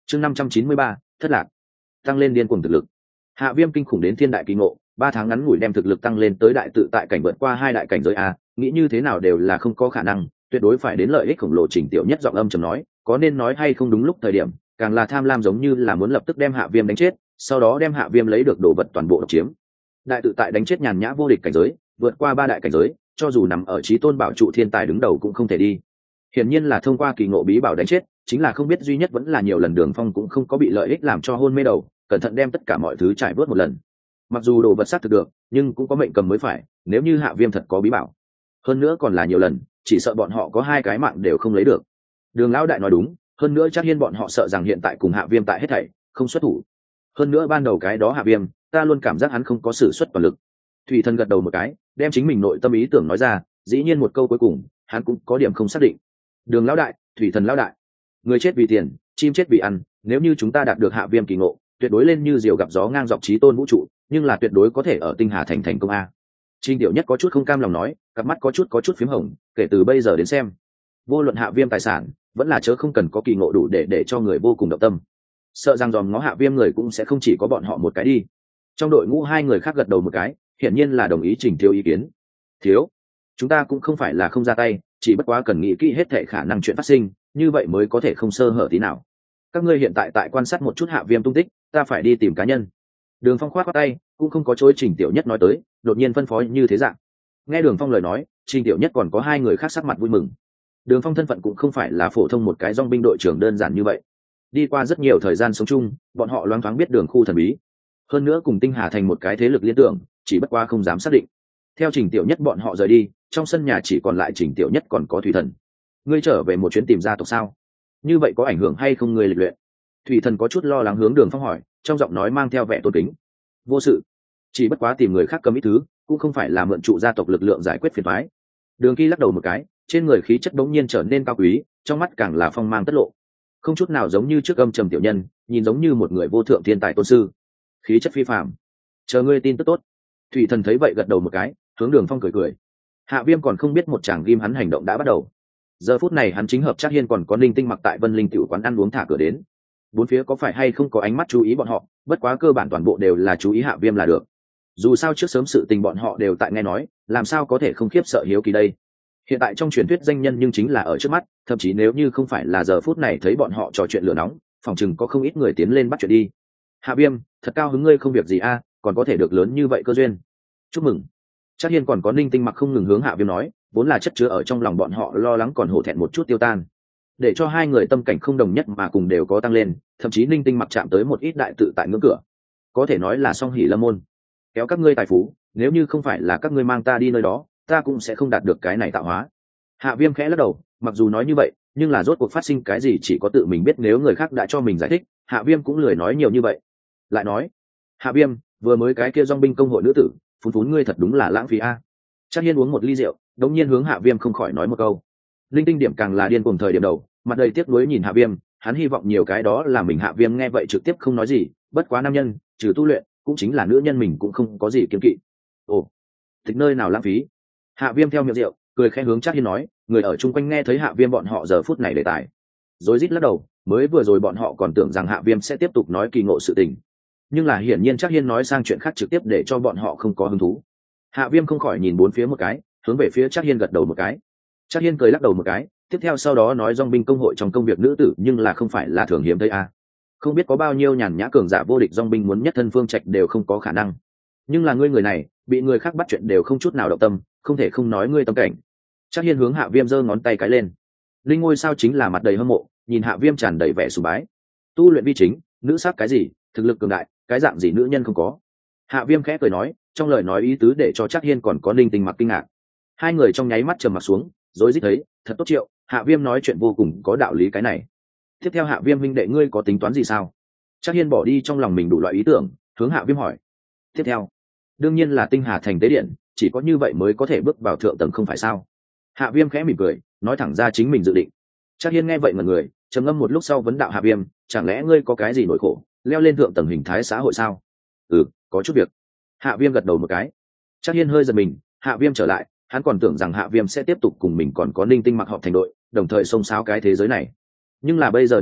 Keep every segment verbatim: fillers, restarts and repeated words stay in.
chương năm trăm chín mươi ba thất lạc, tăng lên điên cuồng thực lực. Hạ Viêm kinh khủng đến thiên đại kỳ ngộ, ba tháng ngắn ngủi đem thực lực tăng lên tới đại tự tại cảnh, vượt qua hai đại cảnh giới a, nghĩ như thế nào đều là không có khả năng, tuyệt đối phải đến lợi ích khổng lồ. Trình Tiểu Nhất giọng âm trầm nói, có nên nói hay không đúng lúc thời điểm, càng là tham lam, giống như là muốn lập tức đem Hạ Viêm đánh chết, sau đó đem Hạ Viêm lấy được đồ vật toàn bộ độc chiếm. Đại tự tại đánh chết nhàn nhã vô địch cảnh giới, vượt qua ba đại cảnh giới, cho dù nằm ở chí tôn bảo trụ thiên tài đứng đầu cũng không thể đi. Hiển nhiên là thông qua kỳ ngộ bí bảo đánh chết, chính là không biết duy nhất vẫn là nhiều lần Đường Phong cũng không có bị lợi ích làm cho hôn mê đầu, cẩn thận đem tất cả mọi thứ trải bớt một lần. Mặc dù đồ vật xác thực được, nhưng cũng có mệnh cầm mới phải, nếu như Hạ Viêm thật có bí bảo, hơn nữa còn là nhiều lần, chỉ sợ bọn họ có hai cái mạng đều không lấy được. Đường lão đại nói đúng, hơn nữa chắc hiên bọn họ sợ rằng hiện tại cùng Hạ Viêm tại hết thảy không xuất thủ. Hơn nữa ban đầu cái đó Hạ Viêm, ta luôn cảm giác hắn không có sự xuất toàn lực. Thủy Thần gật đầu một cái, đem chính mình nội tâm ý tưởng nói ra, dĩ nhiên một câu cuối cùng, hắn cũng có điểm không xác định. Đường lão đại, Thủy Thần lão đại, người chết vì tiền, chim chết vì ăn, nếu như chúng ta đạt được Hạ Viêm kỳ ngộ, tuyệt đối lên như diều gặp gió ngang dọc chí tôn vũ trụ, nhưng là tuyệt đối có thể ở Tinh Hà thành thành công a. Trình Tiểu Nhất có chút không cam lòng nói, cặp mắt có chút có chút phím hồng, kể từ bây giờ đến xem, vô luận Hạ Viêm tài sản, vẫn là chớ không cần có kỳ ngộ đủ để để cho người vô cùng động tâm. Sợ rằng dòm ngó Hạ Viêm người cũng sẽ không chỉ có bọn họ một cái đi. Trong đội ngũ hai người khác gật đầu một cái, hiển nhiên là đồng ý Trình Thiếu ý kiến. Thiếu, chúng ta cũng không phải là không ra tay, chỉ bất quá cần nghĩ kỹ hết thảy khả năng chuyện phát sinh, như vậy mới có thể không sơ hở tí nào. Các ngươi hiện tại tại quan sát một chút Hạ Viêm tung tích, ta phải đi tìm cá nhân. Đường Phong khoát khoát tay, cũng không có chối Trình Tiểu Nhất nói tới, đột nhiên phân phó như thế dạng. Nghe Đường Phong lời nói, Trình Tiểu Nhất còn có hai người khác sắc mặt vui mừng. Đường Phong thân phận cũng không phải là phổ thông một cái dòng binh đội trưởng đơn giản như vậy. Đi qua rất nhiều thời gian sống chung, bọn họ loáng thoáng biết Đường khu thần bí, hơn nữa cùng Tinh Hà thành một cái thế lực liên tưởng, chỉ bất quá không dám xác định. Theo Trình Tiểu Nhất bọn họ rời đi, trong sân nhà chỉ còn lại Trình Tiểu Nhất còn có Thủy Thần. Ngươi trở về một chuyến tìm gia tộc sao? Như vậy có ảnh hưởng hay không ngươi lịch luyện? Thủy Thần có chút lo lắng hướng Đường Phong hỏi, trong giọng nói mang theo vẻ tôn kính. Vô sự, chỉ bất quá tìm người khác cầm ít thứ, cũng không phải là mượn trụ gia tộc lực lượng giải quyết phiền toái. Đường Kỳ lắc đầu một cái, trên người khí chất đống nhiên trở nên cao quý, trong mắt càng là phong mang tất lộ, không chút nào giống như trước âm trầm tiểu nhân, nhìn giống như một người vô thượng thiên tài tôn sư, khí chất phi phàm. Chờ ngươi tin tức tốt. Thủy Thần thấy vậy gật đầu một cái, hướng Đường Phong cười cười. Hạ Viêm còn không biết một chàng ghim hắn hành động đã bắt đầu. Giờ phút này hắn chính hợp Trác Hiên còn có Linh Tinh mặc tại Vân Linh tiểu quán ăn uống thả cửa đến. Bốn phía có phải hay không có ánh mắt chú ý bọn họ, bất quá cơ bản toàn bộ đều là chú ý Hạ Viêm là được. Dù sao trước sớm sự tình bọn họ đều tại nghe nói, làm sao có thể không khiếp sợ hiếu kỳ đây. Hiện tại trong truyền thuyết danh nhân nhưng chính là ở trước mắt, thậm chí nếu như không phải là giờ phút này thấy bọn họ trò chuyện lửa nóng, phòng chừng có không ít người tiến lên bắt chuyện đi. Hạ Viêm, thật cao hứng ngươi không việc gì a, còn có thể được lớn như vậy cơ duyên. Chúc mừng. Trác Hiên còn có Linh Tinh mặc không ngừng hướng Hạ Viêm nói, vốn là chất chứa ở trong lòng bọn họ lo lắng còn hổ thẹn một chút tiêu tan, để cho hai người tâm cảnh không đồng nhất mà cùng đều có tăng lên, thậm chí Linh Tinh mặc chạm tới một ít đại tự tại ngưỡng cửa, có thể nói là song hỷ lâm môn. Kéo các ngươi tài phú, nếu như không phải là các ngươi mang ta đi nơi đó, ta cũng sẽ không đạt được cái này tạo hóa. Hạ Viêm khẽ lắc đầu, mặc dù nói như vậy, nhưng là rốt cuộc phát sinh cái gì chỉ có tự mình biết, nếu người khác đã cho mình giải thích, Hạ Viêm cũng lười nói nhiều như vậy. Lại nói, Hạ Viêm, vừa mới cái kia dòng binh công hội nữ tử, phún phún ngươi thật đúng là lãng phí a. Trác Hiên uống một ly rượu, đống nhiên hướng Hạ Viêm không khỏi nói một câu. Linh Tinh điểm càng là điên cuồng thời điểm đầu, mặt đầy tiếc nuối nhìn Hạ Viêm, hắn hy vọng nhiều cái đó là mình. Hạ Viêm nghe vậy trực tiếp không nói gì, bất quá nam nhân, trừ tu luyện, cũng chính là nữ nhân mình cũng không có gì kiêng kỵ. Ồ, thích nơi nào lãng phí? Hạ Viêm theo miệng rượu, cười khẽ hướng Trác Hiên nói, người ở chung quanh nghe thấy Hạ Viêm bọn họ giờ phút này đề tài, rối rít lắc đầu, mới vừa rồi bọn họ còn tưởng rằng Hạ Viêm sẽ tiếp tục nói kỳ ngộ sự tình, nhưng là hiển nhiên Trác Hiên nói sang chuyện khác trực tiếp để cho bọn họ không có hứng thú. Hạ Viêm không khỏi nhìn bốn phía một cái, hướng về phía Trác Hiên gật đầu một cái. Trác Hiên cười lắc đầu một cái, tiếp theo sau đó nói dòng binh công hội trong công việc nữ tử nhưng là không phải là thường hiếm thấy à. Không biết có bao nhiêu nhàn nhã cường giả vô địch dòng binh muốn nhất thân phương trạch đều không có khả năng, nhưng là ngươi người này bị người khác bắt chuyện đều không chút nào động tâm, không thể không nói ngươi tâm cảnh. Trác Hiên hướng Hạ Viêm giơ ngón tay cái lên. Linh ngôi sao chính là mặt đầy hâm mộ, nhìn Hạ Viêm tràn đầy vẻ sùng bái. Tu luyện vi chính, nữ sắc cái gì, thực lực cường đại, cái dạng gì nữ nhân không có. Hạ Viêm khẽ cười nói, trong lời nói ý tứ để cho Trác Hiên còn có Linh Tinh mặc kinh ngạc. Hai người trong nháy mắt trầm mặc xuống, rối rít thấy, thật tốt Triệu, Hạ Viêm nói chuyện vô cùng có đạo lý cái này. Tiếp theo Hạ Viêm huynh đệ ngươi có tính toán gì sao? Trác Hiên bỏ đi trong lòng mình đủ loại ý tưởng, hướng Hạ Viêm hỏi. Tiếp theo, đương nhiên là Tinh Hà thành tế điện, chỉ có như vậy mới có thể bước vào thượng tầng không phải sao? Hạ Viêm khẽ mỉm cười, nói thẳng ra chính mình dự định. Trác Hiên nghe vậy ngẩn người, trầm ngâm một lúc sau vấn đạo Hạ Viêm, chẳng lẽ ngươi có cái gì nỗi khổ, leo lên thượng tầng hình thái xã hội sao? Ừ, có chút việc. Hạ Viêm gật đầu một cái. Trác Hiên hơi giật mình, Hạ Viêm trở lại, hắn còn tưởng rằng Hạ Viêm sẽ tiếp tục cùng mình còn có Linh Tinh mặc họp thành đội, đồng thời xông xáo cái thế giới này. Nhưng là bây giờ nhìn lại,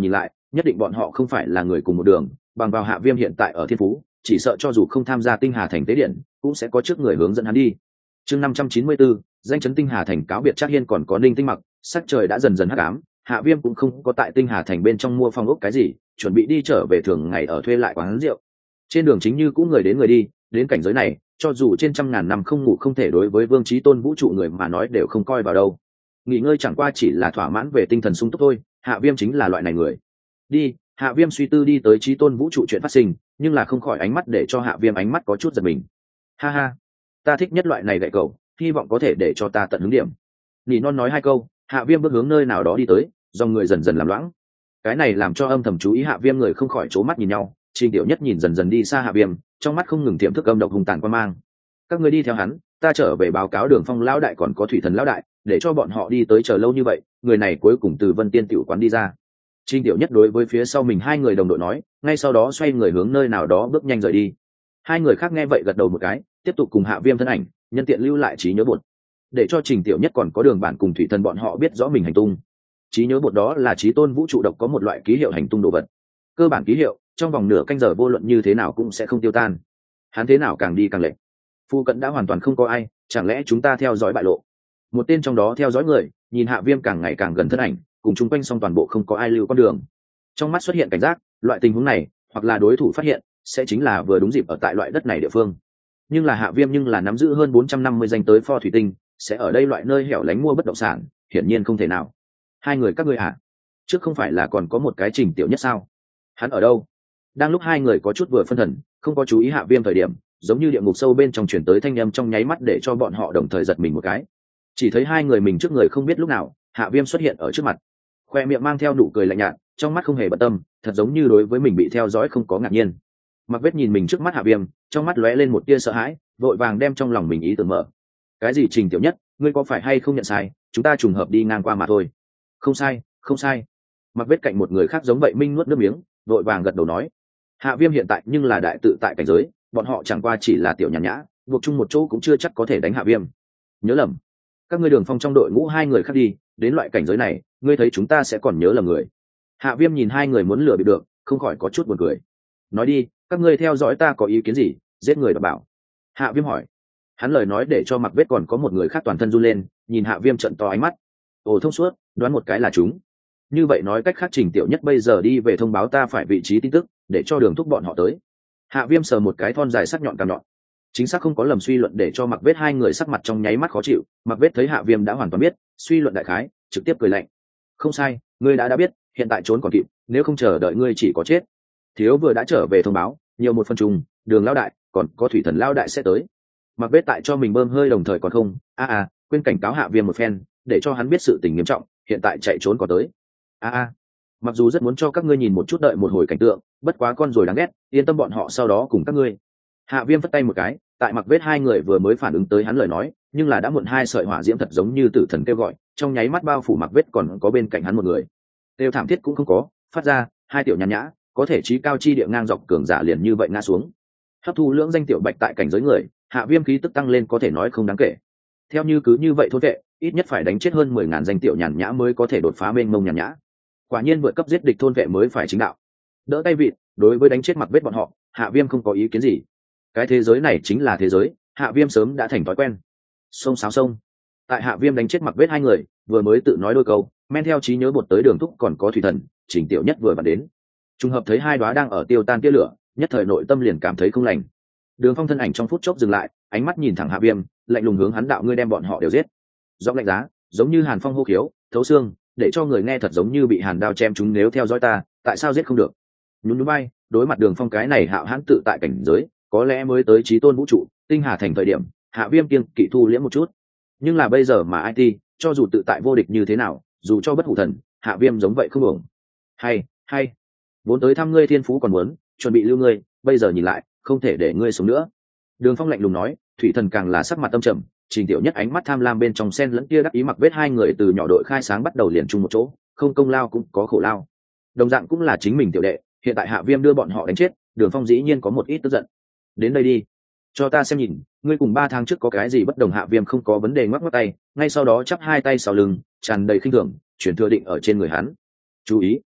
nhất định bọn họ không phải là người cùng một đường, bằng vào Hạ Viêm hiện tại ở thiên phú, chỉ sợ cho dù không tham gia Tinh Hà Thành tế điện, cũng sẽ có trước người hướng dẫn hắn đi. Chương năm trăm chín mươi bốn, danh chấn Tinh Hà Thành cáo biệt Trác Hiên còn có Ninh Tinh Mặc, sắc trời đã dần dần hắc ám, Hạ Viêm cũng không có tại Tinh Hà Thành bên trong mua phòng ốc cái gì, chuẩn bị đi trở về thường ngày ở thuê lại quán rượu. Trên đường chính như cũ người đến người đi, đến cảnh giới này, cho dù trên trăm ngàn năm không ngủ không thể đối với Vương Chí Tôn vũ trụ người mà nói đều không coi vào đâu. Nghỉ ngơi chẳng qua chỉ là thỏa mãn về tinh thần sung túc thôi, Hạ Viêm chính là loại này người. Đi, Hạ Viêm suy tư đi tới Chí Tôn vũ trụ chuyện phát sinh, nhưng là không khỏi ánh mắt để cho Hạ Viêm ánh mắt có chút giật mình. Ha ha, ta thích nhất loại này gậy cầu, hy vọng có thể để cho ta tận hứng điểm. Nỉ non nói hai câu, Hạ Viêm bước hướng nơi nào đó đi tới, dòng người dần dần làm loãng. Cái này làm cho âm thầm chú ý Hạ Viêm người không khỏi trố mắt nhìn nhau. Trình Tiểu Nhất nhìn dần dần đi xa Hạ Viêm, trong mắt không ngừng tiềm thức âm độc hung tàn quan mang. Các ngươi đi theo hắn, ta trở về báo cáo Đường Phong lão đại còn có Thủy Thần lão đại, để cho bọn họ đi tới chờ lâu như vậy, người này cuối cùng từ Vân Tiên tiểu quán đi ra. Trình Tiểu Nhất đối với phía sau mình hai người đồng đội nói, ngay sau đó xoay người hướng nơi nào đó bước nhanh rời đi. Hai người khác nghe vậy gật đầu một cái, tiếp tục cùng Hạ Viêm thân ảnh, nhân tiện lưu lại trí nhớ bột, để cho Trình Tiểu Nhất còn có Đường Bản cùng Thủy Thần bọn họ biết rõ mình hành tung. Trí nhớ bột đó là Chí Tôn vũ trụ độc có một loại ký hiệu hành tung đồ vật. Cơ bản ký hiệu, trong vòng nửa canh giờ vô luận như thế nào cũng sẽ không tiêu tan. Hắn thế nào càng đi càng lệch. Phu cận đã hoàn toàn không có ai, chẳng lẽ chúng ta theo dõi bại lộ? Một tên trong đó theo dõi người, nhìn Hạ Viêm càng ngày càng gần thân ảnh, cùng chung quanh xong toàn bộ không có ai lưu con đường. Trong mắt xuất hiện cảnh giác, loại tình huống này, hoặc là đối thủ phát hiện, sẽ chính là vừa đúng dịp ở tại loại đất này địa phương. Nhưng là Hạ Viêm nhưng là nắm giữ hơn bốn trăm năm mươi danh tới pho thủy tinh, sẽ ở đây loại nơi hẻo lánh mua bất động sản, hiển nhiên không thể nào. Hai người các ngươi à? Trước không phải là còn có một cái Trình Tiểu Nhất sao? Hắn ở đâu? Đang lúc hai người có chút vừa phân thần, không có chú ý Hạ Viêm thời điểm, giống như địa ngục sâu bên trong truyền tới thanh âm trong nháy mắt để cho bọn họ đồng thời giật mình một cái. Chỉ thấy hai người mình trước người không biết lúc nào, Hạ Viêm xuất hiện ở trước mặt. Khoe miệng mang theo nụ cười lạnh nhạt, trong mắt không hề bận tâm, thật giống như đối với mình bị theo dõi không có ngạc nhiên. Mặc Vết nhìn mình trước mắt Hạ Viêm, trong mắt lóe lên một tia sợ hãi, vội vàng đem trong lòng mình ý tưởng mở. Cái gì Trình Tiểu Nhất, ngươi có phải hay không nhận sai, chúng ta trùng hợp đi ngang qua mà thôi. Không sai, không sai. Mặc Vết cạnh một người khác giống vậy minh nuốt nước miếng, vội vàng gật đầu nói. Hạ Viêm hiện tại nhưng là đại tự tại cảnh giới, bọn họ chẳng qua chỉ là tiểu nhàn nhã, buộc chung một chỗ cũng chưa chắc có thể đánh Hạ Viêm. Nhớ lầm, các ngươi Đường Phong trong đội ngũ hai người khác đi, đến loại cảnh giới này, ngươi thấy chúng ta sẽ còn nhớ lầm người. Hạ Viêm nhìn hai người muốn lừa bị được, không khỏi có chút buồn cười. Nói đi, các ngươi theo dõi ta có ý kiến gì, giết người đảm bảo. Hạ Viêm hỏi. Hắn lời nói để cho Mặc Vết còn có một người khác toàn thân run lên, nhìn Hạ Viêm trợn to ánh mắt. Ồ thông suốt, đoán một cái là chúng. Như vậy nói cách khác Trình Tiểu Nhất bây giờ đi về thông báo ta phải vị trí tin tức, để cho Đường thúc bọn họ tới. Hạ Viêm sờ một cái thon dài sắc nhọn cằm nhọn. Chính xác không có lầm suy luận để cho Mặc Vết hai người sắc mặt trong nháy mắt khó chịu. Mặc Vết thấy Hạ Viêm đã hoàn toàn biết, suy luận đại khái, trực tiếp cười lạnh. Không sai, ngươi đã đã biết, hiện tại trốn còn kịp, nếu không chờ đợi ngươi chỉ có chết. Thiếu vừa đã trở về thông báo, nhiều một phân trùng, Đường lão đại, còn có Thủy Thần lão đại sẽ tới. Mặc Vết tại cho mình bơm hơi đồng thời còn không, a a, quên cảnh cáo Hạ Viêm một phen, để cho hắn biết sự tình nghiêm trọng, hiện tại chạy trốn có tới. A a, mặc dù rất muốn cho các ngươi nhìn một chút đợi một hồi cảnh tượng, bất quá con rồi đáng ghét, yên tâm bọn họ sau đó cùng các ngươi. Hạ Viêm phất tay một cái, tại Mặc Vết hai người vừa mới phản ứng tới hắn lời nói, nhưng là đã muộn, hai sợi hỏa diễm thật giống như tử thần kêu gọi, trong nháy mắt bao phủ Mặc Vết còn có bên cạnh hắn một người. Tiêu thảm thiết cũng không có, phát ra hai tiểu nhàn nhã, có thể trí cao chi địa ngang dọc cường giả liền như vậy ngã xuống. Hấp thu lưỡng danh tiểu bạch tại cảnh giới người, Hạ Viêm khí tức tăng lên có thể nói không đáng kể. Theo như cứ như vậy thôn vệ, ít nhất phải đánh chết hơn mười ngàn danh tiểu nhàn nhã mới có thể đột phá mênh mông nhàn nhã. Quả nhiên vượt cấp giết địch thôn vệ mới phải chính đạo. Đỡ tay vịt, đối với đánh chết Mặc Vết bọn họ, Hạ Viêm không có ý kiến gì. Cái thế giới này chính là thế giới, Hạ Viêm sớm đã thành thói quen. Sông sáo sông. Tại Hạ Viêm đánh chết Mặc Vết hai người, vừa mới tự nói đôi câu, men theo trí nhớ bột tới Đường thúc còn có Thủy Thần, Trình Tiểu Nhất vừa vặn đến. Trùng hợp thấy hai đóa đang ở tiêu tan tia lửa, nhất thời nội tâm liền cảm thấy không lành. Đường Phong thân ảnh trong phút chốc dừng lại, ánh mắt nhìn thẳng Hạ Viêm, lạnh lùng hướng hắn đạo, ngươi đem bọn họ đều giết. Giọng lạnh giá, giống như hàn phong hô khiếu, thấu xương, để cho người nghe thật giống như bị hàn đao chém chúng, nếu theo dõi ta, tại sao giết không được? Nhún nhún bay, đối mặt Đường Phong cái này hạo hãn tự tại cảnh giới, có lẽ mới tới chí tôn vũ trụ, Tinh Hà Thành thời điểm, Hạ Viêm kiêng kỵ thu liễm một chút. Nhưng là bây giờ mà i tê, cho dù tự tại vô địch như thế nào, dù cho bất hủ thần, Hạ Viêm giống vậy không ổng. Hay, hay, vốn tới thăm ngươi thiên phú còn muốn, chuẩn bị lưu ngươi, bây giờ nhìn lại, không thể để ngươi sống nữa. Đường Phong lạnh lùng nói, Thủy Thần càng là sắc mặt tâm trầm, Trình Tiểu Nhất ánh mắt tham lam bên trong sen lẫn kia đắc ý. Mặc Vết hai người từ nhỏ đội khai sáng bắt đầu liền chung một chỗ, không công lao cũng có khổ lao. Đồng dạng cũng là chính mình tiểu đệ, hiện tại Hạ Viêm đưa bọn họ đánh chết, Đường Phong dĩ nhiên có một ít tức giận. Đến đây đi, cho ta xem nhìn, ngươi cùng ba tháng trước có cái gì bất đồng? Hạ Viêm không có vấn đề, ngoắc ngoắc tay, ngay sau đó chắp hai tay sau lưng, tràn đầy khinh thường, chuyển thừa định ở trên người hắn. Chú ý,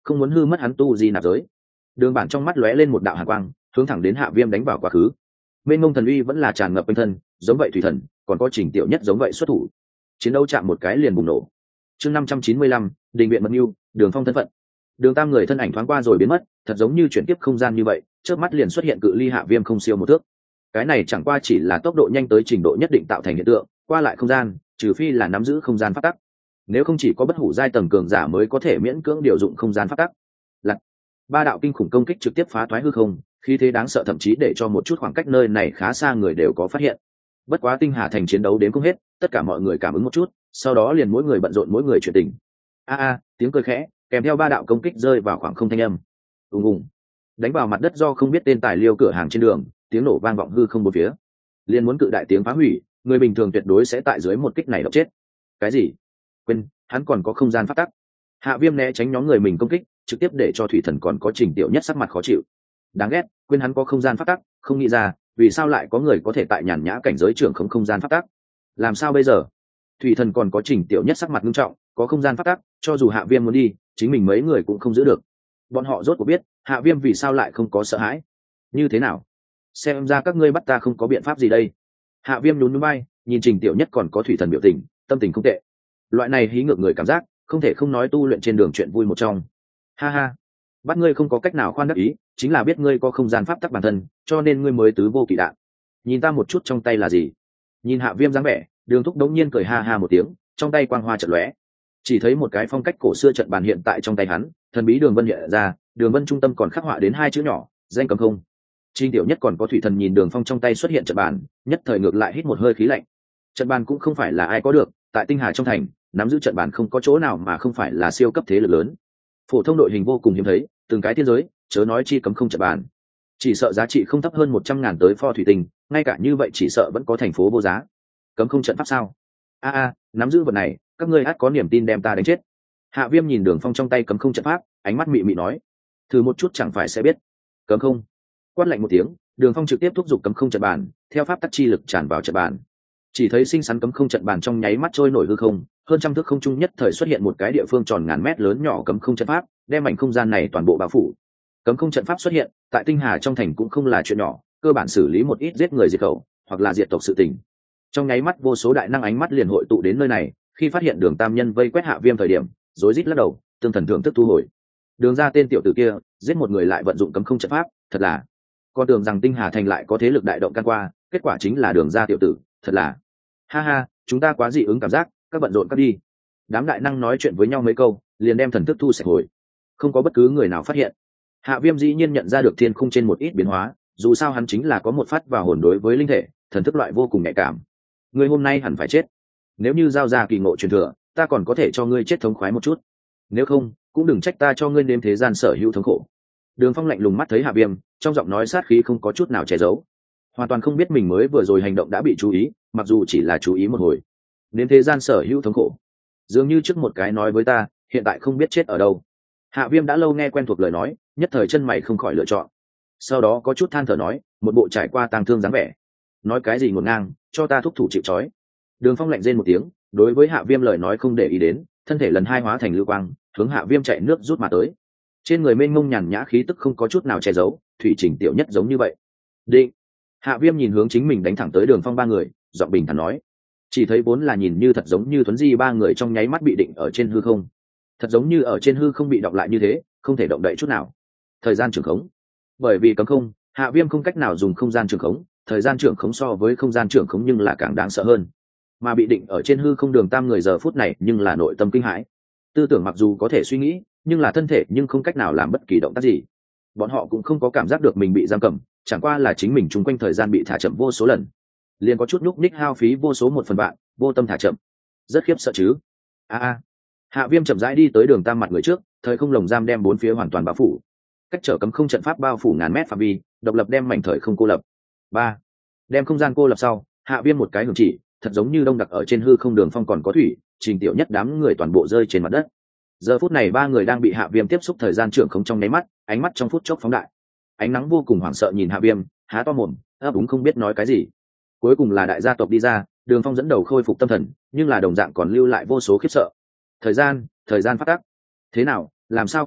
không muốn hư mất hắn tu di nạp giới. Đường bản trong mắt lóe lên một đạo hàn quang, hướng thẳng đến Hạ Viêm đánh vào quá khứ. Mênh mông thần uy vẫn là tràn ngập quanh thân, giống vậy thủy thần, còn có Trình Tiểu Nhất giống vậy xuất thủ. Chiến đấu chạm một cái liền bùng nổ. Chương năm trăm chín mươi lăm, Đình viện mật nhu, Đường Phong thân phận. Đường Tam người thân ảnh thoáng qua rồi biến mất, thật giống như chuyển tiếp không gian như vậy, chớp mắt liền xuất hiện cự ly Hạ Viêm không siêu một thước. Cái này chẳng qua chỉ là tốc độ nhanh tới trình độ nhất định tạo thành hiện tượng, qua lại không gian, trừ phi là nắm giữ không gian pháp tắc. Nếu không chỉ có bất hủ giai tầng cường giả mới có thể miễn cưỡng điều dụng không gian pháp tắc. Lật. Ba đạo kinh khủng công kích trực tiếp phá thoái hư không, khí thế đáng sợ thậm chí để cho một chút khoảng cách nơi này khá xa người đều có phát hiện. Bất quá Tinh Hà thành chiến đấu đến không hết, tất cả mọi người cảm ứng một chút, sau đó liền mỗi người bận rộn mỗi người chuyện tình. A a, tiếng cười khẽ, kèm theo ba đạo công kích rơi vào khoảng không thanh âm. Ùng ùng. Đánh vào mặt đất do không biết tên tài liêu cửa hàng trên đường, tiếng nổ vang vọng hư không bốn phía. Liên muốn cự đại tiếng phá hủy, người bình thường tuyệt đối sẽ tại dưới một kích này độc chết. Cái gì? Quên, hắn còn có không gian phát tắc. Hạ Viêm né tránh nhóm người mình công kích, trực tiếp để cho Thủy Thần còn có Trình Tiểu Nhất sắc mặt khó chịu. Đáng ghét, quên hắn có không gian phát tắc, không nghĩ ra, vì sao lại có người có thể tại nhàn nhã cảnh giới trưởng không không gian phát tắc? Làm sao bây giờ? Thủy Thần còn có Trình Tiểu Nhất sắc mặt nghiêm trọng, có không gian phát tắc, cho dù Hạ Viêm muốn đi, chính mình mấy người cũng không giữ được. Bọn họ rốt cuộc biết, Hạ Viêm vì sao lại không có sợ hãi? Như thế nào? Xem ra các ngươi bắt ta không có biện pháp gì đây. Hạ Viêm nhún nhún vai, nhìn Trình Tiểu Nhất còn có Thủy Thần biểu tình, tâm tình không tệ. Loại này hí ngược người cảm giác, không thể không nói tu luyện trên đường chuyện vui một trong. Ha ha, bắt ngươi không có cách nào khoan đắc ý, chính là biết ngươi có không gian pháp tắc bản thân, cho nên ngươi mới tứ vô kỵ đạn. Nhìn ta một chút trong tay là gì? Nhìn Hạ Viêm dáng vẻ, Đường Thúc đống nhiên cười ha ha một tiếng, trong tay quang hoa chợt lóe, chỉ thấy một cái phong cách cổ xưa trận bàn hiện tại trong tay hắn, thần bí đường vân hiện ra, đường vân trung tâm còn khắc họa đến hai chữ nhỏ, danh cấm không. Trình Tiểu Nhất còn có Thủy Thần nhìn Đường Phong trong tay xuất hiện trận bàn, nhất thời ngược lại hít một hơi khí lạnh. Trận bàn cũng không phải là ai có được, tại Tinh Hà trong thành, nắm giữ trận bàn không có chỗ nào mà không phải là siêu cấp thế lực lớn. Phổ thông đội hình vô cùng hiếm thấy, từng cái thiên giới, chớ nói chi cấm không trận bàn. Chỉ sợ giá trị không thấp hơn một trăm ngàn tới pho thủy tinh, ngay cả như vậy chỉ sợ vẫn có thành phố vô giá. Cấm không trận pháp sao? A a, nắm giữ vật này, các ngươi ắt có niềm tin đem ta đánh chết. Hạ Viêm nhìn Đường Phong trong tay cấm không trận pháp, ánh mắt mị mị nói: "Thử một chút chẳng phải sẽ biết." Cấm không. Quát lạnh một tiếng, Đường Phong trực tiếp thúc giục cấm không trận bàn, theo pháp tắc chi lực tràn vào trận bàn. Chỉ thấy sinh sắn cấm không trận bàn trong nháy mắt trôi nổi hư không, hơn trăm thước không trung nhất thời xuất hiện một cái địa phương tròn ngàn mét lớn nhỏ cấm không trận pháp, đem mảnh không gian này toàn bộ bao phủ. Cấm không trận pháp xuất hiện tại Tinh Hà trong thành cũng không là chuyện nhỏ, cơ bản xử lý một ít giết người diệt khẩu hoặc là diệt tộc sự tình. Trong nháy mắt vô số đại năng ánh mắt liền hội tụ đến nơi này, khi phát hiện Đường Tam nhân vây quét Hạ Viêm thời điểm, rối rít lắc đầu, tương thần thượng thức thu hồi. Đường ra tên tiểu tử kia, giết một người lại vận dụng cấm không trận pháp, thật là. Con tưởng rằng Tinh Hà thành lại có thế lực đại động can qua, kết quả chính là Đường ra tiểu tử, thật là. Ha ha, chúng ta quá dị ứng cảm giác, các bận rộn các đi. Đám đại năng nói chuyện với nhau mấy câu, liền đem thần thức thu sạch hồi. Không có bất cứ người nào phát hiện. Hạ Viêm dĩ nhiên nhận ra được thiên khung trên một ít biến hóa, dù sao hắn chính là có một phát vào hồn đối với linh thể, thần thức loại vô cùng nhạy cảm. Ngươi hôm nay hẳn phải chết. Nếu như giao ra kỳ ngộ truyền thừa, ta còn có thể cho ngươi chết thống khoái một chút. Nếu không, cũng đừng trách ta cho ngươi nếm thế gian sở hữu thống khổ. Đường Phong lạnh lùng mắt thấy Hạ Viêm, trong giọng nói sát khí không có chút nào che giấu. Hoàn toàn không biết mình mới vừa rồi hành động đã bị chú ý, mặc dù chỉ là chú ý một hồi. Nếm thế gian sở hữu thống khổ. Dường như trước một cái nói với ta, hiện tại không biết chết ở đâu. Hạ Viêm đã lâu nghe quen thuộc lời nói, nhất thời chân mày không khỏi lựa chọn. Sau đó có chút than thở nói, một bộ trải qua tang thương dáng vẻ. Nói cái gì ngổn ngang, cho ta thúc thủ chịu trói. Đường Phong lạnh rên một tiếng, đối với Hạ Viêm lời nói không để ý đến, thân thể lần hai hóa thành lưu quang, hướng Hạ Viêm chạy nước rút mà tới. Trên người mênh mông nhàn nhã khí tức không có chút nào che giấu, thủy trình tiểu nhất giống như vậy. Định. Hạ Viêm nhìn hướng chính mình đánh thẳng tới Đường Phong ba người, giọng bình thản nói. Chỉ thấy vốn là nhìn như thật giống như thuấn di ba người trong nháy mắt bị định ở trên hư không. Thật giống như ở trên hư không bị đọc lại như thế, không thể động đậy chút nào. Thời gian trường khống. Bởi vì cấm không, Hạ Viêm không cách nào dùng không gian trường khống, thời gian trường khống so với không gian trường khống nhưng là càng đáng sợ hơn. Mà bị định ở trên hư không Đường Tam người giờ phút này nhưng là nội tâm kinh hãi. Tư tưởng mặc dù có thể suy nghĩ, nhưng là thân thể nhưng không cách nào làm bất kỳ động tác gì. Bọn họ cũng không có cảm giác được mình bị giam cầm, chẳng qua là chính mình chung quanh thời gian bị thả chậm vô số lần. Liền có chút nhúc nhích hao phí vô số một phần vạn, vô tâm thả chậm. Rất khiếp sợ chứ. A a. Hạ Viêm chậm rãi đi tới Đường Tam mặt người trước, thời không lồng giam đem bốn phía hoàn toàn bao phủ. Cách trở cấm không trận pháp bao phủ ngàn mét phạm vi, độc lập đem mảnh thời không cô lập. Ba. Đem không gian cô lập sau, Hạ Viêm một cái hưởng chỉ, thật giống như đông đặc ở trên hư không Đường Phong còn có thủy, Trình Tiểu Nhất đám người toàn bộ rơi trên mặt đất. Giờ phút này ba người đang bị Hạ Viêm tiếp xúc thời gian trưởng không trong nháy mắt, ánh mắt trong phút chốc phóng đại. Ánh nắng vô cùng hoảng sợ nhìn Hạ Viêm, há to mồm, ấp úng không biết nói cái gì. Cuối cùng là đại gia tộc đi ra, Đường Phong dẫn đầu khôi phục tâm thần, nhưng là đồng dạng còn lưu lại vô số khiếp sợ. Thời gian, thời gian phát tác. Thế nào, làm sao có thể,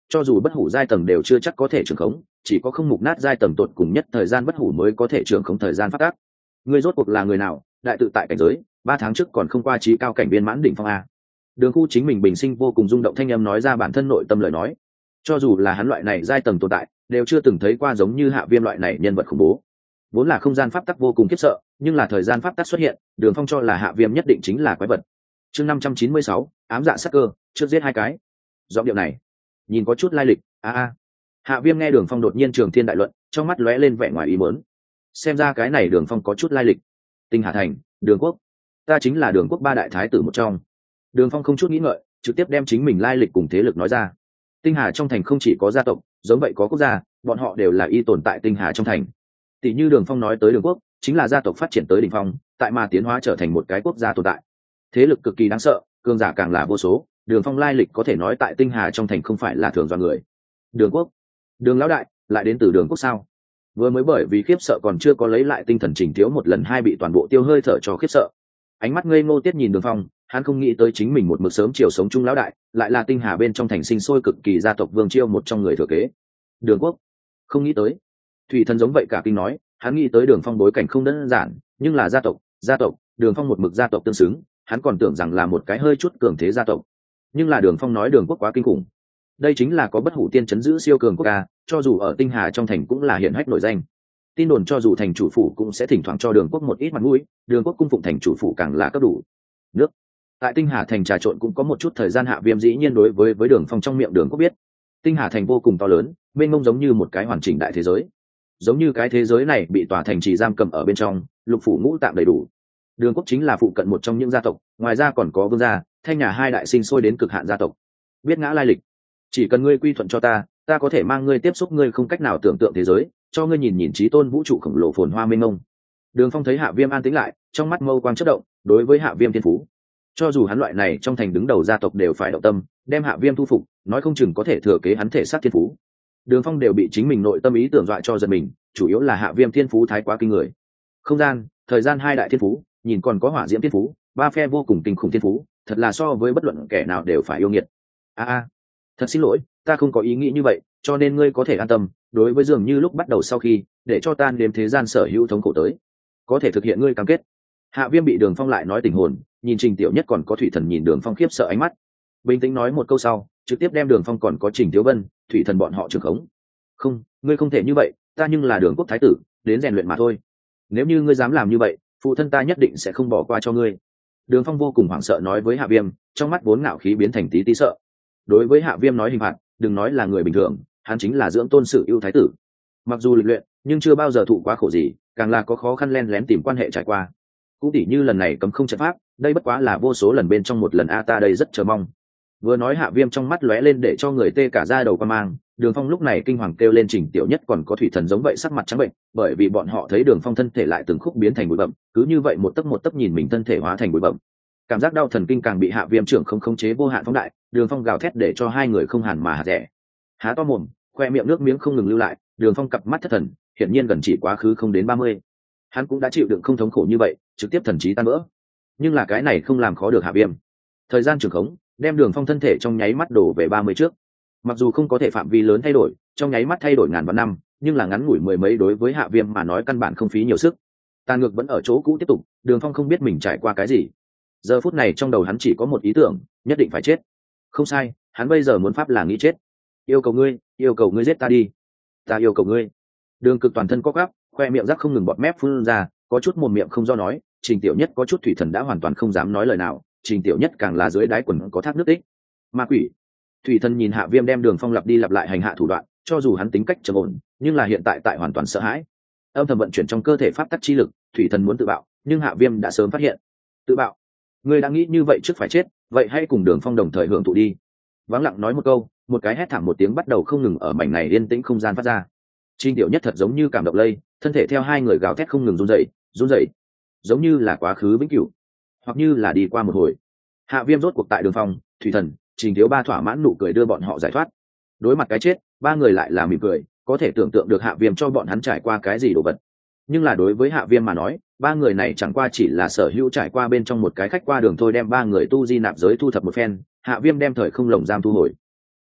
cho dù bất hủ giai tầng đều chưa chắc có thể trưởng khống, chỉ có không mục nát giai tầng tột cùng nhất thời gian bất hủ mới có thể trưởng khống thời gian phát tác. Ngươi rốt cuộc là người nào? Đại tự tại cảnh giới, ba tháng trước còn không qua trí cao cảnh viên mãn đỉnh phong a. Đường Khu chính mình bình sinh vô cùng rung động thanh âm nói ra bản thân nội tâm lời nói. Cho dù là hắn loại này giai tầng tồn tại, đều chưa từng thấy qua giống như Hạ Viêm loại này nhân vật khủng bố. Vốn là không gian pháp tắc vô cùng khiếp sợ, nhưng là thời gian pháp tắc xuất hiện, Đường Phong cho là Hạ Viêm nhất định chính là quái vật. Chương năm trăm chín mươi sáu, ám dạ sắc cơ, trước giết hai cái. Giọng điệu này, nhìn có chút lai lịch, a a. Hạ Viêm nghe Đường Phong đột nhiên trường thiên đại luận, trong mắt lóe lên vẻ ngoài ý muốn. Xem ra cái này Đường Phong có chút lai lịch. Tinh Hà Thành, Đường Quốc, ta chính là Đường Quốc ba đại thái tử một trong. Đường Phong không chút nghĩ ngợi, trực tiếp đem chính mình lai lịch cùng thế lực nói ra. Tinh Hà trong thành không chỉ có gia tộc, giống vậy có quốc gia, bọn họ đều là y tồn tại Tinh Hà trong thành. Tỷ như Đường Phong nói tới Đường Quốc, chính là gia tộc phát triển tới đỉnh phong, tại mà tiến hóa trở thành một cái quốc gia tồn tại. Thế lực cực kỳ đáng sợ, cường giả càng là vô số, Đường Phong lai lịch có thể nói tại Tinh Hà trong thành không phải là thường do người. Đường Quốc, Đường lão đại, lại đến từ Đường Quốc sao? Vừa mới bởi vì khiếp sợ còn chưa có lấy lại tinh thần Trình Thiếu một lần hai bị toàn bộ tiêu hơi thở cho khiếp sợ. Ánh mắt ngây ngô tiết nhìn Đường Phong, hắn không nghĩ tới chính mình một mực sớm chiều sống chung lão đại, lại là Tinh Hà bên trong thành sinh sôi cực kỳ gia tộc Vương Chiêu một trong người thừa kế. Đường Quốc, không nghĩ tới. Thủy Thần giống vậy cả kinh nói, hắn nghĩ tới Đường Phong bối cảnh không đơn giản, nhưng là gia tộc, gia tộc, Đường Phong một mực gia tộc tương xứng, hắn còn tưởng rằng là một cái hơi chút cường thế gia tộc. Nhưng là Đường Phong nói Đường Quốc quá kinh khủng. Đây chính là có bất hủ tiên chấn giữ siêu cường quốc gia, cho dù ở Tinh Hà trong thành cũng là hiển hách nổi danh. Tin đồn cho dù thành chủ phủ cũng sẽ thỉnh thoảng cho Đường Quốc một ít mặt mũi, Đường Quốc cung phụng thành chủ phủ càng là cấp đủ. Nước. Tại Tinh Hà thành trà trộn cũng có một chút thời gian. Hạ Viêm dĩ nhiên đối với với Đường Phong trong miệng Đường Quốc biết. Tinh Hà thành vô cùng to lớn, mênh mông giống như một cái hoàn chỉnh đại thế giới. Giống như cái thế giới này bị tòa thành trì giam cầm ở bên trong, lục phủ ngũ tạng đầy đủ. Đường Quốc chính là phụ cận một trong những gia tộc, ngoài ra còn có vương gia, thanh nhà hai đại sinh sôi đến cực hạn gia tộc. Biết ngã lai lịch, chỉ cần ngươi quy thuận cho ta, ta có thể mang ngươi tiếp xúc ngươi không cách nào tưởng tượng thế giới, cho ngươi nhìn nhìn chí tôn vũ trụ khổng lồ phồn hoa mênh mông. Đường Phong thấy Hạ Viêm an tĩnh lại, trong mắt mâu quang chớp động, đối với Hạ Viêm thiên phú, cho dù hắn loại này trong thành đứng đầu gia tộc đều phải động tâm, đem Hạ Viêm thu phục, nói không chừng có thể thừa kế hắn thể xác thiên phú. Đường Phong đều bị chính mình nội tâm ý tưởng dọa cho giật mình, chủ yếu là Hạ Viêm thiên phú thái quá kinh người. Không gian, thời gian hai đại thiên phú, nhìn còn có hỏa diễm thiên phú, ba phe vô cùng kinh khủng thiên phú, thật là so với bất luận kẻ nào đều phải yêu nghiệt. A a, thật xin lỗi, ta không có ý nghĩ như vậy, cho nên ngươi có thể an tâm, đối với dường như lúc bắt đầu sau khi, để cho tan đêm thế gian sở hữu thống khổ tới, có thể thực hiện ngươi cam kết. Hạ Viêm bị Đường Phong lại nói tình hồn, nhìn Trình Tiểu Nhất còn có Thủy Thần nhìn Đường Phong khiếp sợ ánh mắt, bình tĩnh nói một câu sau, trực tiếp đem Đường Phong còn có Trình Thiếu Vân, Thủy Thần bọn họ trường khống. Không, ngươi không thể như vậy, ta nhưng là Đường Quốc thái tử, đến rèn luyện mà thôi. Nếu như ngươi dám làm như vậy, phụ thân ta nhất định sẽ không bỏ qua cho ngươi. Đường Phong vô cùng hoảng sợ nói với Hạ Viêm, trong mắt vốn ngạo khí biến thành tí tí sợ. Đối với Hạ Viêm nói hình phạt, đừng nói là người bình thường, hắn chính là dưỡng tôn sử ưu thái tử. Mặc dù lịch luyện, nhưng chưa bao giờ thụ quá khổ gì, càng là có khó khăn len lén tìm quan hệ trải qua. Cũng tỉ như lần này cấm không trận pháp, đây bất quá là vô số lần bên trong một lần a ta đây rất chờ mong. Vừa nói Hạ Viêm trong mắt lóe lên để cho người tê cả da đầu qua mang, Đường Phong lúc này kinh hoàng kêu lên Trình Tiểu Nhất còn có Thủy Thần giống vậy sắc mặt trắng bệnh, bởi vì bọn họ thấy Đường Phong thân thể lại từng khúc biến thành bụi bặm, cứ như vậy một tấc một tấc nhìn mình thân thể hóa thành bụi bặm. Cảm giác đau thần kinh càng bị Hạ Viêm trưởng không khống chế vô hạn phóng đại, Đường Phong gào thét để cho hai người không hàn mà hạt rẻ. Há to mồm, khoe miệng nước miếng không ngừng lưu lại, Đường Phong cặp mắt thất thần, hiển nhiên gần chỉ quá khứ không đến ba mươi. Hắn cũng đã chịu đựng không thống khổ như vậy, trực tiếp thần trí tan vỡ. Nhưng là cái này không làm khó được Hạ Viêm. Thời gian trường khống, đem Đường Phong thân thể trong nháy mắt đổ về ba mươi trước. Mặc dù không có thể phạm vi lớn thay đổi, trong nháy mắt thay đổi ngàn vạn năm, nhưng là ngắn ngủi mười mấy đối với Hạ Viêm mà nói căn bản không phí nhiều sức. Tàn ngược vẫn ở chỗ cũ tiếp tục, Đường Phong không biết mình trải qua cái gì. Giờ phút này trong đầu hắn chỉ có một ý tưởng, nhất định phải chết. Không sai, hắn bây giờ muốn pháp là nghĩ chết. Yêu cầu ngươi, yêu cầu ngươi giết ta đi. Ta yêu cầu ngươi. Đường Cực toàn thân co quắp, khoe miệng rắc không ngừng bọt mép phun ra, có chút mồm miệng không do nói. Trình Tiểu Nhất có chút Thủy Thần đã hoàn toàn không dám nói lời nào, Trình Tiểu Nhất càng là dưới đáy quần có thác nước tích. Ma quỷ. Thủy Thần nhìn Hạ Viêm đem Đường Phong lặp đi lặp lại hành hạ thủ đoạn, cho dù hắn tính cách trầm ổn, nhưng là hiện tại tại hoàn toàn sợ hãi. Âm thầm vận chuyển trong cơ thể pháp tắc chi lực, Thủy Thần muốn tự bạo, nhưng Hạ Viêm đã sớm phát hiện. Tự bạo? Ngươi đã nghĩ như vậy trước phải chết, vậy hãy cùng Đường Phong đồng thời hưởng thụ đi. Vắng lặng nói một câu, một cái hét thảm một tiếng bắt đầu không ngừng ở mảnh này yên tĩnh không gian phát ra. Trình Tiểu Nhất thật giống như cảm động lây, thân thể theo hai người gào thét không ngừng run rẩy, run rẩy, giống như là quá khứ vĩnh cửu, hoặc như là đi qua một hồi. Hạ Viêm rốt cuộc tại Đường Phong, Thủy Thần, Trình Thiếu ba thỏa mãn nụ cười đưa bọn họ giải thoát. Đối mặt cái chết, ba người lại là mỉm cười, có thể tưởng tượng được Hạ Viêm cho bọn hắn trải qua cái gì đồ vật. Nhưng là đối với Hạ Viêm mà nói, ba người này chẳng qua chỉ là sở hữu trải qua bên trong một cái khách qua đường thôi, đem ba người tu di nạp giới thu thập một phen, Hạ Viêm đem thời không lồng giam thu hồi.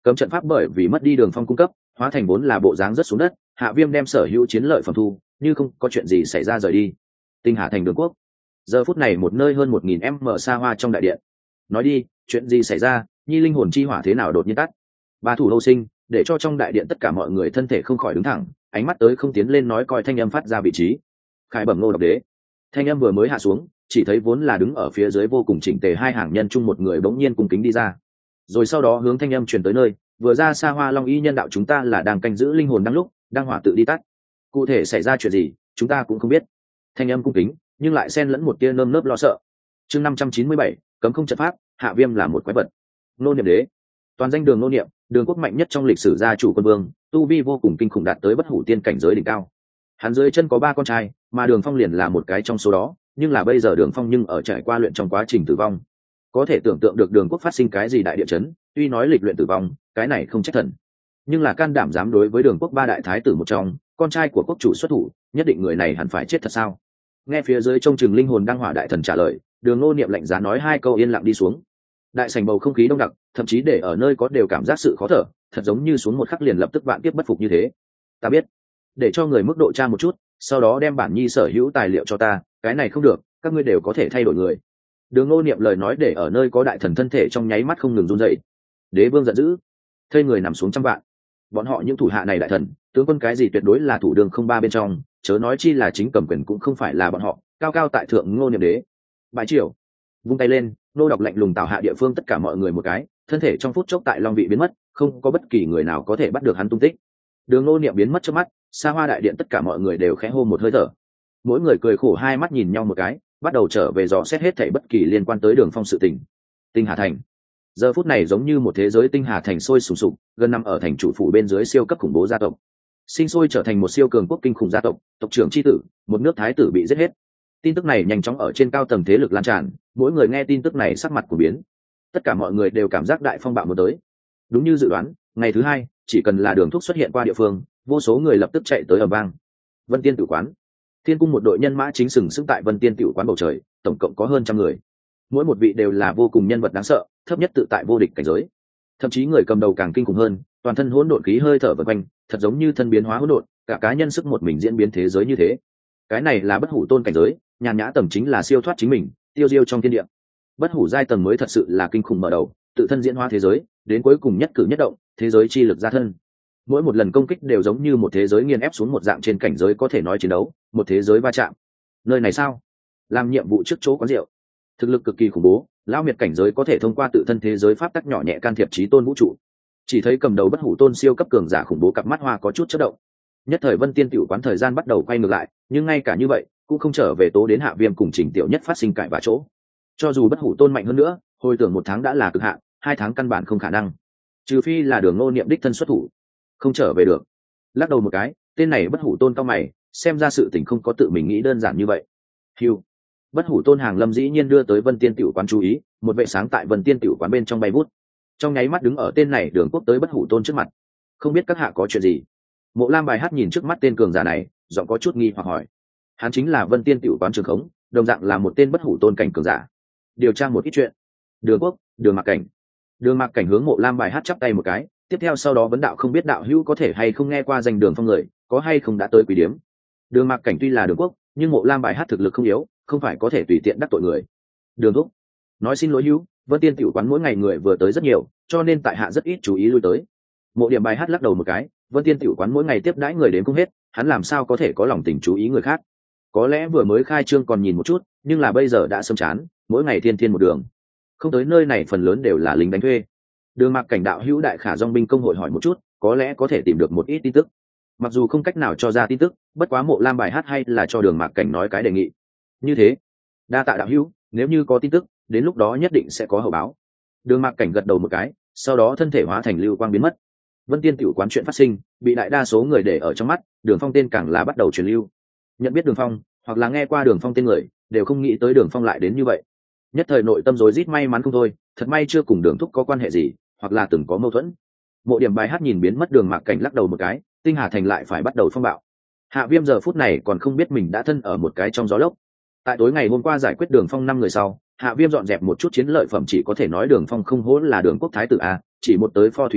cấm trận pháp bởi vì mất đi đường phong cung cấp hóa thành vốn là bộ dáng rất xuống đất. Hạ Viêm đem sở hữu chiến lợi phẩm thu như không có chuyện gì xảy ra rời đi. Tinh Hà thành đường quốc giờ phút này một nơi hơn một nghìn m xa hoa trong đại điện. Nói đi, chuyện gì xảy ra? Nhi linh hồn chi hỏa thế nào đột nhiên tắt? Ba thủ lâu sinh để cho trong đại điện tất cả mọi người thân thể không khỏi đứng thẳng, ánh mắt tới không tiến lên nói coi thanh âm phát ra vị trí. Khải bẩm Ngô độc đế. Thanh âm vừa mới hạ xuống, chỉ thấy vốn là đứng ở phía dưới vô cùng chỉnh tề hai hàng nhân chung một người bỗng nhiên cung kính đi ra, rồi sau đó hướng thanh âm truyền tới nơi vừa ra xa hoa long y nhân đạo chúng ta là đang canh giữ linh hồn đang lúc đang hỏa tự đi tắt, cụ thể xảy ra chuyện gì chúng ta cũng không biết. Thanh âm cung kính nhưng lại xen lẫn một tia nơm nớp lo sợ. Chương năm trăm chín mươi bảy, cấm không trận pháp. Hạ Viêm là một quái vật. Nô niệm đế, toàn danh Đường Nô Niệm, đường quốc mạnh nhất trong lịch sử gia chủ quân vương, tu vi vô cùng kinh khủng đạt tới bất hủ tiên cảnh giới đỉnh cao. Hắn dưới chân có ba con trai, mà Đường Phong liền là một cái trong số đó, nhưng là bây giờ Đường Phong nhưng ở trải qua luyện trong quá trình tử vong. Có thể tưởng tượng được đường quốc phát sinh cái gì đại địa chấn, tuy nói lịch luyện tử vong, cái này không trách thần. Nhưng là can đảm dám đối với đường quốc ba đại thái tử một trong, con trai của quốc chủ xuất thủ, nhất định người này hẳn phải chết thật sao? Nghe phía dưới trông chừng linh hồn đang hỏa đại thần trả lời, Đường Nô Niệm lạnh giá nói hai câu yên lặng đi xuống. Đại sảnh bầu không khí đông đặc, thậm chí để ở nơi có đều cảm giác sự khó thở, thật giống như xuống một khắc liền lập tức vạn kiếp bất phục như thế. Ta biết, để cho người mức độ tra một chút, sau đó đem bản nhi sở hữu tài liệu cho ta, cái này không được, các ngươi đều có thể thay đổi người. Đường Nô Niệm lời nói để ở nơi có đại thần thân thể trong nháy mắt không ngừng run rẩy. Đế vương giận dữ, thây người nằm xuống trăm vạn. Bọn họ những thủ hạ này đại thần, tướng quân cái gì tuyệt đối là thủ đường không ba bên trong, chớ nói chi là chính cầm quyền cũng không phải là bọn họ, cao cao tại thượng Ngô Niệm đế. Bái triều, vung tay lên, nô đọc lạnh lùng tạo hạ địa phương tất cả mọi người một cái, thân thể trong phút chốc tại long vị biến mất, không có bất kỳ người nào có thể bắt được hắn tung tích. Đường Nô Niệm biến mất trước mắt, xa hoa đại điện tất cả mọi người đều khẽ hô một hơi thở, mỗi người cười khổ hai mắt nhìn nhau một cái, bắt đầu trở về dò xét hết thảy bất kỳ liên quan tới Đường Phong sự tình. Tinh Hà thành giờ phút này giống như một thế giới tinh hà thành sôi sùng sục, gần nằm ở thành chủ phủ bên dưới siêu cấp khủng bố gia tộc, sinh sôi trở thành một siêu cường quốc kinh khủng gia tộc, tộc trưởng chi tử, một nước thái tử bị giết hết. Tin tức này nhanh chóng ở trên cao tầng thế lực lan tràn, mỗi người nghe tin tức này sắc mặt của biến, tất cả mọi người đều cảm giác đại phong bạo muốn tới. Đúng như dự đoán, ngày thứ hai, chỉ cần là Đường Thúc xuất hiện qua địa phương, vô số người lập tức chạy tới ầm vang. Vân Tiên Tử quán, Thiên cung một đội nhân mã chính sừng sững tại Vân Tiên Tử quán bầu trời, tổng cộng có hơn trăm người, mỗi một vị đều là vô cùng nhân vật đáng sợ, thấp nhất tự tại vô địch cảnh giới. Thậm chí người cầm đầu càng kinh khủng hơn, toàn thân hỗn độn khí hơi thở vần quanh, thật giống như thân biến hóa hỗn độn, cả cá nhân sức một mình diễn biến thế giới như thế. Cái này là bất hủ tôn cảnh giới, nhàn nhã tầm chính là siêu thoát chính mình, tiêu diêu trong thiên địa. Bất hủ giai tầng mới thật sự là kinh khủng mở đầu, tự thân diễn hóa thế giới, đến cuối cùng nhất cử nhất động, thế giới chi lực ra thân. Mỗi một lần công kích đều giống như một thế giới nghiền ép xuống một dạng trên cảnh giới có thể nói chiến đấu, một thế giới va chạm. Nơi này sao? Làm nhiệm vụ trước chỗ quán rượu. Thực lực cực kỳ khủng bố, lão miệt cảnh giới có thể thông qua tự thân thế giới pháp tắc nhỏ nhẹ can thiệp chí tôn vũ trụ. Chỉ thấy cầm đầu bất hủ tôn siêu cấp cường giả khủng bố cặp mắt hoa có chút chớp động. Nhất thời Vân Tiên Tiểu quán thời gian bắt đầu quay ngược lại, nhưng ngay cả như vậy cũng không trở về tố đến Hạ Viêm cùng Trình Tiểu Nhất phát sinh cãi vã chỗ. Cho dù bất hủ tôn mạnh hơn nữa, hồi tưởng một tháng đã là cực hạn, hai tháng căn bản không khả năng. Trừ phi là Đường Nô Niệm đích thân xuất thủ, không trở về được. Lắc đầu một cái, tên này bất hủ tôn cao mày, xem ra sự tình không có tự mình nghĩ đơn giản như vậy. Hưu. Bất hủ tôn Hàng Lâm dĩ nhiên đưa tới Vân Tiên Tiểu quán chú ý, một vệ sáng tại Vân Tiên Tiểu quán bên trong bay vút, trong nháy mắt đứng ở tên này Đường Quốc tới bất hủ tôn trước mặt. Không biết các hạ có chuyện gì? Mộ Lam Bài Hát nhìn trước mắt tên cường giả này, giọng có chút nghi hoặc hỏi. Hắn chính là Vân Tiên Tiểu quán trường khống, đồng dạng là một tên bất hủ tôn cảnh cường giả. Điều tra một ít chuyện. Đường Quốc, Đường Mạc Cảnh. Đường Mạc Cảnh hướng Mộ Lam Bài Hát chắp tay một cái, tiếp theo sau đó vấn đạo không biết đạo hữu có thể hay không nghe qua danh Đường Phong người, có hay không đã tới Quý Điếm. Đường Mạc Cảnh tuy là Đường Quốc, nhưng Mộ Lam Bài Hát thực lực không yếu, không phải có thể tùy tiện đắc tội người. Đường Thúc nói xin lỗi hữu, Vân Tiên Tiểu quán mỗi ngày người vừa tới rất nhiều, cho nên tại hạ rất ít chú ý lui tới. Mộ Điểm Bài Hát lắc đầu một cái, Vân Tiên Tiểu quán mỗi ngày tiếp đãi người đến không hết, hắn làm sao có thể có lòng tình chú ý người khác. Có lẽ vừa mới khai trương còn nhìn một chút, nhưng là bây giờ đã sớm chán, mỗi ngày thiên thiên một đường. Không tới nơi này phần lớn đều là lính đánh thuê. Đường Mạc Cảnh đạo hữu đại khả dòng binh công hội hỏi một chút, có lẽ có thể tìm được một ít tin tức. Mặc dù không cách nào cho ra tin tức, bất quá Mộ Lam Bài Hát hay là cho Đường Mạc Cảnh nói cái đề nghị. Như thế, đa tạ đạo hữu, nếu như có tin tức, đến lúc đó nhất định sẽ có hậu báo. Đường Mạc Cảnh gật đầu một cái, sau đó thân thể hóa thành lưu quang biến mất. Vân Tiên Tiểu quán chuyện phát sinh, bị đại đa số người để ở trong mắt, Đường Phong tên càng là bắt đầu truyền lưu. Nhận biết Đường Phong, hoặc là nghe qua Đường Phong tên người, đều không nghĩ tới Đường Phong lại đến như vậy. Nhất thời nội tâm rối rít may mắn không thôi, thật may chưa cùng Đường Thúc có quan hệ gì, hoặc là từng có mâu thuẫn. Mộ Điểm Bài Hát nhìn biến mất Đường Mạc Cảnh lắc đầu một cái, Tinh Hà thành lại phải bắt đầu phong bạo. Hạ Viêm giờ phút này còn không biết mình đã thân ở một cái trong gió lốc. Tại tối ngày hôm qua giải quyết Đường Phong năm người sau, Hạ Viêm dọn dẹp một chút chiến lợi phẩm, chỉ có thể nói Đường Phong không hổ là Đường Quốc thái tử a, chỉ một tới pho thủy tinh,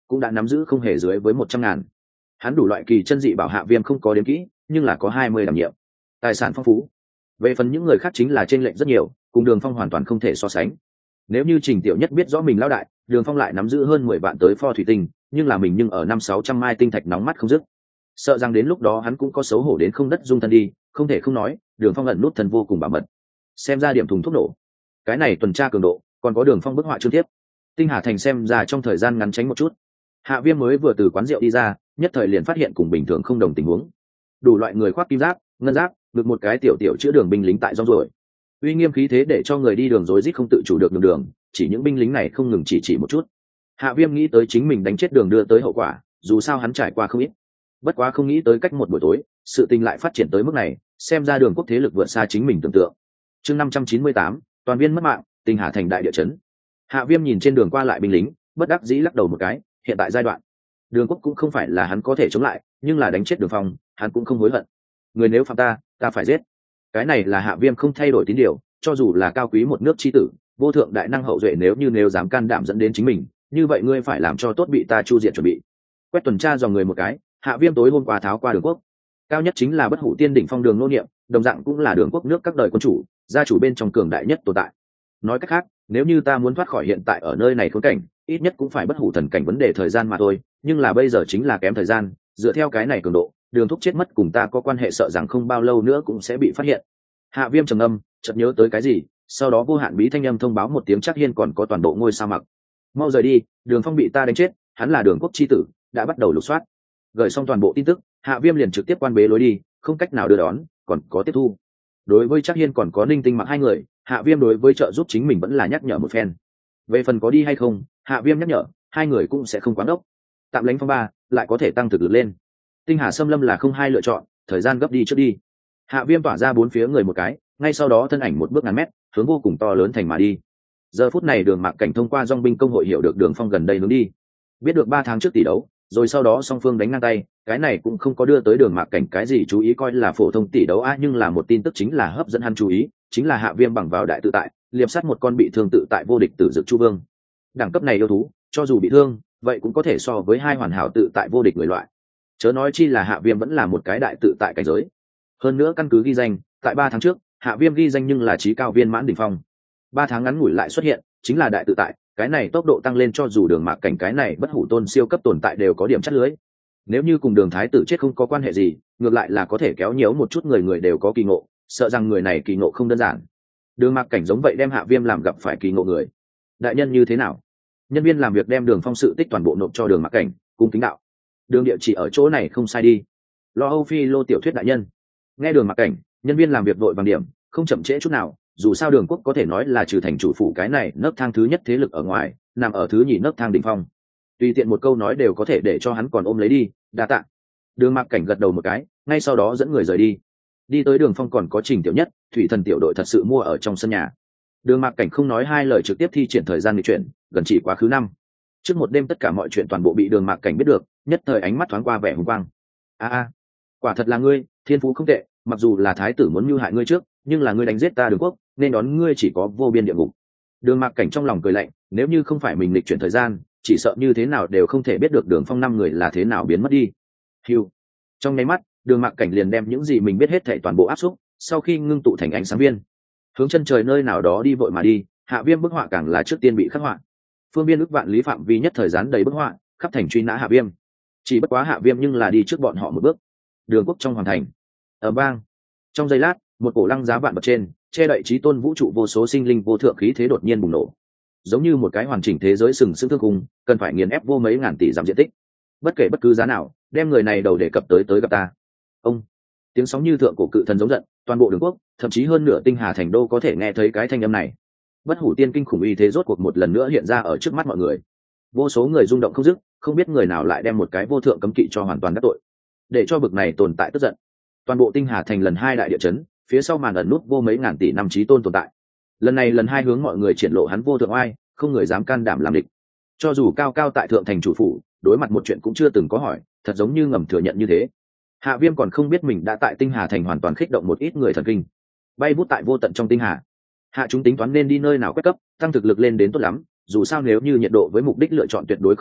cũng đã nắm giữ không hề dưới với một trăm ngàn. Hắn đủ loại kỳ chân dị bảo Hạ Viêm không có đếm kỹ, nhưng là có hai mươi đảm nhiệm. Tài sản phong phú. Về phần những người khác chính là trên lệnh rất nhiều, cùng Đường Phong hoàn toàn không thể so sánh. Nếu như Trình Tiểu Nhất biết rõ mình lão đại, Đường Phong lại nắm giữ hơn mười vạn tới pho thủy tinh, nhưng là mình nhưng ở năm sáu trăm mai tinh thạch nóng mắt không dứt. Sợ rằng đến lúc đó hắn cũng có xấu hổ đến không đất dung thân đi, không thể không nói, Đường Phong ẩn nút thân vô cùng bảo mật. Xem ra điểm thùng thuốc nổ. Cái này tuần tra cường độ, còn có Đường Phong bức họa chương tiếp. Tinh Hà Thành xem ra trong thời gian ngắn tránh một chút. Hạ Viêm mới vừa từ quán rượu đi ra, nhất thời liền phát hiện cùng bình thường không đồng tình huống. Đủ loại người khoác kim giáp, ngân giáp, được một cái tiểu tiểu chữa đường binh lính tại rong rồi. Uy nghiêm khí thế để cho người đi đường rối rít không tự chủ được đường đường, chỉ những binh lính này không ngừng chỉ chỉ một chút. Hạ Viêm nghĩ tới chính mình đánh chết đường đưa tới hậu quả, dù sao hắn trải qua không ít. Bất quá không nghĩ tới cách một buổi tối, sự tình lại phát triển tới mức này, xem ra Đường quốc thế lực vượt xa chính mình tưởng tượng. Chương năm trăm chín mươi tám, toàn viên mất mạng, Tinh Hà Thành đại địa chấn. Hạ Viêm nhìn trên đường qua lại binh lính, bất đắc dĩ lắc đầu một cái, hiện tại giai đoạn, Đường quốc cũng không phải là hắn có thể chống lại, nhưng là đánh chết Đường Phong, hắn cũng không hối hận. Người nếu phạm ta, ta phải giết. Cái này là Hạ Viêm không thay đổi tín điều, cho dù là cao quý một nước chi tử, vô thượng đại năng hậu duệ, nếu như nếu dám can đảm dẫn đến chính mình, như vậy ngươi phải làm cho tốt bị ta chu diệt chuẩn bị. Quét tuần tra dò người một cái, Hạ Viêm tối hôm qua tháo qua Đường quốc. Cao nhất chính là Bất Hủ Tiên đỉnh phong Đường Nô Niệm, đồng dạng cũng là Đường quốc nước các đời quân chủ, gia chủ bên trong cường đại nhất tồn tại. Nói cách khác, nếu như ta muốn thoát khỏi hiện tại ở nơi này khốn cảnh, ít nhất cũng phải bất hủ thần cảnh, vấn đề thời gian mà thôi, nhưng là bây giờ chính là kém thời gian, dựa theo cái này cường độ, Đường thúc chết mất cùng ta có quan hệ, sợ rằng không bao lâu nữa cũng sẽ bị phát hiện. Hạ Viêm trầm âm, chợt nhớ tới cái gì, sau đó vô hạn bí thanh âm thông báo một tiếng, chắc Hiên còn có toàn bộ ngôi sao mặc. Mau rời đi, Đường Phong bị ta đánh chết, hắn là Đường quốc chi tử, đã bắt đầu lục soát. Gửi xong toàn bộ tin tức, Hạ Viêm liền trực tiếp quan bế lối đi, không cách nào đưa đón, còn có tiếp thu. Đối với chắc Hiên còn có Ninh Tinh Mặc hai người, Hạ Viêm đối với trợ giúp chính mình vẫn là nhắc nhở một phen. Về phần có đi hay không, Hạ Viêm nhắc nhở, hai người cũng sẽ không quán đốc. Tạm lánh phong ba, lại có thể tăng thực lực lên. Tinh Hà Xâm Lâm là không hai lựa chọn, thời gian gấp đi trước đi. Hạ Viêm tỏa ra bốn phía người một cái, ngay sau đó thân ảnh một bước ngàn mét, hướng vô cùng to lớn thành mà đi. Giờ phút này Đường Mạc Cảnh thông qua dòng binh công hội hiểu được Đường Phong gần đây hướng đi, biết được ba tháng trước tỷ đấu, rồi sau đó song phương đánh ngang tay, cái này cũng không có đưa tới Đường Mạc Cảnh cái gì chú ý, coi là phổ thông tỷ đấu a, nhưng là một tin tức chính là hấp dẫn hắn chú ý, chính là Hạ Viêm bằng vào đại tự tại, liệp sát một con bị thương tự tại vô địch tử dực chu vương. Đẳng cấp này yêu thú, cho dù bị thương, vậy cũng có thể so với hai hoàn hảo tự tại vô địch người loại. Chớ nói chi là Hạ Viêm vẫn là một cái đại tự tại cảnh giới. Hơn nữa căn cứ ghi danh, tại ba tháng trước, Hạ Viêm ghi danh nhưng là chí cao viên mãn đỉnh phong. Ba tháng ngắn ngủi lại xuất hiện, chính là đại tự tại, cái này tốc độ tăng lên cho dù Đường Mạc Cảnh cái này bất hủ tôn siêu cấp tồn tại đều có điểm chắt lưới. Nếu như cùng Đường thái tử chết không có quan hệ gì, ngược lại là có thể kéo nhiễu một chút, người người đều có kỳ ngộ, sợ rằng người này kỳ ngộ không đơn giản. Đường Mạc Cảnh giống vậy đem Hạ Viêm làm gặp phải kỳ ngộ người. Đại nhân như thế nào? Nhân viên làm việc đem Đường Phong sự tích toàn bộ nộp cho Đường Mạc Cảnh, cung kính đạo. Đường địa chỉ ở chỗ này không sai đi. Lo Âu Phi lô tiểu thuyết đại nhân. Nghe Đường Mạc Cảnh, nhân viên làm việc vội bằng điểm, không chậm trễ chút nào, dù sao Đường quốc có thể nói là trừ thành chủ phủ cái này nấc thang thứ nhất thế lực ở ngoài, nằm ở thứ nhì nấc thang đỉnh phong. Tùy tiện một câu nói đều có thể để cho hắn còn ôm lấy đi, đa tạ. Đường Mạc Cảnh gật đầu một cái, ngay sau đó dẫn người rời đi. Đi tới Đường Phong còn có Trình Tiểu Nhất, Thủy Thần tiểu đội thật sự mua ở trong sân nhà. Đường Mạc Cảnh không nói hai lời trực tiếp thi triển thời gian di chuyển, gần chỉ quá khứ năm. Trước một đêm tất cả mọi chuyện toàn bộ bị Đường Mạc Cảnh biết được, nhất thời ánh mắt thoáng qua vẻ hùng quang. A a, quả thật là ngươi, thiên phú không tệ, mặc dù là thái tử muốn mưu hại ngươi trước, nhưng là ngươi đánh giết ta Đường quốc, nên đón ngươi chỉ có vô biên địa ngục. Đường Mạc Cảnh trong lòng cười lạnh, nếu như không phải mình lịch chuyển thời gian, chỉ sợ như thế nào đều không thể biết được Đường Phong năm người là thế nào biến mất đi. Hưu. Trong nháy mắt, Đường Mạc Cảnh liền đem những gì mình biết hết thảy toàn bộ áp xúc, sau khi ngưng tụ thành ánh sáng viên, hướng chân trời nơi nào đó đi vội mà đi. Hạ Viêm bức họa càng là trước tiên bị khắc họa. Phương biên ước vạn lý phạm vi nhất thời gian đầy bức họa, khắp thành truy nã Hạ Viêm. Chỉ bất quá Hạ Viêm nhưng là đi trước bọn họ một bước. Đường quốc trong hoàng thành. Ở bang. Trong giây lát, một cổ lăng giá vạn bậc trên, che đậy chí tôn vũ trụ vô số sinh linh vô thượng khí thế đột nhiên bùng nổ. Giống như một cái hoàn chỉnh thế giới sừng sững thương khung, cần phải nghiền ép vô mấy ngàn tỷ giảm diện tích. Bất kể bất cứ giá nào, đem người này đầu đề cập tới tới gặp ta. Ông. Tiếng sóng như thượng cổ cự thần giống giận, toàn bộ Đường quốc, thậm chí hơn nửa Tinh Hà thành đô có thể nghe thấy cái thanh âm này. Bất hủ tiên kinh khủng uy thế rốt cuộc một lần nữa hiện ra ở trước mắt mọi người. Vô số người rung động không dứt, không biết người nào lại đem một cái vô thượng cấm kỵ cho hoàn toàn đắc tội, để cho bực này tồn tại tức giận. Toàn bộ Tinh Hà thành lần hai đại địa chấn, phía sau màn ẩn nút vô mấy ngàn tỷ năm chí tôn tồn tại. Lần này lần hai hướng mọi người triển lộ hắn vô thượng oai, không người dám can đảm làm địch. Cho dù cao cao tại thượng thành chủ phủ, đối mặt một chuyện cũng chưa từng có hỏi, thật giống như ngầm thừa nhận như thế. Hạ Viêm còn không biết mình đã tại Tinh Hà thành hoàn toàn kích động một ít người thần kinh. Bay vút tại vô tận trong Tinh Hà, Hạ chúng tính toán nên đi nơi nào quét cấp, tăng thực lực lên đến tốt lắm, dù sao nếu như nhiệt độ với mục đích lựa chọn tuyệt đối không có,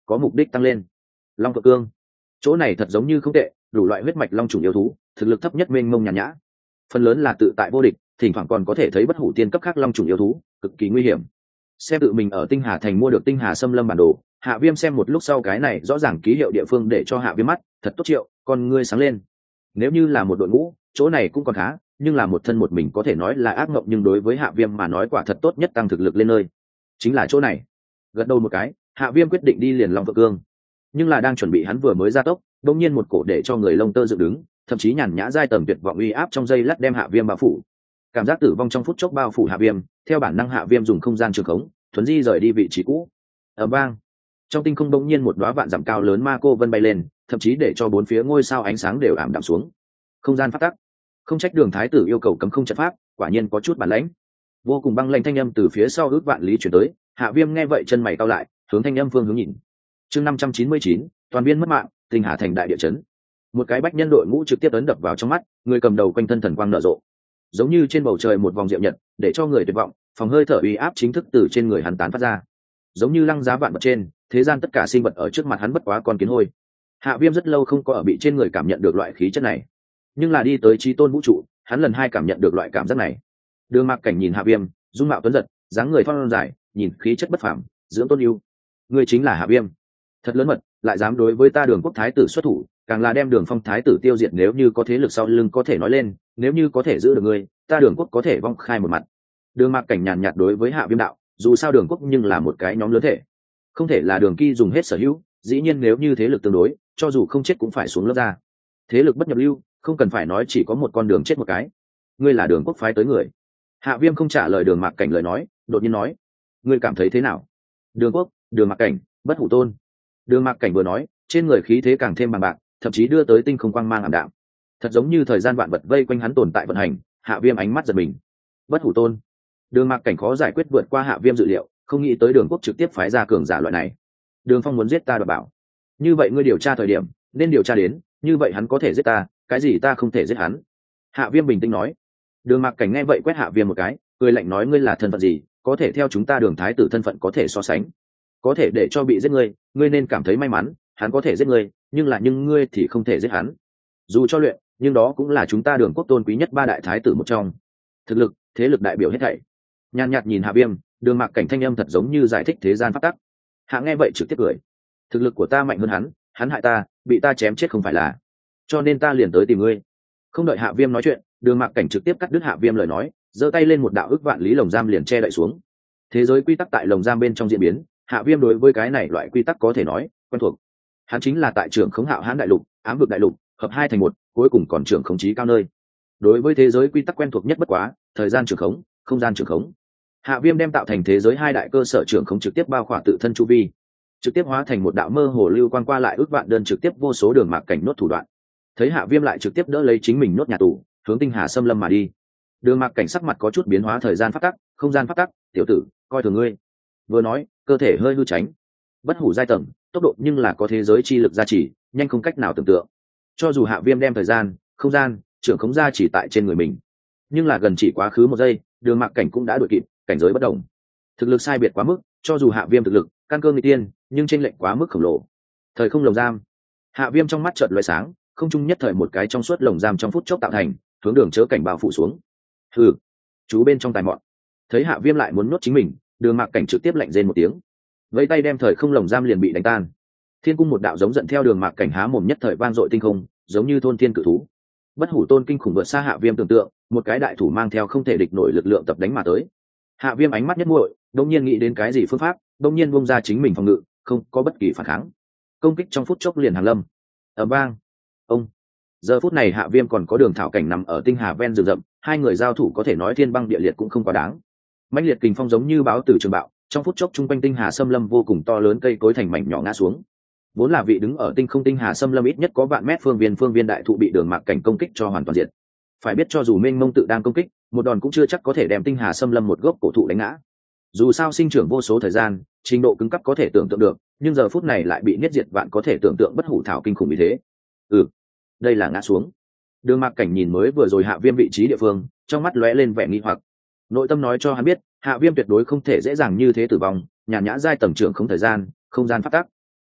có mục đích tăng lên. Long Phượng Cương, chỗ này thật giống như không tệ, đủ loại huyết mạch long trùng yêu thú, thực lực thấp nhất mênh mông nhàn nhã, phần lớn là tự tại vô địch, thỉnh thoảng còn có thể thấy bất hủ tiên cấp khác long trùng yêu thú, cực kỳ nguy hiểm. Xem tự mình ở Tinh Hà thành mua được Tinh Hà Xâm Lâm bản đồ, Hạ Viêm xem một lúc sau cái này rõ ràng ký hiệu địa phương để cho Hạ Viêm mắt thật tốt triệu, con ngươi sáng lên. Nếu như là một đội ngũ, chỗ này cũng còn khá, nhưng là một thân một mình có thể nói là ác mộng, nhưng đối với Hạ Viêm mà nói quả thật tốt nhất tăng thực lực lên nơi. Chính là chỗ này. Gật đầu một cái, Hạ Viêm quyết định đi liền Long Phượng Cương. Nhưng là đang chuẩn bị hắn vừa mới ra tốc, đột nhiên một cổ để cho người lông tơ dựng đứng, thậm chí nhàn nhã giai tầm tuyệt vọng uy áp trong giây lát đem Hạ Viêm bao phủ. Cảm giác tử vong trong phút chốc bao phủ Hạ Viêm, theo bản năng Hạ Viêm dùng không gian trường khống, thuấn di rời đi vị trí cũ. Ầm vang, trong tinh không đột nhiên một đóa vạn dặm cao lớn ma cô vân bay lên, thậm chí để cho bốn phía ngôi sao ánh sáng đều ảm đạm xuống. Không gian phát tắc, không trách Đường Thái tử yêu cầu cấm không trận pháp, quả nhiên có chút bản lãnh. Vô cùng băng lãnh thanh âm từ phía sau ước vạn lý chuyển tới, Hạ Viêm nghe vậy chân mày cau lại, hướng thanh âm phương hướng nhìn. Chương năm trăm chín mươi chín, toàn viên mất mạng, Tinh Hà thành đại địa chấn. Một cái bách nhân đội ngũ trực tiếp ấn đập vào trong mắt, người cầm đầu quanh thân thần quang nở rộ, giống như trên bầu trời một vòng diệu nhật, để cho người tuyệt vọng, phòng hơi thở uy áp chính thức từ trên người hắn tán phát ra. Giống như lăng giá vạn vật trên, thế gian tất cả sinh vật ở trước mặt hắn bất quá con kiến hôi. Hạ Viêm rất lâu không có ở bị trên người cảm nhận được loại khí chất này, nhưng là đi tới chí tôn vũ trụ, hắn lần hai cảm nhận được loại cảm giác này. Đường Mạc Cảnh nhìn Hạ Viêm, dung mạo tuấn giật, dáng người thon dài, nhìn khí chất bất phàm, dưỡng tôn yêu. Người chính là Hạ Viêm, thật lớn mật, lại dám đối với ta Đường Quốc thái tử xuất thủ, càng là đem Đường Phong thái tử tiêu diệt. Nếu như có thế lực sau lưng có thể nói lên, nếu như có thể giữ được ngươi, ta Đường Quốc có thể vong khai một mặt. Đường Mạc Cảnh nhàn nhạt đối với Hạ Viêm đạo, dù sao Đường Quốc nhưng là một cái nhóm lớn thể, không thể là Đường Ki dùng hết sở hữu, dĩ nhiên nếu như thế lực tương đối, cho dù không chết cũng phải xuống lớp ra. Thế lực bất nhập lưu, không cần phải nói chỉ có một con đường chết một cái. Ngươi là Đường Quốc phái tới người. Hạ Viêm không trả lời Đường Mạc Cảnh lời nói, đột nhiên nói, ngươi cảm thấy thế nào? Đường Quốc, Đường Mạc Cảnh, bất hủ tôn. Đường Mạc Cảnh vừa nói, trên người khí thế càng thêm bằng bạc, thậm chí đưa tới tinh không quang mang ảm đạm, thật giống như thời gian vạn vật vây quanh hắn tồn tại vận hành. Hạ Viêm ánh mắt giật mình. Bất hủ tôn. Đường Mạc Cảnh khó giải quyết vượt qua Hạ Viêm dự liệu, không nghĩ tới Đường Quốc trực tiếp phái ra cường giả loại này. Đường Phong muốn giết ta đoạt bảo, như vậy ngươi điều tra thời điểm nên điều tra đến, như vậy hắn có thể giết ta, cái gì ta không thể giết hắn? Hạ Viêm bình tĩnh nói. Đường Mạc Cảnh nghe vậy quét Hạ Viêm một cái, cười lạnh nói, ngươi là thân phận gì, có thể theo chúng ta Đường thái tử thân phận có thể so sánh, có thể để cho bị giết ngươi, ngươi nên cảm thấy may mắn. Hắn có thể giết ngươi, nhưng là nhưng ngươi thì không thể giết hắn. Dù cho luyện, nhưng đó cũng là chúng ta Đường Quốc tôn quý nhất ba đại thái tử một trong. Thực lực, thế lực đại biểu hết thảy. Nhàn nhạt nhìn Hạ Viêm, Đường Mạc Cảnh thanh âm thật giống như giải thích thế gian pháp tắc. Hạ nghe vậy trực tiếp cười. Thực lực của ta mạnh hơn hắn, hắn hại ta, bị ta chém chết không phải là, cho nên ta liền tới tìm ngươi. Không đợi Hạ Viêm nói chuyện, Đường Mạc Cảnh trực tiếp cắt đứt Hạ Viêm lời nói, giơ tay lên một đạo ức vạn lý lồng giam liền che đậy xuống. Thế giới quy tắc tại lồng giam bên trong diễn biến, Hạ Viêm đối với cái này loại quy tắc có thể nói quen thuộc. Hắn chính là tại trưởng khống Hạo Hán đại lục, ám vực đại lục, hợp hai thành một, cuối cùng còn trưởng khống chí cao nơi. Đối với thế giới quy tắc quen thuộc nhất bất quá, thời gian trưởng khống, không gian trưởng khống. Hạ Viêm đem tạo thành thế giới hai đại cơ sở trưởng khống trực tiếp bao khỏa tự thân chu vi, trực tiếp hóa thành một đạo mơ hồ lưu quang qua lại ước vạn đơn trực tiếp vô số Đường Mạc Cảnh nốt thủ đoạn. Thấy Hạ Viêm lại trực tiếp đỡ lấy chính mình nốt nhà tù, hướng Tinh Hà Xâm Lâm mà đi. Đường Mạc Cảnh sắc mặt có chút biến hóa, thời gian phát tắc, không gian phát tắc, tiểu tử, coi thường ngươi. Vừa nói, cơ thể hơi hư tránh. Bất hủ giai tầng, tốc độ nhưng là có thế giới chi lực gia trì, nhanh không cách nào tưởng tượng. Cho dù Hạ Viêm đem thời gian, không gian, trưởng khống gia chỉ tại trên người mình, nhưng là gần chỉ quá khứ một giây, Đường Mạc Cảnh cũng đã đuổi kịp, cảnh giới bất đồng. Thực lực sai biệt quá mức, cho dù Hạ Viêm thực lực, căn cơ nghịch tiên, nhưng chênh lệch quá mức khổng lồ. Thời không lồng giam. Hạ Viêm trong mắt chợt lóe sáng, không trung nhất thời một cái trong suốt lồng giam trong phút chốc tạo thành, hướng Đường Chớ Cảnh bao phủ xuống. Hừ, chú bên trong tài mọn. Thấy Hạ Viêm lại muốn nuốt chính mình, Đường Mạc Cảnh trực tiếp lạnh rên một tiếng, vẫy tay đem thời không lồng giam liền bị đánh tan. Thiên cung một đạo giống giận theo Đường Mạc Cảnh há mồm nhất thời vang dội tinh không, giống như thôn thiên cự thú. Bất hủ tôn kinh khủng vượt xa Hạ Viêm tưởng tượng, một cái đại thủ mang theo không thể địch nổi lực lượng tập đánh mà tới. Hạ Viêm ánh mắt nhất muội, đột nhiên nghĩ đến cái gì phương pháp, đột nhiên buông ra chính mình phòng ngự, không có bất kỳ phản kháng. Công kích trong phút chốc liền hàng lâm. Ầm vang. Ông. Giờ phút này Hạ Viêm còn có Đường Thảo Cảnh nằm ở tinh hà ven rừng rậm, hai người giao thủ có thể nói thiên băng địa liệt cũng không quá đáng. Mãnh liệt kình phong giống như báo từ trường bạo, trong phút chốc trung quanh tinh hà xâm lâm vô cùng to lớn, cây cối thành mảnh nhỏ ngã xuống. Vốn là vị đứng ở tinh không tinh hà xâm lâm ít nhất có vạn mét phương viên phương viên đại thụ bị Đường Mạc Cảnh công kích cho hoàn toàn diệt. Phải biết cho dù mênh mông tự đang công kích, một đòn cũng chưa chắc có thể đem tinh hà xâm lâm một gốc cổ thụ đánh ngã. Dù sao sinh trưởng vô số thời gian, trình độ cứng cấp có thể tưởng tượng được, nhưng giờ phút này lại bị niết diệt vạn có thể tưởng tượng bất hủ thảo kinh khủng như thế. Ừ, đây là ngã xuống. Đường Mạc Cảnh nhìn mới vừa rồi Hạ Viêm vị trí địa phương, trong mắt lóe lên vẻ nghi hoặc. Nội tâm nói cho hắn biết, Hạ Viêm tuyệt đối không thể dễ dàng như thế tử vong, nhàn nhã giai tầng trưởng không thời gian, không gian phát tác.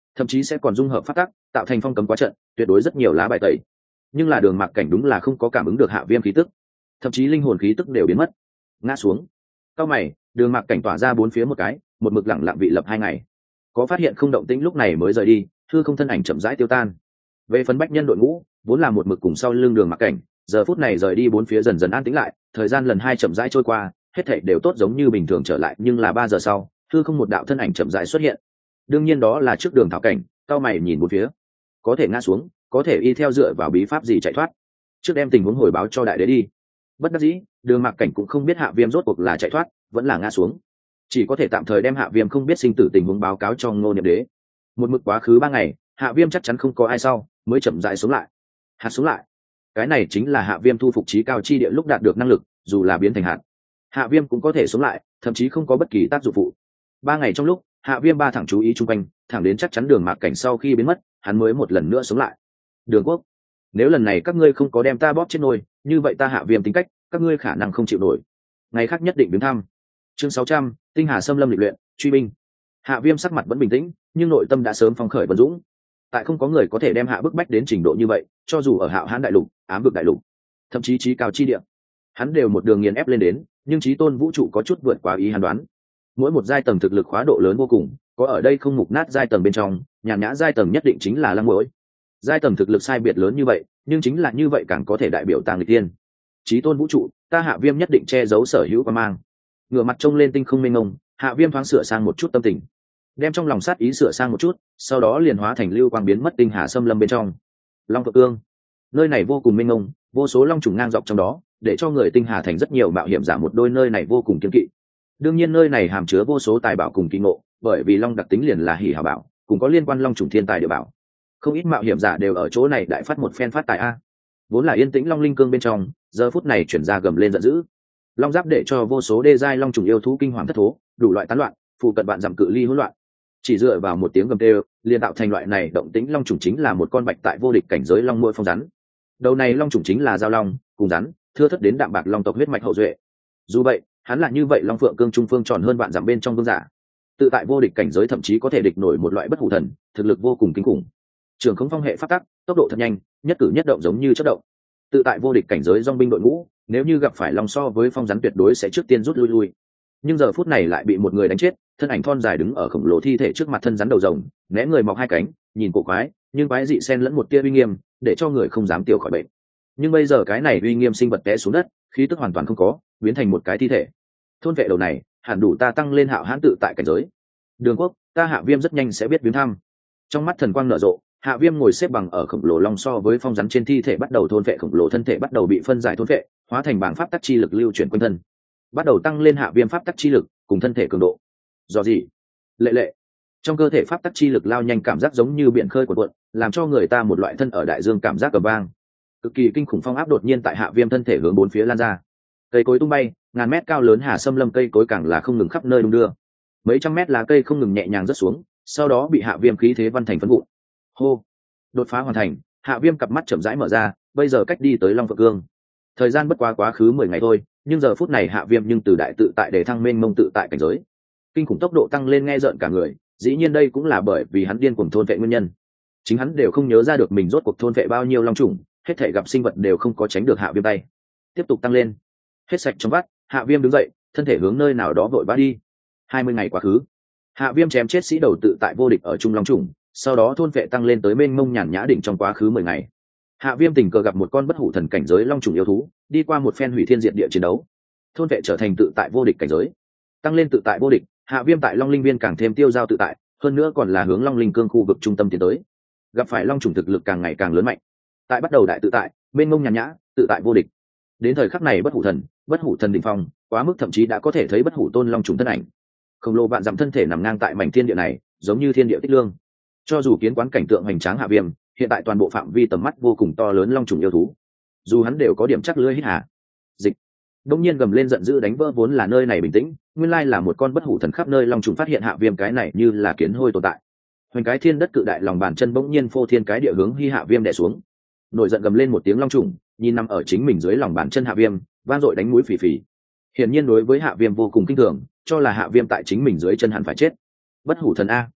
thậm chí sẽ còn dung hợp phát tắc tạo thành phong cấm quá trận, tuyệt đối rất nhiều lá bài tẩy. Nhưng là Đường Mạc Cảnh đúng là không có cảm ứng được Hạ Viêm khí tức, thậm chí linh hồn khí tức đều biến mất, ngã xuống. Cao mày, Đường Mạc Cảnh tỏa ra bốn phía một cái, một mực lặng lặng vị lập hai ngày, có phát hiện không động tĩnh lúc này mới rời đi, hư không thân ảnh chậm rãi tiêu tan. Về phần bách nhân đội ngũ, vốn là một mực cùng sau lưng Đường Mạc Cảnh, giờ phút này rời đi bốn phía dần dần an tĩnh lại, thời gian lần hai chậm rãi trôi qua, hết thảy đều tốt giống như bình thường trở lại, nhưng là ba giờ sau, hư không một đạo thân ảnh chậm rãi xuất hiện. Đương nhiên đó là trước Đường Thảo Cảnh, cao mày nhìn bốn phía, có thể ngã xuống, có thể y theo dựa vào bí pháp gì chạy thoát, trước đem tình huống hồi báo cho đại đế đi. Bất đắc dĩ, Đường Mạc Cảnh cũng không biết Hạ Viêm rốt cuộc là chạy thoát vẫn là ngã xuống, chỉ có thể tạm thời đem Hạ Viêm không biết sinh tử tình huống báo cáo cho Ngô Niệm Đế. Một mực quá khứ ba ngày, Hạ Viêm chắc chắn không có ai sau, mới chậm rãi xuống lại. Hạt xuống lại, cái này chính là Hạ Viêm thu phục trí cao chi địa lúc đạt được năng lực, dù là biến thành hạt, Hạ Viêm cũng có thể xuống lại, thậm chí không có bất kỳ tác dụng phụ. Ba ngày trong lúc, Hạ Viêm ba thẳng chú ý chung quanh, thẳng đến chắc chắn Đường Mạc Cảnh sau khi biến mất, hắn mới một lần nữa sống lại. Đường Quốc, nếu lần này các ngươi không có đem ta bóp chết nôi, như vậy ta Hạ Viêm tính cách, các ngươi khả năng không chịu nổi. Ngày khác nhất định biến thăm. Chương sáu trăm, Tinh Hà Xâm Lâm lịch luyện, truy binh. Hạ Viêm sắc mặt vẫn bình tĩnh, nhưng nội tâm đã sớm phong khởi vận dũng. Tại không có người có thể đem Hạ bức bách đến trình độ như vậy, cho dù ở Hạo Hán đại lục, Ám vực đại lục, thậm chí chí cao chi địa, hắn đều một đường nghiền ép lên đến, nhưng chí tôn vũ trụ có chút vượt quá ý hắn đoán. Mỗi một giai tầng thực lực khóa độ lớn vô cùng, có ở đây không mục nát giai tầng bên trong, nhàn nhã giai tầng nhất định chính là lăng muội. Giai tầng thực lực sai biệt lớn như vậy, nhưng chính là như vậy càng có thể đại biểu tàng nghịch tiên. Chí tôn vũ trụ, ta Hạ Viêm nhất định che giấu sở hữu quan mang. Ngửa mặt trông lên tinh không mênh mông, Hạ Viêm thoáng sửa sang một chút tâm tình, đem trong lòng sát ý sửa sang một chút, sau đó liền hóa thành lưu quang biến mất Tinh Hà Xâm Lâm bên trong. Long Phượng Cương, nơi này vô cùng mênh mông, vô số long trùng ngang dọc trong đó, để cho người Tinh Hà thành rất nhiều mạo hiểm giả một đôi nơi này vô cùng kiên kỵ. Đương nhiên nơi này hàm chứa vô số tài bảo cùng kỳ ngộ, bởi vì long đặc tính liền là hỉ hảo bảo, cùng có liên quan long trùng thiên tài địa bảo. Không ít mạo hiểm giả đều ở chỗ này đại phát một phen phát tài a. Vốn là yên tĩnh long linh cương bên trong, giờ phút này chuyển ra gầm lên giận dữ. Long giáp để cho vô số đê giai long trùng yêu thú kinh hoàng thất thố, đủ loại tán loạn, phụ cận bạn giảm cự ly hỗn loạn. Chỉ dựa vào một tiếng gầm tê, liền tạo thành loại này động tĩnh long trùng chính là một con bạch tại vô địch cảnh giới long muội phong rắn. Đầu này long trùng chính là giao long, cùng rắn, thưa thất đến đạm bạc long tộc huyết mạch hậu duệ. Dù vậy, hắn là như vậy long phượng cương trung phương tròn hơn bạn dặm bên trong vương giả. Tự tại vô địch cảnh giới thậm chí có thể địch nổi một loại bất hủ thần, thực lực vô cùng kinh khủng. Trường không phong hệ phát tắc, tốc độ thật nhanh, nhất cử nhất động giống như chớp động. Tự tại vô địch cảnh giới dòng binh đội ngũ, nếu như gặp phải long so với phong rắn tuyệt đối sẽ trước tiên rút lui lui. Nhưng giờ phút này lại bị một người đánh chết, thân ảnh thon dài đứng ở khổng lồ thi thể trước mặt thân rắn đầu rồng, né người mọc hai cánh, nhìn cổ quái, nhưng quái dị xen lẫn một tia uy nghiêm, để cho người không dám tiêu khỏi bệnh. Nhưng bây giờ cái này uy nghiêm sinh vật té xuống đất, khí tức hoàn toàn không có, biến thành một cái thi thể. Thôn vệ đầu này, hẳn đủ ta tăng lên Hạo Hán tự tại cảnh giới. Đường Quốc, ta Hạ Viêm rất nhanh sẽ biết viếng thăm. Trong mắt thần quang nở rộ, Hạ Viêm ngồi xếp bằng ở khổng lồ long so với phong rắn trên thi thể bắt đầu thôn vệ khổng lồ thân thể bắt đầu bị phân giải thôn vệ, hóa thành bảng pháp tắc chi lực lưu chuyển quanh thân. Bắt đầu tăng lên Hạ Viêm pháp tắc chi lực cùng thân thể cường độ. Do gì? Lệ lệ. Trong cơ thể pháp tắc chi lực lao nhanh, cảm giác giống như biển khơi cuộn cuộn, làm cho người ta một loại thân ở đại dương cảm giác cầm vang. Cực kỳ kinh khủng phong áp đột nhiên tại Hạ Viêm thân thể hướng bốn phía lan ra. Cây cối tung bay, ngàn mét cao lớn hà xâm lâm cây cối càng là không ngừng khắp nơi đung đưa. Mấy trăm mét lá cây không ngừng nhẹ nhàng rớt xuống, sau đó bị Hạ Viêm khí thế văn thành phấn vụn. Hô, đột phá hoàn thành, Hạ Viêm cặp mắt chậm rãi mở ra, bây giờ cách đi tới Long Phượng Cương. Thời gian bất quá quá khứ mười ngày thôi, nhưng giờ phút này Hạ Viêm nhưng từ đại tự tại để thăng mênh mông tự tại cảnh giới. Kinh khủng tốc độ tăng lên nghe rợn cả người, dĩ nhiên đây cũng là bởi vì hắn điên cuồng thôn vệ nguyên nhân. Chính hắn đều không nhớ ra được mình rốt cuộc thôn vệ bao nhiêu long trùng, hết thể gặp sinh vật đều không có tránh được Hạ Viêm tay. Tiếp tục tăng lên. Hết sạch trong vắt, Hạ Viêm đứng dậy, thân thể hướng nơi nào đó vội vã đi. Hai mươi ngày quá khứ, Hạ Viêm chém chết sĩ đầu tự tại vô địch ở trung long trùng, sau đó thôn vệ tăng lên tới mênh mông nhàn nhã đỉnh trong quá khứ mười ngày. Hạ Viêm tình cờ gặp một con bất hủ thần cảnh giới long trùng yêu thú, đi qua một phen hủy thiên diệt địa chiến đấu, thôn vệ trở thành tự tại vô địch cảnh giới. Tăng lên tự tại vô địch, Hạ Viêm tại Long Linh Viên càng thêm tiêu dao tự tại, hơn nữa còn là hướng Long Linh Cương khu vực trung tâm tiến tới. Gặp phải long trùng thực lực càng ngày càng lớn mạnh. Tại bắt đầu đại tự tại, mênh mông nhàn nhã, tự tại vô địch. Đến thời khắc này bất hủ thần, bất hủ thần đỉnh phong, quá mức thậm chí đã có thể thấy bất hủ tôn long trùng thân ảnh. Khổng lồ vạn dặm thân thể nằm ngang tại mảnh thiên địa này, giống như thiên địa tích lương. Cho dù kiến quán cảnh tượng hoành tráng Hạ Viêm, hiện tại toàn bộ phạm vi tầm mắt vô cùng to lớn long trùng yêu thú, dù hắn đều có điểm chắc lưỡi hít hà. Dịch. Đông nhiên gầm lên giận dữ đánh vỡ vốn là nơi này bình tĩnh, nguyên lai là một con bất hủ thần khắp nơi long trùng phát hiện Hạ Viêm cái này như là kiến hôi tồn tại. Hoành cái thiên đất cự đại lòng bàn chân bỗng nhiên phô thiên cái địa hướng Hi Hạ Viêm đè xuống. Nổi giận gầm lên một tiếng long trùng, nhìn nằm ở chính mình dưới lòng bàn chân Hạ Viêm, vang dội đánh mũi phì phì. Hiển nhiên đối với Hạ Viêm vô cùng kinh thường, cho là Hạ Viêm tại chính mình dưới chân hẳn phải chết. Bất hủ thần a.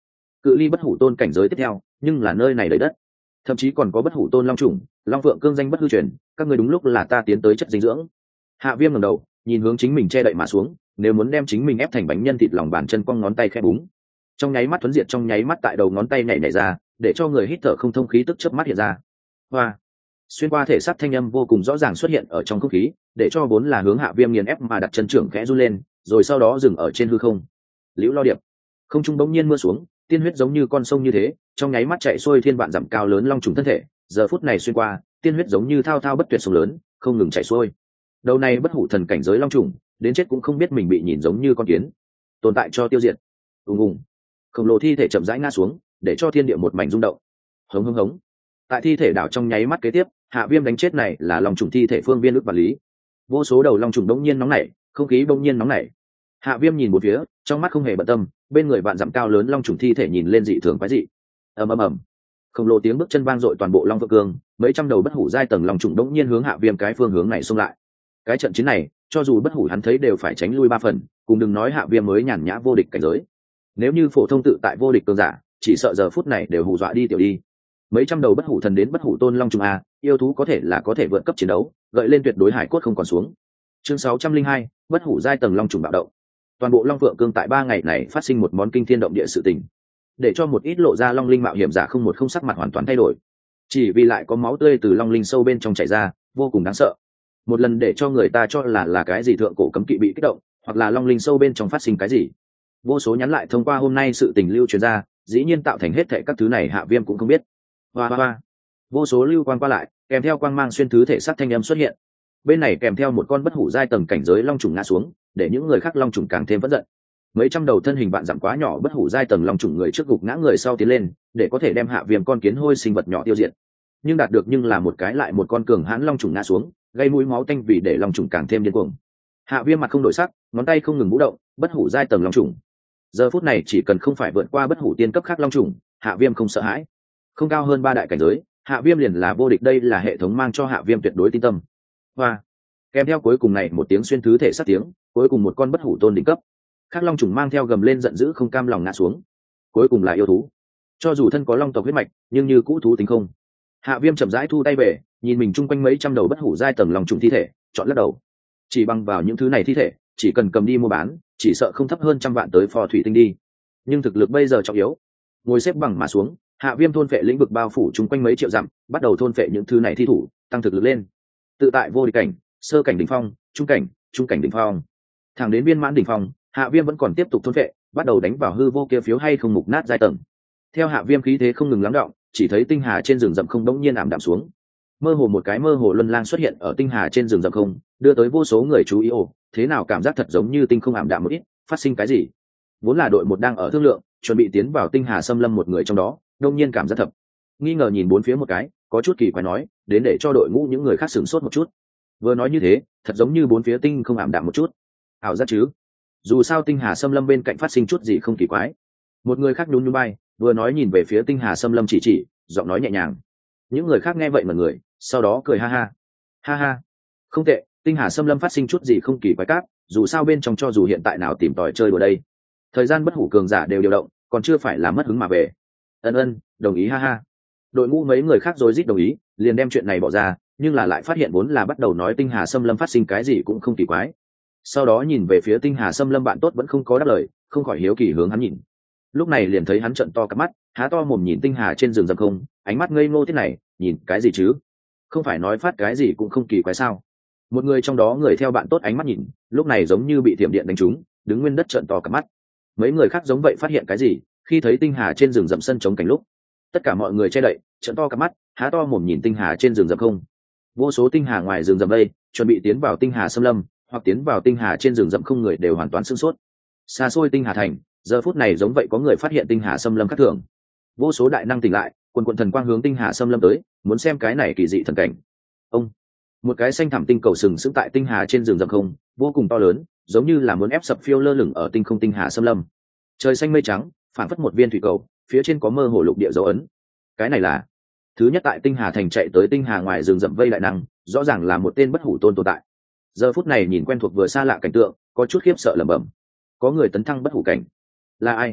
cự ly bất hủ tôn cảnh giới tiếp theo, nhưng là nơi này đầy đất, thậm chí còn có bất hủ tôn long trùng, long phượng cương danh bất hư truyền, các ngươi đúng lúc là ta tiến tới chất dinh dưỡng. Hạ Viêm ngẩng đầu, nhìn hướng chính mình che đậy mà xuống, nếu muốn đem chính mình ép thành bánh nhân thịt, lòng bàn chân cong ngón tay khẽ búng, trong nháy mắt thuấn diệt trong nháy mắt tại đầu ngón tay nhảy nhảy ra, để cho người hít thở không thông khí tức chớp mắt hiện ra. Hoa, xuyên qua thể xác thanh âm vô cùng rõ ràng xuất hiện ở trong không khí, để cho vốn là hướng Hạ Viêm nghiền ép mà đặt chân trưởng khẽ run lên, rồi sau đó dừng ở trên hư không. Liễu Lo Điệp, không trung bỗng nhiên mưa xuống, tiên huyết giống như con sông như thế, trong nháy mắt chạy xuôi thiên vạn dặm cao lớn long trùng thân thể, giờ phút này xuyên qua, tiên huyết giống như thao thao bất tuyệt sông lớn, không ngừng chảy xuôi. Đầu này bất hủ thần cảnh giới long trùng, đến chết cũng không biết mình bị nhìn giống như con kiến, tồn tại cho tiêu diệt. Ùng ùng, khổng lồ thi thể chậm rãi ngã xuống, để cho thiên địa một mảnh rung động. Hống hống hống. Tại thi thể đảo trong nháy mắt kế tiếp, Hạ Viêm đánh chết này là long trùng thi thể phương viên ước vật lý. Vô số đầu long trùng đống nhiên nóng nảy, không khí bỗng nhiên nóng nảy. Hạ Viêm nhìn một phía, trong mắt không hề bận tâm, bên người vạn dặm cao lớn long trùng thi thể nhìn lên dị thường quái dị. Ầm ầm ầm. Khổng lồ tiếng bước chân vang dội toàn bộ Long Phượng Cương, mấy trăm đầu bất hủ giai tầng long trùng đống nhiên hướng Hạ Viêm cái phương hướng này xông lại. Cái trận chiến này, cho dù bất hủ hắn thấy đều phải tránh lui ba phần, cùng đừng nói Hạ Viêm mới nhàn nhã vô địch cảnh giới. Nếu như phổ thông tự tại vô địch cường giả, chỉ sợ giờ phút này đều hù dọa đi tiểu đi. Mấy trăm đầu bất hủ thần đến bất hủ tôn long trùng a, yêu thú có thể là có thể vượt cấp chiến đấu, gợi lên tuyệt đối hải cốt không còn xuống. Chương sáu trăm linh hai, bất hủ giai tầng long trùng bạo động. Toàn bộ Long Phượng Cương tại ba ngày này phát sinh một món kinh thiên động địa sự tình, để cho một ít lộ ra long linh mạo hiểm giả không một không sắc mặt hoàn toàn thay đổi, chỉ vì lại có máu tươi từ long linh sâu bên trong chảy ra, vô cùng đáng sợ. Một lần để cho người ta cho là là cái gì thượng cổ cấm kỵ bị kích động, hoặc là long linh sâu bên trong phát sinh cái gì. Vô số nhắn lại thông qua hôm nay sự tình lưu truyền ra, dĩ nhiên tạo thành hết thảy các thứ này Hạ Viêm cũng không biết. Hoa hoa hoa. Vô số lưu quang qua lại, kèm theo quang mang xuyên thứ thể xác thanh âm xuất hiện. Bên này kèm theo một con bất hủ giai tầng cảnh giới long trùng ngã xuống, để những người khác long trùng càng thêm phẫn giận. Mấy trăm đầu thân hình vạn dặm quá nhỏ bất hủ giai tầng long trùng người trước gục ngã người sau tiến lên, để có thể đem Hạ Viêm con kiến hôi sinh vật nhỏ tiêu diệt. Nhưng đạt được nhưng là một cái lại một con cường hãn long trùng ngã xuống, gây mũi máu tanh vì để long trùng càng thêm điên cuồng. Hạ Viêm mặt không đổi sắc, ngón tay không ngừng vũ động, bất hủ giai tầng long trùng. Giờ phút này chỉ cần không phải vượt qua bất hủ tiên cấp khác long trùng, Hạ Viêm không sợ hãi. Không cao hơn ba đại cảnh giới, Hạ Viêm liền là vô địch, đây là hệ thống mang cho Hạ Viêm tuyệt đối tin tâm. Hoa. Kèm theo cuối cùng này một tiếng xuyên thứ thể sát tiếng, cuối cùng một con bất hủ tôn đỉnh cấp khác long trùng mang theo gầm lên giận dữ không cam lòng ngã xuống. Cuối cùng là yêu thú, cho dù thân có long tộc huyết mạch nhưng như cũ thú tính không. Hạ Viêm chậm rãi thu tay về, nhìn mình chung quanh mấy trăm đầu bất hủ giai tầng long trùng thi thể, chọn lắc đầu. Chỉ bằng vào những thứ này thi thể, chỉ cần cầm đi mua bán, chỉ sợ không thấp hơn trăm vạn tới phò thủy tinh đi. Nhưng thực lực bây giờ trọng yếu, ngồi xếp bằng mà xuống, Hạ Viêm thôn phệ lĩnh vực bao phủ chung quanh mấy triệu dặm, bắt đầu thôn phệ những thứ này thi thủ, tăng thực lực lên. Tự tại vô địch cảnh, sơ cảnh đỉnh phong, trung cảnh, trung cảnh đỉnh phong, thẳng đến viên mãn đỉnh phong, Hạ Viêm vẫn còn tiếp tục thôn phệ, bắt đầu đánh vào hư vô kia phiếu hay không mục nát giai tầng. Theo Hạ Viêm khí thế không ngừng lắng đọng, chỉ thấy tinh hà trên rừng rậm không đống nhiên ảm đạm xuống. Mơ hồ một cái mơ hồ luân lang xuất hiện ở tinh hà trên rừng rậm không, đưa tới vô số người chú ý. Ồ, thế nào cảm giác thật giống như tinh không ảm đạm một ít, phát sinh cái gì? Vốn là đội một đang ở thương lượng, chuẩn bị tiến vào tinh hà xâm lâm một người trong đó, đột nhiên cảm giác thập nghi ngờ nhìn bốn phía một cái, có chút kỳ quái nói, đến để cho đội ngũ những người khác sửng sốt một chút. Vừa nói như thế, thật giống như bốn phía tinh không ảm đạm một chút. Ảo giác chứ? Dù sao tinh hà xâm lâm bên cạnh phát sinh chút gì không kỳ quái. Một người khác nhún nhún bay, vừa nói nhìn về phía tinh hà xâm lâm chỉ chỉ, giọng nói nhẹ nhàng. Những người khác nghe vậy mà người, sau đó cười ha ha. Ha ha, không tệ, tinh hà xâm lâm phát sinh chút gì không kỳ quái cát, dù sao bên trong cho dù hiện tại nào tìm tòi chơi đùa đây. Thời gian bất hủ cường giả đều điều động, còn chưa phải là mất hứng mà về. Ân ân, đồng ý ha ha. Đội ngũ mấy người khác rối rít đồng ý, liền đem chuyện này bỏ ra, nhưng là lại phát hiện vốn là bắt đầu nói tinh hà xâm lâm phát sinh cái gì cũng không kỳ quái. Sau đó nhìn về phía tinh hà xâm lâm bạn tốt vẫn không có đáp lời, không khỏi hiếu kỳ hướng hắn nhìn. Lúc này liền thấy hắn trợn to cặp mắt, há to mồm nhìn tinh hà trên rừng rậm không, ánh mắt ngây ngô thế này, nhìn cái gì chứ? Không phải nói phát cái gì cũng không kỳ quái sao? Một người trong đó người theo bạn tốt ánh mắt nhìn, lúc này giống như bị thiểm điện đánh trúng, đứng nguyên đất trợn to cặp mắt. Mấy người khác giống vậy phát hiện cái gì, khi thấy tinh hà trên rừng rậm sân trống cảnh lúc, tất cả mọi người che đậy, trợn to cặp mắt, há to mồm nhìn tinh hà trên rừng rậm không. Vô số tinh hà ngoài rừng rậm đây, chuẩn bị tiến vào tinh hà xâm lâm, hoặc tiến vào tinh hà trên rừng rậm không người đều hoàn toàn sửng sốt. Xa xôi tinh hà thành, giờ phút này giống vậy có người phát hiện tinh hà xâm lâm khác thường. Vô số đại năng tỉnh lại, quần quần thần quang hướng tinh hà xâm lâm tới, muốn xem cái này kỳ dị thần cảnh. Ông, một cái xanh thẳm tinh cầu sừng sững tại tinh hà trên rừng rậm không, vô cùng to lớn, giống như là muốn ép sập phiêu lơ lửng ở tinh không tinh hà xâm lâm. Trời xanh mây trắng, phản phất một viên thủy cầu, phía trên có mơ hồ lục địa dấu ấn. Cái này là thứ nhất tại tinh hà thành chạy tới tinh hà ngoài rừng rậm vây đại năng, rõ ràng là một tên bất hủ tôn tồn tại. Giờ phút này nhìn quen thuộc vừa xa lạ cảnh tượng, có chút khiếp sợ lẩm bẩm. Có người tấn thăng bất hủ cảnh, là ai?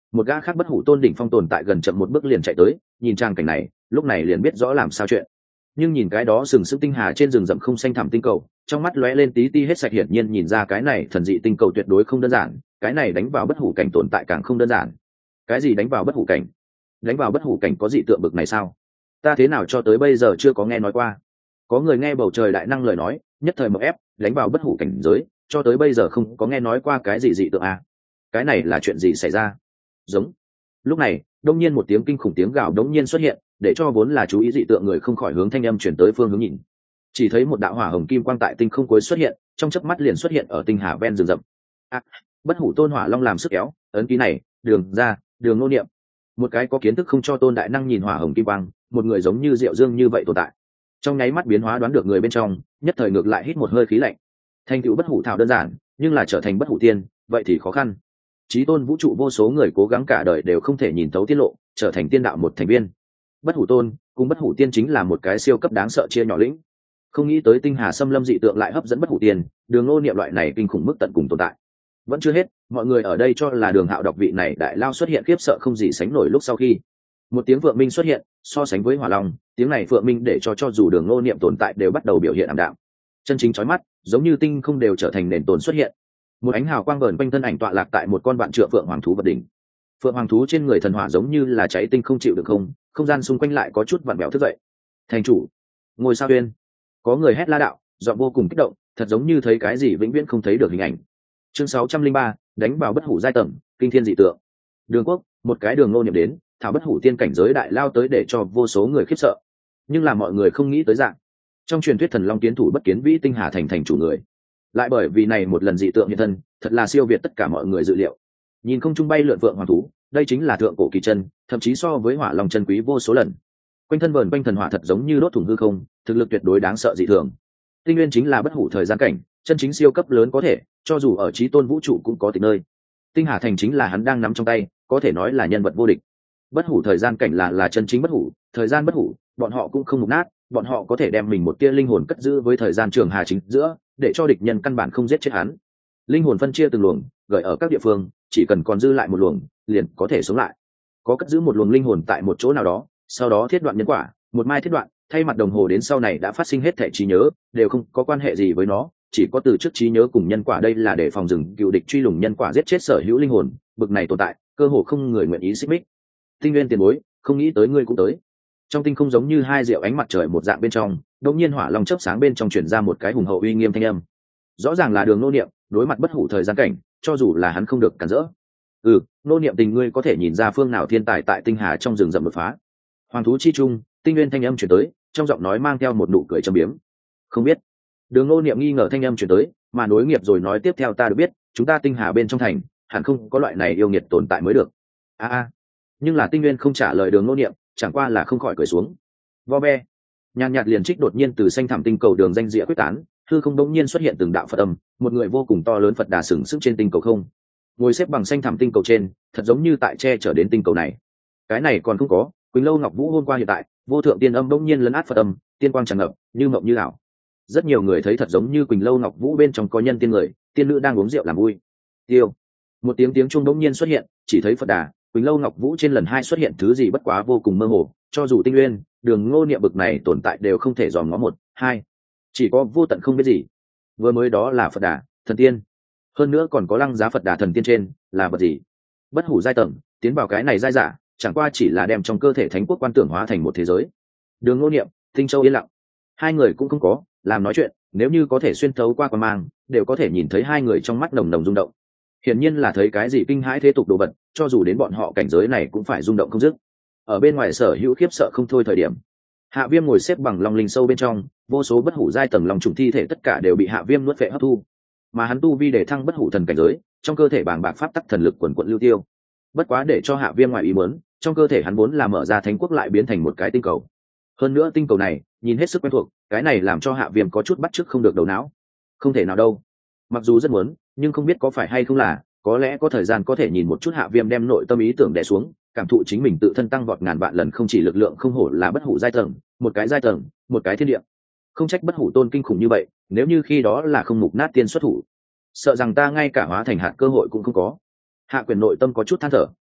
một gã khác bất hủ tôn đỉnh phong tồn tại gần chậm một bước liền chạy tới, nhìn trang cảnh này lúc này liền biết rõ làm sao chuyện. Nhưng nhìn cái đó sừng sững tinh hà trên rừng rậm không xanh thẳm tinh cầu, trong mắt lóe lên tí ti hết sạch, hiển nhiên nhìn ra cái này thần dị tinh cầu tuyệt đối không đơn giản, cái này đánh vào bất hủ cảnh tồn tại càng không đơn giản. Cái gì đánh vào bất hủ cảnh? Đánh vào bất hủ cảnh có dị tượng bực này sao? Ta thế nào cho tới bây giờ chưa có nghe nói qua. Có người nghe bầu trời đại năng lời nói, nhất thời mở ép, đánh vào bất hủ cảnh giới, cho tới bây giờ không có nghe nói qua cái gì dị tượng à? Cái này là chuyện gì xảy ra? Giống. Lúc này, đông nhiên một tiếng kinh khủng tiếng gào đống nhiên xuất hiện, để cho vốn là chú ý dị tượng người không khỏi hướng thanh âm chuyển tới phương hướng nhìn. Chỉ thấy một đạo hỏa hồng kim quang tại tinh không cuối xuất hiện, trong chớp mắt liền xuất hiện ở tinh hà ven rừng rậm. À, bất hủ tôn hỏa long làm sức kéo, ấn ký này, đường ra, đường nô niệm. Một cái có kiến thức không cho tôn đại năng nhìn hỏa hồng kim quang, một người giống như diệu dương như vậy tồn tại. Trong nháy mắt biến hóa đoán được người bên trong, nhất thời ngược lại hít một hơi khí lạnh. Thành tựu bất hủ thảo đơn giản, nhưng là trở thành bất hủ tiên, vậy thì khó khăn. Chí tôn vũ trụ vô số người cố gắng cả đời đều không thể nhìn thấu tiết lộ, trở thành tiên đạo một thành viên. Bất hủ tôn cùng bất hủ tiên chính là một cái siêu cấp đáng sợ chia nhỏ lĩnh. Không nghĩ tới tinh hà xâm lâm dị tượng lại hấp dẫn bất hủ tiên, đường nô niệm loại này kinh khủng mức tận cùng tồn tại. Vẫn chưa hết, mọi người ở đây cho là đường hạo đọc vị này đại lao xuất hiện khiếp sợ không gì sánh nổi lúc sau khi một tiếng vượng minh xuất hiện, so sánh với hỏa long, tiếng này vượng minh để cho cho dù đường nô niệm tồn tại đều bắt đầu biểu hiện ảm đạm, chân chính chói mắt, giống như tinh không đều trở thành nền tồn xuất hiện. Một ánh hào quang vờn quanh thân ảnh tọa lạc tại một con vạn trượng phượng hoàng thú vật đỉnh. Phượng hoàng thú trên người thần hỏa giống như là cháy tinh không chịu được không, không gian xung quanh lại có chút vặn vẹo thức dậy. Thành chủ, ngôi sao uyên, có người hét la đạo, giọng vô cùng kích động, thật giống như thấy cái gì vĩnh viễn không thấy được hình ảnh. Chương sáu trăm linh ba, đánh vào bất hủ giai tầng, kinh thiên dị tượng. Đường quốc, một cái đường nô niệm đến, thảo bất hủ tiên cảnh giới đại lao tới để cho vô số người khiếp sợ. Nhưng là mọi người không nghĩ tới dạng, trong truyền thuyết thần long kiến thủ bất kiến vĩ tinh hà thành thành chủ người, lại bởi vì này một lần dị tượng hiện thân, thật là siêu việt tất cả mọi người dự liệu. Nhìn không trung bay lượn vượng hoàng thú, đây chính là thượng cổ kỳ chân, thậm chí so với hỏa long chân quý vô số lần. Quanh thân vờn quanh thần hỏa thật giống như đốt thủng hư không, thực lực tuyệt đối đáng sợ dị thường. Tinh nguyên chính là bất hủ thời gian cảnh, chân chính siêu cấp lớn có thể, cho dù ở chí tôn vũ trụ cũng có tịch nơi. Tinh hà thành chính là hắn đang nắm trong tay, có thể nói là nhân vật vô địch. Bất hủ thời gian cảnh là là chân chính bất hủ, thời gian bất hủ, bọn họ cũng không mục nát, bọn họ có thể đem mình một tia linh hồn cất giữ với thời gian trường hà chính giữa, để cho địch nhân căn bản không giết chết hắn. Linh hồn phân chia từng luồng, gửi ở các địa phương, chỉ cần còn dư lại một luồng, liền có thể sống lại. Có cất giữ một luồng linh hồn tại một chỗ nào đó, sau đó thiết đoạn nhân quả, một mai thiết đoạn, thay mặt đồng hồ đến sau này đã phát sinh hết thể trí nhớ, đều không có quan hệ gì với nó, chỉ có từ trước trí nhớ cùng nhân quả, đây là để phòng rừng cựu địch truy lùng nhân quả giết chết sở hữu linh hồn, bực này tồn tại, cơ hồ không người nguyện ý xích mích. Tinh nguyên tiền bối, không nghĩ tới ngươi cũng tới. Trong tinh không giống như hai diệu ánh mặt trời một dạng bên trong, đột nhiên hỏa long chớp sáng bên trong truyền ra một cái hùng hậu uy nghiêm thanh âm. Rõ ràng là đường nô niệm, đối mặt bất hủ thời gian cảnh, cho dù là hắn không được cản rỡ. Ừ, nô niệm tình ngươi có thể nhìn ra phương nào thiên tài tại tinh hà trong rừng rậm đột phá. Hoàng thú chi trung, tinh nguyên thanh âm truyền tới, trong giọng nói mang theo một nụ cười trầm biếm. Không biết. Đường nô niệm nghi ngờ thanh âm truyền tới, mà nối nghiệp rồi nói tiếp theo, ta được biết, chúng ta tinh hà bên trong thành, hẳn không có loại này yêu nghiệt tồn tại mới được. A a. Nhưng là tinh nguyên không trả lời đường nô niệm, chẳng qua là không khỏi cười xuống. Vo be. Nhàn nhạt liền trích đột nhiên từ xanh thẳm tinh cầu đường danh địa quyết tán, hư không đống nhiên xuất hiện từng đạo Phật âm, một người vô cùng to lớn Phật đà sừng sững trên tinh cầu không, ngồi xếp bằng xanh thẳm tinh cầu trên, thật giống như tại che chở đến tinh cầu này. Cái này còn không có, Quỳnh Lâu Ngọc Vũ hôm qua hiện tại, vô thượng tiên âm đống nhiên lấn át Phật âm, tiên quang tràn ngập, như mộng như ảo. Rất nhiều người thấy thật giống như Quỳnh Lâu Ngọc Vũ bên trong có nhân tiên người, tiên nữ đang uống rượu làm vui. Tiêu. Một tiếng tiếng chuông đống nhiên xuất hiện, chỉ thấy Phật đà, Quỳnh Lâu Ngọc Vũ trên lần hai xuất hiện thứ gì bất quá vô cùng mơ hồ, cho dù tinh nguyên, đường ngô niệm bực này tồn tại đều không thể dòm ngó một, hai, chỉ có vô tận không biết gì. Vừa mới đó là Phật đà, thần tiên, hơn nữa còn có lăng giá Phật đà thần tiên trên, là vật gì? Bất hủ giai tầng, tiến vào cái này giai giả, chẳng qua chỉ là đem trong cơ thể thánh quốc quan tưởng hóa thành một thế giới. Đường ngô niệm, Tinh Châu yên lặng, hai người cũng không có làm nói chuyện, nếu như có thể xuyên thấu qua quan mang, đều có thể nhìn thấy hai người trong mắt nồng nồng rung động. Hiển nhiên là thấy cái gì kinh hãi thế tục đồ vật, cho dù đến bọn họ cảnh giới này cũng phải rung động không dứt. Ở bên ngoài sở hữu khiếp sợ không thôi thời điểm, Hạ Viêm ngồi xếp bằng long linh sâu bên trong, vô số bất hủ giai tầng long trùng thi thể tất cả đều bị Hạ Viêm nuốt phệ hấp thu, mà hắn tu vi để thăng bất hủ thần cảnh giới, trong cơ thể bàng bạc pháp tắc thần lực quần quận lưu tiêu. Bất quá để cho Hạ Viêm ngoài ý muốn, trong cơ thể hắn vốn là mở ra thánh quốc lại biến thành một cái tinh cầu. Hơn nữa tinh cầu này nhìn hết sức quen thuộc, cái này làm cho Hạ Viêm có chút bắt chước không được đầu não. Không thể nào đâu. Mặc dù rất muốn, nhưng không biết có phải hay không là, có lẽ có thời gian có thể nhìn một chút. Hạ Viêm đem nội tâm ý tưởng đè xuống, cảm thụ chính mình tự thân tăng vọt ngàn vạn lần, không chỉ lực lượng không hổ là bất hủ giai tầng, một cái giai tầng, một cái thiên địa. Không trách bất hủ tôn kinh khủng như vậy, nếu như khi đó là không mục nát tiên xuất thủ, sợ rằng ta ngay cả hóa thành hạt cơ hội cũng không có. Hạ Quyền nội tâm có chút than thở,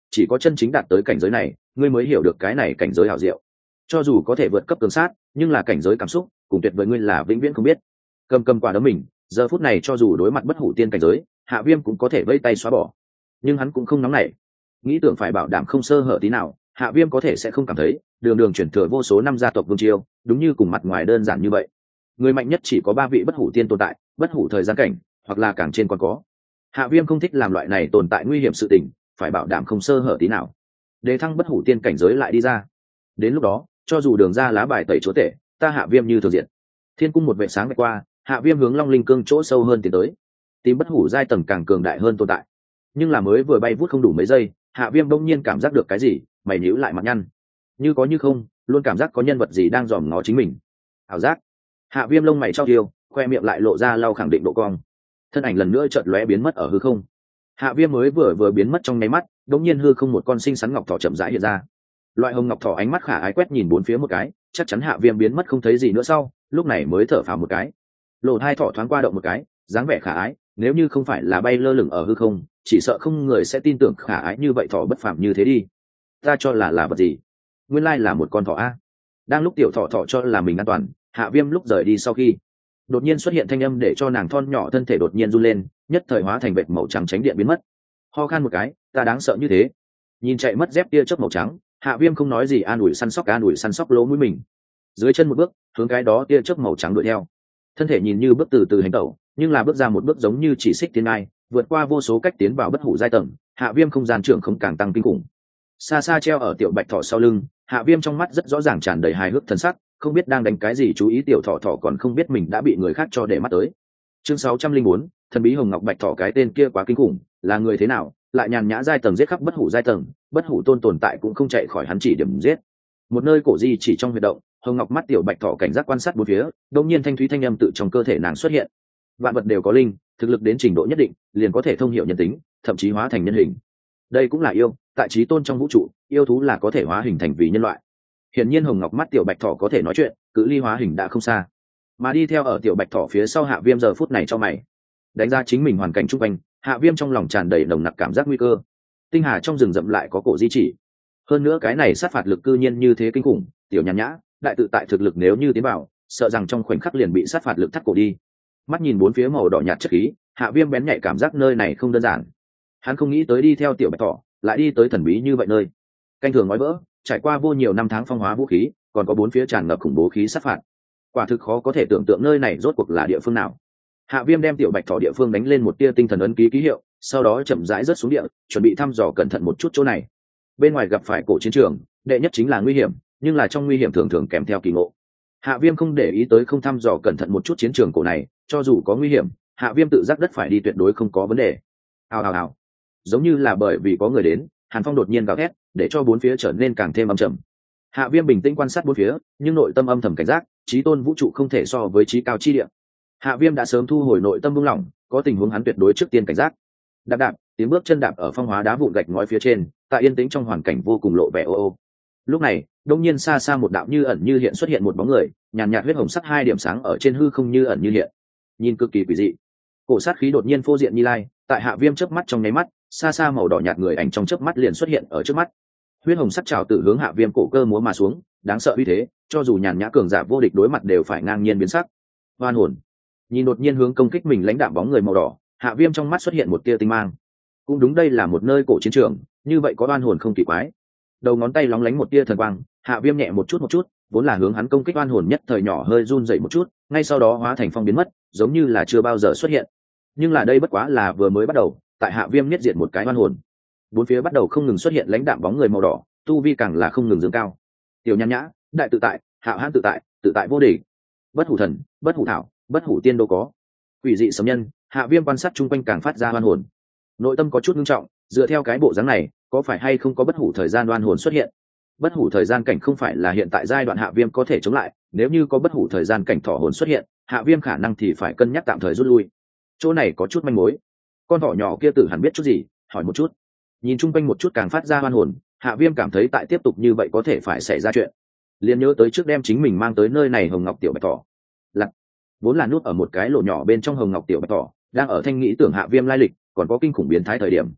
chỉ có chân chính đạt tới cảnh giới này ngươi mới hiểu được cái này cảnh giới hảo diệu. Cho dù có thể vượt cấp cường sát nhưng là cảnh giới cảm xúc cùng tuyệt với ngươi là vĩnh viễn không biết. Cầm cầm quả đấm mình, giờ phút này cho dù đối mặt bất hủ tiên cảnh giới Hạ Viêm cũng có thể vây tay xóa bỏ, nhưng hắn cũng không nóng nảy, nghĩ tưởng phải bảo đảm không sơ hở tí nào. Hạ Viêm có thể sẽ không cảm thấy đường đường chuyển thừa vô số năm gia tộc vương triều đúng như cùng mặt ngoài đơn giản như vậy. Người mạnh nhất chỉ có ba vị bất hủ tiên tồn tại, bất hủ thời gian cảnh hoặc là càng trên còn có. Hạ Viêm không thích làm loại này tồn tại nguy hiểm sự tình, phải bảo đảm không sơ hở tí nào. Đề thăng bất hủ tiên cảnh giới lại đi ra, đến lúc đó cho dù đường ra lá bài tẩy chúa tể, ta Hạ Viêm như thường diện. Thiên cung một vệ sáng vạch qua, Hạ Viêm hướng Long Linh Cương chỗ sâu hơn tiến tới, tìm bất hủ giai tầng càng cường đại hơn tồn tại. Nhưng là mới vừa bay vút không đủ mấy giây, Hạ Viêm bỗng nhiên cảm giác được cái gì, mày nhíu lại mặt nhăn, như có như không, luôn cảm giác có nhân vật gì đang dòm ngó chính mình. Ảo giác. Hạ Viêm lông mày trao tiêu, khoe miệng lại lộ ra lau khẳng định độ cong, thân ảnh lần nữa chợt lóe biến mất ở hư không. Hạ Viêm mới vừa vừa biến mất trong nháy mắt, đột nhiên hư không một con xinh xắn ngọc thỏ chậm rãi hiện ra. Loại hồng ngọc thỏ ánh mắt khả ái quét nhìn bốn phía một cái, chắc chắn Hạ Viêm biến mất không thấy gì nữa sau, lúc này mới thở phào một cái. Lộ hai thỏ thoáng qua động một cái, dáng vẻ khả ái, nếu như không phải là bay lơ lửng ở hư không, chỉ sợ không người sẽ tin tưởng khả ái như vậy thỏ bất phàm như thế đi. Ta cho là là vật gì? Nguyên lai là một con thỏ a. Đang lúc tiểu thỏ thỏ cho là mình an toàn, Hạ Viêm lúc rời đi sau khi, đột nhiên xuất hiện thanh âm để cho nàng thon nhỏ thân thể đột nhiên run lên, nhất thời hóa thành vệt màu trắng tránh điện biến mất. Ho khan một cái, ta đáng sợ như thế. Nhìn chạy mất dép tia chớp màu trắng, Hạ Viêm không nói gì, an ủi săn sóc an ủi săn sóc lỗ mũi mình. Dưới chân một bước, hướng cái đó tia chớp màu trắng đuổi theo. Thân thể nhìn như bước từ từ hành tẩu, nhưng là bước ra một bước giống như chỉ xích tiến ai, vượt qua vô số cách tiến vào bất hủ giai tầng. Hạ Viêm không gian trưởng không càng tăng kinh khủng. Xa xa treo ở tiểu bạch thỏ sau lưng, Hạ Viêm trong mắt rất rõ ràng tràn đầy hài hước thần sắc, không biết đang đánh cái gì chú ý tiểu thỏ thỏ còn không biết mình đã bị người khác cho để mắt tới. Chương sáu trăm linh bốn, thần bí hồng ngọc bạch thỏ, cái tên kia quá kinh khủng, là người thế nào, lại nhàn nhã giai tầng giết khắp bất hủ giai tầng, bất hủ tôn tồn tại cũng không chạy khỏi hắn chỉ điểm giết. Một nơi cổ di chỉ trong huyệt động, hồng ngọc mắt tiểu bạch thỏ cảnh giác quan sát bốn phía, đột nhiên thanh thúy thanh âm tự trong cơ thể nàng xuất hiện. Vạn vật đều có linh, thực lực đến trình độ nhất định, liền có thể thông hiểu nhân tính, thậm chí hóa thành nhân hình. Đây cũng là yêu, tại chí tôn trong vũ trụ, yêu thú là có thể hóa hình thành vì nhân loại. Hiển nhiên hồng ngọc mắt tiểu bạch thỏ có thể nói chuyện, cự ly hóa hình đã không xa. Mà đi theo ở tiểu bạch thỏ phía sau Hạ Viêm giờ phút này cho mày, đánh ra chính mình hoàn cảnh chung quanh, Hạ Viêm trong lòng tràn đầy nồng nặc cảm giác nguy cơ. Tinh hà trong rừng rậm lại có cổ di chỉ, hơn nữa cái này sát phạt lực cư nhiên như thế kinh khủng, tiểu nhàn nhã, đại tự tại thực lực nếu như tiến vào, sợ rằng trong khoảnh khắc liền bị sát phạt lực thắt cổ đi. Mắt nhìn bốn phía màu đỏ nhạt chất khí, Hạ Viêm bén nhạy cảm giác nơi này không đơn giản. Hắn không nghĩ tới đi theo tiểu bạch thỏ, lại đi tới thần bí như vậy nơi. Canh thường nói vỡ, trải qua vô nhiều năm tháng phong hóa vũ khí, còn có bốn phía tràn ngập khủng bố khí sát phạt. Quả thực khó có thể tưởng tượng nơi này rốt cuộc là địa phương nào. Hạ Viêm đem tiểu bạch thỏ địa phương đánh lên một tia tinh thần ấn ký ký hiệu, sau đó chậm rãi rớt xuống địa, chuẩn bị thăm dò cẩn thận một chút chỗ này. Bên ngoài gặp phải cổ chiến trường, đệ nhất chính là nguy hiểm, nhưng là trong nguy hiểm thường thường kèm theo kỳ ngộ. Hạ Viêm không để ý tới không thăm dò cẩn thận một chút chiến trường cổ này, cho dù có nguy hiểm, Hạ Viêm tự giác đất phải đi tuyệt đối không có vấn đề. Hào hào hào, giống như là bởi vì có người đến, hàn phong đột nhiên gào thét, để cho bốn phía trở nên càng thêm âm trầm. Hạ Viêm bình tĩnh quan sát bốn phía, nhưng nội tâm âm thầm cảnh giác, chí tôn vũ trụ không thể so với chí cao chi địa. Hạ Viêm đã sớm thu hồi nội tâm buông lỏng, có tình huống hắn tuyệt đối trước tiên cảnh giác. Đạp đạp, tiếng bước chân đạp ở phong hóa đá vụn gạch ngói phía trên, tại yên tĩnh trong hoàn cảnh vô cùng lộ vẻ ô ô. Lúc này, đột nhiên xa xa một đạo như ẩn như hiện xuất hiện một bóng người, nhàn nhạt huyết hồng sắc hai điểm sáng ở trên hư không như ẩn như hiện, nhìn cực kỳ quỷ dị. Cổ sát khí đột nhiên phô diện như lai, tại Hạ Viêm chớp mắt trong nháy mắt, xa xa màu đỏ nhạt người ảnh trong chớp mắt liền xuất hiện ở trước mắt. Huyết hồng sắc trảo tự hướng Hạ Viêm cổ cơ múa mà xuống, đáng sợ uy thế, cho dù nhàn nhã cường giả vô địch đối mặt đều phải ngang nhiên biến sắc. Oan hồn. Nhìn đột nhiên hướng công kích mình lãnh đạm bóng người màu đỏ, Hạ Viêm trong mắt xuất hiện một tia tinh mang. Cũng đúng, đây là một nơi cổ chiến trường, như vậy có oan hồn không kỳ quái. Đầu ngón tay lóng lánh một tia thần quang, Hạ Viêm nhẹ một chút một chút, vốn là hướng hắn công kích oan hồn nhất thời nhỏ hơi run dậy một chút, ngay sau đó hóa thành phong biến mất, giống như là chưa bao giờ xuất hiện. Nhưng là đây bất quá là vừa mới bắt đầu, tại Hạ Viêm nhất diện một cái oan hồn, bốn phía bắt đầu không ngừng xuất hiện lãnh đạm bóng người màu đỏ, tu vi càng là không ngừng dâng cao. Tiểu nhàn nhã, đại tự tại, hạo hãn tự tại, tự tại vô địch, bất hủ thần, bất hủ thảo, bất hủ tiên đô có. Quỷ dị sấm nhân, Hạ Viêm quan sát chung quanh càng phát ra oan hồn, nội tâm có chút nghiêm trọng, dựa theo cái bộ dáng này, có phải hay không có bất hủ thời gian oan hồn xuất hiện? Bất hủ thời gian cảnh không phải là hiện tại giai đoạn Hạ Viêm có thể chống lại, nếu như có bất hủ thời gian cảnh thỏ hồn xuất hiện, Hạ Viêm khả năng thì phải cân nhắc tạm thời rút lui. Chỗ này có chút manh mối, con thỏ nhỏ kia tử hẳn biết chút gì, hỏi một chút. Nhìn chung quanh một chút càng phát ra oan hồn, Hạ Viêm cảm thấy tại tiếp tục như vậy có thể phải xảy ra chuyện. Liền nhớ tới trước đem chính mình mang tới nơi này hồng ngọc tiểu bạch thỏ, lặc vốn là nút ở một cái lỗ nhỏ bên trong hồng ngọc tiểu bạch thỏ, đang ở thanh nghĩ tưởng Hạ Viêm lai lịch, còn có kinh khủng biến thái thời điểm,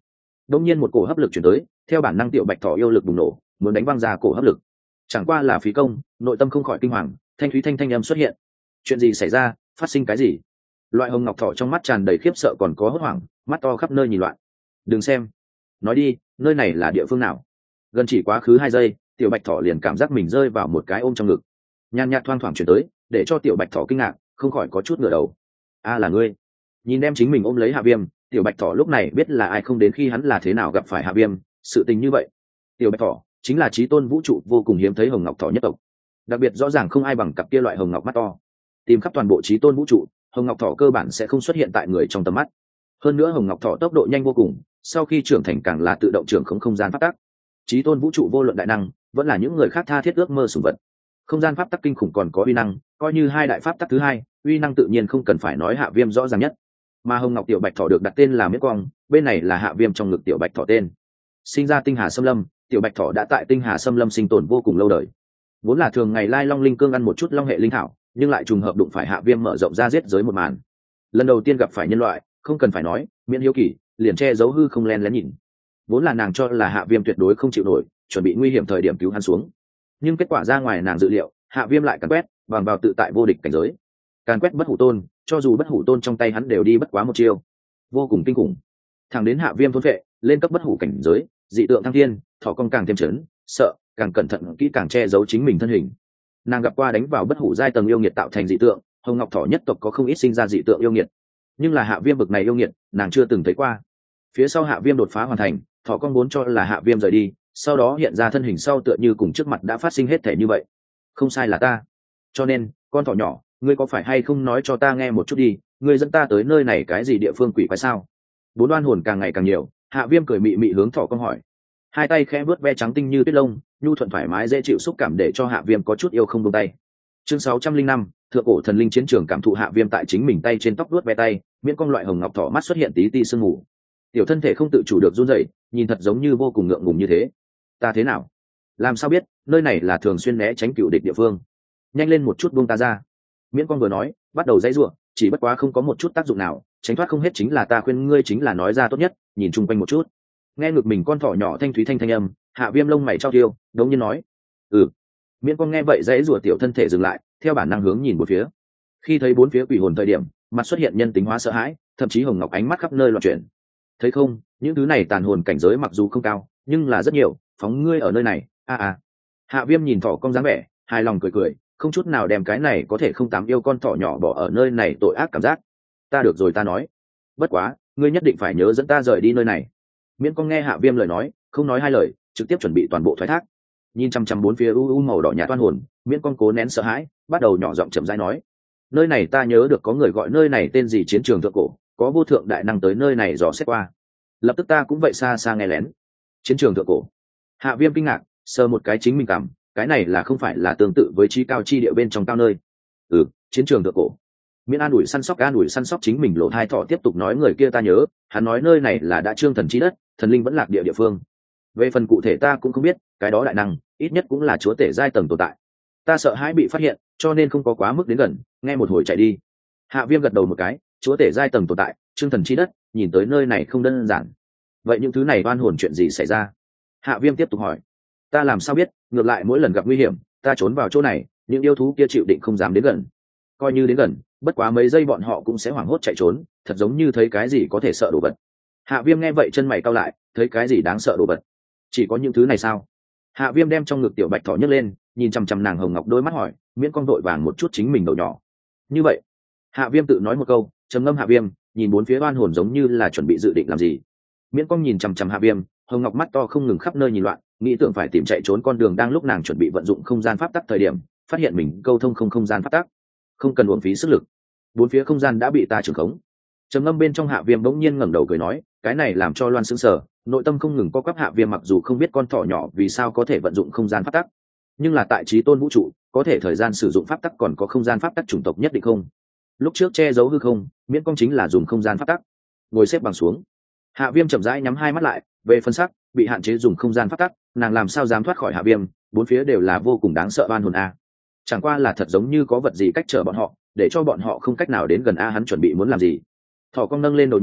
đông nhiên một cổ hấp lực chuyển tới, theo bản năng tiểu bạch thỏ yêu lực bùng nổ, muốn đánh văng ra cổ hấp lực. Chẳng qua là phí công, nội tâm không khỏi kinh hoàng, thanh thúy thanh thanh âm xuất hiện. Chuyện gì xảy ra, phát sinh cái gì? Loại hồng ngọc thỏ trong mắt tràn đầy khiếp sợ còn có hốt hoảng, mắt to khắp nơi nhìn loạn. Đừng xem, nói đi, nơi này là địa phương nào? Gần chỉ quá khứ hai giây, tiểu bạch thỏ liền cảm giác mình rơi vào một cái ôm trong ngực. Nhàn nhạt thoang thoảng chuyển tới, để cho tiểu bạch thỏ kinh ngạc, không khỏi có chút ngửa đầu. A là ngươi? Nhìn đem chính mình ôm lấy Hạ Viêm, tiểu bạch thỏ lúc này biết là ai không đến khi hắn là thế nào gặp phải Hạ Viêm, sự tình như vậy. Tiểu bạch thỏ chính là chí tôn vũ trụ vô cùng hiếm thấy hồng ngọc thỏ nhất tộc, đặc biệt rõ ràng không ai bằng cặp kia loại hồng ngọc mắt to. Tìm khắp toàn bộ chí tôn vũ trụ, hồng ngọc thỏ cơ bản sẽ không xuất hiện tại người trong tầm mắt. Hơn nữa hồng ngọc thỏ tốc độ nhanh vô cùng, sau khi trưởng thành càng là tự động trưởng không không gian pháp tắc. Chí tôn vũ trụ vô luận đại năng, vẫn là những người khác tha thiết ước mơ sủng vật. Không gian pháp tắc kinh khủng còn có uy năng, coi như hai đại pháp tắc thứ hai, uy năng tự nhiên không cần phải nói Hạ Viêm rõ ràng nhất. Mà hồng ngọc tiểu bạch thỏ được đặt tên là miết quang, bên này là Hạ Viêm trong ngực tiểu bạch thỏ tên. Sinh ra tinh hà xâm lâm, tiểu bạch thỏ đã tại tinh hà xâm lâm sinh tồn vô cùng lâu đời. Vốn là thường ngày lai long linh cương ăn một chút long hệ linh thảo, nhưng lại trùng hợp đụng phải Hạ Viêm mở rộng ra giết giới một màn. Lần đầu tiên gặp phải nhân loại, không cần phải nói, miễn hiếu kỳ, liền che giấu hư không len lén nhìn. Vốn là nàng cho là Hạ Viêm tuyệt đối không chịu nổi, chuẩn bị nguy hiểm thời điểm cứu hắn xuống. Nhưng kết quả ra ngoài nàng dự liệu, Hạ Viêm lại càn quét, bằng vào tự tại vô địch cảnh giới. Càn quét bất hủ tôn, cho dù bất hủ tôn trong tay hắn đều đi bất quá một chiêu, vô cùng kinh khủng. Thẳng đến Hạ Viêm thôn vệ, lên cấp bất hủ cảnh giới, dị tượng thăng thiên, thỏ con càng thêm chấn, sợ, càng cẩn thận kỹ càng che giấu chính mình thân hình. Nàng gặp qua đánh vào bất hủ giai tầng yêu nghiệt tạo thành dị tượng, hồng ngọc thỏ nhất tộc có không ít sinh ra dị tượng yêu nghiệt, nhưng là Hạ Viêm bực này yêu nghiệt, nàng chưa từng thấy qua. Phía sau Hạ Viêm đột phá hoàn thành, thỏ con vốn cho là Hạ Viêm rời đi, sau đó hiện ra thân hình sau tựa như cùng trước mặt đã phát sinh hết thể như vậy. Không sai là ta. Cho nên, con thỏ nhỏ, ngươi có phải hay không nói cho ta nghe một chút đi, ngươi dẫn ta tới nơi này cái gì địa phương quỷ quái sao? Bốn oan hồn càng ngày càng nhiều, Hạ Viêm cười mị mị hướng thỏ con hỏi. Hai tay khẽ vuốt ve trắng tinh như tuyết lông, nhu thuận thoải mái dễ chịu xúc cảm để cho Hạ Viêm có chút yêu không buông tay. Chương sáu trăm linh năm, thượng cổ thần linh chiến trường cảm thụ Hạ Viêm tại chính mình tay trên tóc vuốt ve tay, miễn con loại hồng ngọc thỏ mắt xuất hiện tí ti sương mù. Tiểu thân thể không tự chủ được run rẩy, nhìn thật giống như vô cùng ngượng ngùng như thế. Ta thế nào? Làm sao biết, nơi này là thường xuyên né tránh cựu địch địa phương. Nhanh lên một chút buông ta ra. Miễn con vừa nói, bắt đầu dãy rủa, chỉ bất quá không có một chút tác dụng nào, tránh thoát không hết chính là ta khuyên ngươi chính là nói ra tốt nhất, nhìn chung quanh một chút. Nghe ngực mình con thỏ nhỏ thanh thúy thanh thanh âm, Hạ Viêm lông mày trao tiêu, đống nhiên nói, ừ. Miễn con nghe vậy dãy rủa tiểu thân thể dừng lại, theo bản năng hướng nhìn một phía. Khi thấy bốn phía quỷ hồn thời điểm, mặt xuất hiện nhân tính hóa sợ hãi, thậm chí hồng ngọc ánh mắt khắp nơi loạn chuyển. Thấy không, những thứ này tàn hồn cảnh giới mặc dù không cao, nhưng là rất nhiều, phóng ngươi ở nơi này, a a. Hạ Viêm nhìn thỏ con dáng vẻ, hài lòng cười cười, không chút nào đem cái này có thể không tám yêu con thỏ nhỏ bỏ ở nơi này tội ác cảm giác. Ta được rồi ta nói. Bất quá, ngươi nhất định phải nhớ dẫn ta rời đi nơi này. Miễn con nghe Hạ Viêm lời nói, không nói hai lời, trực tiếp chuẩn bị toàn bộ thoái thác. Nhìn chăm chăm bốn phía u u màu đỏ nhạt toan hồn, Miễn con cố nén sợ hãi, bắt đầu nhỏ giọng chậm rãi nói. Nơi này ta nhớ được có người gọi nơi này tên gì chiến trường thượng cổ, có vô thượng đại năng tới nơi này dò xét qua. Lập tức ta cũng vậy xa xa nghe lén. Chiến trường thượng cổ. Hạ Viêm kinh ngạc, sờ một cái chính mình cảm, cái này là không phải là tương tự với chi cao chi địa bên trong cao nơi. Ừ, chiến trường thượng cổ. Miễn an ủi săn sóc an ủi săn sóc chính mình lộ thai thọ tiếp tục nói người kia ta nhớ, hắn nói nơi này là đã trương thần chi đất, thần linh vẫn lạc địa địa phương. Về phần cụ thể ta cũng không biết, cái đó đại năng, ít nhất cũng là chúa tể giai tầng tồn tại. Ta sợ hãi bị phát hiện, cho nên không có quá mức đến gần, nghe một hồi chạy đi. Hạ Viêm gật đầu một cái, chúa tể giai tầng tồn tại, trương thần chi đất, nhìn tới nơi này không đơn giản. Vậy những thứ này oan hồn chuyện gì xảy ra? Hạ Viêm tiếp tục hỏi. Ta làm sao biết, ngược lại mỗi lần gặp nguy hiểm, ta trốn vào chỗ này, những yêu thú kia chịu định không dám đến gần. Coi như đến gần, bất quá mấy giây bọn họ cũng sẽ hoảng hốt chạy trốn, thật giống như thấy cái gì có thể sợ đồ vật. Hạ Viêm nghe vậy chân mày cau lại, thấy cái gì đáng sợ đồ vật? Chỉ có những thứ này sao? Hạ Viêm đem trong ngực tiểu bạch thỏ nhấc lên, nhìn chằm chằm nàng hồng ngọc đôi mắt hỏi, miễn con đội vàng một chút chính mình đầu nhỏ. Như vậy, Hạ Viêm tự nói một câu, trầm ngâm Hạ Viêm, nhìn bốn phía oan hồn giống như là chuẩn bị dự định làm gì. Miễn con nhìn chằm chằm Hạ Viêm, hồng ngọc mắt to không ngừng khắp nơi nhìn loạn, nghĩ tưởng phải tìm chạy trốn con đường đang lúc nàng chuẩn bị vận dụng không gian pháp tắc thời điểm, phát hiện mình câu thông không không gian pháp tắc, không cần uổng phí sức lực, bốn phía không gian đã bị ta trưởng khống. Trầm ngâm bên trong Hạ Viêm bỗng nhiên ngẩng đầu cười nói, cái này làm cho Loan sững sờ, nội tâm không ngừng co quắp. Hạ Viêm mặc dù không biết con thỏ nhỏ vì sao có thể vận dụng không gian pháp tắc, nhưng là tại chí tôn vũ trụ, có thể thời gian sử dụng pháp tắc còn có không gian pháp tắc chủng tộc nhất định không? Lúc trước che giấu hư không, miễn công chính là dùng không gian pháp tắc. Ngồi xếp bằng xuống, Hạ Viêm chậm rãi nhắm hai mắt lại, về phân sắc, bị hạn chế dùng không gian pháp tắc, nàng làm sao dám thoát khỏi Hạ Viêm, bốn phía đều là vô cùng đáng sợ oan hồn a. Chẳng qua là thật giống như có vật gì cách trở bọn họ, để cho bọn họ không cách nào đến gần a. Hắn chuẩn bị muốn làm gì? Thỏ cong nâng lên đầu nhỏ,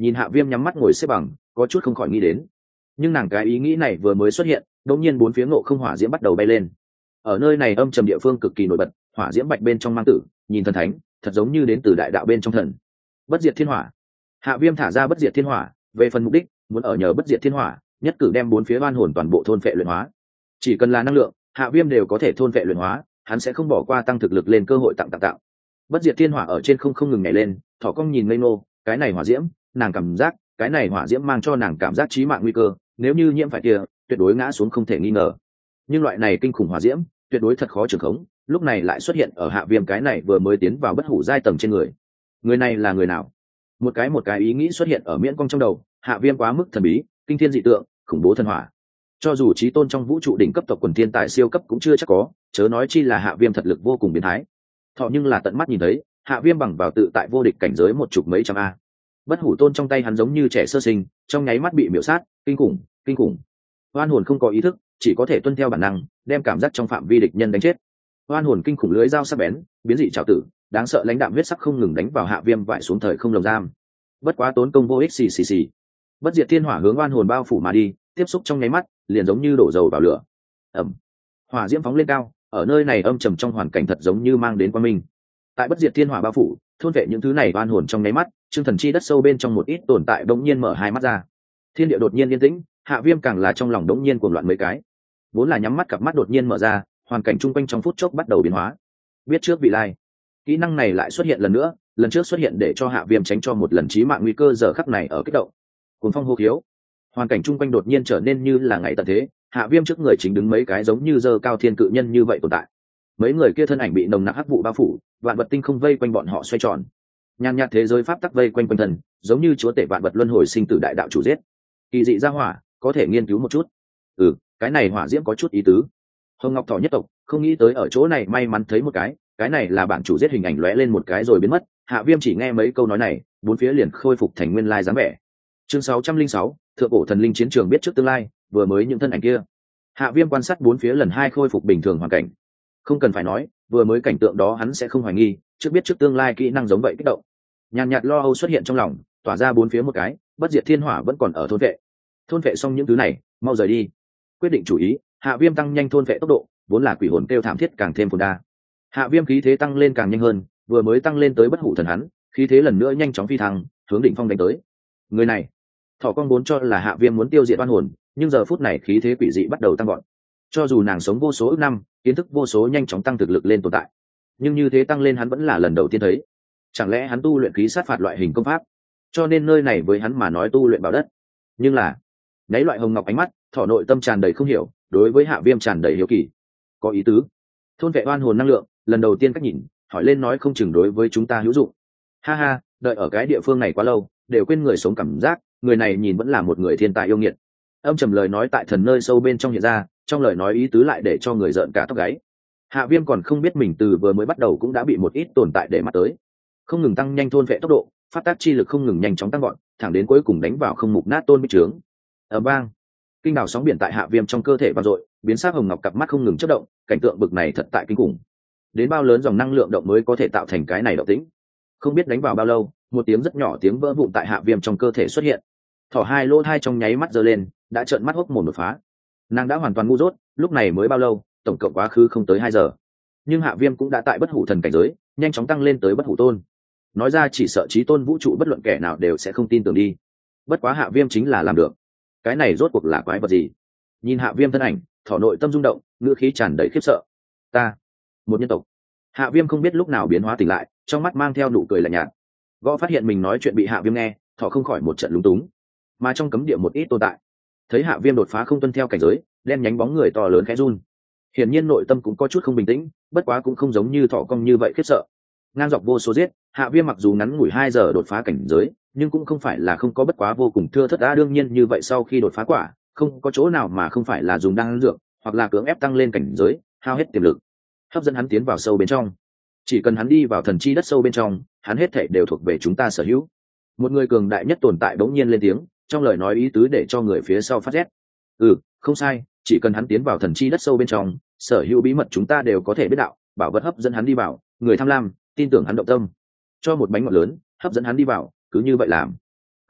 Nhìn Hạ Viêm nhắm mắt ngồi xếp bằng, có chút không khỏi nghĩ đến. Nhưng nàng cái ý nghĩ này vừa mới xuất hiện, đột nhiên bốn phía ngộ không hỏa diễm bắt đầu bay lên. Ở nơi này âm trầm địa phương cực kỳ nổi bật, hỏa diễm bạch bên trong mang tử, nhìn thần thánh, thật giống như đến từ đại đạo bên trong thần. Bất diệt thiên hỏa. Hạ Viêm thả ra bất diệt thiên hỏa, về phần mục đích, muốn ở nhờ bất diệt thiên hỏa, nhất cử đem bốn phía oan hồn toàn bộ thôn phệ luyện hóa. Chỉ cần là năng lượng, Hạ Viêm đều có thể thôn phệ luyện hóa, hắn sẽ không bỏ qua tăng thực lực lên cơ hội tặng tặng tặng. Bất diệt thiên hỏa ở trên không không ngừng nhảy lên, thỏ cong nhìn ngây ngô, cái này hỏa diễm, nàng cảm giác, cái này hỏa diễm mang cho nàng cảm giác chí mạng nguy cơ, nếu như nhiễm phải kia, tuyệt đối ngã xuống không thể nghi ngờ. Nhưng loại này kinh khủng hỏa diễm, tuyệt đối thật khó trường khống, lúc này lại xuất hiện ở Hạ Viêm cái này vừa mới tiến vào bất hủ giai tầng trên người. Người này là người nào? Một cái một cái ý nghĩ xuất hiện ở miễn cong trong đầu, Hạ Viêm quá mức thần bí, kinh thiên dị tượng, khủng bố thần hỏa. Cho dù chí tôn trong vũ trụ đỉnh cấp tộc quần thiên tài siêu cấp cũng chưa chắc có, chớ nói chi là Hạ Viêm thật lực vô cùng biến thái. Thọ nhưng là tận mắt nhìn thấy, Hạ Viêm bằng vào tự tại vô địch cảnh giới một chục mấy trăm a. Bất hủ tôn trong tay hắn giống như trẻ sơ sinh, trong nháy mắt bị miểu sát, kinh khủng, kinh khủng. Oan hồn không có ý thức, chỉ có thể tuân theo bản năng, đem cảm giác trong phạm vi địch nhân đánh chết. Oan hồn kinh khủng lưới dao sắc bén, biến dị trảo tử, đáng sợ lãnh đạm huyết sắc không ngừng đánh vào Hạ Viêm vại xuống thời không lồng giam. Bất quá tốn công vô ích xì xì xì. Bất diệt thiên hỏa hướng oan hồn bao phủ mà đi, tiếp xúc trong nháy mắt, liền giống như đổ dầu vào lửa. Ầm. Hỏa diễm phóng lên cao, ở nơi này âm trầm trong hoàn cảnh thật giống như mang đến quang minh. Tại bất diệt thiên hỏa bao phủ, thôn vệ những thứ này oan hồn trong nháy mắt, chương thần chi đất sâu bên trong một ít tồn tại bỗng nhiên mở hai mắt ra. Thiên địa đột nhiên yên tĩnh, Hạ Viêm càng là trong lòng đống nhiên cuồng loạn mấy cái. Vốn là nhắm mắt cặp mắt đột nhiên mở ra, hoàn cảnh chung quanh trong phút chốc bắt đầu biến hóa. Biết trước vị lai. Kỹ năng này lại xuất hiện lần nữa, lần trước xuất hiện để cho Hạ Viêm tránh cho một lần chí mạng nguy cơ, giờ khắc này ở kích động. Cuồng phong hô khiếu. Hoàn cảnh chung quanh đột nhiên trở nên như là ngày tận thế, Hạ Viêm trước người chính đứng mấy cái giống như dơ cao thiên cự nhân như vậy tồn tại. Mấy người kia thân ảnh bị nồng nặc hắc vụ bao phủ, vạn vật tinh không vây quanh bọn họ xoay tròn. Nhàn nhạt thế giới pháp tắc vây quanh quanh thân, giống như chúa tể vạn vật luân hồi sinh tử đại đạo chủ giết. Kỳ dị ra hỏa, có thể nghiên cứu một chút. Ừ, cái này hỏa diễm có chút ý tứ. Hồng Ngọc Thỏ nhất tộc, không nghĩ tới ở chỗ này may mắn thấy một cái, cái này là bản chủ giết hình ảnh lóe lên một cái rồi biến mất. Hạ Viêm chỉ nghe mấy câu nói này, bốn phía liền khôi phục thành nguyên lai dáng vẻ. Chương sáu trăm linh sáu, thượng cổ thần linh chiến trường biết trước tương lai, vừa mới những thân ảnh kia. Hạ Viêm quan sát bốn phía lần hai khôi phục bình thường hoàn cảnh. Không cần phải nói, vừa mới cảnh tượng đó hắn sẽ không hoài nghi, trước biết trước tương lai kỹ năng giống vậy kích động. Nhàn nhạt lo âu xuất hiện trong lòng, tỏa ra bốn phía một cái, bất diệt thiên hỏa vẫn còn ở thôn vệ. Thôn vệ xong những thứ này, mau rời đi. Quyết định chủ ý, Hạ Viêm tăng nhanh thôn vệ tốc độ, vốn là quỷ hồn kêu thảm thiết càng thêm phồn đa. Hạ Viêm khí thế tăng lên càng nhanh hơn, vừa mới tăng lên tới bất hủ thần hắn, khí thế lần nữa nhanh chóng phi thăng, hướng đỉnh phong đánh tới. Người này, Thỏ Con vốn cho là Hạ Viêm muốn tiêu diệt oan hồn, nhưng giờ phút này khí thế quỷ dị bắt đầu tăng vọt. Cho dù nàng sống vô số ức năm, kiến thức vô số nhanh chóng tăng thực lực lên tồn tại, nhưng như thế tăng lên hắn vẫn là lần đầu tiên thấy. Chẳng lẽ hắn tu luyện khí sát phạt loại hình công pháp, cho nên nơi này với hắn mà nói tu luyện bảo đất. Nhưng là nấy loại hồng ngọc ánh mắt, Thỏ nội tâm tràn đầy không hiểu, đối với Hạ Viêm tràn đầy hiếu kỳ. Có ý tứ. Thôn vệ oan hồn năng lượng, lần đầu tiên cách nhìn, hỏi lên nói không chừng đối với chúng ta hữu dụng. Ha ha, đợi ở cái địa phương này quá lâu, đều quên người sống cảm giác, người này nhìn vẫn là một người thiên tài yêu nghiệt. Âm trầm lời nói tại thần nơi sâu bên trong hiện ra, trong lời nói ý tứ lại để cho người rợn cả tóc gáy. Hạ Viêm còn không biết mình từ vừa mới bắt đầu cũng đã bị một ít tồn tại để mắt tới, không ngừng tăng nhanh thôn vệ tốc độ, phát tác chi lực không ngừng nhanh chóng tăng gọn, thẳng đến cuối cùng đánh vào không mục nát tôn bích trướng. Ở bang, kinh đảo sóng biển tại Hạ Viêm trong cơ thể vang dội, biến sắc hồng ngọc cặp mắt không ngừng chớp động, cảnh tượng bực này thật tại kinh khủng. Đến bao lớn dòng năng lượng động mới có thể tạo thành cái này động tĩnh? Không biết đánh vào bao lâu, một tiếng rất nhỏ tiếng vỡ vụn tại Hạ Viêm trong cơ thể xuất hiện. Thỏ hai lỗ hai trong nháy mắt giơ lên, đã trợn mắt hốc mồm đột phá. Nàng đã hoàn toàn ngu dốt, lúc này mới bao lâu, tổng cộng quá khứ không tới hai giờ. Nhưng Hạ Viêm cũng đã tại bất hủ thần cảnh giới, nhanh chóng tăng lên tới bất hủ tôn. Nói ra chỉ sợ chí tôn vũ trụ bất luận kẻ nào đều sẽ không tin tưởng đi. Bất quá Hạ Viêm chính là làm được. Cái này rốt cuộc là quái vật gì? Nhìn Hạ Viêm thân ảnh, Thỏ nội tâm rung động, ngữ khí tràn đầy khiếp sợ. Ta, một nhân tộc. Hạ Viêm không biết lúc nào biến hóa tỉnh lại, trong mắt mang theo nụ cười lạnh nhạt. Gõ phát hiện mình nói chuyện bị Hạ Viêm nghe, Thỏ không khỏi một trận lúng túng. Mà trong cấm địa một ít tồn tại, thấy Hạ Viêm đột phá không tuân theo cảnh giới, đen nhánh bóng người to lớn khẽ run. Hiển nhiên nội tâm cũng có chút không bình tĩnh, bất quá cũng không giống như Thỏ cong như vậy khiếp sợ. Ngang dọc vô số giết, Hạ Viêm mặc dù ngắn ngủi hai giờ đột phá cảnh giới, nhưng cũng không phải là không có, bất quá vô cùng thưa thớt đã. Đương nhiên như vậy sau khi đột phá quả, không có chỗ nào mà không phải là dùng đan dược, hoặc là cưỡng ép tăng lên cảnh giới, hao hết tiềm lực, hấp dẫn hắn tiến vào sâu bên trong. Chỉ cần hắn đi vào thần chi đất sâu bên trong, hắn hết thảy đều thuộc về chúng ta sở hữu. Một người cường đại nhất tồn tại bỗng nhiên lên tiếng, trong lời nói ý tứ để cho người phía sau phát rét. Ừ, không sai, chỉ cần hắn tiến vào thần chi đất sâu bên trong, sở hữu bí mật chúng ta đều có thể biết đạo, bảo vật hấp dẫn hắn đi vào, người tham lam, tin tưởng hắn động tâm, cho một bánh ngọt lớn, hấp dẫn hắn đi vào, cứ như vậy làm.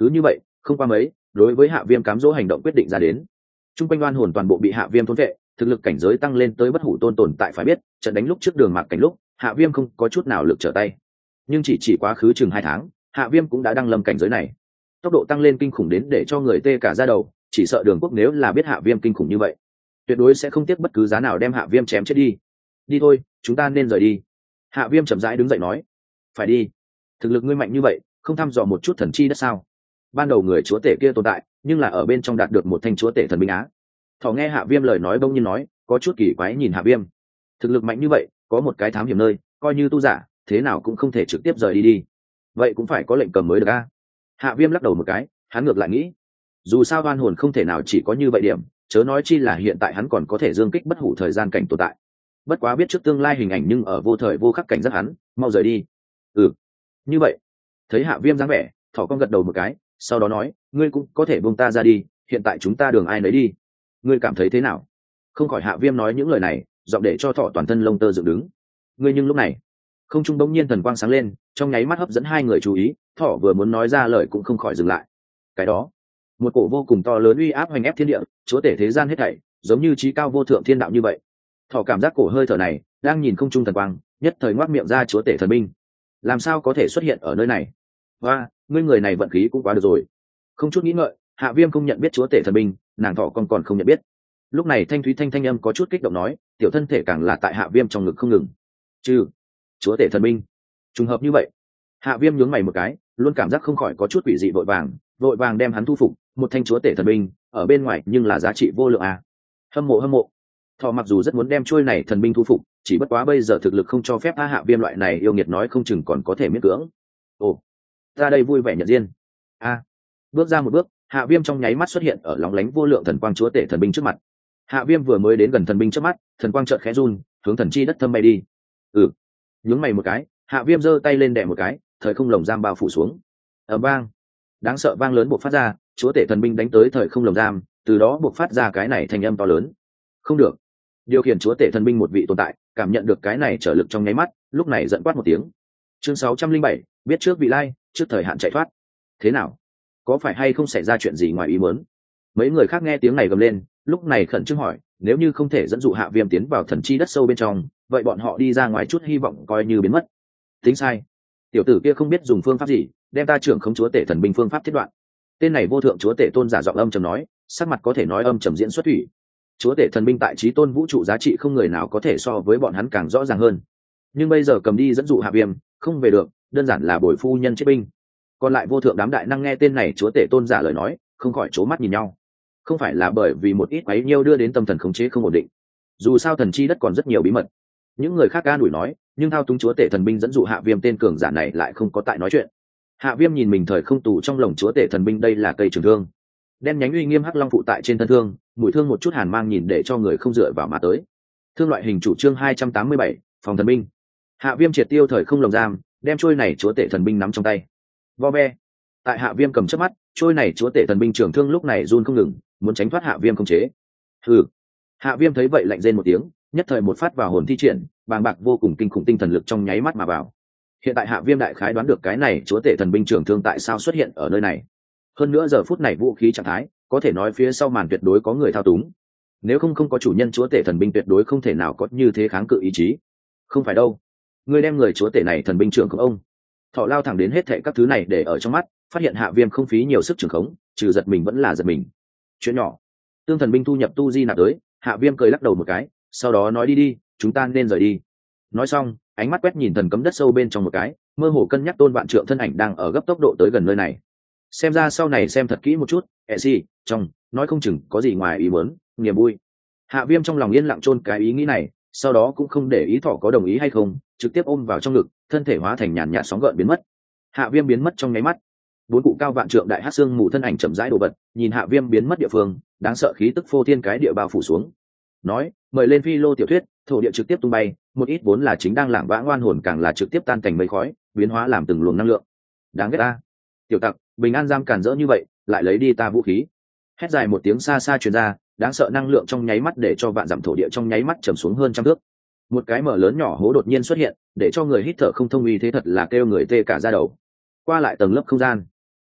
cứ như vậy không qua mấy, đối với hạ viêm cám dỗ hành động quyết định ra đến. Trung quanh oan hồn toàn bộ bị hạ viêm thôn vệ, thực lực cảnh giới tăng lên tới bất hủ tôn tồn tại phải biết, trận đánh lúc trước đường mạc cảnh lúc hạ viêm không có chút nào lực trở tay, nhưng chỉ chỉ quá khứ chừng hai tháng hạ viêm cũng đã đăng lâm cảnh giới này, tốc độ tăng lên kinh khủng đến để cho người tê cả ra đầu. Chỉ sợ đường quốc nếu là biết hạ viêm kinh khủng như vậy, tuyệt đối sẽ không tiếc bất cứ giá nào đem hạ viêm chém chết đi. Đi thôi, chúng ta nên rời đi. Hạ viêm chậm rãi đứng dậy nói. Phải đi. Thực lực ngươi mạnh như vậy, không thăm dò một chút thần chi đất sao? Ban đầu người chúa tể kia tồn tại, nhưng là ở bên trong đạt được một thanh chúa tể thần binh á. Thỏ nghe hạ viêm lời nói bỗng nhiên nói, có chút kỳ quái nhìn hạ viêm. Thực lực mạnh như vậy, có một cái thám hiểm nơi, coi như tu giả, thế nào cũng không thể trực tiếp rời đi đi. Vậy cũng phải có lệnh cầm mới được a. Hạ viêm lắc đầu một cái, hắn ngược lại nghĩ, dù sao oan hồn không thể nào chỉ có như vậy điểm, chớ nói chi là hiện tại hắn còn có thể dương kích bất hủ thời gian cảnh tồn tại. Bất quá biết trước tương lai hình ảnh, nhưng ở vô thời vô khắc cảnh giác hắn, mau rời đi. Ừ, như vậy. Thấy hạ viêm dáng vẻ, thỏ con gật đầu một cái, sau đó nói, ngươi cũng có thể buông ta ra đi, hiện tại chúng ta đường ai nấy đi. Ngươi cảm thấy thế nào? Không khỏi hạ viêm nói những lời này, giọng để cho thỏ toàn thân lông tơ dựng đứng. Ngươi nhưng lúc này, không trung bỗng nhiên thần quang sáng lên, trong nháy mắt hấp dẫn hai người chú ý, thỏ vừa muốn nói ra lời cũng không khỏi dừng lại. Cái đó, một cổ vô cùng to lớn uy áp hoành ép thiên địa, chúa tể thế gian hết thảy, giống như trí cao vô thượng thiên đạo như vậy. Thỏ cảm giác cổ hơi thở này đang nhìn không trung thần quang, nhất thời ngoác miệng ra, chúa tể thần binh làm sao có thể xuất hiện ở nơi này? Và ngươi người này vận khí cũng quá được rồi. Không chút nghĩ ngợi, hạ viêm không nhận biết chúa tể thần binh, nàng thỏ còn còn không nhận biết. Lúc này thanh thúy thanh thanh âm có chút kích động nói, tiểu thân thể càng là tại hạ viêm trong ngực không ngừng. Chứ chúa tể thần binh trùng hợp như vậy. Hạ viêm nhướng mày một cái, luôn cảm giác không khỏi có chút quỷ dị, vội vàng vội vàng đem hắn thu phục. Một thanh chúa tể thần binh ở bên ngoài nhưng là giá trị vô lượng à. Hâm mộ hâm mộ. Thọ mặc dù rất muốn đem chuôi này thần binh thu phục, chỉ bất quá bây giờ thực lực không cho phép. A hạ viêm loại này yêu nghiệt nói không chừng còn có thể miễn cưỡng. Ồ, ra đây vui vẻ nhận riêng. A, bước ra một bước, hạ viêm trong nháy mắt xuất hiện ở lóng lánh vô lượng thần quang chúa tể thần binh trước mặt. Hạ viêm vừa mới đến gần thần binh trước mắt, thần quang chợt khẽ run, hướng thần chi đất thâm bay đi. Ừ, nhướng mày một cái, hạ viêm giơ tay lên đè một cái, thời không lồng giam bao phủ xuống. Ở vang, đáng sợ vang lớn buộc phát ra, chúa tể thần binh đánh tới thời không lồng giam, từ đó buộc phát ra cái này thành âm to lớn. Không được. Điều khiển chúa tể thần binh một vị tồn tại cảm nhận được cái này trở lực trong nháy mắt, lúc này giận quát một tiếng. Chương sáu trăm linh bảy, biết trước vị lai, trước thời hạn chạy thoát. Thế nào? Có phải hay không xảy ra chuyện gì ngoài ý muốn? Mấy người khác nghe tiếng này gầm lên, lúc này khẩn trương hỏi, nếu như không thể dẫn dụ hạ viêm tiến vào thần chi đất sâu bên trong, vậy bọn họ đi ra ngoài chút hy vọng coi như biến mất. Tính sai. Tiểu tử kia không biết dùng phương pháp gì, đem ta trưởng khống chúa tể thần binh phương pháp thiết đoạn. Tên này vô thượng chúa tể tôn giả giọng âm trầm nói, sắc mặt có thể nói âm trầm diễn xuất thủy. Chúa tể thần binh tại chí tôn vũ trụ giá trị không người nào có thể so với bọn hắn càng rõ ràng hơn, nhưng bây giờ cầm đi dẫn dụ hạ viêm không về được, đơn giản là bồi phu nhân chết binh. Còn lại vô thượng đám đại năng nghe tên này chúa tể tôn giả lời nói, không khỏi trố mắt nhìn nhau. Không phải là bởi vì một ít quấy nhiêu đưa đến tâm thần khống chế không ổn định, dù sao thần chi đất còn rất nhiều bí mật. Những người khác ca đuổi nói, nhưng thao túng chúa tể thần binh dẫn dụ hạ viêm tên cường giả này lại không có tại nói chuyện. Hạ viêm nhìn mình thời không tù trong lồng chúa tể thần binh, đây là cây trường thương, đen nhánh uy nghiêm hắc long phụ tại trên thân thương, mũi thương một chút hàn mang nhìn để cho người không dựa vào mà tới. Thương loại hình chủ chương hai trăm tám mươi bảy, phòng thần binh. Hạ viêm triệt tiêu thời không lồng giam, đem trôi này chúa tể thần binh nắm trong tay. Vo ve. Tại hạ viêm cầm trước mắt, trôi này chúa tể thần binh trường thương lúc này run không ngừng, muốn tránh thoát hạ viêm không chế. Hừ. Hạ viêm thấy vậy lạnh rên một tiếng, nhất thời một phát vào hồn thi triển, bàng bạc vô cùng kinh khủng tinh thần lực trong nháy mắt mà vào. Hiện tại hạ viêm đại khái đoán được cái này chúa tể thần binh trường thương tại sao xuất hiện ở nơi này. Hơn nữa giờ phút này vũ khí trạng thái, có thể nói phía sau màn tuyệt đối có người thao túng. Nếu không không có chủ nhân chúa tể thần binh tuyệt đối không thể nào có như thế kháng cự ý chí. Không phải đâu, ngươi đem người chúa tể này thần binh trưởng của ông. Thọ lao thẳng đến hết thệ các thứ này để ở trong mắt, phát hiện hạ viêm không phí nhiều sức trường khống, trừ giật mình vẫn là giật mình. Chuyện nhỏ. Tương thần binh thu nhập tu di nạp tới, hạ viêm cười lắc đầu một cái, sau đó nói đi đi, chúng ta nên rời đi. Nói xong, ánh mắt quét nhìn thần cấm đất sâu bên trong một cái, mơ hồ cân nhắc tôn vạn trượng thân ảnh đang ở gấp tốc độ tới gần nơi này. Xem ra sau này xem thật kỹ một chút, ẹ gì, trong, nói không chừng có gì ngoài ý muốn, niềm vui. Hạ viêm trong lòng yên lặng chôn cái ý nghĩ này, sau đó cũng không để ý thỏ có đồng ý hay không, trực tiếp ôm vào trong ngực, thân thể hóa thành nhàn nhạt sóng gợn biến mất. Hạ viêm biến mất trong nháy mắt. Bốn cụ cao vạn trượng đại hắc xương mù thân ảnh chậm rãi đổ bật, nhìn hạ viêm biến mất địa phương, đáng sợ khí tức phô thiên cái địa bao phủ xuống. Nói, mời lên phi lô tiểu thuyết, thổ địa trực tiếp tung bay, một ít vốn là chính đang lảng vãng ngoan hồn càng là trực tiếp tan thành mây khói, biến hóa làm từng luồng năng lượng. Đáng ghét ta. Tiểu tặc, bình an giam cản rỡ như vậy, lại lấy đi ta vũ khí. Hét dài một tiếng xa xa truyền ra, đáng sợ năng lượng trong nháy mắt để cho vạn dặm thổ địa trong nháy mắt trầm xuống hơn trăm thước. Một cái mở lớn nhỏ hố đột nhiên xuất hiện, để cho người hít thở không thông, uy thế thật là kêu người tê cả da đầu. Qua lại tầng lớp không gian,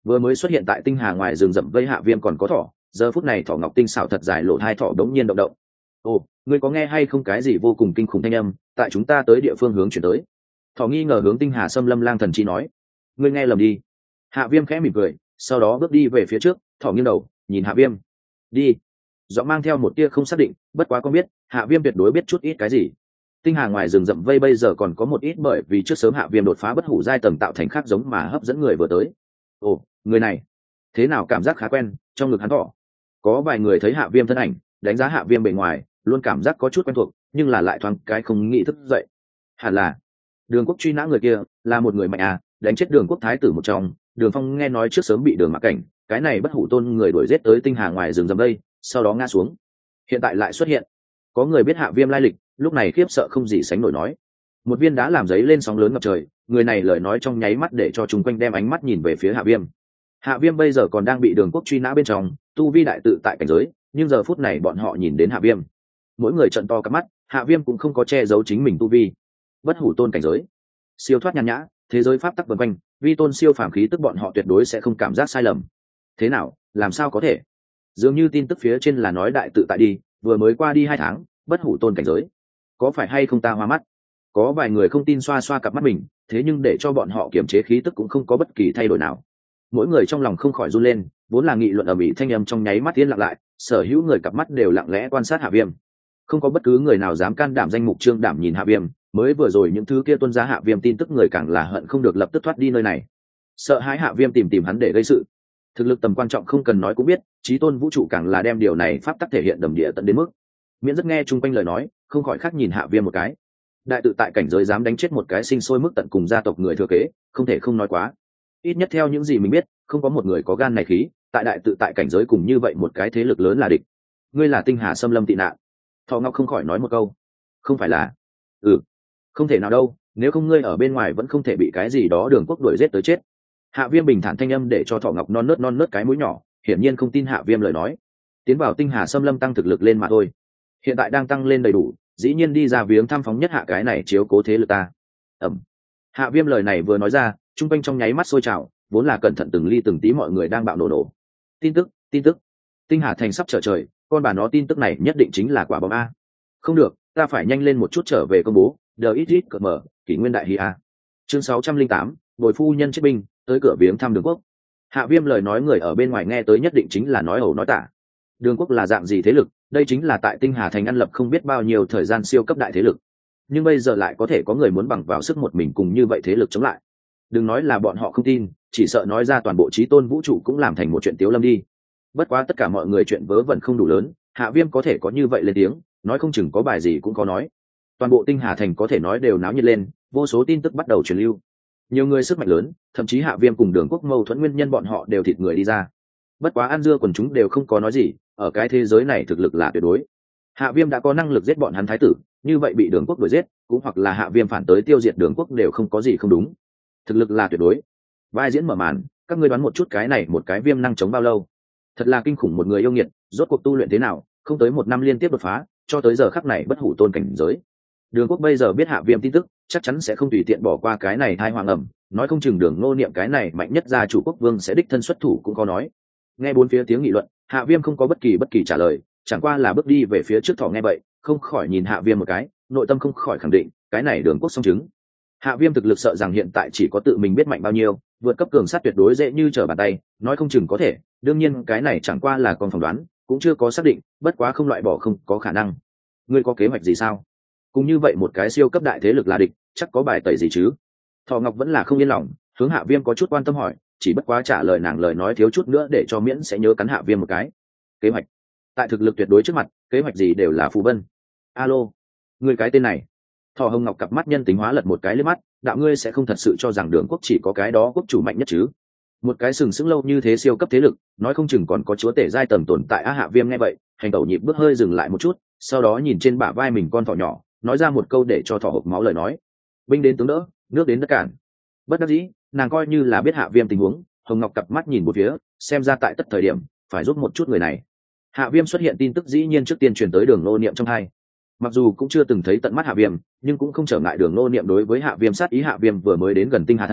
vừa mới xuất hiện tại tinh hà ngoài rừng rậm vây Hạ Viêm còn có thỏ, giờ phút này thỏ ngọc tinh xảo thật dài lộ hai thỏ đống nhiên động động. Ồ, ngươi có nghe hay không cái gì vô cùng kinh khủng thanh âm tại chúng ta tới địa phương hướng chuyển tới? Thỏ nghi ngờ hướng tinh hà xâm lâm lang thần chi nói. Ngươi nghe lầm đi. Hạ Viêm khẽ mỉm cười, sau đó bước đi về phía trước. Thỏ nghiêng đầu nhìn Hạ Viêm. Đi. Giọng mang theo một tia không xác định, bất quá con biết Hạ Viêm tuyệt đối biết chút ít cái gì. Tinh hà ngoài rừng rậm vây bây giờ còn có một ít bởi vì trước sớm Hạ Viêm đột phá bất hủ giai tầng tạo thành khác giống mà hấp dẫn người vừa tới. Ồ, người này thế nào cảm giác khá quen, trong ngực hắn thỏ. Có vài người thấy Hạ Viêm thân ảnh, đánh giá Hạ Viêm bề ngoài, luôn cảm giác có chút quen thuộc, nhưng là lại thoáng cái không nghĩ thức dậy. Hẳn là Đường Quốc truy nã người kia là một người mạnh à, đánh chết Đường Quốc thái tử một trong. Đường Phong nghe nói trước sớm bị Đường Mạc Cảnh, cái này bất hủ tôn người đuổi giết tới tinh hà ngoài rừng rậm đây, sau đó ngã xuống. Hiện tại lại xuất hiện. Có người biết Hạ Viêm lai lịch, lúc này khiếp sợ không gì sánh nổi nói. Một viên đá làm giấy lên sóng lớn ngập trời, người này lời nói trong nháy mắt để cho chúng quanh đem ánh mắt nhìn về phía Hạ Viêm. Hạ Viêm bây giờ còn đang bị Đường Quốc truy nã bên trong, tu vi đại tự tại cảnh giới, nhưng giờ phút này bọn họ nhìn đến Hạ Viêm, mỗi người trợn to cả mắt. Hạ Viêm cũng không có che giấu chính mình tu vi, bất hủ tôn cảnh giới, siêu thoát nhàn nhã, thế giới pháp tắc vần quanh, vi tôn siêu phàm khí tức bọn họ tuyệt đối sẽ không cảm giác sai lầm. Thế nào, làm sao có thể? Dường như tin tức phía trên là nói đại tự tại đi, vừa mới qua đi hai tháng, bất hủ tôn cảnh giới, có phải hay không ta hoa mắt? Có vài người không tin xoa xoa cặp mắt mình, thế nhưng để cho bọn họ kiểm chế khí tức cũng không có bất kỳ thay đổi nào. Mỗi người trong lòng không khỏi run lên, vốn là nghị luận ở mỹ thanh âm trong nháy mắt tiến lặng lại, sở hữu người cặp mắt đều lặng lẽ quan sát Hạ Viêm. Không có bất cứ người nào dám can đảm danh mục trương đảm nhìn Hạ Viêm, mới vừa rồi những thứ kia tuân giá Hạ Viêm tin tức người càng là hận không được lập tức thoát đi nơi này, sợ hãi Hạ Viêm tìm tìm hắn để gây sự. Thực lực tầm quan trọng không cần nói cũng biết, chí tôn vũ trụ càng là đem điều này pháp tắc thể hiện đầm địa tận đến mức miễn rất nghe chung quanh lời nói, không khỏi khác nhìn Hạ Viêm một cái. Đại tự tại cảnh giới dám đánh chết một cái sinh sôi mức tận cùng gia tộc người thừa kế, không thể không nói quá. Ít nhất theo những gì mình biết, không có một người có gan này khí tại đại tự tại cảnh giới cùng như vậy một cái thế lực lớn là địch. Ngươi là tinh hà xâm lâm tị nạn? Thọ Ngọc không khỏi nói một câu. Không phải là? Ừ, không thể nào đâu, nếu không ngươi ở bên ngoài vẫn không thể bị cái gì đó Đường Quốc đuổi giết tới chết. Hạ Viêm bình thản thanh âm để cho Thọ Ngọc non nớt non nớt cái mũi nhỏ, hiển nhiên không tin Hạ Viêm lời nói. Tiến vào tinh hà xâm lâm tăng thực lực lên mà thôi, hiện tại đang tăng lên đầy đủ, dĩ nhiên đi ra viếng thăm phóng nhất hạ cái này chiếu cố thế lực ta. Ẩm. Hạ Viêm lời này vừa nói ra, trung quanh trong nháy mắt sôi trào, vốn là cẩn thận từng ly từng tí mọi người đang bạo nổ nổ. Tin tức, tin tức. Tinh hà thành sắp trở trời, con bà nó tin tức này nhất định chính là quả bom a. Không được, ta phải nhanh lên một chút trở về công bố, đờ ít ít cỡ mở, kỷ nguyên đại hi a. Chương sáu trăm linh tám, bồi phu nhân chết binh, tới cửa viếng thăm Đường Quốc. Hạ Viêm lời nói người ở bên ngoài nghe tới nhất định chính là nói ẩu nói tả. Đường Quốc là dạng gì thế lực, đây chính là tại tinh hà thành ăn lập không biết bao nhiêu thời gian siêu cấp đại thế lực, nhưng bây giờ lại có thể có người muốn bằng vào sức một mình cùng như vậy thế lực chống lại. Đừng nói là bọn họ không tin, chỉ sợ nói ra toàn bộ chí tôn vũ trụ cũng làm thành một chuyện tiếu lâm đi. Bất quá tất cả mọi người chuyện vớ vẩn không đủ lớn, Hạ Viêm có thể có như vậy lên tiếng, nói không chừng có bài gì cũng có nói. Toàn bộ tinh hà thành có thể nói đều náo nhiệt lên, vô số tin tức bắt đầu truyền lưu. Nhiều người sức mạnh lớn, thậm chí Hạ Viêm cùng Đường Quốc mâu thuẫn nguyên nhân bọn họ đều thịt người đi ra. Bất quá ăn dưa quần chúng đều không có nói gì, ở cái thế giới này thực lực là tuyệt đối. Hạ Viêm đã có năng lực giết bọn hắn thái tử, như vậy bị Đường Quốc đuổi giết, cũng hoặc là Hạ Viêm phản tới tiêu diệt Đường Quốc đều không có gì không đúng. Thực lực là tuyệt đối. Vai diễn mở màn, các ngươi đoán một chút cái này một cái Viêm năng chống bao lâu? Thật là kinh khủng, một người yêu nghiệt, rốt cuộc tu luyện thế nào, không tới một năm liên tiếp đột phá, cho tới giờ khắc này bất hủ tôn cảnh giới. Đường Quốc bây giờ biết Hạ Viêm tin tức, chắc chắn sẽ không tùy tiện bỏ qua cái này thai hoàng ẩm, nói không chừng Đường Ngô Niệm cái này mạnh nhất gia chủ quốc vương sẽ đích thân xuất thủ cũng có nói. Nghe bốn phía tiếng nghị luận, Hạ Viêm không có bất kỳ bất kỳ trả lời, chẳng qua là bước đi về phía trước. Thỏ nghe vậy, không khỏi nhìn Hạ Viêm một cái, nội tâm không khỏi khẳng định, cái này Đường Quốc song chứng. Hạ Viêm thực lực sợ rằng hiện tại chỉ có tự mình biết mạnh bao nhiêu, vượt cấp cường sát tuyệt đối dễ như trở bàn tay, nói không chừng có thể, đương nhiên cái này chẳng qua là con phỏng đoán, cũng chưa có xác định, bất quá không loại bỏ không có khả năng. Ngươi có kế hoạch gì sao? Cũng như vậy một cái siêu cấp đại thế lực là địch, chắc có bài tẩy gì chứ? Thỏ Ngọc vẫn là không yên lòng, hướng Hạ Viêm có chút quan tâm hỏi, chỉ bất quá trả lời nàng lời nói thiếu chút nữa để cho miễn sẽ nhớ cắn Hạ Viêm một cái. Kế hoạch? Tại thực lực tuyệt đối trước mặt, kế hoạch gì đều là phù vân. Alo, ngươi cái tên này. Thỏ Hồng Ngọc cặp mắt nhân tính hóa lật một cái lên mắt, đạo ngươi sẽ không thật sự cho rằng Đường Quốc chỉ có cái đó quốc chủ mạnh nhất chứ? Một cái sừng sững lâu như thế siêu cấp thế lực, nói không chừng còn có chúa tể giai tầng tồn tại. A Hạ Viêm nghe vậy, hành tẩu nhịp bước hơi dừng lại một chút, sau đó nhìn trên bả vai mình con thỏ nhỏ, nói ra một câu để cho thỏ hộc máu lời nói: binh đến tướng đỡ, nước đến đất cản. Bất đắc dĩ, nàng coi như là biết Hạ Viêm tình huống, Hồng Ngọc cặp mắt nhìn một phía, xem ra tại tất thời điểm phải giúp một chút người này. Hạ Viêm xuất hiện tin tức dĩ nhiên trước tiên truyền tới Đường Ngô Niệm trong hai. Mặc dù cũng chưa từng thấy tận mắt Hạ Viêm, nhưng cũng không trở ngại Đường Ngô Niệm đối với Hạ Viêm sát ý. Hạ Viêm vừa mới đến gần tinh hà thành,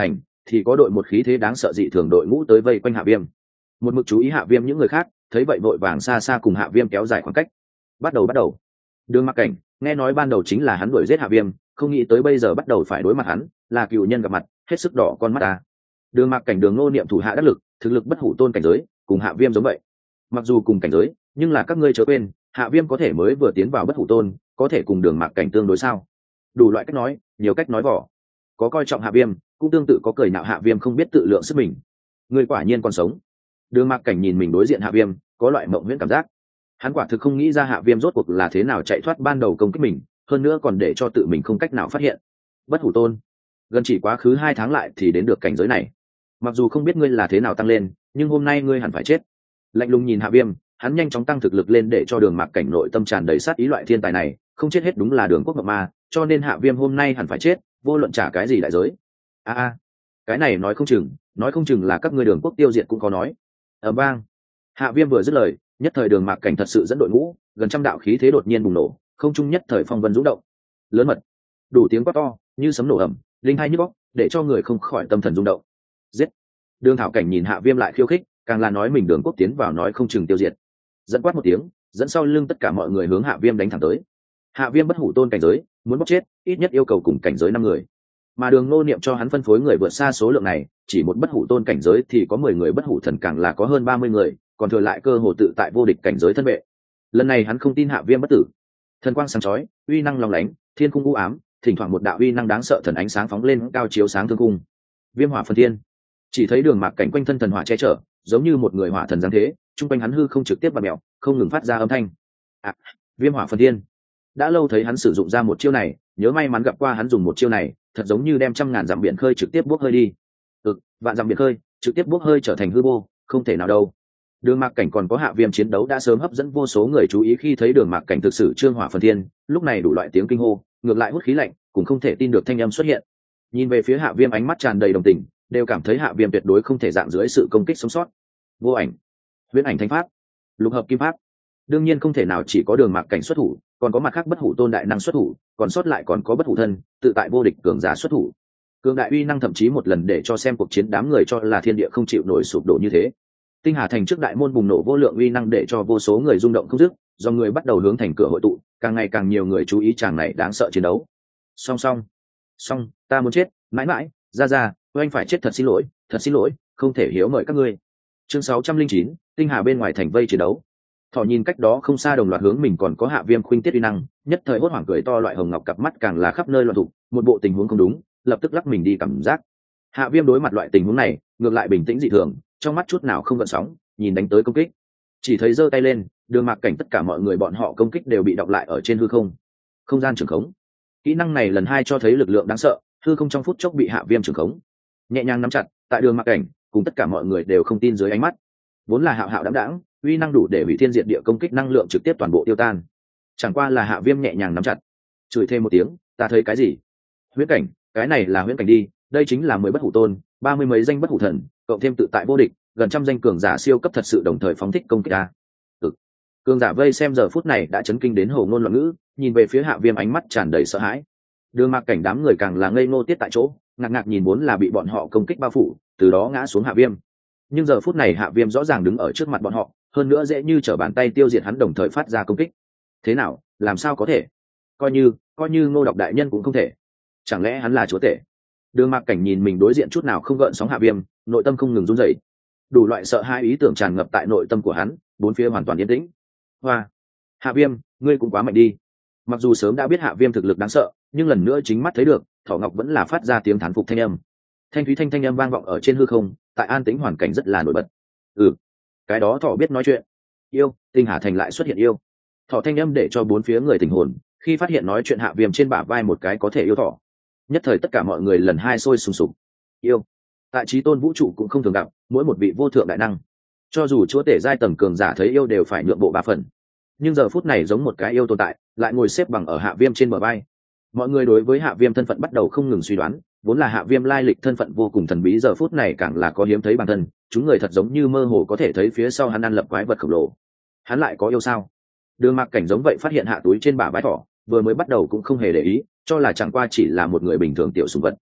thì có đội một khí thế đáng sợ dị thường đội ngũ tới vây quanh Hạ Viêm. Một mực chú ý Hạ Viêm những người khác thấy vậy vội vàng xa xa cùng Hạ Viêm kéo dài khoảng cách. Bắt đầu bắt đầu. Đường Mặc Cảnh nghe nói ban đầu chính là hắn đuổi giết Hạ Viêm, không nghĩ tới bây giờ bắt đầu phải đối mặt hắn, là cựu nhân gặp mặt, hết sức đỏ con mắt ta. Đường Mặc Cảnh Đường Ngô Niệm thủ hạ đắc lực, thực lực bất hủ tôn cảnh giới, cùng Hạ Viêm giống vậy. Mặc dù cùng cảnh giới, nhưng là các ngươi chớ quên, Hạ Viêm có thể mới vừa tiến vào bất hủ tôn, có thể cùng Đường Mặc Cảnh tương đối sao? Đủ loại cách nói, nhiều cách nói vỏ. Có coi trọng Hạ Viêm, cũng tương tự có cười nhạo Hạ Viêm không biết tự lượng sức mình. Ngươi quả nhiên còn sống. Đường Mặc Cảnh nhìn mình đối diện Hạ Viêm, có loại mộng huyễn cảm giác. Hắn quả thực không nghĩ ra Hạ Viêm rốt cuộc là thế nào chạy thoát ban đầu công kích mình, hơn nữa còn để cho tự mình không cách nào phát hiện. Bất hủ tôn, gần chỉ quá khứ hai tháng lại thì đến được cảnh giới này. Mặc dù không biết ngươi là thế nào tăng lên, nhưng hôm nay ngươi hẳn phải chết. Lạnh lùng nhìn Hạ Viêm, hắn nhanh chóng tăng thực lực lên để cho Đường Mặc Cảnh nội tâm tràn đầy sát ý, loại thiên tài này không chết hết đúng là Đường Quốc Mộng Ma, cho nên Hạ Viêm hôm nay hẳn phải chết, vô luận trả cái gì đại giới. A a, cái này nói không chừng, nói không chừng là các ngươi Đường Quốc tiêu diệt cũng có nói. Ở bang, Hạ Viêm vừa dứt lời, nhất thời Đường Mặc Cảnh thật sự dẫn đội ngũ, gần trăm đạo khí thế đột nhiên bùng nổ, không trung nhất thời phong vân rung động. Lớn mật, đủ tiếng quát to, như sấm nổ ầm, linh hai nhức óc, để cho người không khỏi tâm thần rung động. Giết! Đường Thảo Cảnh nhìn Hạ Viêm lại khiêu khích, càng là nói mình Đường Quốc tiến vào nói không chừng tiêu diệt. Dẫn quát một tiếng, dẫn sau lưng tất cả mọi người hướng Hạ Viêm đánh thẳng tới. Hạ Viêm bất hủ tôn cảnh giới, muốn bóc chết, ít nhất yêu cầu cùng cảnh giới năm người. Mà Đường Ngô Niệm cho hắn phân phối người vượt xa số lượng này, chỉ một bất hủ tôn cảnh giới thì có mười người, bất hủ thần càng là có hơn ba mươi người, còn thừa lại cơ hồ tự tại vô địch cảnh giới thân vệ. Lần này hắn không tin Hạ Viêm bất tử. Thần quang sáng chói, uy năng long lánh, thiên cung u ám, thỉnh thoảng một đạo uy năng đáng sợ thần ánh sáng phóng lên cao chiếu sáng thương cung. Viêm hỏa phân thiên. Chỉ thấy Đường Mặc Cảnh quanh thân thần hỏa che chở, giống như một người hỏa thần giáng thế, trung quanh hắn hư không trực tiếp bật mèo, không ngừng phát ra âm thanh. À, Viêm hỏa phân thiên. Đã lâu thấy hắn sử dụng ra một chiêu này, nhớ may mắn gặp qua hắn dùng một chiêu này, thật giống như đem trăm ngàn dặm biển khơi trực tiếp bốc hơi đi. Ừ, vạn dặm biển khơi, trực tiếp bốc hơi trở thành hư vô, không thể nào đâu. Đường Mặc Cảnh còn có Hạ Viêm chiến đấu đã sớm hấp dẫn vô số người chú ý, khi thấy Đường Mặc Cảnh thực sự trương hỏa phần thiên, lúc này đủ loại tiếng kinh hô, ngược lại hút khí lạnh, cũng không thể tin được thanh âm xuất hiện. Nhìn về phía Hạ Viêm ánh mắt tràn đầy đồng tình, đều cảm thấy Hạ Viêm tuyệt đối không thể dạng dưới sự công kích sống sót. Vô ảnh, huyễn ảnh thánh pháp, lục hợp kim pháp, đương nhiên không thể nào chỉ có Đường Mặc Cảnh xuất thủ, còn có mặt khác bất hủ tôn đại năng xuất thủ, còn sót lại còn có bất hủ thân, tự tại vô địch cường giả xuất thủ. Cường đại uy năng thậm chí một lần để cho xem cuộc chiến đám người cho là thiên địa không chịu nổi sụp đổ như thế. Tinh Hà Thành trước đại môn bùng nổ vô lượng uy năng để cho vô số người rung động không dứt, do người bắt đầu hướng thành cửa hội tụ, càng ngày càng nhiều người chú ý chàng này đáng sợ chiến đấu. Song song, song, ta muốn chết, mãi mãi, ra ra, anh phải chết, thật xin lỗi, thật xin lỗi, không thể hiếu mời các ngươi. Chương sáu trăm linh chín, Tinh Hà bên ngoài thành vây chiến đấu. Thỏ nhìn cách đó không xa đồng loạt hướng mình còn có Hạ Viêm khuynh tiết uy năng, nhất thời hốt hoảng cười to, loại hồng ngọc cặp mắt càng là khắp nơi loạn thủ, một bộ tình huống không đúng, lập tức lắc mình đi cảm giác. Hạ Viêm đối mặt loại tình huống này, ngược lại bình tĩnh dị thường, trong mắt chút nào không gợn sóng, nhìn đánh tới công kích, chỉ thấy giơ tay lên, Đường Mặc Cảnh tất cả mọi người bọn họ công kích đều bị đọng lại ở trên hư không. Không gian trường khống, kỹ năng này lần hai cho thấy lực lượng đáng sợ, hư không trong phút chốc bị Hạ Viêm trường khống, nhẹ nhàng nắm chặt, tại Đường Mặc Cảnh cùng tất cả mọi người đều không tin dưới ánh mắt, vốn là hạo hạo đãng đãng, uy năng đủ để hủy thiên diệt địa công kích năng lượng trực tiếp toàn bộ tiêu tan. Chẳng qua là Hạ Viêm nhẹ nhàng nắm chặt, chửi thêm một tiếng, ta thấy cái gì? Huyễn cảnh, cái này là huyễn cảnh đi, đây chính là mười bất hủ tôn, ba mươi mấy danh bất hủ thần, cộng thêm tự tại vô địch, gần trăm danh cường giả siêu cấp thật sự đồng thời phóng thích công kích ta. Ừ. Cường giả vây xem giờ phút này đã chấn kinh đến hồ ngôn loạn ngữ, nhìn về phía Hạ Viêm ánh mắt tràn đầy sợ hãi. Đường Mặc Cảnh đám người càng là ngây ngô tiết tại chỗ, ngạc ngạc nhìn muốn là bị bọn họ công kích bao phủ, từ đó ngã xuống Hạ Viêm. Nhưng giờ phút này Hạ Viêm rõ ràng đứng ở trước mặt bọn họ, hơn nữa dễ như trở bàn tay tiêu diệt hắn, đồng thời phát ra công kích. Thế nào, làm sao có thể? Coi như, coi như Ngô Độc đại nhân cũng không thể. Chẳng lẽ hắn là chúa tể? Đường Mặc Cảnh nhìn mình đối diện chút nào không gợn sóng Hạ Viêm, nội tâm không ngừng run rẩy. Đủ loại sợ hãi ý tưởng tràn ngập tại nội tâm của hắn, bốn phía hoàn toàn yên tĩnh. Hoa, Hạ Viêm, ngươi cũng quá mạnh đi. Mặc dù sớm đã biết Hạ Viêm thực lực đáng sợ, nhưng lần nữa chính mắt thấy được, Thỏ Ngọc vẫn là phát ra tiếng thán phục thanh âm. Thanh thúy thanh thanh âm vang vọng ở trên hư không, tại an tĩnh hoàn cảnh rất là nổi bật. Ừ, cái đó Thỏ biết nói chuyện. Yêu, Tinh Hà Thành lại xuất hiện yêu. Thỏ thanh âm để cho bốn phía người tỉnh hồn, khi phát hiện nói chuyện Hạ Viêm trên bả vai một cái có thể yêu thỏ. Nhất thời tất cả mọi người lần hai sôi sùng sục. Yêu, tại chí tôn vũ trụ cũng không thường gặp, mỗi một vị vô thượng đại năng, cho dù chúa tể giai tầng cường giả thấy yêu đều phải nhượng bộ ba phần, nhưng giờ phút này giống một cái yêu tồn tại lại ngồi xếp bằng ở Hạ Viêm trên bờ vai. Mọi người đối với Hạ Viêm thân phận bắt đầu không ngừng suy đoán, vốn là Hạ Viêm lai lịch thân phận vô cùng thần bí, giờ phút này càng là có hiếm thấy bản thân, chúng người thật giống như mơ hồ có thể thấy phía sau hắn ăn lập quái vật khổng lồ. Hắn lại có yêu sao? Đường Mặc Cảnh giống vậy phát hiện hạ túi trên bả vai thỏ, vừa mới bắt đầu cũng không hề để ý, cho là chẳng qua chỉ là một người bình thường tiểu sủng vật.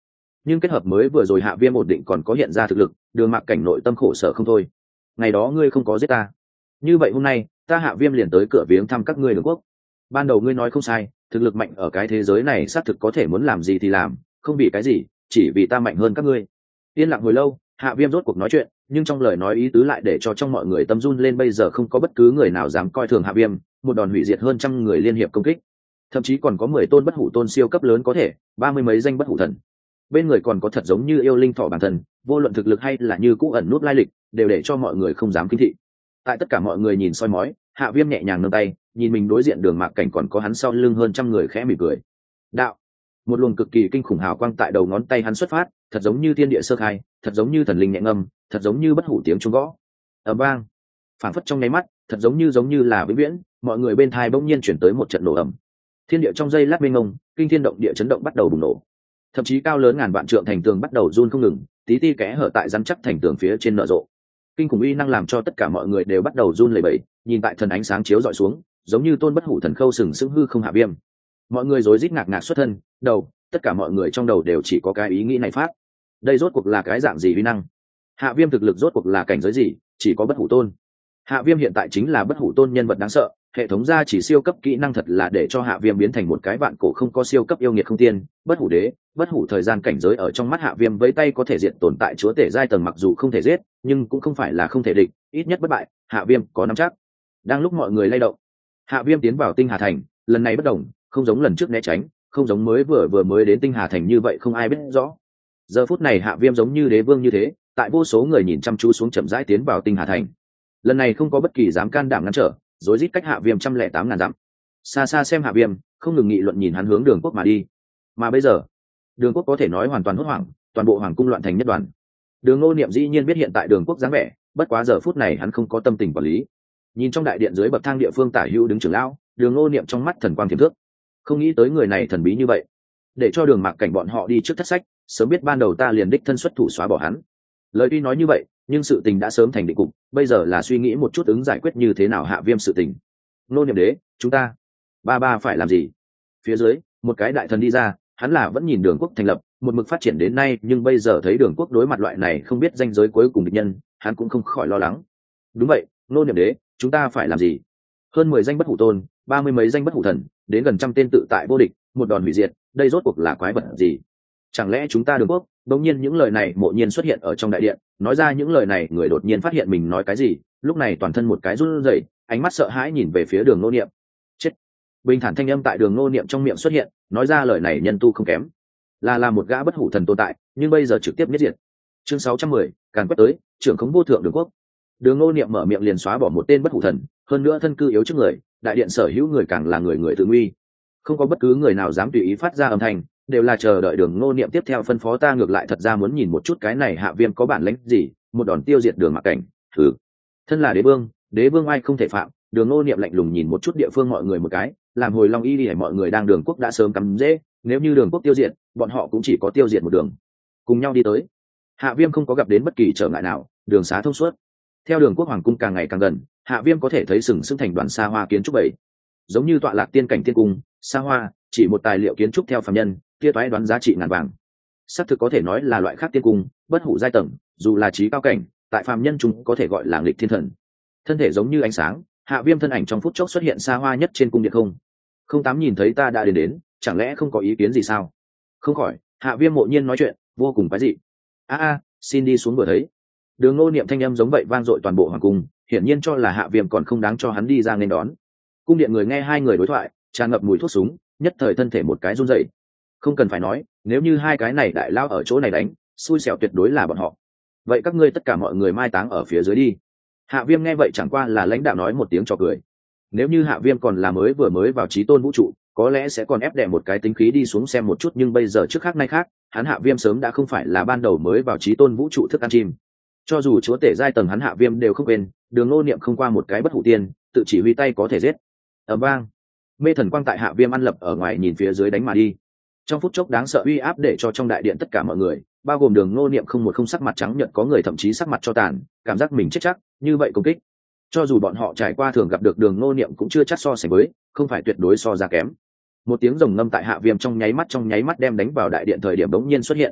nhưng kết hợp mới vừa rồi Hạ Viêm ổn định còn có hiện ra thực lực, Đường Mạc Cảnh nội tâm khổ sở không thôi. Ngày đó ngươi không có giết ta, như vậy hôm nay ta Hạ Viêm liền tới cửa viếng thăm các ngươi Đường quốc. Ban đầu ngươi nói không sai, thực lực mạnh ở cái thế giới này xác thực có thể muốn làm gì thì làm, không vì cái gì, chỉ vì ta mạnh hơn các ngươi. Yên lặng hồi lâu, Hạ Viêm rốt cuộc nói chuyện, nhưng trong lời nói ý tứ lại để cho trong mọi người tâm run lên. Bây giờ không có bất cứ người nào dám coi thường Hạ Viêm, một đòn hủy diệt hơn trăm người liên hiệp công kích, thậm chí còn có mười tôn bất hủ tôn siêu cấp lớn có thể, ba mươi mấy danh bất hủ thần. Bên người còn có thật giống như yêu linh thọ bản thân, vô luận thực lực hay là như cũ ẩn nút lai lịch, đều để cho mọi người không dám kinh thị. Tại tất cả mọi người nhìn soi mói, Hạ Viêm nhẹ nhàng nâng tay, nhìn mình đối diện Đường Mạc Cảnh còn có hắn sau lưng hơn trăm người khẽ mỉm cười. Đạo, một luồng cực kỳ kinh khủng hào quang tại đầu ngón tay hắn xuất phát, thật giống như thiên địa sơ khai, thật giống như thần linh nhẹ ngâm, thật giống như bất hủ tiếng chuông gõ. Ầm vang, phảng phất trong nháy mắt, thật giống như giống như là vĩnh viễn, mọi người bên thai bỗng nhiên chuyển tới một trận nổ ầm. Thiên địa trong giây lát mênh mông, kinh thiên động địa chấn động bắt đầu bùng nổ. Thậm chí cao lớn ngàn vạn trượng thành tường bắt đầu run không ngừng, tí ti kẽ hở tại rắn chắc thành tường phía trên nở rộ. Kinh khủng uy năng làm cho tất cả mọi người đều bắt đầu run lẩy bẩy, nhìn tại thần ánh sáng chiếu dọi xuống, giống như tôn bất hủ thần khâu sừng sững hư không Hạ Viêm. Mọi người rối rít ngạc ngạc xuất thân, đầu, tất cả mọi người trong đầu đều chỉ có cái ý nghĩ này phát. Đây rốt cuộc là cái dạng gì uy năng? Hạ Viêm thực lực rốt cuộc là cảnh giới gì? Chỉ có bất hủ tôn. Hạ Viêm hiện tại chính là bất hủ tôn nhân vật đáng sợ, hệ thống gia chỉ siêu cấp kỹ năng thật là để cho Hạ Viêm biến thành một cái vạn cổ không có siêu cấp yêu nghiệt không tiên, bất hủ đế, bất hủ thời gian cảnh giới ở trong mắt Hạ Viêm với tay có thể diệt tồn tại chúa tể giai tầng, mặc dù không thể giết, nhưng cũng không phải là không thể địch, ít nhất bất bại, Hạ Viêm có nắm chắc. Đang lúc mọi người lay động, Hạ Viêm tiến vào Tinh Hà Thành, lần này bất đồng, không giống lần trước né tránh, không giống mới vừa vừa mới đến Tinh Hà Thành như vậy không ai biết rõ. Giờ phút này Hạ Viêm giống như đế vương như thế, tại vô số người nhìn chăm chú xuống chậm rãi tiến vào Tinh Hà Thành. Lần này không có bất kỳ dám can đảm ngăn trở, rối rít cách Hạ Viêm trăm lẻ tám ngàn dặm. Xa xa xem Hạ Viêm, không ngừng nghị luận nhìn hắn hướng Đường quốc mà đi. Mà bây giờ, Đường quốc có thể nói hoàn toàn hốt hoảng, toàn bộ hoàng cung loạn thành nhất đoàn. Đường Ngô Niệm dĩ nhiên biết hiện tại Đường quốc dáng vẻ, bất quá giờ phút này hắn không có tâm tình quản lý. Nhìn trong đại điện dưới bậc thang địa phương tả hữu đứng trưởng lão, Đường Ngô Niệm trong mắt thần quang thiểm thước. Không nghĩ tới người này thần bí như vậy, để cho Đường Mạc Cảnh bọn họ đi trước thất sách, sớm biết ban đầu ta liền đích thân xuất thủ xóa bỏ hắn. Lời tuy nói như vậy, nhưng sự tình đã sớm thành định cục, bây giờ là suy nghĩ một chút ứng giải quyết như thế nào Hạ Viêm sự tình. Nô Niệm đế, chúng ta ba ba phải làm gì? Phía dưới, một cái đại thần đi ra, hắn là vẫn nhìn Đường quốc thành lập, một mực phát triển đến nay, nhưng bây giờ thấy Đường quốc đối mặt loại này không biết ranh giới cuối cùng địch nhân, hắn cũng không khỏi lo lắng. Đúng vậy, Nô Niệm đế, chúng ta phải làm gì? Hơn mười danh bất hủ tôn, ba mươi mấy danh bất hủ thần, đến gần trăm tên tự tại vô địch, một đòn hủy diệt, đây rốt cuộc là quái vật gì? Chẳng lẽ chúng ta Đường quốc? Đống nhiên những lời này mộ nhiên xuất hiện ở trong đại điện, nói ra những lời này người đột nhiên phát hiện mình nói cái gì, lúc này toàn thân một cái run rẩy, ánh mắt sợ hãi nhìn về phía Đường Ngô Niệm. Chết! Bình thản thanh âm tại Đường Ngô Niệm trong miệng xuất hiện, nói ra lời này nhân tu không kém, là là một gã bất hủ thần tồn tại, nhưng bây giờ trực tiếp nhất diệt. Chương sáu trăm mười, càn quét tới, trưởng khống vô thượng Đường quốc. Đường Ngô Niệm mở miệng liền xóa bỏ một tên bất hủ thần, hơn nữa thân cư yếu trước người, đại điện sở hữu người càng là người người tự nguy, không có bất cứ người nào dám tùy ý phát ra âm thanh, đều là chờ đợi Đường Ngô Niệm tiếp theo phân phó. Ta ngược lại thật ra muốn nhìn một chút cái này Hạ Viêm có bản lĩnh gì, một đòn tiêu diệt Đường Mạc Cảnh. Thử, thân là đế vương, đế vương ai không thể phạm. Đường Ngô Niệm lạnh lùng nhìn một chút địa phương mọi người một cái, làm hồi long y đi, mọi người đang Đường quốc đã sớm cắm dễ, nếu như Đường quốc tiêu diệt, bọn họ cũng chỉ có tiêu diệt một đường. Cùng nhau đi tới, Hạ Viêm không có gặp đến bất kỳ trở ngại nào, đường xá thông suốt. Theo Đường quốc hoàng cung càng ngày càng gần, Hạ Viêm có thể thấy sừng sững thành đoàn xa hoa kiến trúc bảy, giống như tọa lạc tiên cảnh tiên cung, xa hoa, chỉ một tài liệu kiến trúc theo phàm nhân, kia toái đoán giá trị ngàn vàng. Xác thực có thể nói là loại khác tiên cung, bất hủ giai tầng, dù là trí cao cảnh, tại phàm nhân chúng có thể gọi là nghịch thiên thần. Thân thể giống như ánh sáng, Hạ Viêm thân ảnh trong phút chốc xuất hiện xa hoa nhất trên cung điện không. Không tám nhìn thấy ta đã đến đến, chẳng lẽ không có ý kiến gì sao? Không khỏi, Hạ Viêm mộ nhiên nói chuyện, vô cùng quái dị. A a, xin đi xuống vừa thấy. Đường Ngô Niệm thanh âm giống vậy vang dội toàn bộ hoàng cung, hiển nhiên cho là Hạ Viêm còn không đáng cho hắn đi ra nên đón. Cung điện người nghe hai người đối thoại, tràn ngập mùi thuốc súng, nhất thời thân thể một cái run rẩy. Không cần phải nói, nếu như hai cái này đại lao ở chỗ này đánh, xui xẻo tuyệt đối là bọn họ. Vậy các ngươi tất cả mọi người mai táng ở phía dưới đi. Hạ Viêm nghe vậy chẳng qua là lãnh đạo nói một tiếng cho cười. Nếu như Hạ Viêm còn là mới vừa mới vào chí tôn vũ trụ, có lẽ sẽ còn ép đè một cái tính khí đi xuống xem một chút, nhưng bây giờ trước khác nay khác, hắn Hạ Viêm sớm đã không phải là ban đầu mới vào chí tôn vũ trụ thức ăn chim. Cho dù chúa tể giai tầng hắn Hạ Viêm đều không quên, Đường Ngô Niệm không qua một cái bất hủ tiên, tự chỉ huy tay có thể giết. Ầm vang, mê thần quang tại Hạ Viêm ăn lập ở ngoài nhìn phía dưới đánh mà đi. Trong phút chốc đáng sợ uy áp để cho trong đại điện tất cả mọi người, bao gồm Đường Ngô Niệm không một không sắc mặt trắng nhợt, có người thậm chí sắc mặt cho tàn, cảm giác mình chết chắc. Như vậy công kích, cho dù bọn họ trải qua thường gặp được Đường Ngô Niệm cũng chưa chắc so sánh với, không phải tuyệt đối so ra kém. Một tiếng rồng ngâm tại Hạ Viêm trong nháy mắt trong nháy mắt đem đánh vào đại điện thời điểm đống nhiên xuất hiện.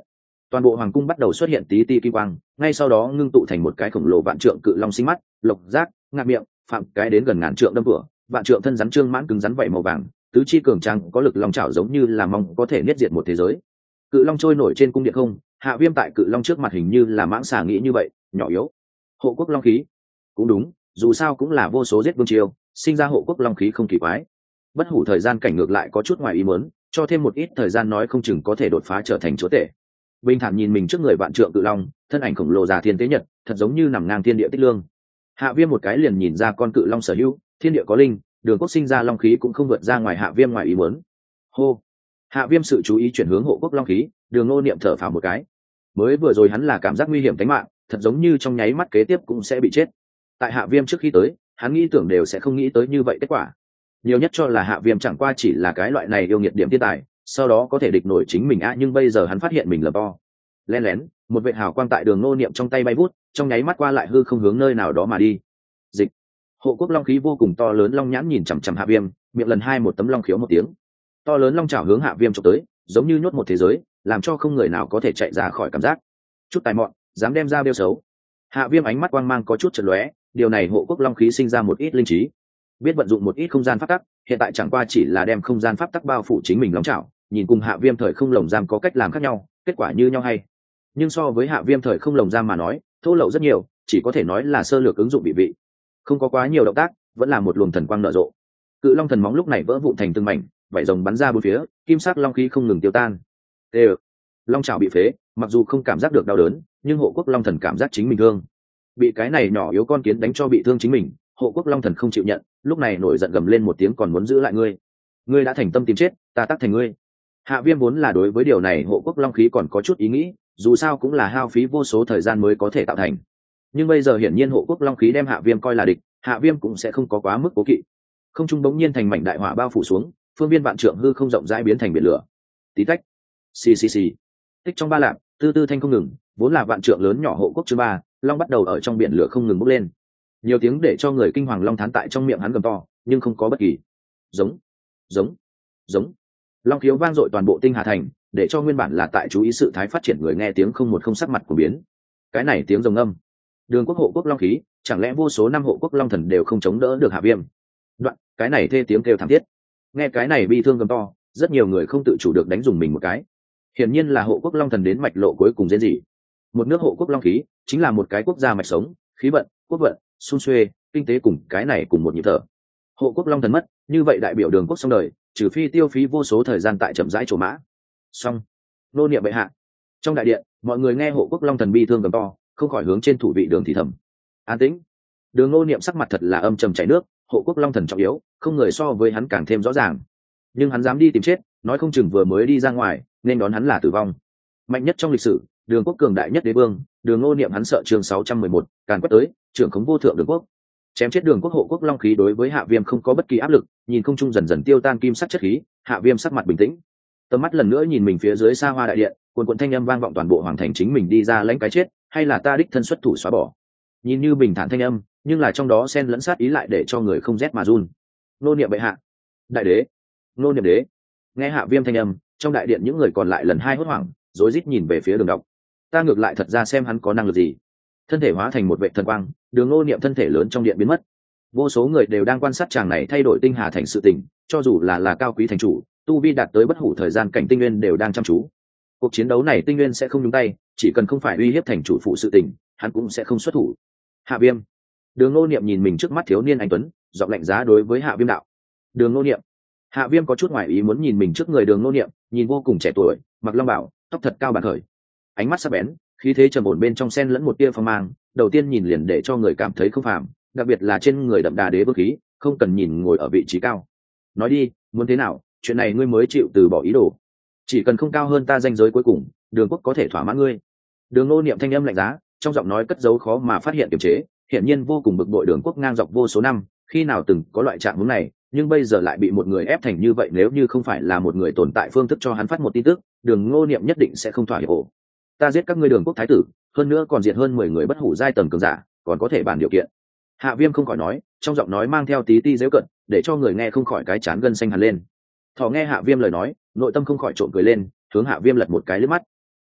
Toàn bộ hoàng cung bắt đầu xuất hiện tí ti kim quang, ngay sau đó ngưng tụ thành một cái khổng lồ vạn trượng cự long sinh mắt, lộc giác, ngạc miệng, phạm cái đến gần ngàn trượng đâm vừa, vạn trượng thân rắn trương mãn cứng rắn vảy màu vàng, tứ chi cường tráng có lực long chảo giống như là mong có thể niết diệt một thế giới. Cự long trôi nổi trên cung điện không, Hạ Viêm tại cự long trước mặt hình như là mãng xà nghĩ như vậy, nhỏ yếu. Hộ quốc long khí, cũng đúng, dù sao cũng là vô số giết vương triều, sinh ra hộ quốc long khí không kỳ quái. Bất hủ thời gian cảnh ngược lại có chút ngoài ý muốn, cho thêm một ít thời gian nói không chừng có thể đột phá trở thành chúa tể. Bình thản nhìn mình trước người vạn trượng cự long, thân ảnh khổng lồ già thiên tế nhật, thật giống như nằm ngang thiên địa tích lương. Hạ Viêm một cái liền nhìn ra con cự long sở hữu, thiên địa có linh, đường quốc sinh ra long khí cũng không vượt ra ngoài Hạ Viêm ngoài ý muốn. Hô. Hạ Viêm sự chú ý chuyển hướng hộ quốc long khí, Đường Ngô Niệm thở phào một cái. Mới vừa rồi hắn là cảm giác nguy hiểm tính mạng, thật giống như trong nháy mắt kế tiếp cũng sẽ bị chết. Tại Hạ Viêm trước khi tới, hắn nghĩ tưởng đều sẽ không nghĩ tới như vậy kết quả. Nhiều nhất cho là Hạ Viêm chẳng qua chỉ là cái loại này yêu nghiệt điểm thiên tài, sau đó có thể địch nổi chính mình a, nhưng bây giờ hắn phát hiện mình lầm to. Lén lén, một vệt hào quang tại Đường Ngô Niệm trong tay bay vút, trong nháy mắt qua lại hư không hướng nơi nào đó mà đi. Dịch. Hộ quốc long khí vô cùng to lớn long nhãn nhìn chằm chằm Hạ Viêm, miệng lần hai một tấm long khiếu một tiếng. To lớn long chảo hướng Hạ Viêm chụp tới, giống như nhốt một thế giới, làm cho không người nào có thể chạy ra khỏi cảm giác. Chút tài mọn, dám đem ra bêu xấu. Hạ Viêm ánh mắt quang mang có chút chợt lóe, điều này hộ quốc long khí sinh ra một ít linh trí, biết vận dụng một ít không gian pháp tắc, hiện tại chẳng qua chỉ là đem không gian pháp tắc bao phủ chính mình long chảo, nhìn cùng Hạ Viêm thời không lồng giam có cách làm khác nhau, kết quả như nhau hay. Nhưng so với Hạ Viêm thời không lồng giam mà nói, thô lậu rất nhiều, chỉ có thể nói là sơ lược ứng dụng bị vị. Không có quá nhiều động tác, vẫn là một luồng thần quang nở rộ. Cự long thần móng lúc này vỡ vụn thành từng mảnh, vảy rồng bắn ra bốn phía, kim sắc long khí không ngừng tiêu tan. Tê, long chảo bị phế, mặc dù không cảm giác được đau đớn, nhưng hộ quốc long thần cảm giác chính mình thương. Bị cái này nhỏ yếu con kiến đánh cho bị thương chính mình, hộ quốc long thần không chịu nhận, lúc này nổi giận gầm lên một tiếng còn muốn giữ lại ngươi. Ngươi đã thành tâm tìm chết, ta tác thành ngươi. Hạ Viêm vốn là đối với điều này hộ quốc long khí còn có chút ý nghĩ, dù sao cũng là hao phí vô số thời gian mới có thể tạo thành. Nhưng bây giờ hiển nhiên hộ quốc long khí đem Hạ Viêm coi là địch, Hạ Viêm cũng sẽ không có quá mức cố kỵ. Không trung bỗng nhiên thành mảnh đại hỏa bao phủ xuống, phương viên vạn trượng hư không rộng rãi biến thành biển lửa. Tí tách, xì xì xì, tích trong ba lạp, tư tư thanh không ngừng, vốn là vạn trượng lớn nhỏ hộ quốc thứ ba, long bắt đầu ở trong biển lửa không ngừng bốc lên. Nhiều tiếng để cho người kinh hoàng long thán tại trong miệng hắn gầm to, nhưng không có bất kỳ giống giống giống long khiếu vang dội toàn bộ tinh hà thành, để cho nguyên bản là tại chú ý sự thái phát triển người nghe tiếng không một không sắc mặt của biến. Cái này tiếng rồng âm, đường quốc hộ quốc long khí, chẳng lẽ vô số năm hộ quốc long thần đều không chống đỡ được Hạ Viêm? Đoạn, cái này thê tiếng kêu thảm thiết. Nghe cái này bi thương gầm to, rất nhiều người không tự chủ được đánh dùng mình một cái. Hiển nhiên là hộ quốc long thần đến mạch lộ cuối cùng diễn gì. Một nước hộ quốc long khí chính là một cái quốc gia mạch sống, khí vận, quốc vận, xung xuê, kinh tế cùng cái này cùng một nhịp thở. Hộ quốc long thần mất, như vậy đại biểu đường quốc xong đời, trừ phi tiêu phí vô số thời gian tại chậm rãi trổ mã. Xong, nô niệm bệ hạ. Trong đại điện, mọi người nghe hộ quốc long thần bi thương gầm to, không khỏi hướng trên thủ vị đường thì thầm. An tĩnh. Đường nô niệm sắc mặt thật là âm trầm chảy nước, hộ quốc long thần trọng yếu, không người so với hắn càng thêm rõ ràng. Nhưng hắn dám đi tìm chết, nói không chừng vừa mới đi ra ngoài, nên đón hắn là tử vong. Mạnh nhất trong lịch sử, đường quốc cường đại nhất đế vương, đường nô niệm hắn sợ chương sáu trăm mười một, càn quét tới, trưởng khống vô thượng đường quốc. Chém chết đường quốc hộ quốc long khí đối với Hạ Viêm không có bất kỳ áp lực, nhìn không trung dần dần tiêu tan kim sắc chất khí, Hạ Viêm sắc mặt bình tĩnh. Tầm mắt lần nữa nhìn mình phía dưới xa hoa đại điện, cuồn cuộn thanh âm vang vọng toàn bộ hoàng thành, chính mình đi ra lãnh cái chết, hay là ta đích thân xuất thủ xóa bỏ. Nhìn như bình thản thanh âm, nhưng là trong đó xen lẫn sát ý lại để cho người không rét mà run. Nô niệm bệ hạ, đại đế, nô niệm đế. Nghe Hạ Viêm thanh âm, trong đại điện những người còn lại lần hai hốt hoảng, rối rít nhìn về phía Đường Đọc. Ta ngược lại thật ra xem hắn có năng lực gì. Thân thể hóa thành một vệ thần quang, Đường nô niệm thân thể lớn trong điện biến mất. Vô số người đều đang quan sát chàng này thay đổi tinh hà thành sự tình, cho dù là là cao quý thành chủ, tu vi đạt tới bất hủ thời gian cảnh tinh nguyên đều đang chăm chú. Cuộc chiến đấu này tinh nguyên sẽ không nhúng tay, chỉ cần không phải uy hiếp thành chủ phụ sự tình, hắn cũng sẽ không xuất thủ. Hạ Viêm. Đường nô niệm nhìn mình trước mắt thiếu niên anh tuấn, giọng lạnh giá đối với Hạ Viêm đạo. Đường nô niệm. Hạ Viêm có chút ngoài ý muốn nhìn mình trước người Đường nô niệm, nhìn vô cùng trẻ tuổi, mặc long bào, tóc thật cao bản khởi, ánh mắt sắc bén, khí thế trầm ổn bên trong xen lẫn một tia phong mang, đầu tiên nhìn liền để cho người cảm thấy không phàm, đặc biệt là trên người đậm đà đế vương khí, không cần nhìn ngồi ở vị trí cao. Nói đi, muốn thế nào, chuyện này ngươi mới chịu từ bỏ ý đồ. Chỉ cần không cao hơn ta danh giới cuối cùng, Đường quốc có thể thỏa mãn ngươi. Đường nô niệm thanh âm lạnh giá, trong giọng nói cất giấu khó mà phát hiện kiềm chế, hiển nhiên vô cùng bực bội Đường quốc ngang dọc vô số năm, khi nào từng có loại trạng huống này, nhưng bây giờ lại bị một người ép thành như vậy, nếu như không phải là một người tồn tại phương thức cho hắn phát một tin tức, Đường Ngô Niệm nhất định sẽ không thỏa hiệp. Ổ, ta giết các ngươi Đường quốc thái tử, hơn nữa còn diệt hơn mười người bất hủ giai tầng cường giả, còn có thể bàn điều kiện. Hạ Viêm không khỏi nói, trong giọng nói mang theo tí ti giễu cận, để cho người nghe không khỏi cái chán gân xanh hẳn lên. Thỏ nghe Hạ Viêm lời nói, nội tâm không khỏi trộn cười lên, hướng Hạ Viêm lật một cái liếc mắt.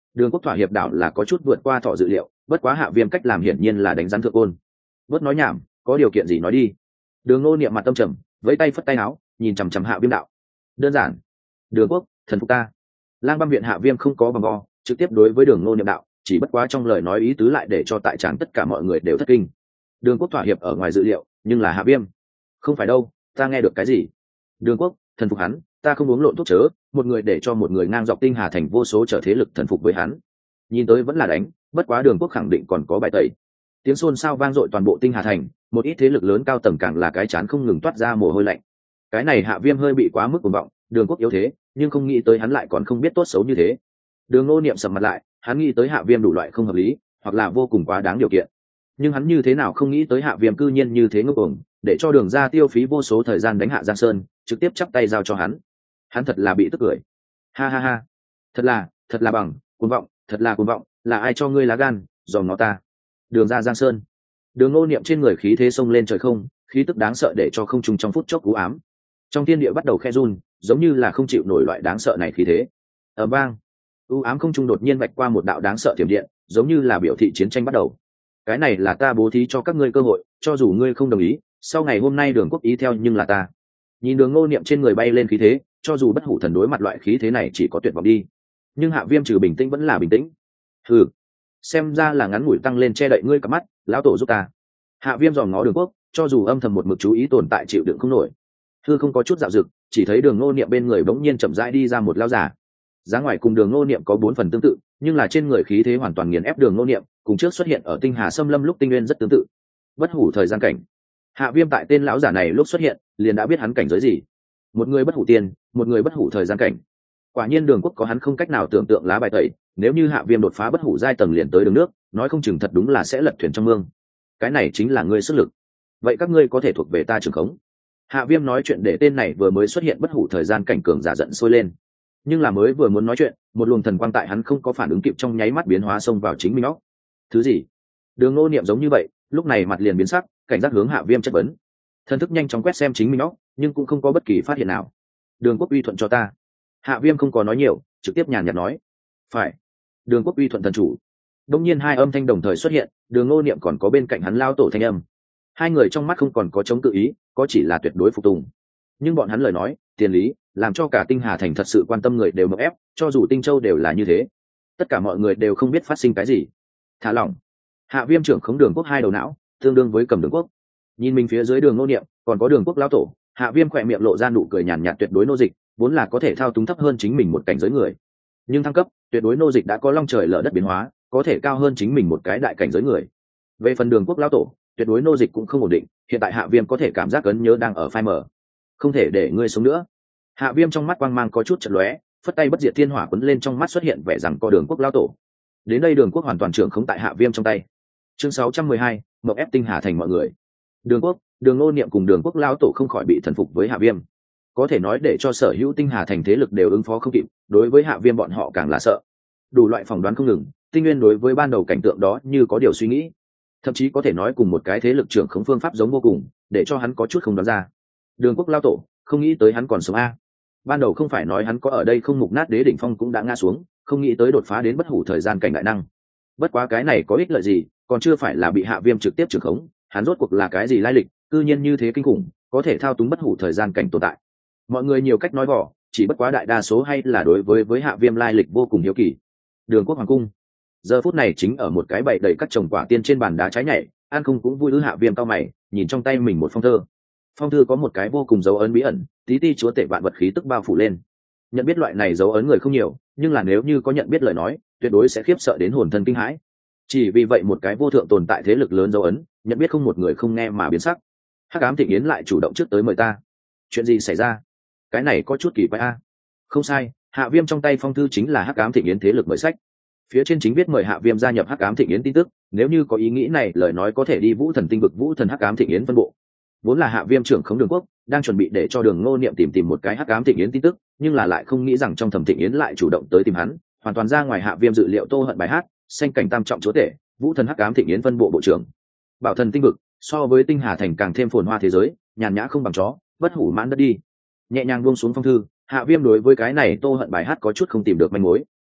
Đường Quốc thỏa hiệp đảo là có chút vượt qua thọ dự liệu, bất quá Hạ Viêm cách làm hiển nhiên là đánh rắn thượng côn. Bớt nói nhảm, có điều kiện gì nói đi. Đường Ngô Niệm mặt tâm trầm, vẫy tay phất tay áo, nhìn chằm chằm Hạ Viêm đạo: đơn giản. Đường Quốc, thần phục ta. Lang Băm viện Hạ Viêm không có bằng bo, trực tiếp đối với Đường Ngô Niệm đạo, chỉ bất quá trong lời nói ý tứ lại để cho tại tràng tất cả mọi người đều thất kinh. Đường Quốc thỏa hiệp ở ngoài dự liệu, nhưng là Hạ Viêm. Không phải đâu, ta nghe được cái gì? Đường Quốc, thần phục hắn, ta không uống lộn thuốc chớ, một người để cho một người ngang dọc tinh hà thành vô số trở thế lực thần phục với hắn. Nhìn tới vẫn là đánh, bất quá Đường Quốc khẳng định còn có bài tẩy. Tiếng xôn xao vang dội toàn bộ tinh hà thành, một ít thế lực lớn cao tầng càng là cái chán không ngừng toát ra mồ hôi lạnh. Cái này Hạ Viêm hơi bị quá mức cuồng vọng, Đường Quốc yếu thế, nhưng không nghĩ tới hắn lại còn không biết tốt xấu như thế. Đường Ngô Niệm sầm mặt lại, hắn nghĩ tới Hạ Viêm đủ loại không hợp lý, hoặc là vô cùng quá đáng điều kiện. Nhưng hắn như thế nào không nghĩ tới Hạ Viêm cư nhiên như thế ngốc cuồng, để cho Đường ra tiêu phí vô số thời gian đánh Hạ Giang Sơn, trực tiếp chắp tay giao cho hắn. Hắn thật là bị tức cười. Ha ha ha, thật là, thật là bằng, cuồng vọng, thật là cuồng vọng, là ai cho ngươi lá gan, dòm nó ta. Đường ra Giang Sơn. Đường Ngô Niệm trên người khí thế xông lên trời không, khí tức đáng sợ để cho không trung trong phút chốc cú ám. Trong thiên địa bắt đầu khe run, giống như là không chịu nổi loại đáng sợ này khí thế. Ở bang, u ám không trung đột nhiên vạch qua một đạo đáng sợ thiểm điện, giống như là biểu thị chiến tranh bắt đầu. Cái này là ta bố thí cho các ngươi cơ hội, cho dù ngươi không đồng ý, sau ngày hôm nay Đường Quốc ý theo nhưng là ta. Nhìn Đường Ngô Niệm trên người bay lên khí thế, cho dù bất hủ thần đối mặt loại khí thế này chỉ có tuyệt vọng đi. Nhưng Hạ Viêm trừ bình tĩnh vẫn là bình tĩnh. Ừ, xem ra là ngắn ngủi tăng lên che đậy ngươi cả mắt, lão tổ giúp ta. Hạ Viêm dòm ngó Đường Quốc, cho dù âm thầm một mực chú ý tồn tại chịu đựng không nổi. Thư không có chút dạo dực, chỉ thấy Đường Ngô Niệm bên người bỗng nhiên chậm rãi đi ra một lão giả. Dáng ngoài cùng Đường Ngô Niệm có bốn phần tương tự, nhưng là trên người khí thế hoàn toàn nghiền ép Đường Ngô Niệm, cùng trước xuất hiện ở Tinh Hà Xâm Lâm lúc tinh nguyên rất tương tự. Bất hủ thời gian cảnh. Hạ Viêm tại tên lão giả này lúc xuất hiện, liền đã biết hắn cảnh giới gì. Một người bất hủ tiền, một người bất hủ thời gian cảnh. Quả nhiên Đường Quốc có hắn không cách nào tưởng tượng lá bài tẩy, nếu như Hạ Viêm đột phá bất hủ giai tầng liền tới đường nước, nói không chừng thật đúng là sẽ lật thuyền trong mương. Cái này chính là ngươi sức lực. Vậy các ngươi có thể thuộc về ta trường khống. Hạ Viêm nói chuyện để tên này vừa mới xuất hiện bất hủ thời gian cảnh cường giả giận sôi lên. Nhưng là mới vừa muốn nói chuyện, một luồng thần quang tại hắn không có phản ứng kịp trong nháy mắt biến hóa xông vào chính mình óc. Thứ gì? Đường Ngô Niệm giống như vậy, lúc này mặt liền biến sắc, cảnh giác hướng Hạ Viêm chất vấn. Thần thức nhanh chóng quét xem chính mình óc, nhưng cũng không có bất kỳ phát hiện nào. Đường Quốc uy thuận cho ta. Hạ Viêm không có nói nhiều, trực tiếp nhàn nhạt nói. Phải. Đường Quốc uy thuận thần chủ. Đông nhiên hai âm thanh đồng thời xuất hiện, Đường Ngô Niệm còn có bên cạnh hắn lao tổ thanh âm. Hai người trong mắt không còn có chống tự ý, có chỉ là tuyệt đối phục tùng. Nhưng bọn hắn lời nói, tiền lý, làm cho cả Tinh Hà thành thật sự quan tâm người đều mộng ép, cho dù Tinh Châu đều là như thế. Tất cả mọi người đều không biết phát sinh cái gì. Thả lỏng. Hạ Viêm trưởng khống Đường Quốc hai đầu não, tương đương với cầm Đường Quốc. Nhìn mình phía dưới Đường Ngô Niệm, còn có Đường Quốc lão tổ, Hạ Viêm khỏe miệng lộ ra nụ cười nhàn nhạt, tuyệt đối nô dịch, vốn là có thể thao túng thấp hơn chính mình một cảnh giới người. Nhưng thăng cấp, tuyệt đối nô dịch đã có long trời lở đất biến hóa, có thể cao hơn chính mình một cái đại cảnh giới người. Về phần Đường Quốc lão tổ, tuyệt đối nô dịch cũng không ổn định, hiện tại Hạ Viêm có thể cảm giác ấn nhớ đang ở phai mờ. Không thể để ngươi sống nữa. Hạ Viêm trong mắt quang mang có chút chật lóe, phất tay bất diệt thiên hỏa quấn lên trong mắt xuất hiện vẻ rằng có Đường Quốc lão tổ. Đến đây Đường Quốc hoàn toàn trưởng khống tại Hạ Viêm trong tay. Chương sáu trăm mười hai, mộng ép Tinh Hà thành mọi người. Đường Quốc, Đường Ngô Niệm cùng Đường Quốc lão tổ không khỏi bị thần phục với Hạ Viêm. Có thể nói để cho sở hữu Tinh Hà thành thế lực đều ứng phó không kịp, đối với Hạ Viêm bọn họ càng là sợ. Đủ loại phỏng đoán không ngừng, Tinh Nguyên đối với ban đầu cảnh tượng đó như có điều suy nghĩ, thậm chí có thể nói cùng một cái thế lực trưởng khống phương pháp giống vô cùng, để cho hắn có chút không đoán ra. Đường Quốc lão tổ, không nghĩ tới hắn còn sống a. Ban đầu không phải nói hắn có ở đây không mục nát đế đỉnh phong cũng đã ngã xuống, không nghĩ tới đột phá đến bất hủ thời gian cảnh đại năng. Bất quá cái này có ích lợi gì, còn chưa phải là bị Hạ Viêm trực tiếp trưởng khống, hắn rốt cuộc là cái gì lai lịch, cư nhiên như thế kinh khủng, có thể thao túng bất hủ thời gian cảnh tồn tại. Mọi người nhiều cách nói vỏ, chỉ bất quá đại đa số hay là đối với với Hạ Viêm lai lịch vô cùng hiếu kỳ. Đường Quốc hoàng cung, giờ phút này chính ở một cái bậy đầy các trồng quả tiên trên bàn đá trái nhảy, An Không cũng vui ư. Hạ Viêm cao mày, nhìn trong tay mình một phong thơ. Phong thư có một cái vô cùng dấu ấn bí ẩn, tí ti chúa tể vạn vật khí tức bao phủ lên. Nhận biết loại này dấu ấn người không nhiều, nhưng là nếu như có nhận biết lời nói, tuyệt đối sẽ khiếp sợ đến hồn thân kinh hãi. Chỉ vì vậy một cái vô thượng tồn tại thế lực lớn dấu ấn, nhận biết không một người không nghe mà biến sắc. Hắc Ám Thịnh Yến lại chủ động trước tới mời ta. Chuyện gì xảy ra? Cái này có chút kỳ quái a. Không sai, Hạ Viêm trong tay phong thư chính là Hắc Ám Thịnh Yến thế lực mời sách. Phía trên chính viết mời Hạ Viêm gia nhập Hắc Ám Thịnh Yến tin tức, nếu như có ý nghĩ này lời nói có thể đi Vũ Thần Tinh vực Vũ Thần Hắc Ám Thịnh Yến phân bộ. Vốn là Hạ Viêm trưởng khống Đường Quốc, đang chuẩn bị để cho Đường Ngô Niệm tìm tìm một cái Hắc Ám Thịnh Yến tin tức, nhưng là lại không nghĩ rằng trong Thẩm Thịnh Yến lại chủ động tới tìm hắn, hoàn toàn ra ngoài Hạ Viêm dự liệu. Tô Hận bài hát, xanh cảnh tam trọng chúa tể, Vũ Thần Hắc Ám Thịnh Yến phân bộ bộ trưởng. Bảo Thần Tinh vực, so với Tinh Hà thành càng thêm phồn hoa thế giới, nhàn nhã không bằng chó, bất hủ mãn đất đi. Nhẹ nhàng buông xuống phong thư, Hạ Viêm đối với cái này Tô Hận bài hát có chút không tìm được manh mối.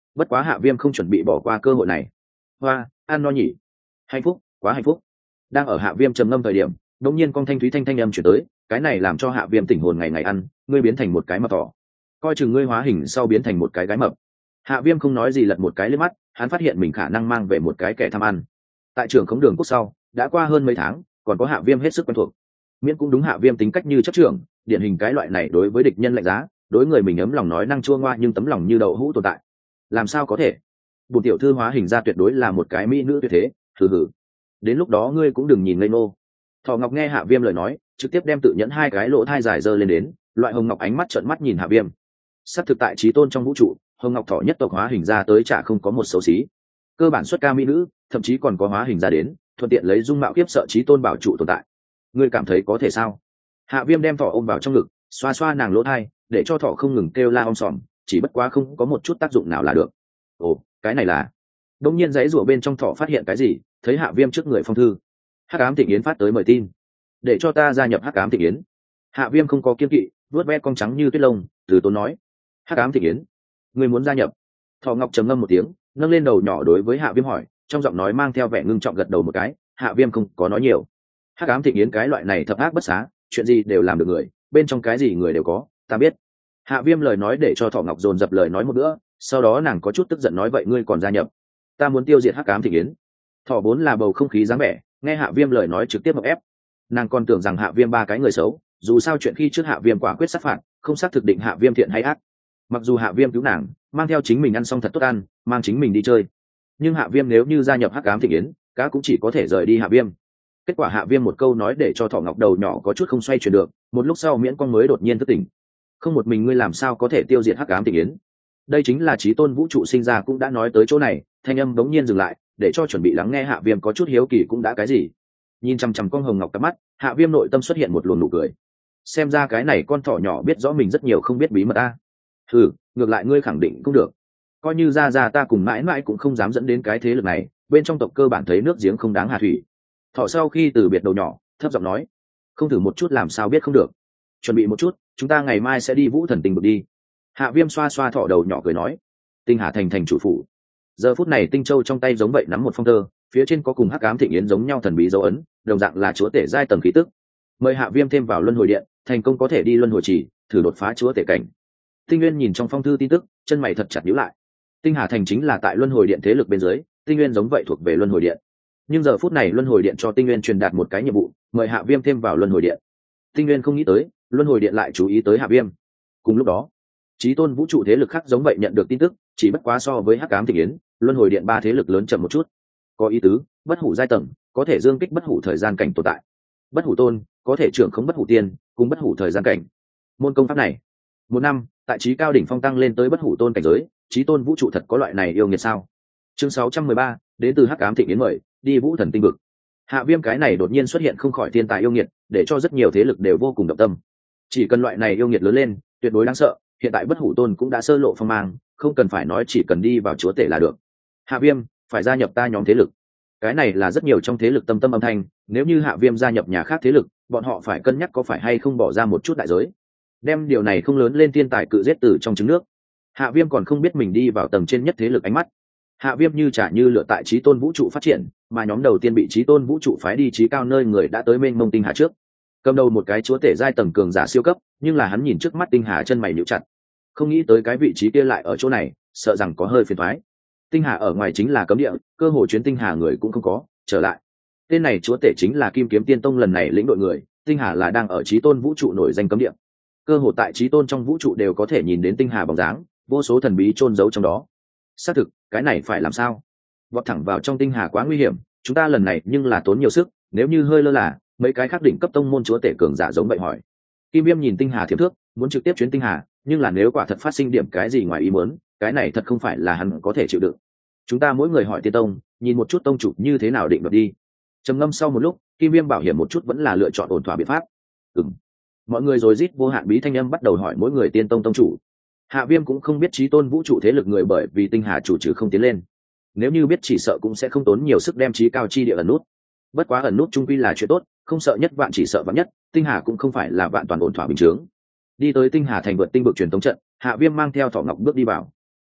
bất quá Hạ Viêm không chuẩn bị bỏ qua cơ hội này. Hoa, ăn no nhỉ? Hạnh phúc, quá hạnh phúc. Đang ở Hạ Viêm trầm ngâm thời điểm, đột nhiên con thanh thúy thanh thanh âm chuyển tới, cái này làm cho Hạ Viêm tỉnh hồn, ngày ngày ăn, ngươi biến thành một cái mập thỏ, coi chừng ngươi hóa hình sau biến thành một cái gái mập. Hạ Viêm không nói gì, lật một cái lên mắt, hắn phát hiện mình khả năng mang về một cái kẻ tham ăn. Tại trường khống đường quốc sau, đã qua hơn mấy tháng, còn có Hạ Viêm hết sức quen thuộc. Miễn cũng đúng Hạ Viêm tính cách như chấp trưởng, điển hình cái loại này đối với địch nhân lạnh giá, đối người mình ấm lòng nói năng chua ngoa nhưng tấm lòng như đậu hũ tồn tại. Làm sao có thể? Bùn tiểu thư hóa hình ra tuyệt đối là một cái mỹ nữ tuyệt thế, hừ hừ. Đến lúc đó ngươi cũng đừng nhìn ngây ngô. Thỏ Ngọc nghe Hạ Viêm lời nói, trực tiếp đem tự nhẫn hai cái lỗ thai dài dơ lên đến, loại hồng ngọc ánh mắt trợn mắt nhìn Hạ Viêm. Sắp thực tại chí tôn trong vũ trụ, hồng ngọc thỏ nhất tộc hóa hình ra tới chả không có một xấu xí, cơ bản xuất ca mỹ nữ, thậm chí còn có hóa hình ra đến thuận tiện lấy dung mạo kiếp sợ chí tôn bảo trụ tồn tại. Ngươi cảm thấy có thể sao? Hạ Viêm đem thỏ ôm vào trong ngực, xoa xoa nàng lỗ thai, để cho thỏ không ngừng kêu la om sòm, chỉ bất quá không có một chút tác dụng nào là được. Ồ, cái này là... Đông nhiên giấy rủa bên trong thỏ phát hiện cái gì, thấy Hạ Viêm trước người phong thư. Hắc Ám Thịnh Yến phát tới mời tin, để cho ta gia nhập Hắc Ám Thịnh Yến. Hạ Viêm không có kiên kỵ, vuốt ve con trắng như tuyết lông, từ tốn nói: Hắc Ám Thịnh Yến, ngươi muốn gia nhập? Thỏ Ngọc trầm ngâm một tiếng, nâng lên đầu nhỏ đối với Hạ Viêm hỏi, trong giọng nói mang theo vẻ ngưng trọng, gật đầu một cái. Hạ Viêm không có nói nhiều. Hắc Ám Thịnh Yến cái loại này thập ác bất xá, chuyện gì đều làm được người, bên trong cái gì người đều có, ta biết. Hạ Viêm lời nói để cho Thỏ Ngọc dồn dập lời nói một bữa, sau đó nàng có chút tức giận nói: vậy ngươi còn gia nhập? Ta muốn tiêu diệt Hắc Ám Thịnh Yến. Thỏ vốn là bầu không khí dáng vẻ, nghe Hạ Viêm lời nói trực tiếp ngộp ép. Nàng còn tưởng rằng Hạ Viêm ba cái người xấu, dù sao chuyện khi trước Hạ Viêm quả quyết sát phạt, không xác thực định Hạ Viêm thiện hay ác. Mặc dù Hạ Viêm cứu nàng, mang theo chính mình ăn xong thật tốt ăn, mang chính mình đi chơi, nhưng Hạ Viêm nếu như gia nhập Hắc Ám Thịnh Yến, cá cũng chỉ có thể rời đi Hạ Viêm. Kết quả Hạ Viêm một câu nói để cho Thỏ Ngọc đầu nhỏ có chút không xoay chuyển được, một lúc sau miễn con mới đột nhiên thức tỉnh. Không một mình ngươi làm sao có thể tiêu diệt Hắc Ám Thịnh Yến? Đây chính là chí tôn vũ trụ sinh ra cũng đã nói tới chỗ này. Thanh âm bỗng nhiên dừng lại, để cho chuẩn bị lắng nghe Hạ Viêm có chút hiếu kỳ cũng đã cái gì. Nhìn chằm chằm con hồng ngọc cặp mắt, Hạ Viêm nội tâm xuất hiện một luồng nụ cười. Xem ra cái này con thỏ nhỏ biết rõ mình rất nhiều không biết bí mật ta. Ừ, ngược lại ngươi khẳng định cũng được. Coi như ra ra ta cùng mãi mãi cũng không dám dẫn đến cái thế lực này, bên trong tộc cơ bản thấy nước giếng không đáng hà thủy. Thỏ sau khi từ biệt đầu nhỏ, thấp giọng nói: không thử một chút làm sao biết không được. Chuẩn bị một chút, chúng ta ngày mai sẽ đi Vũ Thần Tinh vực đi. Hạ Viêm xoa xoa thỏ đầu nhỏ cười nói: Tinh Hà thành thành chủ phủ. Giờ phút này Tinh Châu trong tay giống vậy nắm một phong thơ, phía trên có cùng Hắc Ám Thịnh Yến giống nhau thần bí dấu ấn, đồng dạng là chúa tể giai tầng khí tức. Mời Hạ Viêm thêm vào luân hồi điện, thành công có thể đi luân hồi chỉ, thử đột phá chúa tể cảnh. Tinh Nguyên nhìn trong phong thư tin tức, chân mày thật chặt nhíu lại. Tinh Hà thành chính là tại luân hồi điện thế lực bên dưới, Tinh Nguyên giống vậy thuộc về luân hồi điện. Nhưng giờ phút này luân hồi điện cho Tinh Nguyên truyền đạt một cái nhiệm vụ, mời Hạ Viêm thêm vào luân hồi điện. Tinh Nguyên không nghĩ tới, luân hồi điện lại chú ý tới Hạ Viêm. Cùng lúc đó, chí tôn vũ trụ thế lực khác giống vậy nhận được tin tức, chỉ bất quá so với Hắc Ám Thịnh Yến, luân hồi điện ba thế lực lớn chậm một chút. Có ý tứ, bất hủ giai tầng có thể dương kích bất hủ thời gian cảnh tồn tại, bất hủ tôn có thể trưởng không bất hủ tiên cùng bất hủ thời gian cảnh. Môn công pháp này một năm tại trí cao đỉnh phong tăng lên tới bất hủ tôn cảnh giới, chí tôn vũ trụ thật có loại này yêu nghiệt sao? Chương sáu trăm mười ba, đến từ Hắc Ám Thịnh Yến mời đi Vũ Thần Tinh vực. Hạ Viêm cái này đột nhiên xuất hiện không khỏi thiên tài yêu nghiệt, để cho rất nhiều thế lực đều vô cùng động tâm. Chỉ cần loại này yêu nghiệt lớn lên, tuyệt đối đáng sợ. Hiện tại bất hủ tôn cũng đã sơ lộ phong mang, không cần phải nói, chỉ cần đi vào chúa tể là được. Hạ Viêm phải gia nhập ta nhóm thế lực. Cái này là rất nhiều trong thế lực tâm tâm âm thanh, nếu như Hạ Viêm gia nhập nhà khác thế lực, bọn họ phải cân nhắc có phải hay không bỏ ra một chút đại giới. Đem điều này không lớn lên thiên tài cự giết từ trong trứng nước. Hạ Viêm còn không biết mình đi vào tầng trên nhất thế lực ánh mắt. Hạ Viêm như trả như lựa tại chí tôn vũ trụ phát triển, mà nhóm đầu tiên bị chí tôn vũ trụ phái đi chí cao nơi người đã tới mênh mông tinh hà trước. Cầm đầu một cái chúa tể giai tầng cường giả siêu cấp, nhưng là hắn nhìn trước mắt tinh hà chân mày nhíu chặt. Không nghĩ tới cái vị trí kia lại ở chỗ này, sợ rằng có hơi phiền toái. Tinh hà ở ngoài chính là cấm địa, cơ hội chuyến tinh hà người cũng không có. Trở lại, tên này chúa tể chính là Kim Kiếm Tiên Tông lần này lĩnh đội người. Tinh hà là đang ở chí tôn vũ trụ nổi danh cấm địa, cơ hội tại chí tôn trong vũ trụ đều có thể nhìn đến tinh hà bóng dáng, vô số thần bí chôn giấu trong đó. Xác thực, cái này phải làm sao? Vọt thẳng vào trong tinh hà quá nguy hiểm, chúng ta lần này nhưng là tốn nhiều sức, nếu như hơi lơ là, mấy cái khác đỉnh cấp tông môn chúa tể cường giả giống vậy hỏi. Kim Viêm nhìn tinh hà thiểm thước, muốn trực tiếp chuyến tinh hà, nhưng là nếu quả thật phát sinh điểm cái gì ngoài ý muốn, cái này thật không phải là hắn có thể chịu đựng. Chúng ta mỗi người hỏi Tiên Tông, nhìn một chút tông chủ như thế nào định đoạt đi. Trầm ngâm sau một lúc, Kim Viêm bảo hiểm một chút vẫn là lựa chọn ổn thỏa biện pháp. Ừm. Mọi người rồi rít vô hạn bí thanh âm bắt đầu hỏi mỗi người Tiên Tông tông chủ. Hạ Viêm cũng không biết chí tôn vũ trụ thế lực người, bởi vì tinh hà chủ trừ không tiến lên. Nếu như biết chỉ sợ cũng sẽ không tốn nhiều sức đem chí cao chi địa ẩn nút. Bất quá ẩn nút trung quy là chuyện tốt, không sợ nhất vạn chỉ sợ vạn nhất, tinh hà cũng không phải là vạn toàn ổn thỏa bình thường. Đi tới tinh hà thành vượt tinh vực truyền tống trận, Hạ Viêm mang theo Thỏ Ngọc bước đi vào.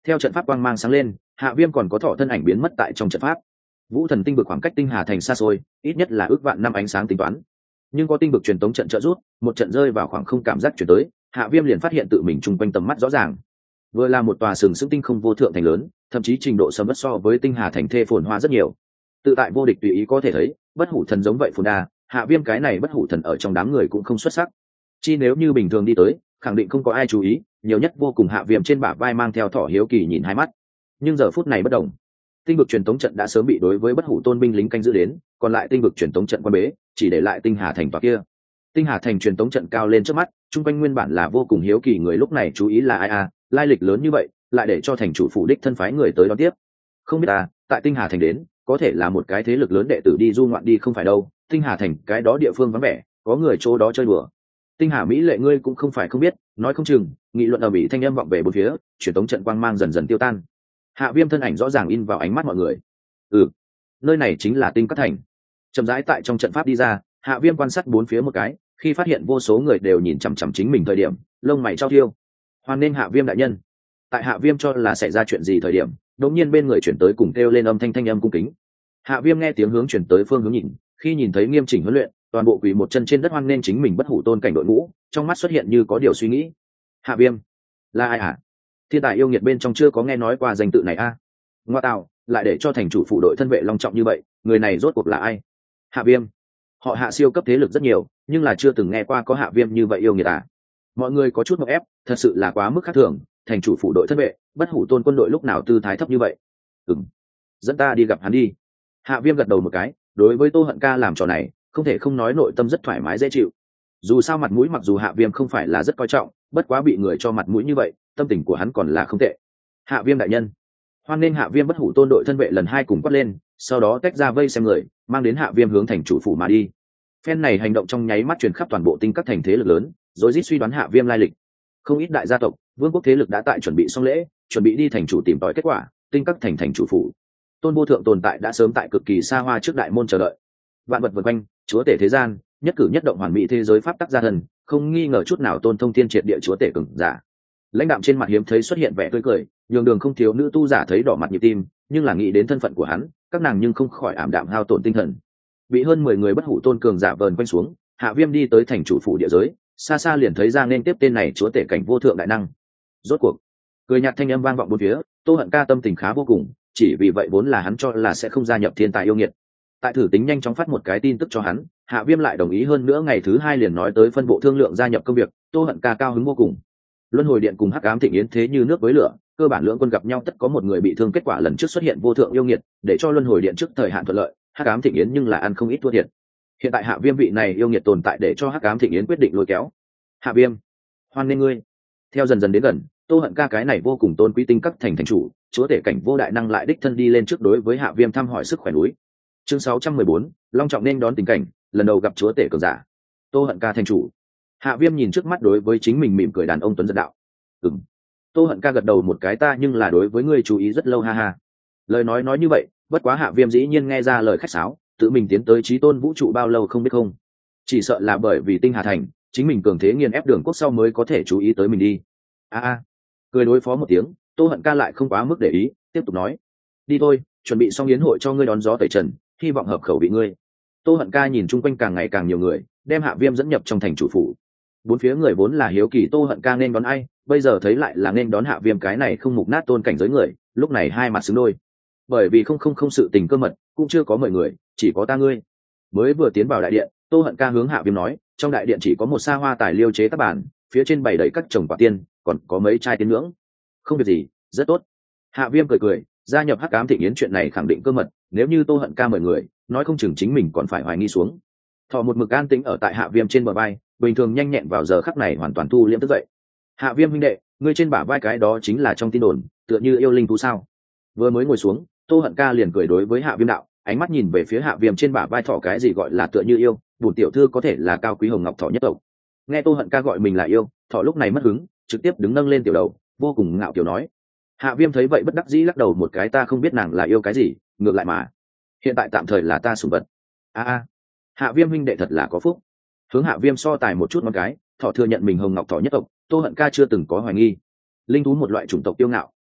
Theo trận pháp quang mang sáng lên, Hạ Viêm còn có thọ thân ảnh biến mất tại trong trận pháp. Vũ thần tinh vực khoảng cách tinh hà thành xa xôi, ít nhất là ước vạn năm ánh sáng tính toán. Nhưng có tinh vực truyền tống trận trợ giúp, một trận rơi vào khoảng không cảm giác chuyển tới, Hạ Viêm liền phát hiện tự mình chung quanh tầm mắt rõ ràng. Vừa là một tòa sừng sững tinh không vô thượng thành lớn, thậm chí trình độ sầm mất so với tinh hà thành thê phồn hoa rất nhiều. Tự tại vô địch tùy ý có thể thấy, bất hủ thần giống vậy phồn đa, Hạ Viêm cái này bất hủ thần ở trong đám người cũng không xuất sắc. Chi nếu như bình thường đi tới, khẳng định không có ai chú ý, nhiều nhất vô cùng Hạ Viêm trên bả vai mang theo thỏ hiếu kỳ nhìn hai mắt. Nhưng giờ phút này bất động, tinh vực truyền tống trận đã sớm bị đối với bất hủ tôn binh lính canh giữ đến, còn lại tinh vực truyền tống trận quan bế, chỉ để lại tinh hà thành tòa kia. Tinh hà thành truyền tống trận cao lên trước mắt, trung quanh nguyên bản là vô cùng hiếu kỳ người lúc này chú ý là ai à, lai lịch lớn như vậy, lại để cho thành chủ phủ đích thân phái người tới đón tiếp. Không biết à, tại tinh hà thành đến, có thể là một cái thế lực lớn đệ tử đi du ngoạn đi không phải đâu, tinh hà thành cái đó địa phương vắng vẻ, có người chỗ đó chơi đùa. Tinh hà mỹ lệ ngươi cũng không phải không biết, nói không chừng, nghị luận ở mỹ thanh âm vọng về bốn phía, truyền tống trận quang mang dần dần tiêu tan. Hạ Viêm thân ảnh rõ ràng in vào ánh mắt mọi người. Ừ, nơi này chính là tinh cát thành. Chậm rãi tại trong trận pháp đi ra, Hạ Viêm quan sát bốn phía một cái, khi phát hiện vô số người đều nhìn chằm chằm chính mình thời điểm, lông mày chau thiêu. Hoan nghênh Hạ Viêm đại nhân. Tại Hạ Viêm cho là xảy ra chuyện gì thời điểm, đột nhiên bên người chuyển tới cùng kêu lên âm thanh thanh âm cung kính. Hạ Viêm nghe tiếng hướng chuyển tới phương hướng nhìn, khi nhìn thấy nghiêm chỉnh huấn luyện, toàn bộ quỳ một chân trên đất hoan nghênh chính mình bất hủ tôn cảnh đội ngũ, trong mắt xuất hiện như có điều suy nghĩ. Hạ Viêm, là ai hả? Thiên tài yêu nghiệt bên trong chưa có nghe nói qua danh tự này a. À? Ngoa tạo, lại để cho thành chủ phụ đội thân vệ long trọng như vậy, người này rốt cuộc là ai? Hạ Viêm, họ Hạ siêu cấp thế lực rất nhiều, nhưng là chưa từng nghe qua có Hạ Viêm như vậy yêu nghiệt à? Mọi người có chút ngợp ép, thật sự là quá mức khác thường, thành chủ phụ đội thân vệ, bất hủ tôn quân đội lúc nào tư thái thấp như vậy? Ừm, dẫn ta đi gặp hắn đi. Hạ Viêm gật đầu một cái, đối với Tô Hận Ca làm trò này, không thể không nói nội tâm rất thoải mái dễ chịu. Dù sao mặt mũi mặc dù Hạ Viêm không phải là rất coi trọng, bất quá bị người cho mặt mũi như vậy, tâm tình của hắn còn là không tệ. Hạ Viêm đại nhân, hoan nghênh Hạ Viêm bất hủ tôn đội thân vệ lần hai cùng quát lên, sau đó tách ra vây xem người, mang đến Hạ Viêm hướng thành chủ phủ mà đi. Phen này hành động trong nháy mắt truyền khắp toàn bộ tinh các thành thế lực lớn, rồi rít suy đoán Hạ Viêm lai lịch. Không ít đại gia tộc, vương quốc thế lực đã tại chuẩn bị xong lễ, chuẩn bị đi thành chủ tìm tòi kết quả, tinh các thành thành chủ phủ. Tôn vô thượng tồn tại đã sớm tại cực kỳ xa hoa trước đại môn chờ đợi. Vạn vật vần quanh, chúa tể thế gian, nhất cử nhất động hoàn mỹ thế giới pháp tắc gia thần, không nghi ngờ chút nào Tôn thông thiên triệt địa chúa tể cường giả. Lãnh đạm trên mặt hiếm thấy xuất hiện vẻ tươi cười, nhường đường không thiếu nữ tu giả thấy đỏ mặt nhịp tim, nhưng là nghĩ đến thân phận của hắn, các nàng nhưng không khỏi ảm đạm hao tổn tinh thần. Bị hơn mười người bất hủ tôn cường giả vờn quanh xuống, Hạ Viêm đi tới thành chủ phủ địa giới, xa xa liền thấy ra nên tiếp tên này chúa tể cảnh vô thượng đại năng. Rốt cuộc, cười nhạt thanh âm vang vọng bốn phía, Tô Hận Ca tâm tình khá vô cùng, chỉ vì vậy vốn là hắn cho là sẽ không gia nhập thiên tài yêu nghiệt. Tại thử tính nhanh chóng phát một cái tin tức cho hắn, Hạ Viêm lại đồng ý, hơn nữa ngày thứ hai liền nói tới phân bộ thương lượng gia nhập công việc. Tô Hận Ca cao hứng vô cùng. Luân hồi điện cùng Hắc Ám Thịnh Yến thế như nước với lửa, cơ bản lưỡng quân gặp nhau tất có một người bị thương, kết quả lần trước xuất hiện vô thượng yêu nghiệt, để cho Luân hồi điện trước thời hạn thuận lợi, Hắc Ám Thịnh Yến nhưng là ăn không ít thua thiệt. Hiện tại Hạ Viêm vị này yêu nghiệt tồn tại để cho Hắc Ám Thịnh Yến quyết định lôi kéo. Hạ Viêm, hoan nghênh ngươi. Theo dần dần đến gần, Tô Hận Ca cái này vô cùng tôn quý tinh các thành thành chủ, chúa tể cảnh vô đại năng lại đích thân đi lên trước đối với Hạ Viêm thăm hỏi sức khỏe núi. Chương sáu trăm mười bốn, long trọng nên đón tình cảnh, lần đầu gặp chúa tể cường giả. Tô Hận Ca thành chủ. Hạ Viêm nhìn trước mắt đối với chính mình mỉm cười đàn ông tuấn giật đạo. Ừm. Tô Hận Ca gật đầu một cái, ta nhưng là đối với ngươi chú ý rất lâu ha ha. Lời nói nói như vậy, bất quá Hạ Viêm dĩ nhiên nghe ra lời khách sáo, tự mình tiến tới chí tôn vũ trụ bao lâu không biết không? Chỉ sợ là bởi vì tinh hà thành, chính mình cường thế nghiền ép đường quốc sau mới có thể chú ý tới mình đi. A a. Cười đối phó một tiếng, Tô Hận Ca lại không quá mức để ý, tiếp tục nói: đi thôi, chuẩn bị xong yến hội cho ngươi đón gió tẩy trần, hy vọng hợp khẩu vị ngươi. Tô Hận Ca nhìn chung quanh càng ngày càng nhiều người, đem Hạ Viêm dẫn nhập trong thành chủ phủ. Bốn phía người vốn là hiếu kỳ Tô Hận Ca nên đón ai, bây giờ thấy lại là nên đón Hạ Viêm cái này không mục nát tôn cảnh giới người, lúc này hai mặt xứng đôi. Bởi vì không không không sự tình cơ mật, cũng chưa có mời người, chỉ có ta ngươi. Mới vừa tiến vào đại điện, Tô Hận Ca hướng Hạ Viêm nói, trong đại điện chỉ có một xa hoa tài liêu chế tác bản, phía trên bày đầy các chồng quả tiên, còn có mấy chai tiên ngưỡng. Không việc gì, rất tốt. Hạ Viêm cười cười, gia nhập Hắc Ám Thịnh Yến chuyện này khẳng định cơ mật, nếu như Tô Hận Ca mời người, nói không chừng chính mình còn phải hoài nghi xuống. Thọ một mực an tĩnh ở tại Hạ Viêm trên bờ vai, bình thường nhanh nhẹn vào giờ khắc này hoàn toàn thu liễm tức dậy. Hạ Viêm huynh đệ, ngươi trên bả vai cái đó chính là trong tin đồn, tựa như yêu linh thú sao? Vừa mới ngồi xuống, Tô Hận Ca liền cười đối với Hạ Viêm đạo, ánh mắt nhìn về phía Hạ Viêm trên bả vai thọ, cái gì gọi là tựa như yêu, bổn tiểu thư có thể là cao quý hồng ngọc thọ nhất tộc. Nghe Tô Hận Ca gọi mình là yêu, thọ lúc này mất hứng, trực tiếp đứng nâng lên tiểu đầu, vô cùng ngạo kiểu nói. Hạ Viêm thấy vậy bất đắc dĩ lắc đầu một cái, ta không biết nàng là yêu cái gì, ngược lại mà hiện tại tạm thời là ta sủng vật. A a, Hạ Viêm huynh đệ thật là có phúc. Hướng Hạ Viêm so tài một chút một cái, thọ thừa nhận mình hồng ngọc thọ nhất tộc, Tô Hận Ca chưa từng có hoài nghi. Linh thú một loại chủng tộc tiêu ngạo,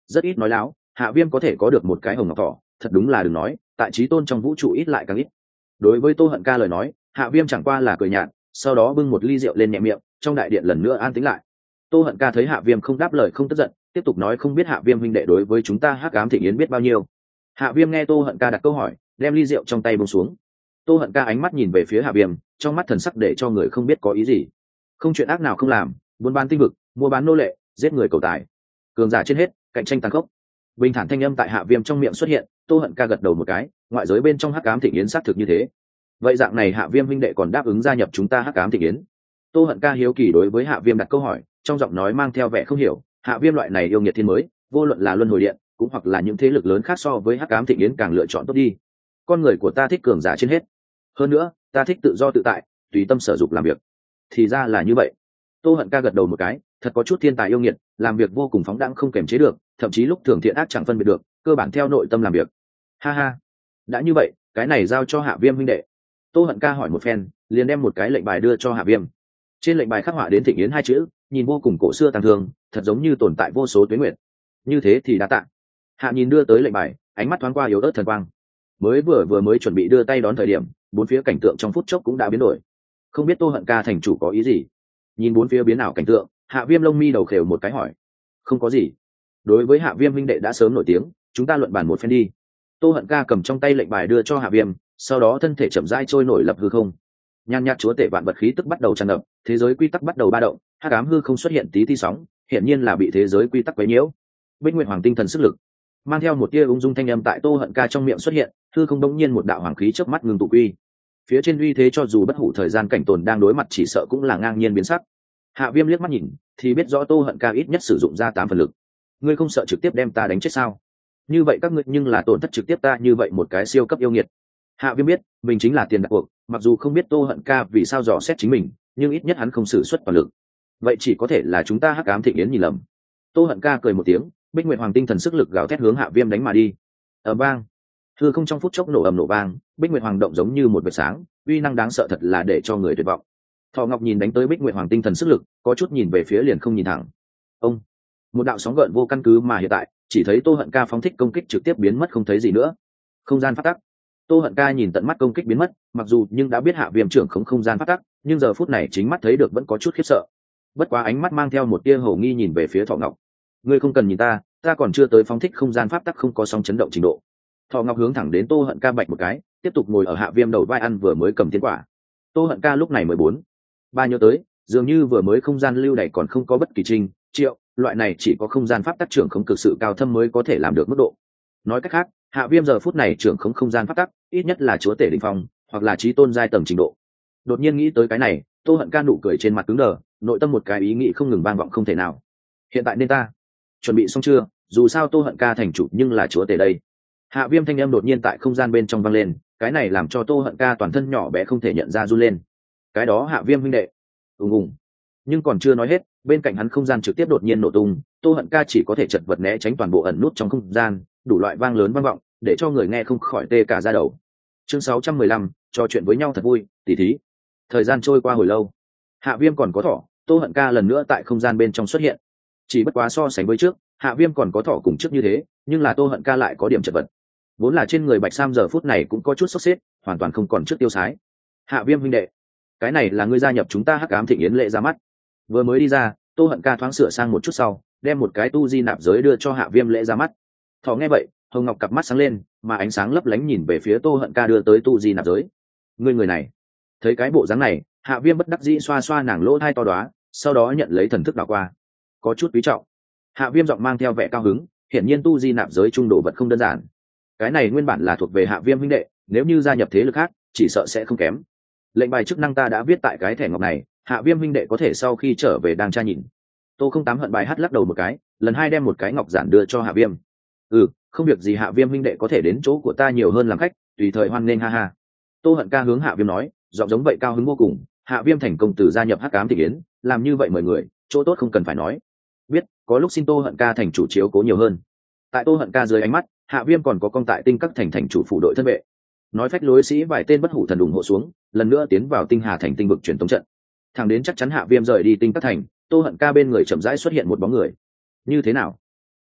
rất ít nói láo, hạ viêm có thể có được một cái hồng ngọc thỏ thật đúng là đừng nói, tại trí tôn trong vũ trụ ít lại càng ít. Đối với Tô Hận Ca lời nói, hạ viêm chẳng qua là cười nhạt, sau đó bưng một ly rượu lên nhẹ miệng, trong đại điện lần nữa an tĩnh lại. Tô Hận Ca thấy hạ viêm không đáp lời không tức giận, tiếp tục nói không biết hạ viêm huynh đệ đối với chúng ta hắc ám thị yến biết bao nhiêu. Hạ viêm nghe Tô Hận Ca đặt câu hỏi, đem ly rượu trong tay buông xuống. Tô Hận Ca ánh mắt nhìn về phía hạ viêm, trong mắt thần sắc để cho người không biết có ý gì. Không chuyện ác nào không làm, buôn bán tinh vực, mua bán nô lệ, giết người cầu tài, cường giả trên hết, cạnh tranh tàn khốc. Bình thản thanh âm tại hạ viêm trong miệng xuất hiện. Tô Hận Ca gật đầu một cái, ngoại giới bên trong hắc ám thị yến xác thực như thế. Vậy dạng này hạ viêm huynh đệ còn đáp ứng gia nhập chúng ta hắc ám thị yến? Tô Hận Ca hiếu kỳ đối với hạ viêm đặt câu hỏi, trong giọng nói mang theo vẻ không hiểu. Hạ viêm loại này yêu nghiệt thiên mới, vô luận là luân hồi điện cũng hoặc là những thế lực lớn khác so với hắc ám thị yến càng lựa chọn tốt đi. Con người của ta thích cường giả trên hết, hơn nữa ta thích tự do tự tại, tùy tâm sở dục làm việc. Thì ra là như vậy. Tô Hận Ca gật đầu một cái, thật có chút thiên tài yêu nghiệt, làm việc vô cùng phóng đãng không kềm chế được, thậm chí lúc thường thiện ác chẳng phân biệt được, cơ bản theo nội tâm làm việc. Ha ha, đã như vậy, cái này giao cho hạ viêm huynh đệ. Tô Hận Ca hỏi một phen, liền đem một cái lệnh bài đưa cho hạ viêm. Trên lệnh bài khắc họa đến Thịnh Yến hai chữ, nhìn vô cùng cổ xưa tàng thương, thật giống như tồn tại vô số tuế nguyệt. Như thế thì đã tạ. Hạ nhìn đưa tới lệnh bài, ánh mắt thoáng qua yếu ớt thần quang. Mới vừa vừa mới chuẩn bị đưa tay đón thời điểm, bốn phía cảnh tượng trong phút chốc cũng đã biến đổi. Không biết Tô Hận Ca thành chủ có ý gì? Nhìn bốn phía biến ảo cảnh tượng, hạ viêm lông mi đầu khều một cái hỏi. Không có gì. Đối với hạ viêm huynh đệ đã sớm nổi tiếng, chúng ta luận bàn một phen đi. Tô Hận Ca cầm trong tay lệnh bài đưa cho hạ viêm, sau đó thân thể chậm rãi trôi nổi lập hư không. Nhan nhạt chúa tể vạn vật khí tức bắt đầu tràn ngập, thế giới quy tắc bắt đầu ba động, hắc ám hư không xuất hiện tí ti sóng, hiển nhiên là bị thế giới quy tắc quấy nhiễu. Bích Nguyệt Hoàng tinh thần sức lực mang theo một tia ung dung thanh âm tại Tô Hận Ca trong miệng xuất hiện, hư không đống nhiên một đạo hoàng khí chớp mắt ngừng tụ quy. Phía trên uy thế cho dù bất hủ thời gian cảnh tồn đang đối mặt chỉ sợ cũng là ngang nhiên biến sắc. Hạ viêm liếc mắt nhìn, thì biết rõ Tô Hận Ca ít nhất sử dụng ra tám phần lực. Ngươi không sợ trực tiếp đem ta đánh chết sao? Như vậy các ngươi nhưng là tổn thất trực tiếp ta như vậy một cái siêu cấp yêu nghiệt. Hạ viêm biết mình chính là tiền đặt cuộc, mặc dù không biết Tô Hận Ca vì sao dò xét chính mình, nhưng ít nhất hắn không sử xuất toàn lực. Vậy chỉ có thể là chúng ta hắc ám thịnh yến nhìn lầm. Tô Hận Ca cười một tiếng, Bích Nguyệt Hoàng tinh thần sức lực gào thét hướng hạ viêm đánh mà đi. Ở bang, hư không trong phút chốc nổ ầm nổ bang, Bích Nguyệt Hoàng động giống như một vệt sáng, uy năng đáng sợ thật là để cho người tuyệt vọng. Thọ Ngọc nhìn đánh tới Bích Nguyệt Hoàng tinh thần sức lực, có chút nhìn về phía liền không nhìn thẳng. Ông, một đạo sóng gợn vô căn cứ mà hiện tại, chỉ thấy Tô Hận Ca phóng thích công kích trực tiếp biến mất không thấy gì nữa. Không gian phát tắc. Tô Hận Ca nhìn tận mắt công kích biến mất, mặc dù nhưng đã biết hạ viêm trưởng không không gian phát tắc, nhưng giờ phút này chính mắt thấy được vẫn có chút khiếp sợ. Bất quá ánh mắt mang theo một tia hổ nghi nhìn về phía Thọ Ngọc. Ngươi không cần nhìn ta, ta còn chưa tới phóng thích không gian pháp tắc không có sóng chấn động trình độ. Thọ Ngọc hướng thẳng đến Tô Hận Ca bạch một cái, tiếp tục ngồi ở hạ viêm đầu vai ăn vừa mới cầm tiến quả. Tô Hận Ca lúc này mười bốn ba nhớ tới, dường như vừa mới không gian lưu đày còn không có bất kỳ trình triệu, loại này chỉ có không gian pháp tắc trưởng không cực sự cao thâm mới có thể làm được mức độ. Nói cách khác, hạ viêm giờ phút này trưởng không không gian pháp tắc, ít nhất là chúa tể đỉnh phong, hoặc là chí tôn giai tầng trình độ. Đột nhiên nghĩ tới cái này, Tô Hận Ca nụ cười trên mặt cứng đờ, nội tâm một cái ý nghĩ không ngừng vang vọng không thể nào. Hiện tại nên ta chuẩn bị xong chưa? Dù sao Tô Hận Ca thành chủ nhưng là chúa tể đây. Hạ viêm thanh âm đột nhiên tại không gian bên trong vang lên, cái này làm cho Tô Hận Ca toàn thân nhỏ bé không thể nhận ra run lên. Cái đó hạ viêm huynh đệ. Ùng ùng. Nhưng còn chưa nói hết, bên cạnh hắn không gian trực tiếp đột nhiên nổ tung, Tô Hận Ca chỉ có thể chật vật né tránh toàn bộ ẩn nút trong không gian, đủ loại vang lớn vang vọng, để cho người nghe không khỏi tê cả da đầu. Chương sáu trăm mười lăm, trò chuyện với nhau thật vui, tỉ thí. Thời gian trôi qua hồi lâu, hạ viêm còn có thỏ, Tô Hận Ca lần nữa tại không gian bên trong xuất hiện. Chỉ bất quá so sánh với trước, hạ viêm còn có thỏ cùng trước như thế, nhưng là Tô Hận Ca lại có điểm chật vật. Vốn là trên người Bạch Sam giờ phút này cũng có chút sốc xếp, hoàn toàn không còn trước tiêu sái. Hạ viêm huynh đệ, cái này là ngươi gia nhập chúng ta hắc ám thịnh yến lệ ra mắt. Vừa mới đi ra, Tô Hận Ca thoáng sửa sang một chút sau, đem một cái tu di nạp giới đưa cho hạ viêm lễ ra mắt. Thỏ nghe vậy, Hồng Ngọc cặp mắt sáng lên, mà ánh sáng lấp lánh nhìn về phía Tô Hận Ca đưa tới tu di nạp giới. Ngươi người này, thấy cái bộ dáng này, hạ viêm bất đắc dĩ xoa xoa nàng lỗ thai to đoá, sau đó nhận lấy thần thức đảo qua, có chút quý trọng. Hạ viêm giọng mang theo vẻ cao hứng, hiển nhiên tu di nạp giới trung đồ vật không đơn giản. Cái này nguyên bản là thuộc về hạ viêm huynh đệ, nếu như gia nhập thế lực khác chỉ sợ sẽ không kém. Lệnh bài chức năng ta đã viết tại cái thẻ ngọc này, hạ viêm huynh đệ có thể sau khi trở về đang tra nhìn. Tô không tám hận bài hát lắc đầu một cái, lần hai đem một cái ngọc giản đưa cho hạ viêm. Ừ, không việc gì, hạ viêm huynh đệ có thể đến chỗ của ta nhiều hơn làm khách, tùy thời hoan nghênh, ha ha. Tô Hận Ca hướng hạ viêm nói, giọng giống vậy cao hứng vô cùng. Hạ viêm thành công từ gia nhập hắc ám thịnh yến, làm như vậy mời người, chỗ tốt không cần phải nói. Biết, có lúc xin Tô Hận Ca thành chủ chiếu cố nhiều hơn. Tại Tô Hận Ca dưới ánh mắt, hạ viêm còn có công tại tinh các thành thành chủ phủ đội thân vệ. Nói phách lối sĩ vài tên bất hủ thần ủng hộ xuống, lần nữa tiến vào tinh hà thành tinh vực truyền tống trận. Thẳng đến chắc chắn hạ viêm rời đi tinh các thành, Tô Hận Ca bên người chậm rãi xuất hiện một bóng người. Như thế nào?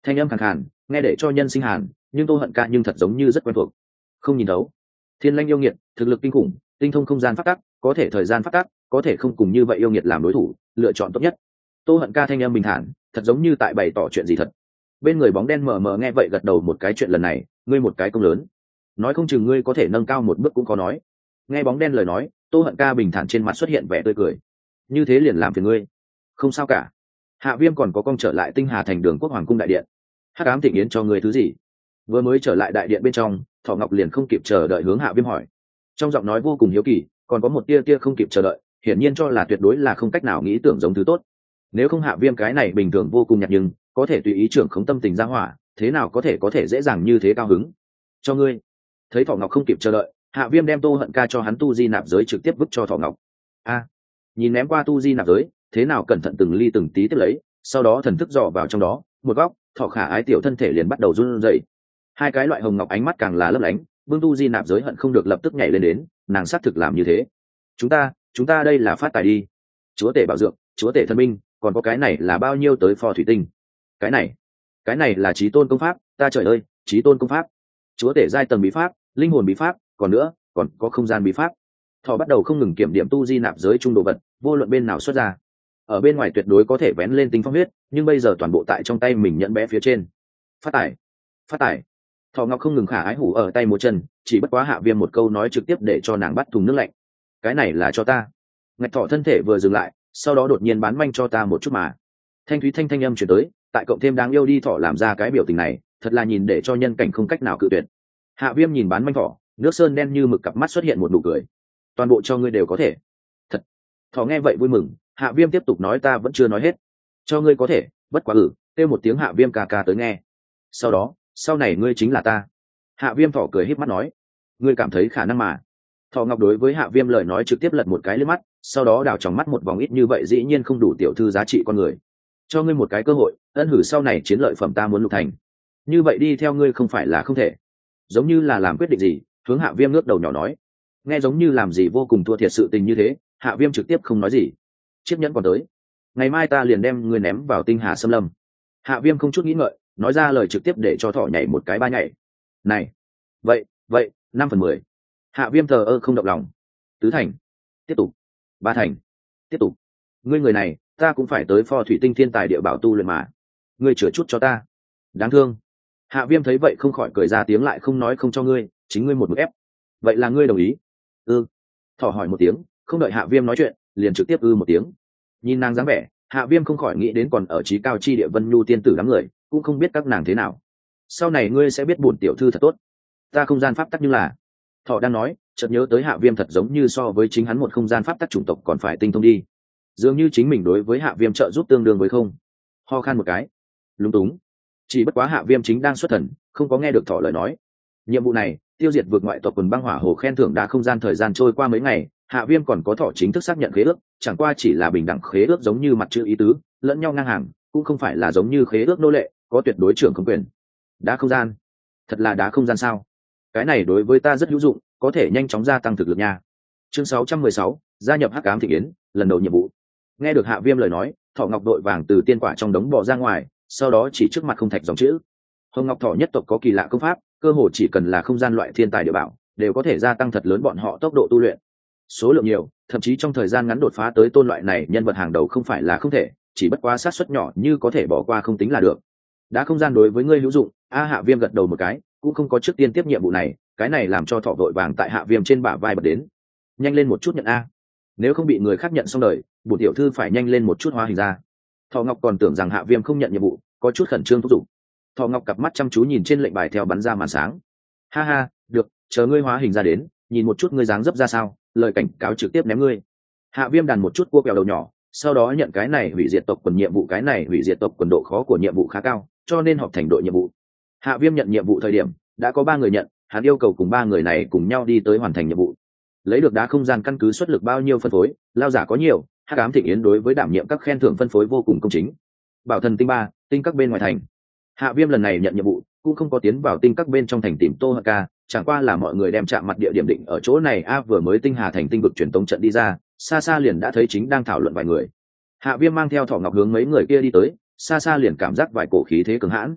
thanh âm khàn khàn nghe để cho nhân sinh hàn, nhưng tô hận ca nhưng thật giống như rất quen thuộc. Không nhìn thấu. Thiên Lanh yêu nghiệt, thực lực kinh khủng, tinh thông không gian phát tắc, có thể thời gian phát tắc, có thể không cùng như vậy yêu nghiệt làm đối thủ, lựa chọn tốt nhất. Tô hận ca thanh âm bình thản, thật giống như tại bày tỏ chuyện gì thật. Bên người bóng đen mờ mờ nghe vậy gật đầu một cái, chuyện lần này ngươi một cái công lớn, nói không chừng ngươi có thể nâng cao một bước cũng có nói. Nghe bóng đen lời nói, tô hận ca bình thản trên mặt xuất hiện vẻ tươi cười. Như thế liền làm phiền ngươi. Không sao cả. Hạ Viêm còn có công trở lại Tinh Hà thành Đường Quốc Hoàng cung đại điện. Hắc ám thịnh yến cho ngươi thứ gì? Vừa mới trở lại đại điện bên trong, Thỏ Ngọc liền không kịp chờ đợi hướng Hạ Viêm hỏi. Trong giọng nói vô cùng hiếu kỳ, còn có một tia tia không kịp chờ đợi, hiển nhiên cho là tuyệt đối là không cách nào nghĩ tưởng giống thứ tốt. Nếu không Hạ Viêm cái này bình thường vô cùng nhạt nhưng có thể tùy ý trưởng khống tâm tình ra hỏa, thế nào có thể có thể dễ dàng như thế cao hứng. Cho ngươi. Thấy Thỏ Ngọc không kịp chờ đợi, Hạ Viêm đem Tô Hận ca cho hắn tu di nạp giới trực tiếp vứt cho Thỏ Ngọc. A. Nhìn ném qua tu di nạp giới, thế nào cẩn thận từng ly từng tí tiếp lấy, sau đó thần thức dò vào trong đó, một góc, Thỏ khả ái tiểu thân thể liền bắt đầu run rẩy. Hai cái loại hồng ngọc ánh mắt càng là lấp lánh, Vương tu di nạp giới hận không được lập tức nhảy lên đến, nàng xác thực làm như thế. Chúng ta, chúng ta đây là phát tài đi. Chúa tể bảo dược, chúa tể thân binh, còn có cái này là bao nhiêu tới phò thủy tinh. Cái này, cái này là chí tôn công pháp, ta trời ơi, chí tôn công pháp. Chúa tể giai tầng bí pháp, linh hồn bí pháp, còn nữa, còn có không gian bí pháp. Thỏ bắt đầu không ngừng kiểm điểm tu di nạp giới trung đồ vật, vô luận bên nào xuất ra. Ở bên ngoài tuyệt đối có thể vén lên tinh phong huyết, nhưng bây giờ toàn bộ tại trong tay mình nhận bé phía trên. Phát tài, phát tài. Thỏ Ngọc không ngừng khả ái hủ ở tay một chân, chỉ bất quá Hạ Viêm một câu nói trực tiếp để cho nàng bắt thùng nước lạnh. Cái này là cho ta. Ngạch Thỏ thân thể vừa dừng lại, sau đó đột nhiên bán manh cho ta một chút mà. Thanh thúy thanh thanh âm chuyển tới, tại cộng thêm đáng yêu đi Thỏ làm ra cái biểu tình này, thật là nhìn để cho nhân cảnh không cách nào cự tuyệt. Hạ Viêm nhìn bán manh Thỏ, nước sơn đen như mực cặp mắt xuất hiện một nụ cười. Toàn bộ cho ngươi đều có thể. Thật. Thỏ nghe vậy vui mừng, Hạ Viêm tiếp tục nói, ta vẫn chưa nói hết. Cho ngươi có thể, bất quá ử, kêu một tiếng Hạ Viêm ca ca tới nghe. Sau đó, sau này ngươi chính là ta. Hạ Viêm Thỏ cười híp mắt nói, ngươi cảm thấy khả năng mà. Thỏ Ngọc đối với Hạ Viêm lời nói trực tiếp lật một cái liếc mắt, sau đó đào tròng mắt một vòng, ít như vậy dĩ nhiên không đủ tiểu thư giá trị con người. Cho ngươi một cái cơ hội, ân hử sau này chiến lợi phẩm ta muốn lục thành. Như vậy đi theo ngươi không phải là không thể. Giống như là làm quyết định gì, hướng Hạ Viêm ngước đầu nhỏ nói. Nghe giống như làm gì vô cùng thua thiệt sự tình như thế, Hạ Viêm trực tiếp không nói gì. Chiếc nhẫn còn tới, ngày mai ta liền đem ngươi ném vào Tinh Hà Xâm Lâm. Hạ Viêm không chút nghĩ ngợi, nói ra lời trực tiếp để cho Thỏ nhảy một cái ba nhảy. Này, vậy, vậy, năm phần mười. Hạ Viêm thờ ơ không động lòng. Tứ thành, tiếp tục. Ba thành, tiếp tục. Ngươi người này, ta cũng phải tới phò thủy tinh thiên tài địa bảo tu luyện mà. Ngươi chữa chút cho ta. Đáng thương. Hạ Viêm thấy vậy không khỏi cười ra tiếng, lại không nói không cho ngươi, chính ngươi một mực ép. Vậy là ngươi đồng ý? Ừ. Thỏ hỏi một tiếng, không đợi Hạ Viêm nói chuyện, liền trực tiếp ư một tiếng. Nhìn nàng dáng vẻ, Hạ Viêm không khỏi nghĩ đến còn ở trí cao chi địa Vân Nhu tiên tử đám người, cũng không biết các nàng thế nào. Sau này ngươi sẽ biết bổn tiểu thư thật tốt. Ta không gian pháp tắc như là. Thỏ đang nói, chợt nhớ tới Hạ Viêm thật giống như so với chính hắn một không gian pháp tắc chủng tộc còn phải tinh thông đi. Dường như chính mình đối với Hạ Viêm trợ giúp tương đương với không. Ho khan một cái. Lúng túng. Chỉ bất quá Hạ Viêm chính đang xuất thần, không có nghe được Thỏ lời nói. Nhiệm vụ này, tiêu diệt vượt ngoại tộc quần băng hỏa hồ khen thưởng đã không gian, thời gian trôi qua mấy ngày, Hạ Viêm còn có Thỏ chính thức xác nhận khế ước, chẳng qua chỉ là bình đẳng khế ước, giống như mặt chữ ý tứ, lẫn nhau ngang hàng, cũng không phải là giống như khế ước nô lệ, có tuyệt đối trưởng không quyền. Đá không gian, thật là đá không gian sao? Cái này đối với ta rất hữu dụng, có thể nhanh chóng gia tăng thực lực nha. Chương sáu trăm mười sáu, gia nhập Hắc Ám Thịnh Yến, lần đầu nhiệm vụ. Nghe được Hạ Viêm lời nói, Thỏ Ngọc đội vàng từ tiên quả trong đống bò ra ngoài, sau đó chỉ trước mặt không thạch dòng chữ. Hồng Ngọc Thỏ nhất tộc có kỳ lạ công pháp, cơ hồ chỉ cần là không gian loại thiên tài địa bảo, đều có thể gia tăng thật lớn bọn họ tốc độ tu luyện. Số lượng nhiều, thậm chí trong thời gian ngắn đột phá tới tôn loại này nhân vật hàng đầu không phải là không thể, chỉ bất quá sát suất nhỏ, như có thể bỏ qua không tính là được. Đã không gian đối với ngươi hữu dụng. A Hạ Viêm gật đầu một cái, cũng không có trước tiên tiếp nhiệm vụ này, cái này làm cho Thỏ vội vàng tại Hạ Viêm trên bả vai bật đến. Nhanh lên một chút nhận a, nếu không bị người khác nhận xong đời, bổn tiểu thư phải nhanh lên một chút hóa hình ra. Thỏ Ngọc còn tưởng rằng Hạ Viêm không nhận nhiệm vụ, có chút khẩn trương thúc giục. Thỏ Ngọc cặp mắt chăm chú nhìn trên lệnh bài theo bắn ra màn sáng. Ha ha, được, chờ ngươi hóa hình ra đến, nhìn một chút ngươi dáng dấp ra sao, lời cảnh cáo trực tiếp ném ngươi. Hạ Viêm đàn một chút cua kẹo đầu nhỏ, sau đó nhận cái này hủy diệt tộc quần nhiệm vụ, cái này hủy diệt tộc quần độ khó của nhiệm vụ khá cao, cho nên họp thành đội nhiệm vụ. Hạ Viêm nhận nhiệm vụ thời điểm đã có ba người nhận, hắn yêu cầu cùng ba người này cùng nhau đi tới hoàn thành nhiệm vụ. Lấy được đá không gian căn cứ xuất lực bao nhiêu phân phối, lao giả có nhiều, Hắc Ám Thịnh Yến đối với đảm nhiệm các khen thưởng phân phối vô cùng công chính. Bảo thần tinh ba, tinh các bên ngoài thành. Hạ Viêm lần này nhận nhiệm vụ, cũng không có tiến vào tinh các bên trong thành tìm Tô Hận Ca, chẳng qua là mọi người đem chạm mặt địa điểm định ở chỗ này. A vừa mới Tinh Hà thành tinh vực truyền tống trận đi ra, xa xa liền đã thấy chính đang thảo luận vài người. Hạ Viêm mang theo Thỏ Ngọc hướng mấy người kia đi tới, xa xa liền cảm giác vài cổ khí thế cường hãn.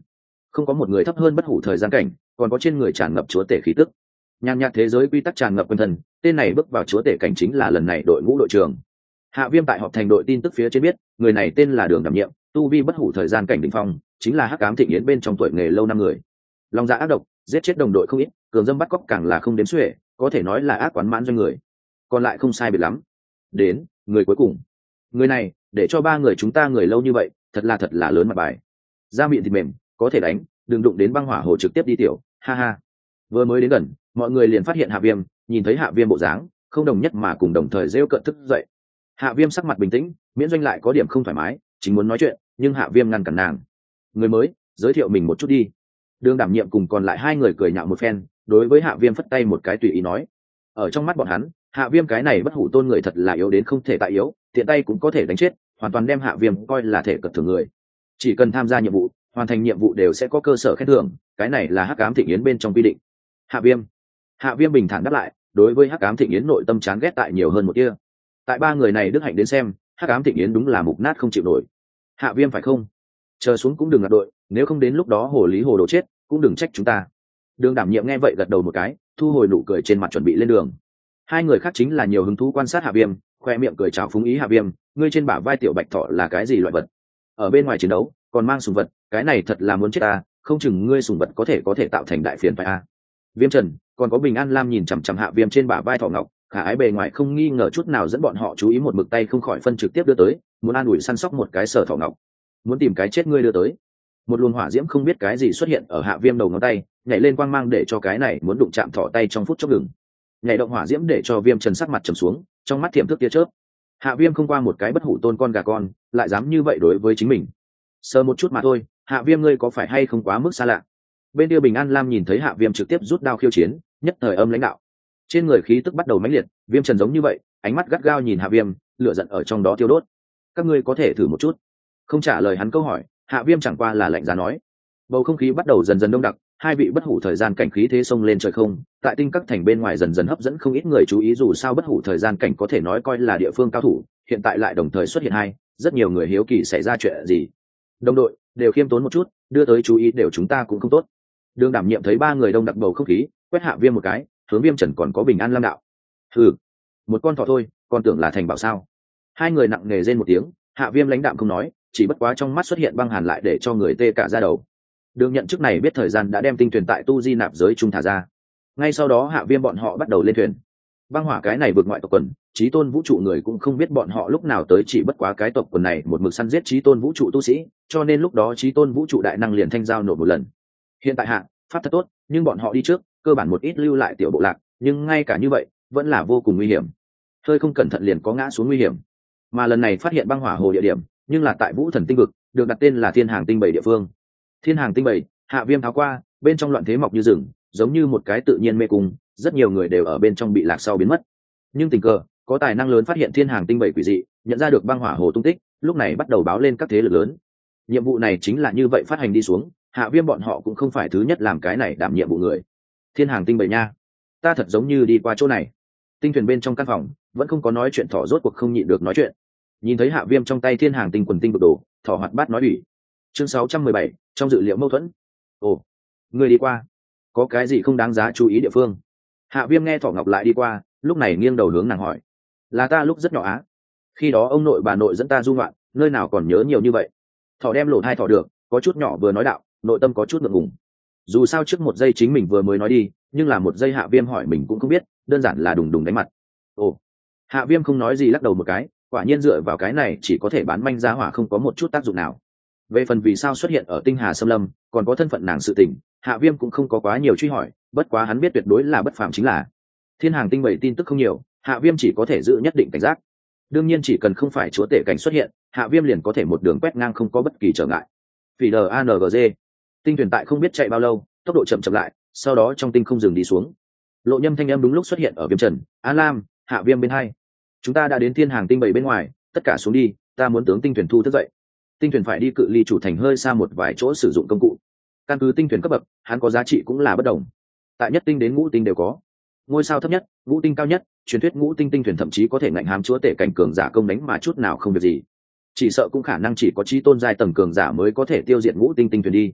không có một người thấp hơn bất hủ thời gian cảnh, còn có trên người tràn ngập chúa tể khí tức. Nhàn nhạt thế giới quy tắc tràn ngập quanh thân, tên này bước vào chúa tể cảnh chính là lần này đội ngũ đội trưởng. Hạ Viêm tại họp thành đội tin tức phía trên biết, người này tên là Đường Đảm Nhiệm, tu vi bất hủ thời gian cảnh đỉnh phong, chính là Hắc Ám Thịnh Yến bên trong tuổi nghề lâu năm người. Lòng dạ ác độc, giết chết đồng đội không ít, cường dâm bắt cóc càng là không đếm xuể, có thể nói là ác quán mãn doanh người. Còn lại không sai biệt lắm. Đến, người cuối cùng. Người này, để cho ba người chúng ta người lâu như vậy, thật là thật là lớn mặt bài. Da miệng thịt mềm, có thể đánh, đừng đụng đến băng hỏa hồ trực tiếp đi tiểu, ha ha. Vừa mới đến gần, mọi người liền phát hiện Hạ Viêm, nhìn thấy Hạ Viêm bộ dáng, không đồng nhất mà cùng đồng thời rêu cợt thức dậy. Hạ Viêm sắc mặt bình tĩnh, miễn doanh lại có điểm không thoải mái, chính muốn nói chuyện, nhưng Hạ Viêm ngăn cản nàng. Người mới, giới thiệu mình một chút đi. Đường Đảm Nhiệm cùng còn lại hai người cười nhạo một phen, đối với Hạ Viêm phất tay một cái tùy ý nói. Ở trong mắt bọn hắn, Hạ Viêm cái này bất hủ tôn người thật là yếu đến không thể tại yếu, tiện tay cũng có thể đánh chết, hoàn toàn đem Hạ Viêm coi là thể cật thường người. Chỉ cần tham gia nhiệm vụ, hoàn thành nhiệm vụ đều sẽ có cơ sở khen thưởng, cái này là Hắc Ám Thịnh Yến bên trong quy định. Hạ Viêm. Hạ Viêm bình thản đáp lại, đối với Hắc Ám Thịnh Yến nội tâm chán ghét tại nhiều hơn một tia. Tại ba người này đức hạnh đến xem, Hắc Ám Thịnh Yến đúng là mục nát không chịu nổi. Hạ Viêm phải không? Chờ xuống cũng đừng ngặt đội, nếu không đến lúc đó hồ lý hồ đồ chết, cũng đừng trách chúng ta. Đường Đảm Nhiệm nghe vậy gật đầu một cái, thu hồi nụ cười trên mặt chuẩn bị lên đường. Hai người khác chính là nhiều hứng thú quan sát Hạ Viêm, khoe miệng cười chào phúng ý. Hạ Viêm, ngươi trên bả vai tiểu bạch thỏ là cái gì loại vật? Ở bên ngoài chiến đấu còn mang sùng vật, cái này thật là muốn chết ta, không chừng ngươi sùng vật có thể có thể tạo thành đại phiền phải a. Viêm Trần, còn có Bình An Lam nhìn chằm chằm Hạ Viêm trên bả vai thỏ ngọc, khả ái bề ngoài không nghi ngờ chút nào dẫn bọn họ chú ý, một mực tay không khỏi phân trực tiếp đưa tới, muốn an ủi săn sóc một cái sở thỏ ngọc, muốn tìm cái chết ngươi đưa tới. Một luồng hỏa diễm không biết cái gì xuất hiện ở Hạ Viêm đầu ngón tay, nhảy lên quang mang để cho cái này muốn đụng chạm thỏ tay trong phút chốc ngừng. Nhảy động hỏa diễm để cho Viêm Trần sắc mặt trầm xuống, trong mắt thiểm thức tia chớp. Hạ Viêm không qua một cái bất hủ tôn con gà con, lại dám như vậy đối với chính mình. Sờ một chút mà thôi, Hạ Viêm ngươi có phải hay không quá mức xa lạ? Bên kia Bình An Lam nhìn thấy Hạ Viêm trực tiếp rút đao khiêu chiến, nhất thời âm lãnh đạo. Trên người khí tức bắt đầu mãnh liệt, Viêm Trần giống như vậy, ánh mắt gắt gao nhìn Hạ Viêm, lửa giận ở trong đó tiêu đốt. Các ngươi có thể thử một chút. Không trả lời hắn câu hỏi, Hạ Viêm chẳng qua là lạnh giá nói. Bầu không khí bắt đầu dần dần đông đặc, hai vị bất hủ thời gian cảnh khí thế xông lên trời không, tại tinh các thành bên ngoài dần dần hấp dẫn không ít người chú ý, dù sao bất hủ thời gian cảnh có thể nói coi là địa phương cao thủ, hiện tại lại đồng thời xuất hiện hai, rất nhiều người hiếu kỳ xảy ra chuyện gì. Đồng đội đều khiêm tốn một chút, đưa tới chú ý đều chúng ta cũng không tốt. Đường Đảm Nhiệm thấy ba người đông đặc bầu không khí, quét Hạ Viêm một cái, hướng Viêm Trần còn có Bình An Lam đạo. Hừ, một con thỏ thôi, con tưởng là thành bảo sao? Hai người nặng nề rên một tiếng, Hạ Viêm lãnh đạm không nói, chỉ bất quá trong mắt xuất hiện băng hàn lại để cho người tê cả da đầu. Đường nhận chức này biết thời gian đã đem tinh thuyền tại tu di nạp giới trung thả ra. Ngay sau đó Hạ Viêm bọn họ bắt đầu lên thuyền. Băng hỏa cái này vượt ngoại tộc quần, chí tôn vũ trụ người cũng không biết bọn họ lúc nào tới, chỉ bất quá cái tộc quần này một mực săn giết chí tôn vũ trụ tu sĩ, cho nên lúc đó chí tôn vũ trụ đại năng liền thanh giao nổ một lần. Hiện tại hạ pháp thật tốt, nhưng bọn họ đi trước, cơ bản một ít lưu lại tiểu bộ lạc, nhưng ngay cả như vậy vẫn là vô cùng nguy hiểm, hơi không cẩn thận liền có ngã xuống nguy hiểm. Mà lần này phát hiện băng hỏa hồ địa điểm, nhưng là tại Vũ Thần tinh vực, được đặt tên là Thiên Hàng tinh bảy địa phương. Thiên Hàng tinh bảy, Hạ Viêm tháo qua, bên trong loạn thế mọc như rừng, giống như một cái tự nhiên mê cung, rất nhiều người đều ở bên trong bị lạc sau biến mất. Nhưng tình cờ có tài năng lớn phát hiện Thiên Hàng tinh bảy quỷ dị, nhận ra được băng hỏa hồ tung tích, lúc này bắt đầu báo lên các thế lực lớn. Nhiệm vụ này chính là như vậy phát hành đi xuống, Hạ Viêm bọn họ cũng không phải thứ nhất làm cái này đảm nhiệm vụ người. Thiên Hàng tinh bảy nha, ta thật giống như đi qua chỗ này. Tinh thuyền bên trong căn phòng vẫn không có nói chuyện, thỏ rốt cuộc không nhịn được nói chuyện. Nhìn thấy Hạ Viêm trong tay Thiên Hàng tinh quần tinh vực đồ, thỏ hoạt bát nói ủy. Chương sáu trăm mười bảy, trong dự liệu mâu thuẫn. Ồ, người đi qua, có cái gì không đáng giá chú ý địa phương? Hạ Viêm nghe thỏ ngọc lại đi qua, lúc này nghiêng đầu hướng nàng hỏi. Là ta lúc rất nhỏ á, khi đó ông nội bà nội dẫn ta du ngoạn, nơi nào còn nhớ nhiều như vậy. Thỏ đem lỗ thai thỏ được, có chút nhỏ vừa nói đạo, nội tâm có chút ngượng ngùng. Dù sao trước một giây chính mình vừa mới nói đi, nhưng là một giây Hạ Viêm hỏi mình cũng không biết, đơn giản là đùng đùng đánh mặt. Ồ, Hạ Viêm không nói gì, lắc đầu một cái, quả nhiên dựa vào cái này chỉ có thể bán manh giá hỏa, không có một chút tác dụng nào. Về phần vì sao xuất hiện ở Tinh Hà Sâm Lâm, còn có thân phận nàng sự tình, Hạ Viêm cũng không có quá nhiều truy hỏi, bất quá hắn biết tuyệt đối là bất phàm chính là Thiên Hàng tinh bảy tin tức không nhiều, Hạ Viêm chỉ có thể giữ nhất định cảnh giác. Đương nhiên chỉ cần không phải chúa tể cảnh xuất hiện, Hạ Viêm liền có thể một đường quét ngang không có bất kỳ trở ngại. Vì đờ a en giê, tinh thuyền tại không biết chạy bao lâu, tốc độ chậm chậm lại, sau đó trong tinh không dừng đi xuống. Lộ Nhâm thanh âm đúng lúc xuất hiện ở Viêm Trần, An Lam, Hạ Viêm bên hai. Chúng ta đã đến Thiên Hàng tinh bảy bên ngoài, tất cả xuống đi, ta muốn tướng tinh thuyền thu thức dậy. Tinh thuyền phải đi cự ly chủ thành hơi xa một vài chỗ sử dụng công cụ. Căn cứ tinh thuyền cấp bậc, hắn có giá trị cũng là bất đồng. Tại nhất tinh đến ngũ tinh đều có. Ngôi sao thấp nhất, ngũ tinh cao nhất, truyền thuyết ngũ tinh tinh thuyền thậm chí có thể ngạnh hám chúa tể cảnh cường giả công đánh mà chút nào không việc gì. Chỉ sợ cũng khả năng chỉ có chí tôn giai tầng cường giả mới có thể tiêu diệt ngũ tinh tinh thuyền đi.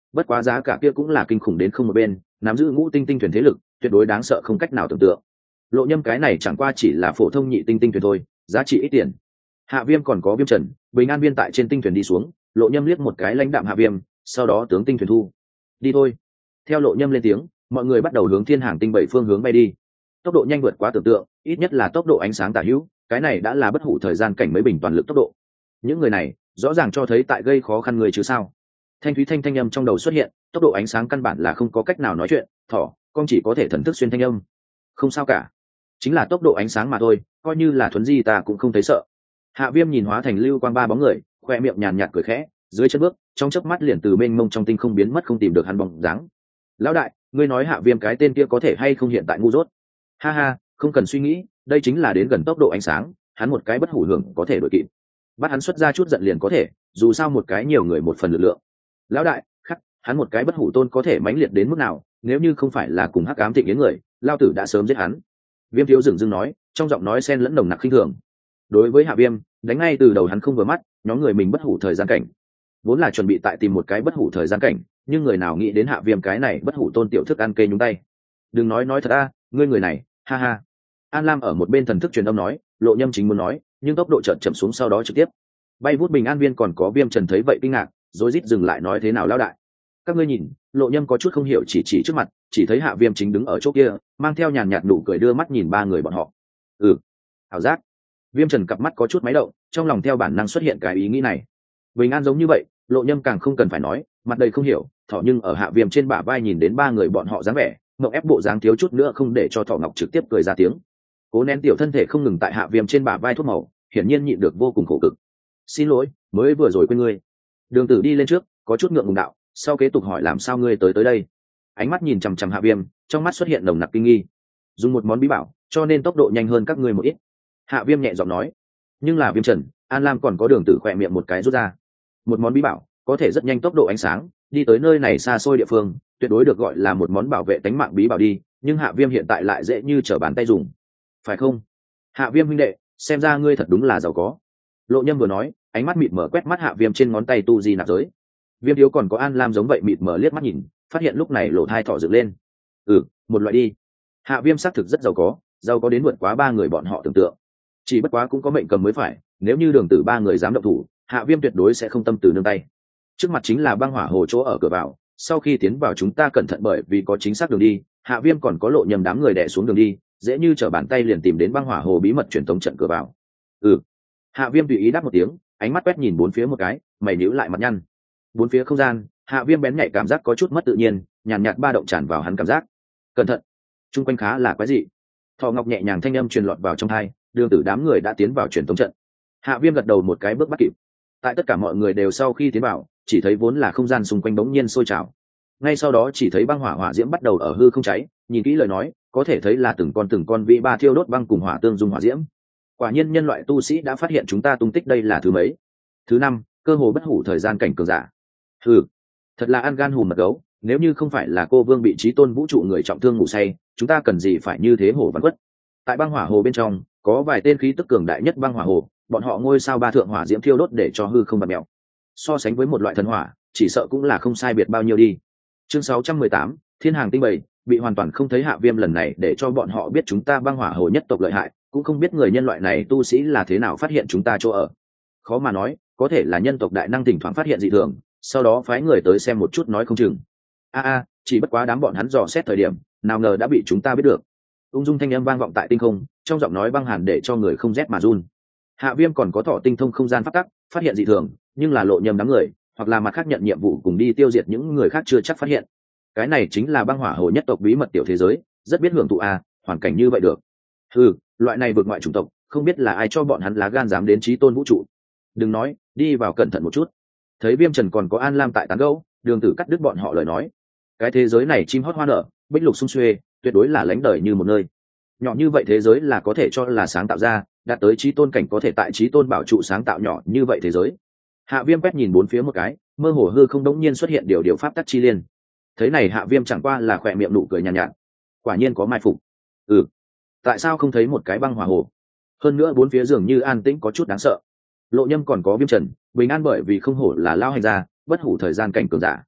bất quá giá cả kia cũng là kinh khủng đến không một bên, nắm giữ ngũ tinh tinh thuyền thế lực tuyệt đối đáng sợ không cách nào tưởng tượng. Lộ Nhâm cái này chẳng qua chỉ là phổ thông nhị tinh tinh thuyền thôi, giá trị ít tiền. Hạ Viêm còn có Viêm Trần, Bình An Viên tại trên tinh thuyền đi xuống, Lộ Nhâm liếc một cái lãnh đạm Hạ Viêm, sau đó tướng tinh thuyền thu. Đi thôi. Theo Lộ Nhâm lên tiếng, mọi người bắt đầu hướng Thiên Hàng tinh bảy phương hướng bay đi. Tốc độ nhanh vượt quá tưởng tượng, ít nhất là tốc độ ánh sáng tả hữu, cái này đã là bất hủ thời gian cảnh mấy bình toàn lực tốc độ. Những người này rõ ràng cho thấy tại gây khó khăn người chứ sao. Thanh thúy thanh thanh âm trong đầu xuất hiện, tốc độ ánh sáng căn bản là không có cách nào nói chuyện, thỏ con chỉ có thể thần thức xuyên thanh âm. Không sao cả, chính là tốc độ ánh sáng mà thôi, coi như là thuấn di ta cũng không thấy sợ. Hạ Viêm nhìn hóa thành lưu quang ba bóng người, khoe miệng nhàn nhạt cười khẽ, dưới chân bước trong chớp mắt liền từ bên mông trong tinh không biến mất không tìm được hắn bóng dáng. Lão đại, ngươi nói Hạ Viêm cái tên kia có thể hay không hiện tại ngu dốt? Ha ha, không cần suy nghĩ, đây chính là đến gần tốc độ ánh sáng, hắn một cái bất hủ hưởng có thể đuổi kịp. Bắt hắn xuất ra chút giận liền có thể, dù sao một cái nhiều người một phần lực lượng. Lão đại, khắc, hắn một cái bất hủ tôn có thể mãnh liệt đến mức nào, nếu như không phải là cùng Hắc Ám Thịnh Yến người, lao tử đã sớm giết hắn. Viêm Thiếu dừng dưng nói, trong giọng nói xen lẫn nồng nặc khinh thường. Đối với Hạ Viêm, đánh ngay từ đầu hắn không vừa mắt, nhóm người mình bất hủ thời gian cảnh, vốn là chuẩn bị tại tìm một cái bất hủ thời gian cảnh, nhưng người nào nghĩ đến Hạ Viêm cái này bất hủ tôn tiểu thức ăn cây nhúng tay. Đừng nói nói thật a, ngươi người này, ha ha. An Lam ở một bên thần thức truyền âm nói, Lộ Nhâm chính muốn nói, nhưng tốc độ chợt chậm xuống sau đó trực tiếp bay vút. Bình An Viên còn có Viêm Trần thấy vậy kinh ngạc, rối rít dừng lại nói thế nào lão đại. Các ngươi nhìn, Lộ Nhâm có chút không hiểu chỉ chỉ trước mặt, chỉ thấy Hạ Viêm chính đứng ở chỗ kia, mang theo nhàn nhạt nụ cười đưa mắt nhìn ba người bọn họ. Ừ, ảo giác. Viêm Trần cặp mắt có chút máy động, trong lòng theo bản năng xuất hiện cái ý nghĩ này. Bình An giống như vậy, Lộ Nhâm càng không cần phải nói, mặt đầy không hiểu, thỏ nhưng ở Hạ Viêm trên bả vai nhìn đến ba người bọn họ dáng vẻ, ngậm ép bộ dáng thiếu chút nữa không để cho Thỏ Ngọc trực tiếp cười ra tiếng. Cố nén tiểu thân thể không ngừng tại Hạ Viêm trên bả vai thuốc màu, hiển nhiên nhịn được vô cùng khổ cực. Xin lỗi, mới vừa rồi quên ngươi. Đường Tử đi lên trước, có chút ngượng ngùng đạo, sau kế tục hỏi làm sao ngươi tới tới đây. Ánh mắt nhìn chằm chằm Hạ Viêm, trong mắt xuất hiện nồng nặc kinh nghi. Dùng một món bí bảo, cho nên tốc độ nhanh hơn các ngươi một ít. Hạ Viêm nhẹ giọng nói. Nhưng là Viêm Trần, An Lam còn có Đường Tử khỏe miệng một cái rút ra. Một món bí bảo, có thể rất nhanh tốc độ ánh sáng, đi tới nơi này xa xôi địa phương, tuyệt đối được gọi là một món bảo vệ tính mạng bí bảo đi, nhưng Hạ Viêm hiện tại lại dễ như trở bàn tay dùng. Phải không? Hạ Viêm huynh đệ, xem ra ngươi thật đúng là giàu có. Lộ Nhâm vừa nói, ánh mắt mịt mờ quét mắt Hạ Viêm trên ngón tay tu di nạp giới. Viêm Thiếu còn có An Lam giống vậy mịt mờ liếc mắt nhìn, phát hiện lúc này lộ thai thỏ dựng lên. Ừ, một loại đi. Hạ Viêm xác thực rất giàu có, giàu có đến vượt quá ba người bọn họ tưởng tượng. Chỉ bất quá cũng có mệnh cầm mới phải, nếu như Đường Tử ba người dám động thủ, Hạ Viêm tuyệt đối sẽ không tâm từ nương tay. Trước mặt chính là băng hỏa hồ chỗ ở cửa vào, sau khi tiến vào chúng ta cẩn thận bởi vì có chính xác đường đi, Hạ Viêm còn có Lộ Nhâm đám người đè xuống đường đi, dễ như trở bàn tay liền tìm đến băng hỏa hồ bí mật truyền tống trận cửa vào. Ừ. Hạ Viêm tùy ý đáp một tiếng, ánh mắt quét nhìn bốn phía một cái, mày nhíu lại mặt nhăn. Bốn phía không gian, Hạ Viêm bén nhạy cảm giác có chút mất tự nhiên, nhàn nhạt ba động tràn vào hắn cảm giác. Cẩn thận, chung quanh khá là quái dị. Thỏ Ngọc nhẹ nhàng thanh âm truyền lọt vào trong tai, Đường Tử đám người đã tiến vào truyền tống trận. Hạ Viêm gật đầu một cái bước bắt kịp. Tại tất cả mọi người đều sau khi tiến vào, chỉ thấy vốn là không gian xung quanh bỗng nhiên sôi trào. Ngay sau đó chỉ thấy băng hỏa hỏa diễm bắt đầu ở hư không cháy, nhìn kỹ lời nói, có thể thấy là từng con từng con vị ba thiêu đốt băng cùng hỏa tương dung hỏa diễm. Quả nhiên nhân loại tu sĩ đã phát hiện chúng ta tung tích, đây là thứ mấy? Thứ năm, cơ hồ bất hủ thời gian cảnh cường giả. Hừ, thật là ăn gan hùm mật gấu, nếu như không phải là cô vương bị Chí Tôn vũ trụ người trọng thương ngủ say, chúng ta cần gì phải như thế hổ văn quất. Tại băng hỏa hồ bên trong, có vài tên khí tức cường đại nhất băng hỏa hồ, bọn họ ngôi sao ba thượng hỏa diễm thiêu đốt để cho hư không bạt mèo. So sánh với một loại thần hỏa, chỉ sợ cũng là không sai biệt bao nhiêu đi. Chương sáu trăm mười tám, Thiên Hàng tinh bảy, bị hoàn toàn không thấy Hạ Viêm lần này để cho bọn họ biết chúng ta băng hỏa hồ nhất tộc lợi hại, cũng không biết người nhân loại này tu sĩ là thế nào phát hiện chúng ta chỗ ở. Khó mà nói, có thể là nhân tộc đại năng thỉnh thoảng phát hiện dị thường, sau đó phái người tới xem một chút nói không chừng. A a, chỉ bất quá đám bọn hắn dò xét thời điểm, nào ngờ đã bị chúng ta biết được. Ung dung thanh âm vang vọng tại tinh không, trong giọng nói băng hàn để cho người không rét mà run. Hạ Viêm còn có thọ tinh thông không gian pháp tắc, phát hiện dị thường, nhưng là Lộ Nhâm đám người, hoặc là mặt khác nhận nhiệm vụ cùng đi tiêu diệt những người khác chưa chắc phát hiện. Cái này chính là băng hỏa hồ nhất tộc bí mật tiểu thế giới, rất biết hưởng thụ a, hoàn cảnh như vậy được. Ừ, loại này vượt ngoại chủng tộc, không biết là ai cho bọn hắn lá gan dám đến Chí Tôn vũ trụ. Đừng nói, đi vào cẩn thận một chút. Thấy Viêm Trần còn có An Lam tại tán gẫu, Đường Tử cắt đứt bọn họ lời nói. Cái thế giới này chim hót hoa nở, bích lục sum xuê, tuyệt đối là lánh đời như một nơi. Nhỏ như vậy thế giới là có thể cho là sáng tạo ra, đạt tới Chí Tôn cảnh có thể tại Chí Tôn bảo trụ sáng tạo nhỏ như vậy thế giới. Hạ Viêm quét nhìn bốn phía một cái, mơ hồ hư không đống nhiên xuất hiện điều điều pháp tắc chi liên. Thế này Hạ Viêm chẳng qua là khỏe miệng nụ cười nhàn nhạt, nhạt. Quả nhiên có mai phục. Ừ, tại sao không thấy một cái băng hỏa hồ? Hơn nữa bốn phía dường như an tĩnh có chút đáng sợ. Lộ Nhâm còn có Viêm Trần, Bình An bởi vì không hổ là lao hành gia, bất hủ thời gian cảnh cường giả.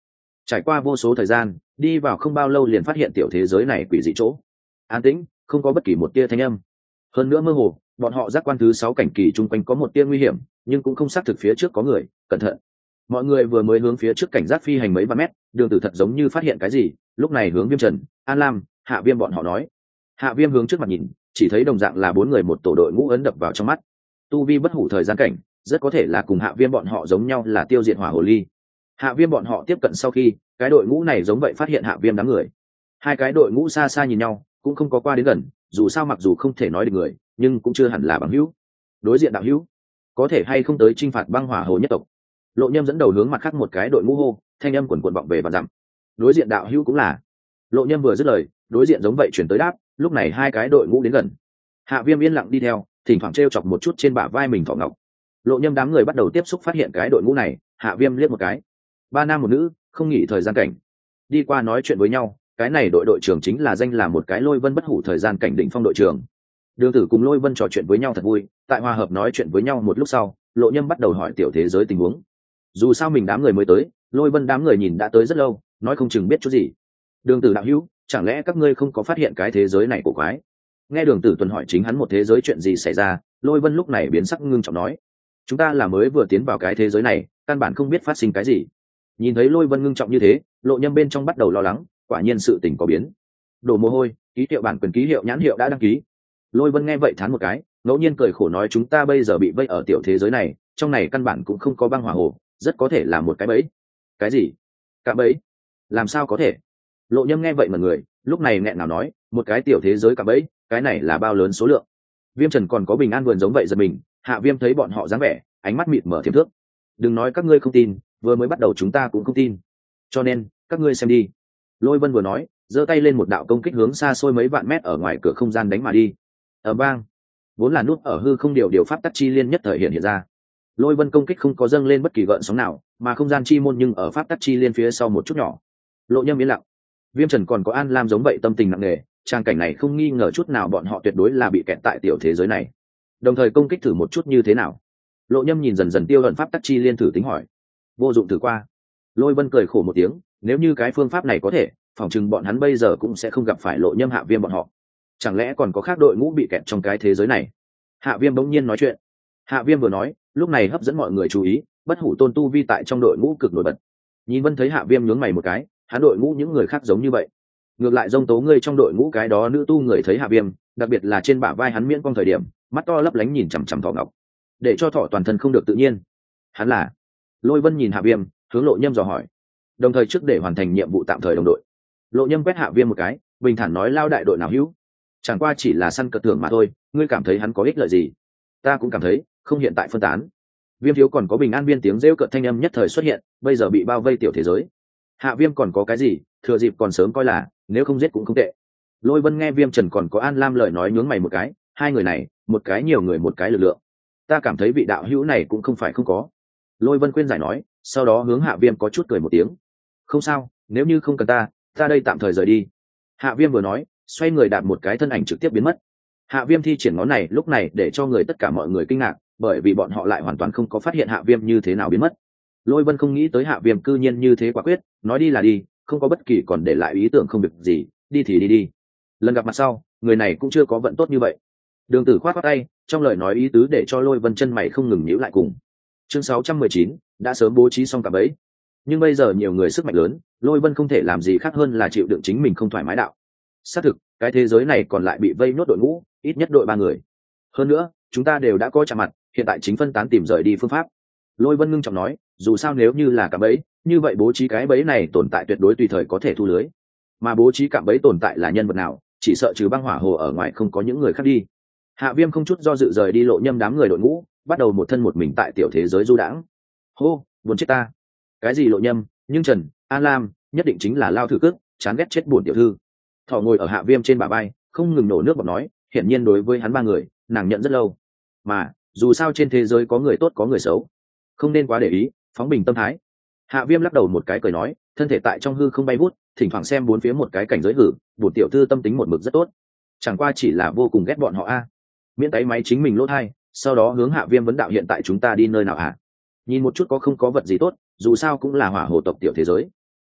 trải qua vô số thời gian, đi vào không bao lâu liền phát hiện tiểu thế giới này quỷ dị chỗ an tĩnh, không có bất kỳ một tia thanh âm. Hơn nữa mơ hồ, bọn họ giác quan thứ sáu cảnh kỳ chung quanh có một tia nguy hiểm, nhưng cũng không xác thực phía trước có người, cẩn thận. Mọi người vừa mới hướng phía trước cảnh giác phi hành mấy vạn mét, đường tử thật giống như phát hiện cái gì, lúc này hướng Viêm Trần, An Lam, Hạ Viêm bọn họ nói. Hạ Viêm hướng trước mặt nhìn, chỉ thấy đồng dạng là bốn người một tổ đội ngũ ấn đập vào trong mắt. Tu vi bất hủ thời gian cảnh, rất có thể là cùng Hạ Viêm bọn họ giống nhau là tiêu diệt hỏa hồ ly. Hạ Viêm bọn họ tiếp cận sau khi, cái đội ngũ này giống vậy phát hiện Hạ Viêm đám người. Hai cái đội ngũ xa xa nhìn nhau, cũng không có qua đến gần, dù sao mặc dù không thể nói được người, nhưng cũng chưa hẳn là bằng hữu. Đối diện đạo hữu, có thể hay không tới chinh phạt băng hỏa hồ nhất tộc? Lộ Nhâm dẫn đầu hướng mặt khác một cái đội ngũ hô, thanh âm quần quần vọng về và dặm. Đối diện đạo hữu cũng là. Lộ Nhâm vừa dứt lời, đối diện giống vậy chuyển tới đáp, lúc này hai cái đội ngũ đến gần. Hạ Viêm yên lặng đi theo, thỉnh thoảng trêu chọc một chút trên bả vai mình thỏ ngọc. Lộ Nhâm đám người bắt đầu tiếp xúc phát hiện cái đội ngũ này, Hạ Viêm liếc một cái. Ba nam một nữ, không nghỉ thời gian cảnh. Đi qua nói chuyện với nhau, cái này đội đội trưởng chính là danh là một cái Lôi Vân bất hủ thời gian cảnh đỉnh phong đội trưởng. Đường Tử cùng Lôi Vân trò chuyện với nhau thật vui, tại hòa hợp nói chuyện với nhau một lúc sau, Lộ Nhâm bắt đầu hỏi tiểu thế giới tình huống. Dù sao mình đám người mới tới, Lôi Vân đám người nhìn đã tới rất lâu, nói không chừng biết chút gì. Đường Tử đạo hữu, chẳng lẽ các ngươi không có phát hiện cái thế giới này cổ quái? Nghe Đường Tử tuần hỏi chính hắn một thế giới chuyện gì xảy ra, Lôi Vân lúc này biến sắc ngưng trọng nói: chúng ta là mới vừa tiến vào cái thế giới này, căn bản không biết phát sinh cái gì. Nhìn thấy Lôi Vân ngưng trọng như thế, Lộ Nhâm bên trong bắt đầu lo lắng, quả nhiên sự tình có biến. Đổ mồ hôi, ký hiệu bản quyền ký hiệu nhãn hiệu đã đăng ký. Lôi Vân nghe vậy thán một cái, ngẫu nhiên cười khổ nói chúng ta bây giờ bị vây ở tiểu thế giới này, trong này căn bản cũng không có băng hỏa hồ, rất có thể là một cái bẫy. Cái gì? Cạm bẫy? Làm sao có thể? Lộ Nhâm nghe vậy mà người, lúc này nghẹn nào nói, một cái tiểu thế giới cạm bẫy, cái này là bao lớn số lượng. Viêm Trần còn có Bình An vườn giống vậy giật mình, Hạ Viêm thấy bọn họ dáng vẻ, ánh mắt mịt mở thiểm thước. Đừng nói các ngươi không tin, vừa mới bắt đầu chúng ta cũng không tin. Cho nên, các ngươi xem đi. Lôi Vân vừa nói, giơ tay lên một đạo công kích hướng xa xôi mấy vạn mét ở ngoài cửa không gian đánh mà đi. Ở bang, vốn là nút ở hư không điều điều pháp tắc chi liên nhất thời hiện hiện ra. Lôi Vân công kích không có dâng lên bất kỳ gợn sóng nào, mà không gian chi môn nhưng ở pháp tắc chi liên phía sau một chút nhỏ. Lộ Nhâm yên lặng. Viêm Trần còn có An Lam giống vậy tâm tình nặng nề, trang cảnh này không nghi ngờ chút nào bọn họ tuyệt đối là bị kẹt tại tiểu thế giới này. Đồng thời công kích thử một chút như thế nào? Lộ Nhâm nhìn dần dần tiêu ẩn pháp tắc chi liên thử tính hỏi. Vô dụng thử qua. Lôi Vân cười khổ một tiếng, nếu như cái phương pháp này có thể, phòng chừng bọn hắn bây giờ cũng sẽ không gặp phải Lộ Nhâm Hạ Viêm bọn họ. Chẳng lẽ còn có khác đội ngũ bị kẹt trong cái thế giới này? Hạ Viêm bỗng nhiên nói chuyện. Hạ Viêm vừa nói, lúc này hấp dẫn mọi người chú ý, bất hủ tôn tu vi tại trong đội ngũ cực nổi bật. Nhìn Vân thấy Hạ Viêm nhướng mày một cái, hắn đội ngũ những người khác giống như vậy. Ngược lại dông tố ngươi trong đội ngũ cái đó nữ tu người thấy Hạ Viêm, đặc biệt là trên bả vai hắn miễn cong thời điểm, mắt to lấp lánh nhìn chằm chằm thỏ ngọc, để cho thỏ toàn thân không được tự nhiên. Hắn là? Lôi Vân nhìn Hạ Viêm, hướng Lộ Nhâm dò hỏi. Đồng thời trước để hoàn thành nhiệm vụ tạm thời đồng đội. Lộ Nhâm quét Hạ Viêm một cái, bình thản nói lao đại đội nào hữu, chẳng qua chỉ là săn cật tưởng mà thôi, ngươi cảm thấy hắn có ích lợi gì? Ta cũng cảm thấy, không hiện tại phân tán. Viêm thiếu còn có Bình An biên tiếng rêu cợt thanh âm nhất thời xuất hiện, bây giờ bị bao vây tiểu thế giới. Hạ Viêm còn có cái gì, thừa dịp còn sớm coi là, nếu không giết cũng không tệ. Lôi Vân nghe Viêm Trần còn có An Lam lời nói nhướng mày một cái, hai người này, một cái nhiều người một cái lực lượng. Ta cảm thấy vị đạo hữu này cũng không phải không có. Lôi Vân khuyên giải nói, sau đó hướng Hạ Viêm có chút cười một tiếng. Không sao, nếu như không cần ta, ta đây tạm thời rời đi. Hạ Viêm vừa nói, xoay người đạp một cái thân ảnh trực tiếp biến mất. Hạ Viêm thi triển ngón này lúc này để cho người tất cả mọi người kinh ngạc, bởi vì bọn họ lại hoàn toàn không có phát hiện Hạ Viêm như thế nào biến mất. Lôi Vân không nghĩ tới Hạ Viêm cư nhiên như thế quả quyết, nói đi là đi, không có bất kỳ còn để lại ý tưởng không việc gì, đi thì đi đi. Lần gặp mặt sau, người này cũng chưa có vận tốt như vậy. Đường Tử khoát khoát tay, trong lời nói ý tứ để cho Lôi Vân chân mày không ngừng nhíu lại cùng. Chương sáu trăm mười chín đã sớm bố trí xong cả bẫy, nhưng bây giờ nhiều người sức mạnh lớn, Lôi Vân không thể làm gì khác hơn là chịu đựng chính mình không thoải mái đạo. Xác thực, cái thế giới này còn lại bị vây nốt đội ngũ, ít nhất đội ba người. Hơn nữa, chúng ta đều đã có chạm mặt, hiện tại chính phân tán tìm rời đi phương pháp. Lôi Vân ngưng trọng nói, dù sao nếu như là cạm bẫy, như vậy bố trí cái bẫy này tồn tại tuyệt đối tùy thời có thể thu lưới. Mà bố trí cạm bẫy tồn tại là nhân vật nào, chỉ sợ trừ băng hỏa hồ ở ngoài không có những người khác đi. Hạ Viêm không chút do dự rời đi Lộ Nhâm đám người đội ngũ, bắt đầu một thân một mình tại tiểu thế giới du đãng. Hô, buồn chết ta. Cái gì Lộ Nhâm, nhưng Trần, An Lam, nhất định chính là lao thử cước, chán ghét chết buồn tiểu thư. Thỏ ngồi ở Hạ Viêm trên bả vai, không ngừng nổ nước bọt nói, hiển nhiên đối với hắn ba người, nàng nhận rất lâu. Mà, dù sao trên thế giới có người tốt có người xấu, không nên quá để ý, phóng bình tâm thái. Hạ Viêm lắc đầu một cái cười nói, thân thể tại trong hư không bay vút, thỉnh thoảng xem bốn phía một cái cảnh giới hử, buồn tiểu thư tâm tính một mực rất tốt. Chẳng qua chỉ là vô cùng ghét bọn họ a. Miễn tay máy chính mình lỗ thai, sau đó hướng Hạ Viêm vấn đạo hiện tại chúng ta đi nơi nào hả? Nhìn một chút có không có vật gì tốt, dù sao cũng là hỏa hồ tộc tiểu thế giới.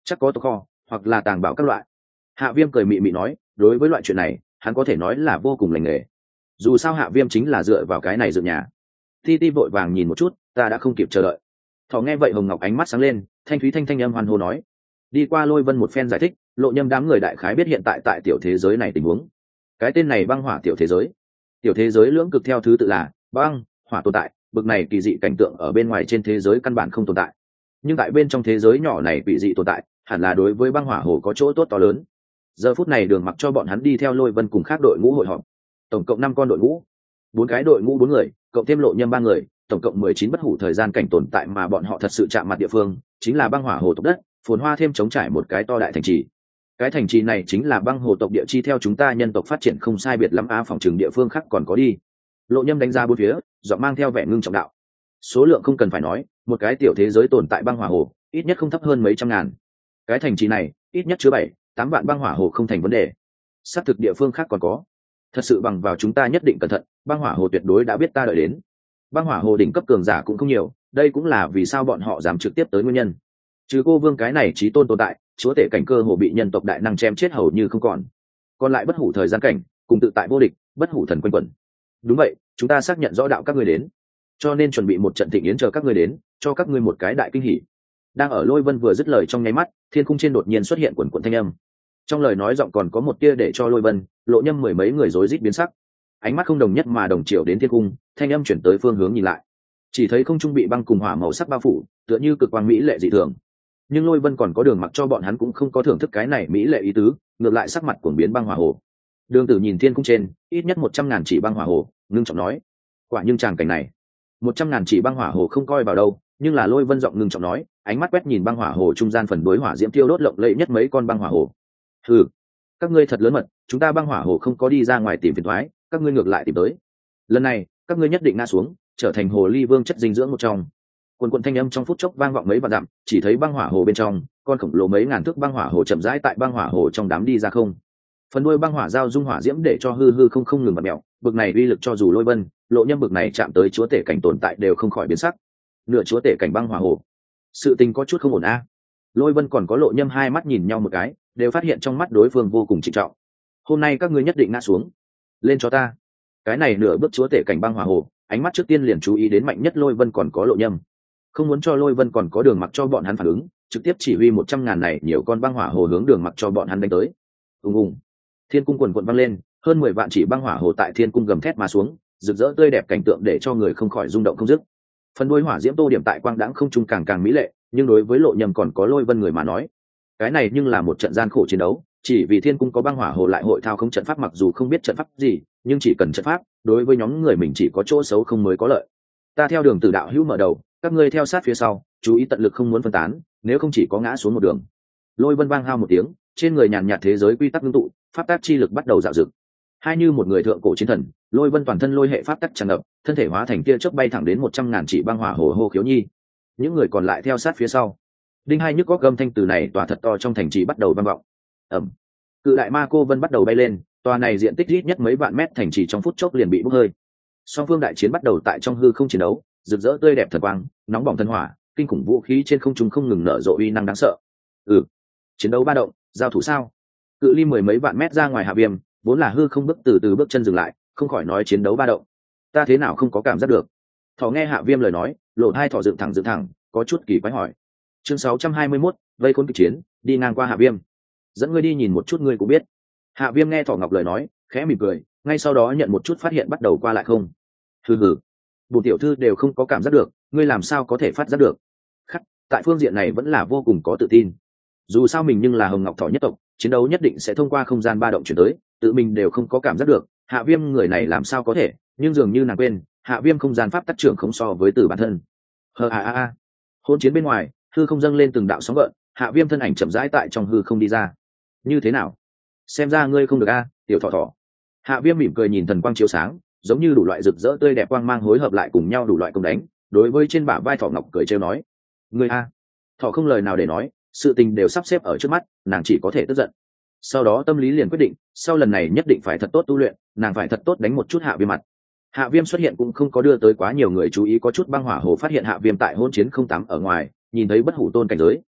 chắc có tộc kho hoặc là tàng bảo các loại. Hạ Viêm cười mị mị nói, đối với loại chuyện này hắn có thể nói là vô cùng lành nghề, dù sao Hạ Viêm chính là dựa vào cái này dựng nhà. Ti Ti vội vàng nhìn một chút, ta đã không kịp chờ đợi. Thỏ nghe vậy hồng ngọc ánh mắt sáng lên, thanh thúy thanh thanh âm hoan hô nói. Đi qua Lôi Vân một phen giải thích, Lộ Nhâm đám người đại khái biết hiện tại tại tiểu thế giới này tình huống. Cái tên này băng hỏa tiểu thế giới. Tiểu thế giới lưỡng cực theo thứ tự là băng, hỏa tồn tại, bực này kỳ dị cảnh tượng ở bên ngoài trên thế giới căn bản không tồn tại. Nhưng tại bên trong thế giới nhỏ này kỳ dị tồn tại, hẳn là đối với băng hỏa hồ có chỗ tốt to lớn. Giờ phút này Đường Mặc cho bọn hắn đi theo Lôi Vân cùng khác đội ngũ hội họp. Tổng cộng năm con đội ngũ, bốn cái đội ngũ bốn người, cộng thêm Lộ Nhâm ba người, tổng cộng mười chín bất hủ thời gian cảnh tồn tại mà bọn họ thật sự chạm mặt địa phương, chính là băng hỏa hồ tộc đất, phồn hoa thêm chống trải một cái to đại thành trì. Cái thành trì này chính là băng hồ tộc địa chi theo chúng ta nhân tộc phát triển không sai biệt lắm á, phòng trường địa phương khác còn có đi. Lộ Nhâm đánh ra bốn phía, giọng mang theo vẻ ngưng trọng đạo. Số lượng không cần phải nói, một cái tiểu thế giới tồn tại băng hỏa hồ, ít nhất không thấp hơn mấy trăm ngàn. Cái thành trì này, ít nhất chứa bảy, tám vạn băng hỏa hồ không thành vấn đề. Xác thực địa phương khác còn có. Thật sự bằng vào chúng ta nhất định cẩn thận, băng hỏa hồ tuyệt đối đã biết ta đợi đến. Băng hỏa hồ đỉnh cấp cường giả cũng không nhiều, đây cũng là vì sao bọn họ dám trực tiếp tới nguyên nhân. Trừ cô vương cái này chí tôn tồn tại, chúa tể cảnh cơ hồ bị nhân tộc đại năng chém chết hầu như không còn. Còn lại bất hủ thời gian cảnh, cùng tự tại vô địch, bất hủ thần quanh quẩn. Đúng vậy, chúng ta xác nhận rõ đạo các ngươi đến, cho nên chuẩn bị một trận thịnh yến chờ các ngươi đến, cho các ngươi một cái đại kinh hỉ. Đang ở Lôi Vân vừa dứt lời trong nháy mắt, thiên cung trên đột nhiên xuất hiện quần quần thanh âm. Trong lời nói giọng còn có một tia để cho Lôi Vân, Lộ Nhâm mười mấy người rối rít biến sắc. Ánh mắt không đồng nhất mà đồng chiều đến thiên cung, thanh âm chuyển tới phương hướng nhìn lại. Chỉ thấy không trung bị băng cùng hỏa màu sắc bao phủ, tựa như cực quang mỹ lệ dị thường. Nhưng Lôi Vân còn có Đường Mặc cho bọn hắn cũng không có thưởng thức cái này mỹ lệ ý tứ, ngược lại sắc mặt cuồng biến băng hỏa hồ. Đường Tử nhìn thiên cung trên, ít nhất một trăm ngàn chỉ băng hỏa hồ, ngưng trọng nói: quả nhưng tràng cảnh này, một trăm ngàn chỉ băng hỏa hồ không coi vào đâu, nhưng là Lôi Vân giọng ngưng trọng nói, ánh mắt quét nhìn băng hỏa hồ trung gian phần đối hỏa diễm tiêu đốt lộng lẫy nhất mấy con băng hỏa hồ. Hừ, các ngươi thật lớn mật, chúng ta băng hỏa hồ không có đi ra ngoài tìm phiền toái, các ngươi ngược lại tìm tới. Lần này, các ngươi nhất định ngã xuống, trở thành hồ ly vương chất dinh dưỡng một trong. Quần quần thanh âm trong phút chốc vang vọng mấy vạn dặm, chỉ thấy băng hỏa hồ bên trong, con khổng lồ mấy ngàn thước băng hỏa hồ chậm rãi tại băng hỏa hồ trong đám đi ra không. Phần đuôi băng hỏa giao dung hỏa diễm để cho hư hư không không ngừng bật mèo, bực này uy lực cho dù Lôi Vân, Lộ Nhâm bực này chạm tới chúa tể cảnh tồn tại đều không khỏi biến sắc. Nửa chúa tể cảnh băng hỏa hồ, sự tình có chút không ổn a. Lôi Vân còn có Lộ Nhâm hai mắt nhìn nhau một cái, đều phát hiện trong mắt đối phương vô cùng trịnh trọng. Hôm nay các ngươi nhất định ngã xuống, lên cho ta. Cái này nửa bước chúa tể cảnh băng hỏa hồ, ánh mắt trước tiên liền chú ý đến mạnh nhất Lôi Vân còn có Lộ Nhâm, không muốn cho Lôi Vân còn có Đường Mặc cho bọn hắn phản ứng, trực tiếp chỉ huy một trăm ngàn này nhiều con băng hỏa hồ hướng Đường Mặc cho bọn hắn đánh tới. Ùng ùng, thiên cung quần quần vang lên, hơn mười vạn chỉ băng hỏa hồ tại thiên cung gầm thét mà xuống, rực rỡ tươi đẹp cảnh tượng để cho người không khỏi rung động không dứt. Phần đuôi hỏa diễm tô điểm tại quang đãng không trung càng càng mỹ lệ, nhưng đối với Lộ Nhâm còn có Lôi Vân người mà nói, cái này nhưng là một trận gian khổ chiến đấu, chỉ vì thiên cung có băng hỏa hồ lại hội thao không trận pháp, mặc dù không biết trận pháp gì, nhưng chỉ cần trận pháp, đối với nhóm người mình chỉ có chỗ xấu không mới có lợi. Ta theo đường Tử đạo hữu mở đầu, các ngươi theo sát phía sau, chú ý tận lực không muốn phân tán, nếu không chỉ có ngã xuống một đường. Lôi Vân vang hao một tiếng, trên người nhàn nhạt thế giới quy tắc ngưng tụ, pháp tắc chi lực bắt đầu dạo dực. Hai như một người thượng cổ chiến thần, Lôi Vân toàn thân lôi hệ pháp tắc tràn ngập, thân thể hóa thành tia chớp bay thẳng đến một trăm ngàn chỉ băng hỏa hồ hô khiếu nhi. Những người còn lại theo sát phía sau. Đinh hai nhức góc gầm thanh từ này tòa thật to trong thành trì bắt đầu vang vọng. Ầm. Cự đại ma cô vân bắt đầu bay lên, tòa này diện tích ít nhất mấy vạn mét thành trì trong phút chốc liền bị bốc hơi. Song phương đại chiến bắt đầu tại trong hư không chiến đấu, rực rỡ tươi đẹp thần quang, nóng bỏng thần hỏa, kinh khủng vũ khí trên không trung không ngừng nở rộ uy năng đáng sợ. Ừ, chiến đấu ba động, giao thủ sao? Cự ly mười mấy vạn mét ra ngoài Hạ Viêm, vốn là hư không bước từ từ bước chân dừng lại, không khỏi nói chiến đấu ba động. Ta thế nào không có cảm giác được? Thỏ nghe Hạ Viêm lời nói, lộ hai thỏ dựng thẳng dựng thẳng, có chút kỳ quái hỏi. Chương sáu trăm hai mươi mốt, vây khốn kịch chiến, đi ngang qua Hạ Viêm. Dẫn ngươi đi nhìn một chút ngươi cũng biết. Hạ Viêm nghe Thỏ Ngọc lời nói, khẽ mỉm cười, ngay sau đó nhận một chút phát hiện bắt đầu qua lại không. Hừ hừ, bổn tiểu thư đều không có cảm giác được, ngươi làm sao có thể phát giác được? Khắc, tại phương diện này vẫn là vô cùng có tự tin. Dù sao mình nhưng là Hồng Ngọc Thỏ nhất tộc, chiến đấu nhất định sẽ thông qua không gian ba động chuyển tới, tự mình đều không có cảm giác được, Hạ Viêm người này làm sao có thể? Nhưng dường như nàng quên, Hạ Viêm không gian pháp tắc trưởng không so với từ bản thân. Hờ a a a. Hỗn chiến bên ngoài, hư không dâng lên từng đạo sóng gợn, Hạ Viêm thân ảnh chậm rãi tại trong hư không đi ra. Như thế nào? Xem ra ngươi không được a, tiểu thỏ thỏ. Hạ Viêm mỉm cười nhìn thần quang chiếu sáng, giống như đủ loại rực rỡ tươi đẹp quang mang hối hợp lại cùng nhau đủ loại công đánh, đối với trên bả vai Thỏ Ngọc cười trêu nói: "Ngươi a." Thỏ không lời nào để nói, sự tình đều sắp xếp ở trước mắt, nàng chỉ có thể tức giận. Sau đó tâm lý liền quyết định, sau lần này nhất định phải thật tốt tu luyện, nàng phải thật tốt đánh một chút Hạ Viêm mặt. Hạ Viêm xuất hiện cũng không có đưa tới quá nhiều người chú ý, có chút băng hỏa hồ phát hiện Hạ Viêm tại hôn chiến không tám ở ngoài, nhìn thấy bất hủ tôn cảnh giới,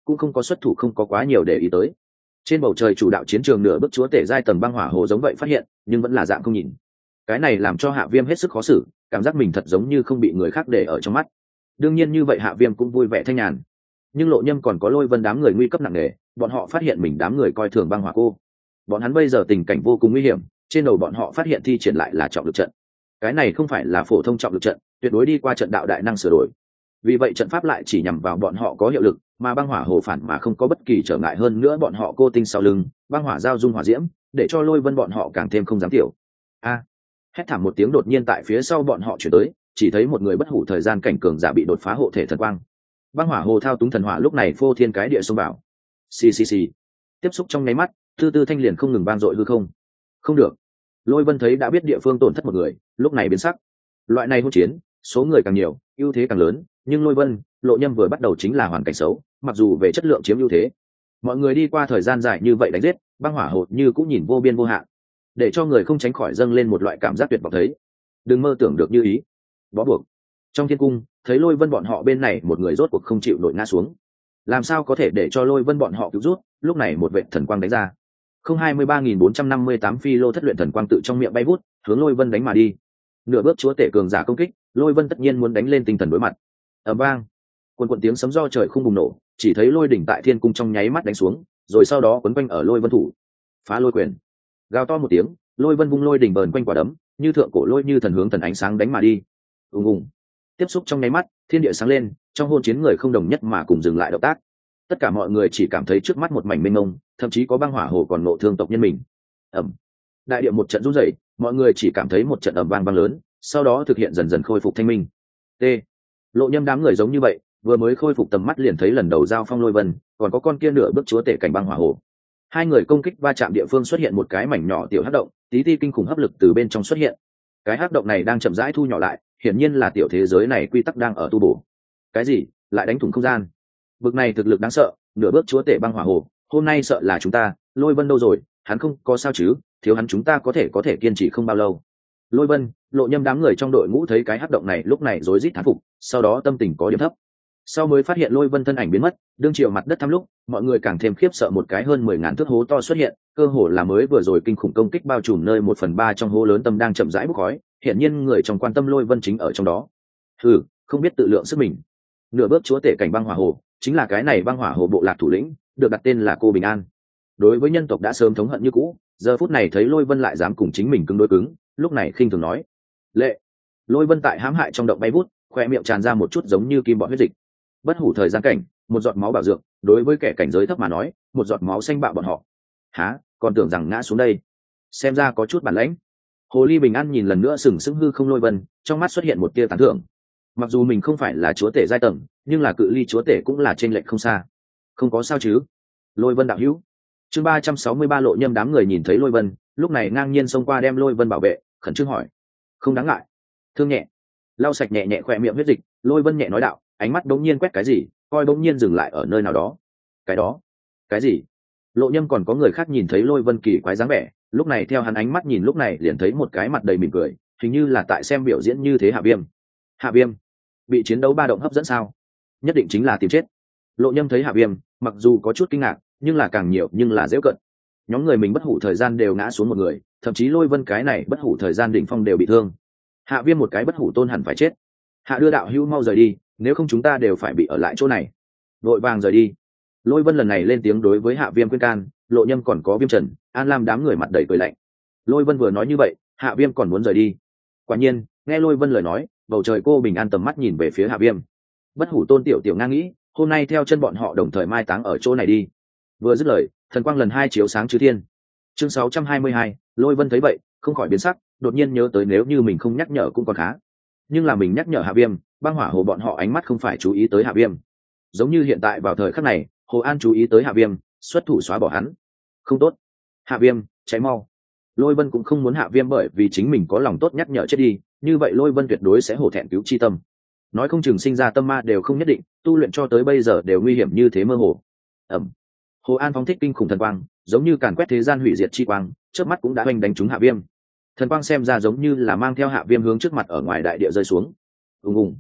cũng không có xuất thủ, không có quá nhiều để ý tới. Trên bầu trời chủ đạo chiến trường nửa bước chúa tể giai tầng băng hỏa hồ giống vậy phát hiện, nhưng vẫn là dạng không nhìn. Cái này làm cho Hạ Viêm hết sức khó xử, cảm giác mình thật giống như không bị người khác để ở trong mắt. Đương nhiên như vậy Hạ Viêm cũng vui vẻ thanh nhàn. Nhưng Lộ Nhâm còn có Lôi Vân đám người nguy cấp nặng nề, bọn họ phát hiện mình đám người coi thường băng hỏa cô. Bọn hắn bây giờ tình cảnh vô cùng nguy hiểm, trên đầu bọn họ phát hiện thi triển lại là trọng lực trận. Cái này không phải là phổ thông trọng lực trận, tuyệt đối đi qua trận đạo đại năng sửa đổi. Vì vậy trận pháp lại chỉ nhằm vào bọn họ có hiệu lực, mà băng hỏa hồ phản mà không có bất kỳ trở ngại, hơn nữa bọn họ cô tinh sau lưng, băng hỏa giao dung hỏa diễm, để cho Lôi Vân bọn họ càng thêm không dám tiểu. A! Hét thảm một tiếng đột nhiên tại phía sau bọn họ chuyển tới, chỉ thấy một người bất hủ thời gian cảnh cường giả bị đột phá hộ thể thần quang. Băng hỏa hồ thao túng thần hỏa lúc này phô thiên cái địa xông vào. Xì xì xì. Tiếp xúc trong nháy mắt, tư tư thanh liền không ngừng vang dội hư không. Không được. Lôi Vân thấy đã biết địa phương tổn thất một người, lúc này biến sắc. Loại này hỗn chiến, số người càng nhiều, ưu thế càng lớn, nhưng Lôi Vân, Lộ Nhâm vừa bắt đầu chính là hoàn cảnh xấu, mặc dù về chất lượng chiếm ưu thế. Mọi người đi qua thời gian dài như vậy đánh giết, băng hỏa hồ như cũng nhìn vô biên vô hạn, để cho người không tránh khỏi dâng lên một loại cảm giác tuyệt vọng thấy. Đừng mơ tưởng được như ý. Bó buộc. Trong thiên cung, thấy Lôi Vân bọn họ bên này một người rốt cuộc không chịu nổi ngã xuống. Làm sao có thể để cho Lôi Vân bọn họ cứu rút, lúc này một vệ thần quang đánh ra. Không hai mươi ba nghìn bốn trăm năm mươi tám phi lô thất luyện thần quang tự trong miệng bay vút, hướng Lôi Vân đánh mà đi. Nửa bước chúa tể cường giả công kích, Lôi Vân tất nhiên muốn đánh lên tinh thần đối mặt. Ầm vang, quần quần tiếng sấm do trời không bùng nổ, chỉ thấy lôi đỉnh tại thiên cung trong nháy mắt đánh xuống, rồi sau đó quấn quanh ở Lôi Vân thủ. Phá lôi quyền. Gào to một tiếng, Lôi Vân vung lôi đỉnh bờn quanh quả đấm, như thượng cổ lôi như thần hướng thần ánh sáng đánh mà đi. Ùng ùng. Tiếp xúc trong nháy mắt, thiên địa sáng lên, trong hôn chiến người không đồng nhất mà cùng dừng lại động tác. Tất cả mọi người chỉ cảm thấy trước mắt một mảnh mênh mông, thậm chí có băng hỏa hồ còn nộ thương tộc nhân mình. Ầm. Đại địa một trận rung rẩy, mọi người chỉ cảm thấy một trận ầm vang vang lớn, sau đó thực hiện dần dần khôi phục thanh minh. T. Lộ Nhâm đám người giống như vậy, vừa mới khôi phục tầm mắt liền thấy lần đầu giao phong Lôi Vân, còn có con kia nửa bước chúa tể cảnh băng hỏa hồ. Hai người công kích va chạm địa phương xuất hiện một cái mảnh nhỏ tiểu hắc động, tí ti kinh khủng hấp lực từ bên trong xuất hiện. Cái hắc động này đang chậm rãi thu nhỏ lại, hiển nhiên là tiểu thế giới này quy tắc đang ở tu bổ. Cái gì? Lại đánh thủng không gian? Vực này thực lực đáng sợ, nửa bước chúa tể băng hỏa hồ, hôm nay sợ là chúng ta. Lôi Vân đâu rồi? Hắn không có sao chứ? Thiếu hắn chúng ta có thể có thể kiên trì không bao lâu. Lôi Vân, Lộ Nhâm đám người trong đội ngũ thấy cái hắc động này lúc này rối rít thán phục, sau đó tâm tình có điểm thấp. Sau mới phát hiện Lôi Vân thân ảnh biến mất, đương chiều mặt đất thăm lúc, mọi người càng thêm khiếp sợ, một cái hơn mười ngàn thước hố to xuất hiện, cơ hồ là mới vừa rồi kinh khủng công kích bao trùm nơi một phần ba trong hố lớn tâm đang chậm rãi bốc khói, hiển nhiên người trong quan tâm Lôi Vân chính ở trong đó. Hừ, không biết tự lượng sức mình. Nửa bước chúa tể cảnh băng hỏa hồ, chính là cái này băng hỏa hồ bộ lạc thủ lĩnh, được đặt tên là Cô Bình An. Đối với nhân tộc đã sớm thống hận như cũ, giờ phút này thấy Lôi Vân lại dám cùng chính mình cứng đối cứng, lúc này khinh thường nói: "Lệ." Lôi Vân tại hãm hại trong động bay vút, khoe miệng tràn ra một chút giống như kim bọt huyết dịch. Bất hủ thời gian cảnh, một giọt máu bảo dược, đối với kẻ cảnh giới thấp mà nói, một giọt máu xanh bạo bọn họ. Há, còn tưởng rằng ngã xuống đây. Xem ra có chút bản lãnh. Hồ Ly Bình An nhìn lần nữa sừng sững hư không Lôi Vân, trong mắt xuất hiện một tia tán thưởng. Mặc dù mình không phải là chúa tể giai tầng, nhưng là cự ly chúa tể cũng là chênh lệch không xa. Không có sao chứ? Lôi Vân đạo hữu. Chương ba trăm sáu mươi ba Lộ Nhâm đám người nhìn thấy Lôi Vân, lúc này ngang nhiên xông qua đem Lôi Vân bảo vệ, khẩn trương hỏi: "Không đáng ngại." Thương nhẹ. Lau sạch nhẹ nhẹ khỏe miệng huyết dịch, Lôi Vân nhẹ nói đạo, ánh mắt đống nhiên quét cái gì, coi đống nhiên dừng lại ở nơi nào đó. Cái đó? Cái gì? Lộ Nhâm còn có người khác nhìn thấy Lôi Vân kỳ quái dáng vẻ, lúc này theo hắn ánh mắt nhìn lúc này liền thấy một cái mặt đầy mỉm cười, hình như là tại xem biểu diễn như thế. Hạ Viêm. Hạ Viêm bị chiến đấu ba động hấp dẫn sao? Nhất định chính là tìm chết. Lộ Nhâm thấy Hạ Viêm, mặc dù có chút kinh ngạc, nhưng là càng nhiều nhưng là giễu cận. Nhóm người mình bất hủ thời gian đều ngã xuống một người, thậm chí Lôi Vân cái này bất hủ thời gian đỉnh phong đều bị thương. Hạ Viêm một cái bất hủ tôn hẳn phải chết. Hạ đưa đạo hữu mau rời đi, nếu không chúng ta đều phải bị ở lại chỗ này. Vội vàng rời đi. Lôi Vân lần này lên tiếng đối với Hạ Viêm khuyên can, Lộ Nhâm còn có Viêm Trần, An Lam đám người mặt đầy cười lạnh. Lôi Vân vừa nói như vậy, Hạ Viêm còn muốn rời đi. Quả nhiên, nghe Lôi Vân lời nói, bầu trời Cô Bình An tầm mắt nhìn về phía Hạ Viêm. Bất hủ tôn tiểu tiểu ngang nghĩ, hôm nay theo chân bọn họ đồng thời mai táng ở chỗ này đi. Vừa dứt lời, thần quang lần hai chiếu sáng chư thiên. Chương sáu trăm hai mươi hai, Lôi Vân thấy vậy, không khỏi biến sắc, đột nhiên nhớ tới nếu như mình không nhắc nhở cũng còn khá. Nhưng là mình nhắc nhở Hạ Viêm, băng hỏa hồ bọn họ ánh mắt không phải chú ý tới Hạ Viêm. Giống như hiện tại vào thời khắc này, Hồ An chú ý tới Hạ Viêm, xuất thủ xóa bỏ hắn. Không tốt. Hạ Viêm, cháy mau. Lôi Vân cũng không muốn Hạ Viêm bởi vì chính mình có lòng tốt nhắc nhở chết đi, như vậy Lôi Vân tuyệt đối sẽ hổ thẹn cứu chi tâm. Nói không chừng sinh ra tâm ma đều không nhất định, tu luyện cho tới bây giờ đều nguy hiểm như thế mơ hồ. Ẩm. Hồ An phóng thích kinh khủng thần quang, giống như càn quét thế gian hủy diệt chi quang, chớp mắt cũng đã hoành đánh trúng Hạ Viêm. Thần quang xem ra giống như là mang theo Hạ Viêm hướng trước mặt ở ngoài đại địa rơi xuống. Ùng ùng.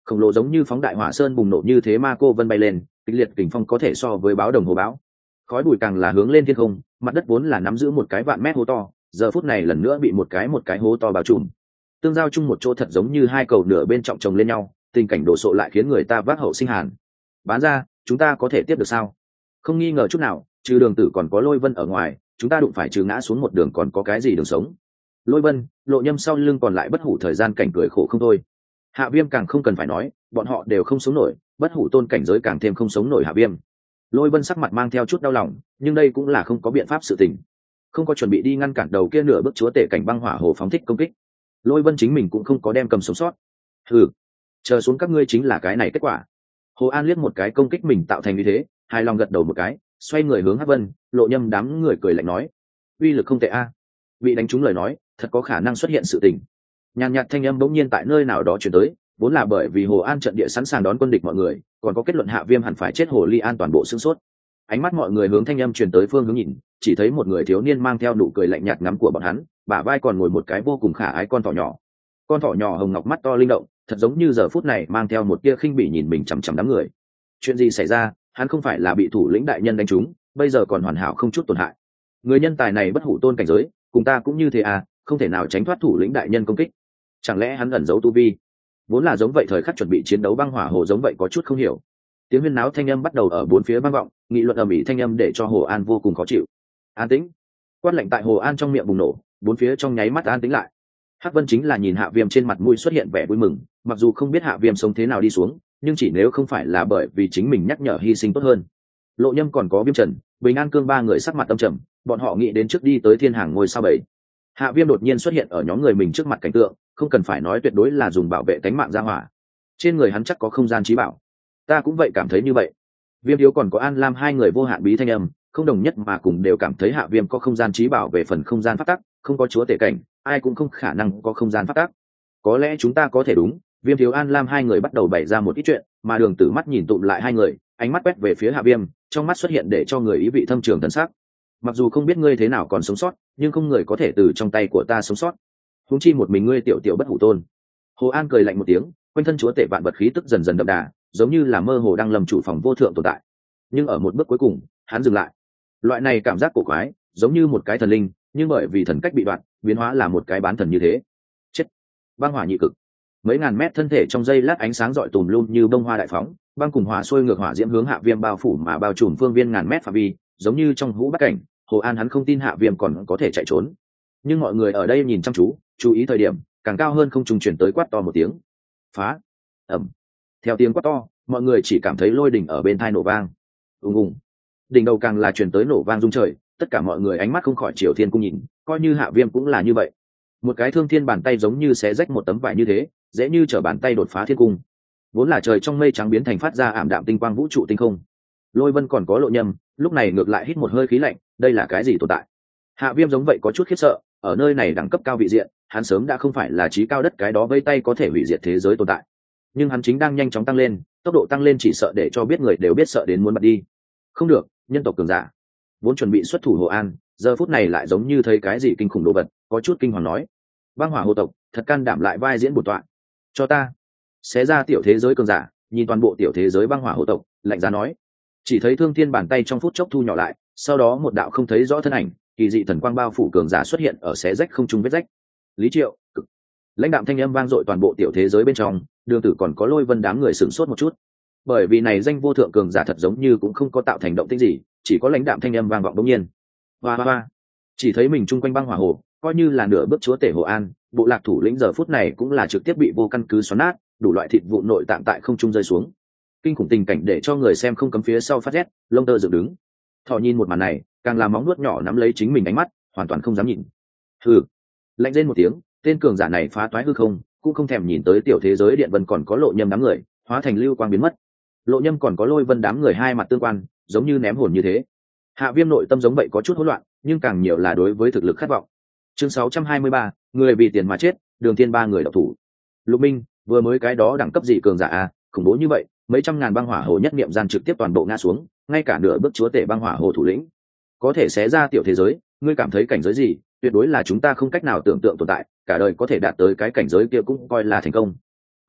khổng lồ giống như phóng đại hỏa sơn bùng nổ như thế ma cô vân bay lên, kịch liệt kình phong có thể so với báo đồng hồ bão. Khói bụi càng là hướng lên thiên không, mặt đất vốn là nắm giữ một cái vạn mét hố to, giờ phút này lần nữa bị một cái một cái hố to bao trùm, tương giao chung một chỗ thật giống như hai cầu nửa bên trọng chồng lên nhau, tình cảnh đổ sộ lại khiến người ta vác hậu sinh hàn. Bán ra, chúng ta có thể tiếp được sao? Không nghi ngờ chút nào, trừ Đường Tử còn có Lôi Vân ở ngoài, chúng ta đụng phải trừ ngã xuống một đường còn có cái gì đường sống. Lôi Vân, Lộ Nhâm sau lưng còn lại bất hủ thời gian cảnh cười khổ không thôi. Hạ Viêm càng không cần phải nói, bọn họ đều không sống nổi, bất hủ tôn cảnh giới càng thêm không sống nổi Hạ Viêm. Lôi Vân sắc mặt mang theo chút đau lòng, nhưng đây cũng là không có biện pháp sự tình, không có chuẩn bị đi ngăn cản đầu kia nửa bước chúa tể cảnh băng hỏa hồ phóng thích công kích. Lôi Vân chính mình cũng không có đem cầm sống sót. Ừ, chờ xuống các ngươi chính là cái này kết quả. Hồ An liếc một cái công kích mình tạo thành như thế, hài lòng gật đầu một cái, xoay người hướng Hắc Vân, Lộ Nhâm đám người cười lạnh nói: uy lực không tệ a. Bị đánh trúng lời nói, thật có khả năng xuất hiện sự tình. Nhàn nhạt thanh âm bỗng nhiên tại nơi nào đó truyền tới, vốn là bởi vì Hồ An trận địa sẵn sàng đón quân địch mọi người, còn có kết luận Hạ Viêm hẳn phải chết Hồ Ly An toàn bộ sửng sốt. Ánh mắt mọi người hướng thanh âm truyền tới phương hướng nhìn, chỉ thấy một người thiếu niên mang theo nụ cười lạnh nhạt ngắm của bọn hắn, bả vai còn ngồi một cái vô cùng khả ái con thỏ nhỏ. Con thỏ nhỏ hồng ngọc mắt to linh động, thật giống như giờ phút này mang theo một tia khinh bỉ nhìn mình chằm chằm đám người. Chuyện gì xảy ra? Hắn không phải là bị thủ lĩnh đại nhân đánh trúng, bây giờ còn hoàn hảo không chút tổn hại. Người nhân tài này bất hủ tôn cảnh giới, cùng ta cũng như thế à, không thể nào tránh thoát thủ lĩnh đại nhân công kích. Chẳng lẽ hắn ẩn giấu tu vi? Vốn là giống vậy thời khắc chuẩn bị chiến đấu băng hỏa hồ giống vậy có chút không hiểu. Tiếng huyên náo thanh âm bắt đầu ở bốn phía vang vọng, nghị luận ầm ĩ thanh âm để cho Hồ An vô cùng khó chịu. An tĩnh. Quát lệnh tại Hồ An trong miệng bùng nổ, bốn phía trong nháy mắt an tĩnh lại. Hắc Vân chính là nhìn Hạ Viêm trên mặt mũi xuất hiện vẻ vui mừng, mặc dù không biết Hạ Viêm sống thế nào đi xuống, nhưng chỉ nếu không phải là bởi vì chính mình nhắc nhở hy sinh tốt hơn. Lộ Nhâm còn có Viêm Trần, Bình An Cương ba người sắc mặt tâm trầm, bọn họ nghĩ đến trước đi tới thiên hàng ngôi sao bảy. Hạ Viêm đột nhiên xuất hiện ở nhóm người mình trước mặt cảnh tượng, không cần phải nói tuyệt đối là dùng bảo vệ tánh mạng ra hỏa. Trên người hắn chắc có không gian trí bảo. Ta cũng vậy cảm thấy như vậy. Viêm Thiếu còn có An Lam hai người vô hạn bí thanh âm, không đồng nhất mà cùng đều cảm thấy Hạ Viêm có không gian trí bảo về phần không gian pháp tắc, không có chúa tể cảnh, ai cũng không khả năng có không gian pháp tắc. Có lẽ chúng ta có thể đúng. Viêm Thiếu An Lam hai người bắt đầu bày ra một ít chuyện, mà Đường Tử mắt nhìn tụm lại hai người, ánh mắt quét về phía Hạ Viêm, trong mắt xuất hiện để cho người ý vị thâm trường thần sắc. Mặc dù không biết ngươi thế nào còn sống sót, nhưng không người có thể từ trong tay của ta sống sót. Huống chi một mình ngươi tiểu tiểu bất hủ tôn. Hồ An cười lạnh một tiếng, quanh thân chúa tể vạn vật khí tức dần dần đậm đà, giống như là mơ hồ đang lầm chủ phòng vô thượng tồn tại. Nhưng ở một bước cuối cùng, hắn dừng lại. Loại này cảm giác cổ quái, giống như một cái thần linh, nhưng bởi vì thần cách bị đoạn, biến hóa là một cái bán thần như thế. Chết. Băng hỏa nhị cực. Mấy ngàn mét thân thể trong giây lát ánh sáng rọi tùm lum như bông hoa đại phóng, băng cùng hỏa sôi ngược hỏa diễm hướng Hạ Viêm bao phủ mà bao trùm phương viên ngàn mét phạm vi, giống như trong hũ bát cảnh. Hồ An hắn không tin Hạ Viêm còn có thể chạy trốn, nhưng mọi người ở đây nhìn chăm chú, chú ý thời điểm, càng cao hơn không trùng chuyển tới quát to một tiếng. Phá. Ầm. Theo tiếng quát to, mọi người chỉ cảm thấy lôi đỉnh ở bên tai nổ vang. Ùng ùng. Đỉnh đầu càng là truyền tới nổ vang rung trời, tất cả mọi người ánh mắt không khỏi chiều thiên cung nhìn, coi như Hạ Viêm cũng là như vậy. Một cái thương thiên bàn tay giống như xé rách một tấm vải như thế, dễ như trở bàn tay đột phá thiên cung. Vốn là trời trong mây trắng biến thành phát ra ảm đạm tinh quang vũ trụ tinh không. Lôi Vân còn có Lộ Nhâm, lúc này ngược lại hít một hơi khí lạnh, đây là cái gì tồn tại? Hạ Viêm giống vậy có chút khiếp sợ, ở nơi này đẳng cấp cao vị diện, hắn sớm đã không phải là trí cao đất cái đó vây tay có thể hủy diệt thế giới tồn tại. Nhưng hắn chính đang nhanh chóng tăng lên, tốc độ tăng lên chỉ sợ để cho biết người đều biết sợ đến muốn bật đi. Không được, nhân tộc cường giả. Vốn chuẩn bị xuất thủ Hồ An, giờ phút này lại giống như thấy cái gì kinh khủng đồ vật, có chút kinh hoàng nói: "Băng Hỏa Hồ tộc, thật can đảm lại vai diễn bổn tọa. Cho ta xé ra tiểu thế giới cường giả." Nhìn toàn bộ tiểu thế giới Băng Hỏa Hồ tộc, lạnh giá nói. Chỉ thấy thương thiên bàn tay trong phút chốc thu nhỏ lại, sau đó một đạo không thấy rõ thân ảnh, kỳ dị thần quang bao phủ cường giả xuất hiện ở xé rách không trung vết rách. Lý Triệu, cực. Lãnh đạm thanh âm vang dội toàn bộ tiểu thế giới bên trong, Đường Tử còn có Lôi Vân đám người sửng sốt một chút. Bởi vì này danh vô thượng cường giả thật giống như cũng không có tạo thành động tĩnh gì, chỉ có lãnh đạm thanh âm vang vọng đột nhiên. Hoa hoa hoa. Chỉ thấy mình chung quanh băng hỏa hồ, coi như là nửa bước chúa tể Hồ An, bộ lạc thủ lĩnh giờ phút này cũng là trực tiếp bị vô căn cứ xoắn nát, đủ loại thịt vụ nội tạng tại không trung rơi xuống. Kinh khủng tình cảnh để cho người xem không cấm phía sau phát rét, lông tơ dựng đứng. Thỏ nhìn một màn này, càng làm móng nuốt nhỏ nắm lấy chính mình ánh mắt, hoàn toàn không dám nhìn. Hừ. Lạnh rên một tiếng, tên cường giả này phá toái hư không, cũng không thèm nhìn tới tiểu thế giới điện vân còn có Lộ Nhâm đám người, hóa thành lưu quang biến mất. Lộ Nhâm còn có Lôi Vân đám người hai mặt tương quan, giống như ném hồn như thế. Hạ Viêm nội tâm giống vậy có chút hỗn loạn, nhưng càng nhiều là đối với thực lực khát vọng. Chương sáu trăm hai mươi ba, người vì tiền mà chết, Đường Thiên ba người độc thủ. Lục Minh, vừa mới cái đó đẳng cấp gì cường giả a, khủng bố như vậy, mấy trăm ngàn băng hỏa hồ nhất niệm gian trực tiếp toàn bộ ngã xuống, ngay cả nửa bước chúa tể băng hỏa hồ thủ lĩnh có thể xé ra tiểu thế giới, ngươi cảm thấy cảnh giới gì? Tuyệt đối là chúng ta không cách nào tưởng tượng tồn tại, cả đời có thể đạt tới cái cảnh giới kia cũng coi là thành công.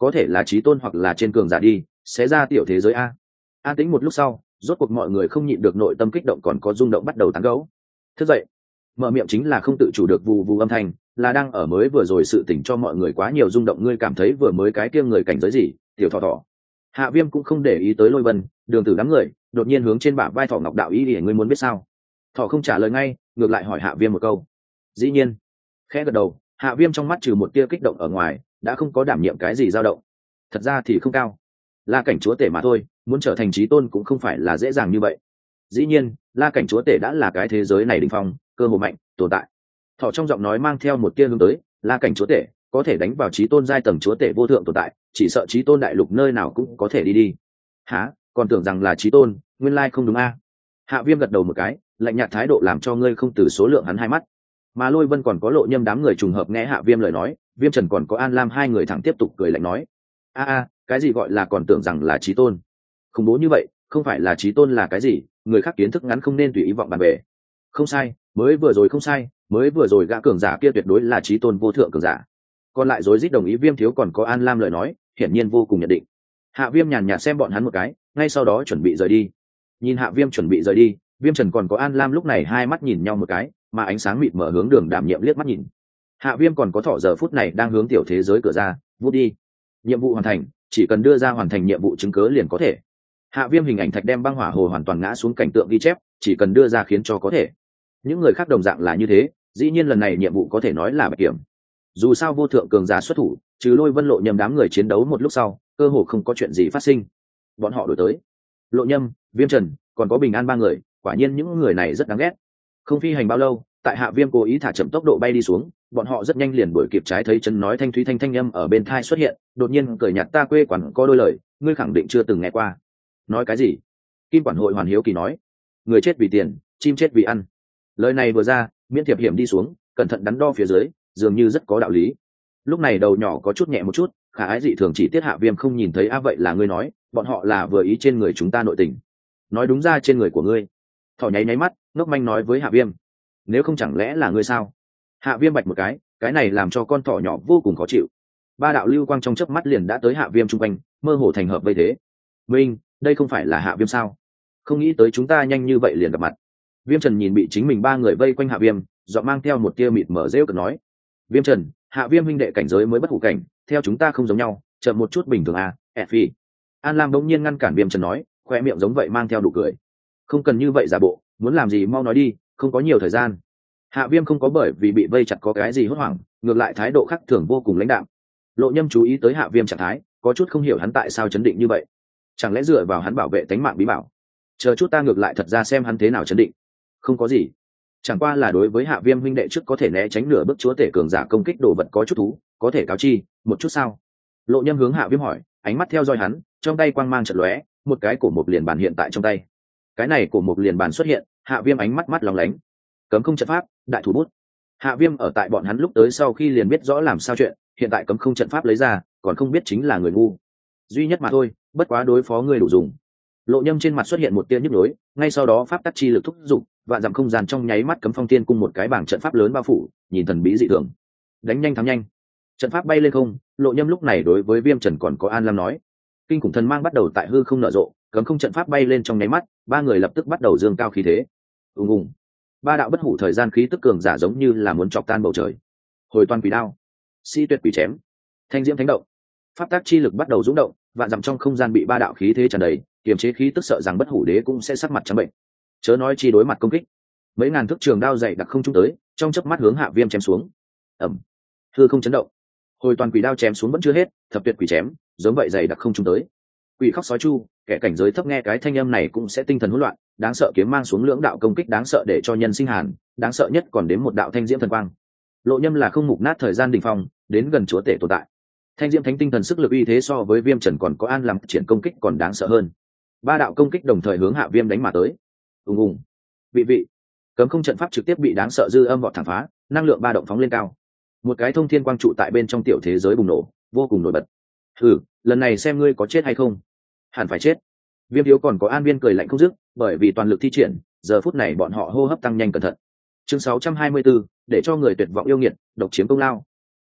có thể là trí tôn hoặc là trên cường giả đi, sẽ ra tiểu thế giới a. An tĩnh một lúc sau, rốt cuộc mọi người không nhịn được nội tâm kích động còn có rung động bắt đầu tán gẫu. Thức dậy, mở miệng chính là không tự chủ được vù vù âm thanh, là đang ở mới vừa rồi sự tỉnh cho mọi người quá nhiều rung động. Ngươi cảm thấy vừa mới cái kia người cảnh giới gì? Tiểu thỏ thỏ. Hạ Viêm cũng không để ý tới Lôi Vân, Đường Tử đám người, đột nhiên hướng trên bả vai Thỏ Ngọc đạo ý để ngươi muốn biết sao? Thỏ không trả lời ngay, ngược lại hỏi Hạ Viêm một câu. Dĩ nhiên. Khẽ gật đầu, Hạ Viêm trong mắt trừ một tia kích động ở ngoài, đã không có đảm nhiệm cái gì dao động. Thật ra thì không cao, La cảnh chúa tể mà thôi, muốn trở thành chí tôn cũng không phải là dễ dàng như vậy. Dĩ nhiên, La cảnh chúa tể đã là cái thế giới này đỉnh phong, cơ hồ mạnh tồn tại. Thỏ trong giọng nói mang theo một tia hướng tới, La cảnh chúa tể có thể đánh vào chí tôn giai tầng chúa tể vô thượng tồn tại, chỉ sợ chí tôn đại lục nơi nào cũng có thể đi đi. Hả? Còn tưởng rằng là chí tôn, nguyên lai không đúng a. Hạ Viêm gật đầu một cái, lạnh nhạt thái độ làm cho ngươi không từ số lượng hắn hai mắt. Mà Lôi Vân còn có Lộ Nhâm đám người trùng hợp nghe Hạ Viêm lời nói, Viêm Trần còn có An Lam hai người thẳng tiếp tục cười lạnh nói: a a, cái gì gọi là còn tưởng rằng là chí tôn? Khủng bố như vậy, không phải là chí tôn là cái gì? Người khác kiến thức ngắn không nên tùy ý vọng bàn bề. Không sai, mới vừa rồi không sai, mới vừa rồi gã cường giả kia tuyệt đối là chí tôn vô thượng cường giả. Còn lại rối rít đồng ý Viêm thiếu còn có An Lam lời nói, hiển nhiên vô cùng nhận định. Hạ Viêm nhàn nhạt xem bọn hắn một cái, ngay sau đó chuẩn bị rời đi. Nhìn Hạ Viêm chuẩn bị rời đi, Viêm Trần còn có An Lam lúc này hai mắt nhìn nhau một cái, mà ánh sáng mịt mở hướng Đường Đảm Nhiệm liếc mắt nhìn. Hạ Viêm còn có Thỏ giờ phút này đang hướng tiểu thế giới cửa ra, vút đi. Nhiệm vụ hoàn thành, chỉ cần đưa ra hoàn thành nhiệm vụ chứng cứ liền có thể. Hạ Viêm hình ảnh thạch đem băng hỏa hồ hoàn toàn ngã xuống cảnh tượng ghi chép, chỉ cần đưa ra khiến cho có thể. Những người khác đồng dạng là như thế, dĩ nhiên lần này nhiệm vụ có thể nói là bạch kiểm. Dù sao vô thượng cường giả xuất thủ, trừ Lôi Vân Lộ Nhâm đám người chiến đấu một lúc sau, cơ hồ không có chuyện gì phát sinh. Bọn họ đổi tới. Lộ Nhâm, Viêm Trần, còn có Bình An ba người, quả nhiên những người này rất đáng ghét. Không phi hành bao lâu, tại Hạ Viêm cố ý thả chậm tốc độ bay đi xuống, bọn họ rất nhanh liền đuổi kịp trái thấy chân nói thanh thúy thanh thanh âm ở bên thai xuất hiện, đột nhiên cười nhạt ta quê quản có đôi lời, ngươi khẳng định chưa từng nghe qua. Nói cái gì? Kim quản hội Hoàn Hiếu Kỳ nói. Người chết vì tiền, chim chết vì ăn. Lời này vừa ra, Miễn Thiệp hiểm đi xuống, cẩn thận đắn đo phía dưới, dường như rất có đạo lý. Lúc này đầu nhỏ có chút nhẹ một chút, khả ái dị thường chỉ tiết Hạ Viêm không nhìn thấy a vậy là ngươi nói, bọn họ là vừa ý trên người chúng ta nội tình. Nói đúng ra trên người của ngươi. Thỏ nháy nháy mắt, ngốc manh nói với Hạ Viêm. Nếu không chẳng lẽ là ngươi sao? Hạ Viêm bạch một cái, cái này làm cho con thỏ nhỏ vô cùng khó chịu. Ba đạo lưu quang trong chớp mắt liền đã tới Hạ Viêm trung quanh, mơ hồ thành hợp vây thế. Minh, đây không phải là Hạ Viêm sao? Không nghĩ tới chúng ta nhanh như vậy liền gặp mặt. Viêm Trần nhìn bị chính mình ba người vây quanh Hạ Viêm, giọng mang theo một tia mịt mở rêu cực nói: Viêm Trần, Hạ Viêm huynh đệ cảnh giới mới bất hủ cảnh, theo chúng ta không giống nhau, chậm một chút bình thường à? Effie. An Lam đống nhiên ngăn cản Viêm Trần nói, khoe miệng giống vậy mang theo đủ cười. Không cần như vậy giả bộ, muốn làm gì mau nói đi, không có nhiều thời gian. Hạ Viêm không có bởi vì bị vây chặt có cái gì hốt hoảng, ngược lại thái độ khác thường vô cùng lãnh đạm. Lộ Nhâm chú ý tới Hạ Viêm trạng thái, có chút không hiểu hắn tại sao chấn định như vậy. Chẳng lẽ dựa vào hắn bảo vệ tính mạng bí bảo? Chờ chút ta ngược lại thật ra xem hắn thế nào chấn định. Không có gì, chẳng qua là đối với Hạ Viêm huynh đệ trước có thể né tránh nửa bước chúa tể cường giả công kích đồ vật có chút thú, có thể cáo chi một chút sao? Lộ Nhâm hướng Hạ Viêm hỏi, ánh mắt theo dõi hắn, trong tay quang mang chợt lóe, một cái cổ mục liền bàn hiện tại trong tay. Cái này cổ mục liền bàn xuất hiện, Hạ Viêm ánh mắt mắt lóng lánh. Cấm không trận pháp, đại thủ bút. Hạ Viêm ở tại bọn hắn lúc tới sau khi liền biết rõ làm sao chuyện, hiện tại cấm không trận pháp lấy ra, còn không biết chính là người ngu. Duy nhất mà thôi, bất quá đối phó người đủ dùng. Lộ Nhâm trên mặt xuất hiện một tia nhức nhối, ngay sau đó pháp tắc chi lực thúc giục, vạn dặm không gian trong nháy mắt cấm phong tiên cung một cái bảng trận pháp lớn bao phủ, nhìn thần bí dị thường. Đánh nhanh thắng nhanh. Trận pháp bay lên không, Lộ Nhâm lúc này đối với Viêm Trần còn có An Lam nói, kinh khủng thần mang bắt đầu tại hư không nở rộ, cấm không trận pháp bay lên trong nháy mắt, ba người lập tức bắt đầu dương cao khí thế. Ùng ùng. Ba đạo bất hủ thời gian khí tức cường giả giống như là muốn chọc tan bầu trời. Hồi toàn quỷ đao, si tuyệt quỷ chém, thanh diễm thánh động. Pháp tắc chi lực bắt đầu rung động, vạn dặm trong không gian bị ba đạo khí thế tràn đầy, kiềm chế khí tức sợ rằng bất hủ đế cũng sẽ sắc mặt trắng bệnh. Chớ nói chi đối mặt công kích. Mấy ngàn thước trường đao dày đặc không trung tới, trong chớp mắt hướng Hạ Viêm chém xuống. Ầm. Hư không chấn động. Hồi toàn quỷ đao chém xuống vẫn chưa hết, thập tuyệt quỷ chém, giống vậy dày đặc không trung tới. Quỷ khóc sói chu, kẻ cảnh giới thấp nghe cái thanh âm này cũng sẽ tinh thần hỗn loạn, đáng sợ kiếm mang xuống lưỡng đạo công kích đáng sợ để cho nhân sinh hàn, đáng sợ nhất còn đến một đạo thanh diễm thần quang. Lộ Nhâm là không mục nát thời gian đỉnh phong, đến gần chúa tể tồn tại. Thanh diễm thánh tinh thần sức lực uy thế so với Viêm Trần còn có An làm triển công kích còn đáng sợ hơn. Ba đạo công kích đồng thời hướng Hạ Viêm đánh mà tới. Ùng ùng. Vị vị. Cấm không trận pháp trực tiếp bị đáng sợ dư âm vọt thẳng phá, năng lượng ba động phóng lên cao. Một cái thông thiên quang trụ tại bên trong tiểu thế giới bùng nổ, vô cùng nổi bật. Hừ, lần này xem ngươi có chết hay không. Hẳn phải chết. Viêm thiếu còn có An Viên cười lạnh không dứt, bởi vì toàn lực thi triển, giờ phút này bọn họ hô hấp tăng nhanh cẩn thận. Chương sáu trăm hai mươi bốn, để cho người tuyệt vọng yêu nghiệt, độc chiếm công lao.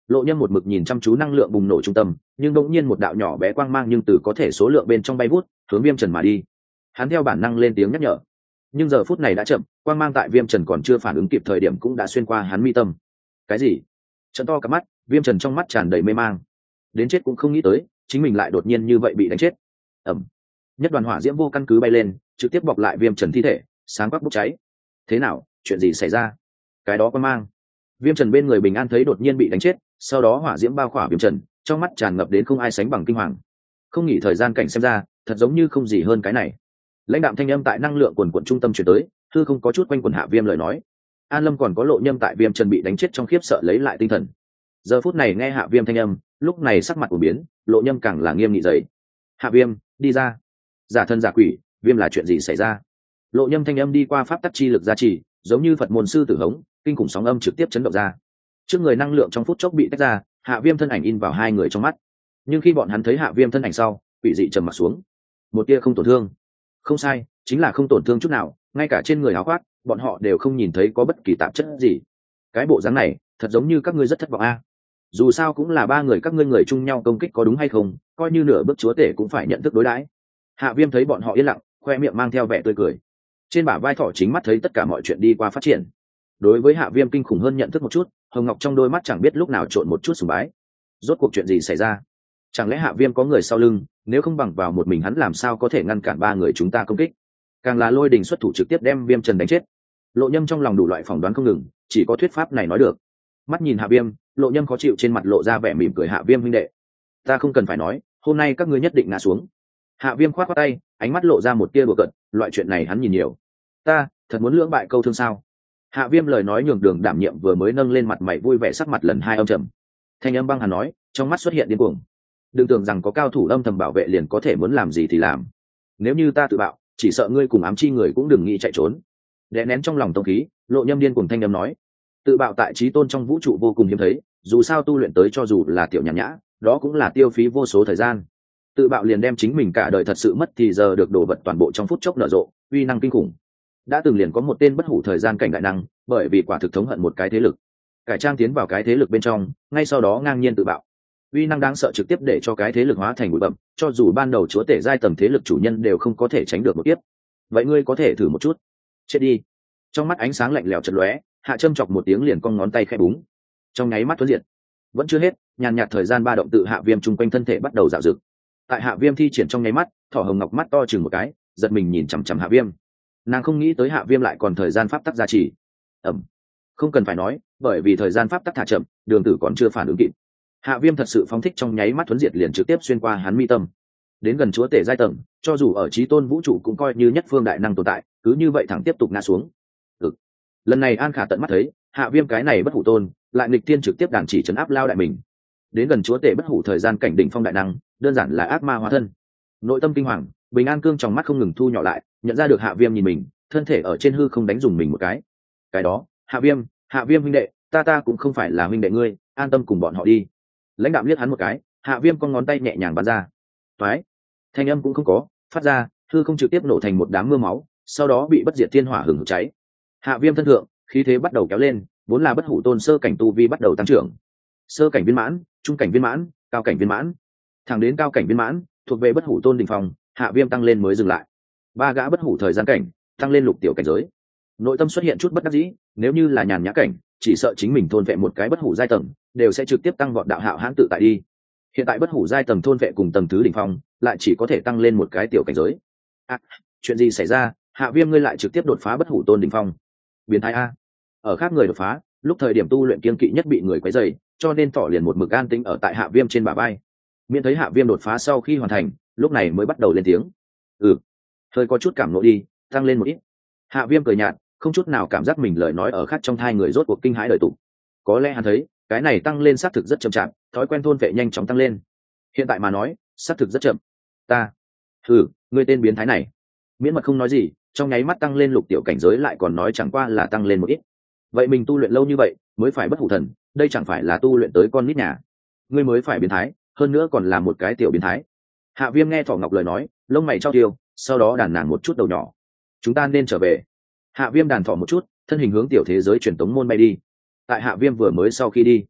Lộ Nhâm một mực nhìn chăm chú năng lượng bùng nổ trung tâm, nhưng đột nhiên một đạo nhỏ bé quang mang nhưng từ có thể số lượng bên trong bay vút hướng Viêm Trần mà đi. Hắn theo bản năng lên tiếng nhắc nhở, nhưng giờ phút này đã chậm, quang mang tại Viêm Trần còn chưa phản ứng kịp thời điểm cũng đã xuyên qua hắn mi tâm. Cái gì? Trợn to cả mắt, Viêm Trần trong mắt tràn đầy mê mang. Đến chết cũng không nghĩ tới, chính mình lại đột nhiên như vậy bị đánh chết. Ầm. Nhất đoàn hỏa diễm vô căn cứ bay lên, trực tiếp bọc lại Viêm Trần thi thể, sáng quắc bốc cháy. Thế nào, chuyện gì xảy ra? Cái đó quang mang. Viêm Trần bên người bình an thấy đột nhiên bị đánh chết, sau đó hỏa diễm bao khỏa Viêm Trần, trong mắt tràn ngập đến không ai sánh bằng kinh hoàng. Không nghĩ thời gian cảnh xem ra, thật giống như không gì hơn cái này. Lãnh đạm thanh âm tại năng lượng quần quần trung tâm truyền tới, thư không có chút quanh quần Hạ Viêm lời nói. An Lâm còn có Lộ Nhâm tại Viêm Trần bị đánh chết trong khiếp sợ lấy lại tinh thần. Giờ phút này nghe Hạ Viêm thanh âm, lúc này sắc mặt của biến, Lộ Nhâm càng là nghiêm nghị dậy. Hạ Viêm, đi ra. Giả thân giả quỷ, Viêm là chuyện gì xảy ra? Lộ Nhâm thanh âm đi qua pháp tắc chi lực gia trì, giống như Phật môn sư tử hống, kinh khủng sóng âm trực tiếp chấn động ra. Trước người năng lượng trong phút chốc bị tách ra, Hạ Viêm thân ảnh in vào hai người trong mắt. Nhưng khi bọn hắn thấy Hạ Viêm thân ảnh sau, quỷ dị trầm mặt xuống. Một tia không tổn thương. Không sai, chính là không tổn thương chút nào, ngay cả trên người áo khoác, bọn họ đều không nhìn thấy có bất kỳ tạp chất gì. Cái bộ dáng này, thật giống như các ngươi rất thất vọng a. Dù sao cũng là ba người các ngươi người chung nhau công kích có đúng hay không, coi như nửa bước chúa tể cũng phải nhận thức đối đãi. Hạ Viêm thấy bọn họ yên lặng, khoe miệng mang theo vẻ tươi cười. Trên bả vai thỏ chính mắt thấy tất cả mọi chuyện đi qua phát triển. Đối với Hạ Viêm kinh khủng hơn nhận thức một chút, hồng ngọc trong đôi mắt chẳng biết lúc nào trộn một chút sùng bái. Rốt cuộc chuyện gì xảy ra? Chẳng lẽ Hạ Viêm có người sau lưng, nếu không bằng vào một mình hắn làm sao có thể ngăn cản ba người chúng ta công kích? Càng là Lôi Đình xuất thủ trực tiếp đem Viêm Trần đánh chết. Lộ Nhâm trong lòng đủ loại phỏng đoán không ngừng, chỉ có thuyết pháp này nói được. Mắt nhìn Hạ Viêm, Lộ Nhâm khó chịu trên mặt lộ ra vẻ mỉm cười. Hạ Viêm huynh đệ, ta không cần phải nói, hôm nay các ngươi nhất định ngã xuống. Hạ Viêm khoát khoát tay, ánh mắt lộ ra một tia đùa cợt, loại chuyện này hắn nhìn nhiều. Ta, thật muốn lưỡng bại câu thương sao? Hạ Viêm lời nói nhường Đường đảm nhiệm vừa mới nâng lên mặt mày vui vẻ sắc mặt lần hai âm trầm. Thanh âm băng hàn nói, trong mắt xuất hiện điên cuồng. Đừng tưởng rằng có cao thủ âm thầm bảo vệ liền có thể muốn làm gì thì làm. Nếu như ta tự bạo, chỉ sợ ngươi cùng ám chi người cũng đừng nghĩ chạy trốn. Đè nén trong lòng tông khí, Lộ Nhâm điên cuồng thanh âm nói, tự bạo tại chí tôn trong vũ trụ vô cùng hiếm thấy, dù sao tu luyện tới cho dù là tiểu nhàn nhã, đó cũng là tiêu phí vô số thời gian. Tự bạo liền đem chính mình cả đời thật sự mất thì giờ được đổ vật toàn bộ trong phút chốc nở rộ, uy năng kinh khủng. Đã từng liền có một tên bất hủ thời gian cảnh đại năng, bởi vì quả thực thống hận một cái thế lực, cải trang tiến vào cái thế lực bên trong, ngay sau đó ngang nhiên tự bạo. Uy năng đáng sợ trực tiếp để cho cái thế lực hóa thành bụi bặm, cho dù ban đầu chúa tể giai tầng thế lực chủ nhân đều không có thể tránh được một kiếp. Vậy ngươi có thể thử một chút. Chết đi. Trong mắt ánh sáng lạnh lẽo chợt lóe, Hạ Châm chọc một tiếng liền cong ngón tay khẽ búng. Trong nháy mắt tuấn diệt. Vẫn chưa hết, nhàn nhạt thời gian ba động tự Hạ Viêm chung quanh thân thể bắt đầu dạo dực. Tại Hạ Viêm thi triển trong nháy mắt, thỏ hồng ngọc mắt to chừng một cái, giật mình nhìn chằm chằm Hạ Viêm. Nàng không nghĩ tới Hạ Viêm lại còn thời gian pháp tắc gia trì. Ẩm. Không cần phải nói, bởi vì thời gian pháp tắc thả chậm, Đường Tử còn chưa phản ứng kịp. Hạ Viêm thật sự phóng thích trong nháy mắt tuấn diệt liền trực tiếp xuyên qua hắn mi tâm. Đến gần chúa tể giai tầng, cho dù ở chí tôn vũ trụ cũng coi như nhất phương đại năng tồn tại, cứ như vậy thẳng tiếp tục ngã xuống. Ừ. Lần này An Khả tận mắt thấy, Hạ Viêm cái này bất hủ tôn, lại nghịch tiên trực tiếp đàn chỉ trấn áp lao đại mình. Đến gần chúa tể bất hủ thời gian cảnh đỉnh phong đại năng, đơn giản là ác ma hóa thân. Nội tâm kinh hoàng, Bình An Cương trong mắt không ngừng thu nhỏ lại, nhận ra được Hạ Viêm nhìn mình, thân thể ở trên hư không đánh dùng mình một cái. Cái đó, Hạ Viêm, Hạ Viêm huynh đệ, ta ta cũng không phải là huynh đệ ngươi, an tâm cùng bọn họ đi. Lãnh đạm liếc hắn một cái, Hạ Viêm con ngón tay nhẹ nhàng bắn ra. Toái, thanh âm cũng không có phát ra, hư không trực tiếp nổ thành một đám mưa máu, sau đó bị bất diệt thiên hỏa hừng hực cháy. Hạ Viêm thân thượng, khí thế bắt đầu kéo lên, vốn là bất hủ tôn sơ cảnh tu vi bắt đầu tăng trưởng. Sơ cảnh viên mãn, trung cảnh viên mãn, cao cảnh viên mãn, thẳng đến cao cảnh viên mãn, thuộc về bất hủ tôn đỉnh phong, Hạ Viêm tăng lên mới dừng lại. Ba gã bất hủ thời gian cảnh, tăng lên lục tiểu cảnh giới. Nội tâm xuất hiện chút bất đắc dĩ, nếu như là nhàn nhã cảnh, chỉ sợ chính mình thôn vệ một cái bất hủ giai tầng, đều sẽ trực tiếp tăng vọt đạo hạo hãn tự tại đi. Hiện tại bất hủ giai tầng thôn vệ cùng tầng thứ đỉnh phong, lại chỉ có thể tăng lên một cái tiểu cảnh giới. À, chuyện gì xảy ra? Hạ Viêm ngươi lại trực tiếp đột phá bất hủ tôn đỉnh phong. Biến thái a. Ở khác người đột phá, lúc thời điểm tu luyện kiên kỵ nhất bị người quấy rầy, cho nên tỏ liền một mực an tĩnh ở tại Hạ Viêm trên bả vai. Miễn thấy Hạ Viêm đột phá sau khi hoàn thành, lúc này mới bắt đầu lên tiếng. Ừ, hơi có chút cảm nộ đi, tăng lên một ít. Hạ Viêm cười nhạt, không chút nào cảm giác mình lời nói ở khác trong thai người rốt cuộc kinh hãi đời tụ. Có lẽ hắn thấy, cái này tăng lên xác thực rất chậm chạp, thói quen thôn vệ nhanh chóng tăng lên. Hiện tại mà nói, xác thực rất chậm. Ta, ừ, ngươi tên biến thái này. Miễn mật không nói gì, trong nháy mắt tăng lên lục tiểu cảnh giới lại còn nói chẳng qua là tăng lên một ít. Vậy mình tu luyện lâu như vậy, mới phải bất hủ thần, đây chẳng phải là tu luyện tới con nít nhà. Ngươi mới phải biến thái, hơn nữa còn là một cái tiểu biến thái. Hạ Viêm nghe Thỏ Ngọc lời nói, lông mày trao tiêu, sau đó đàn nàng một chút đầu nhỏ. Chúng ta nên trở về. Hạ Viêm đàn thỏ một chút, thân hình hướng tiểu thế giới truyền tống môn bay đi. Tại Hạ Viêm vừa mới sau khi đi,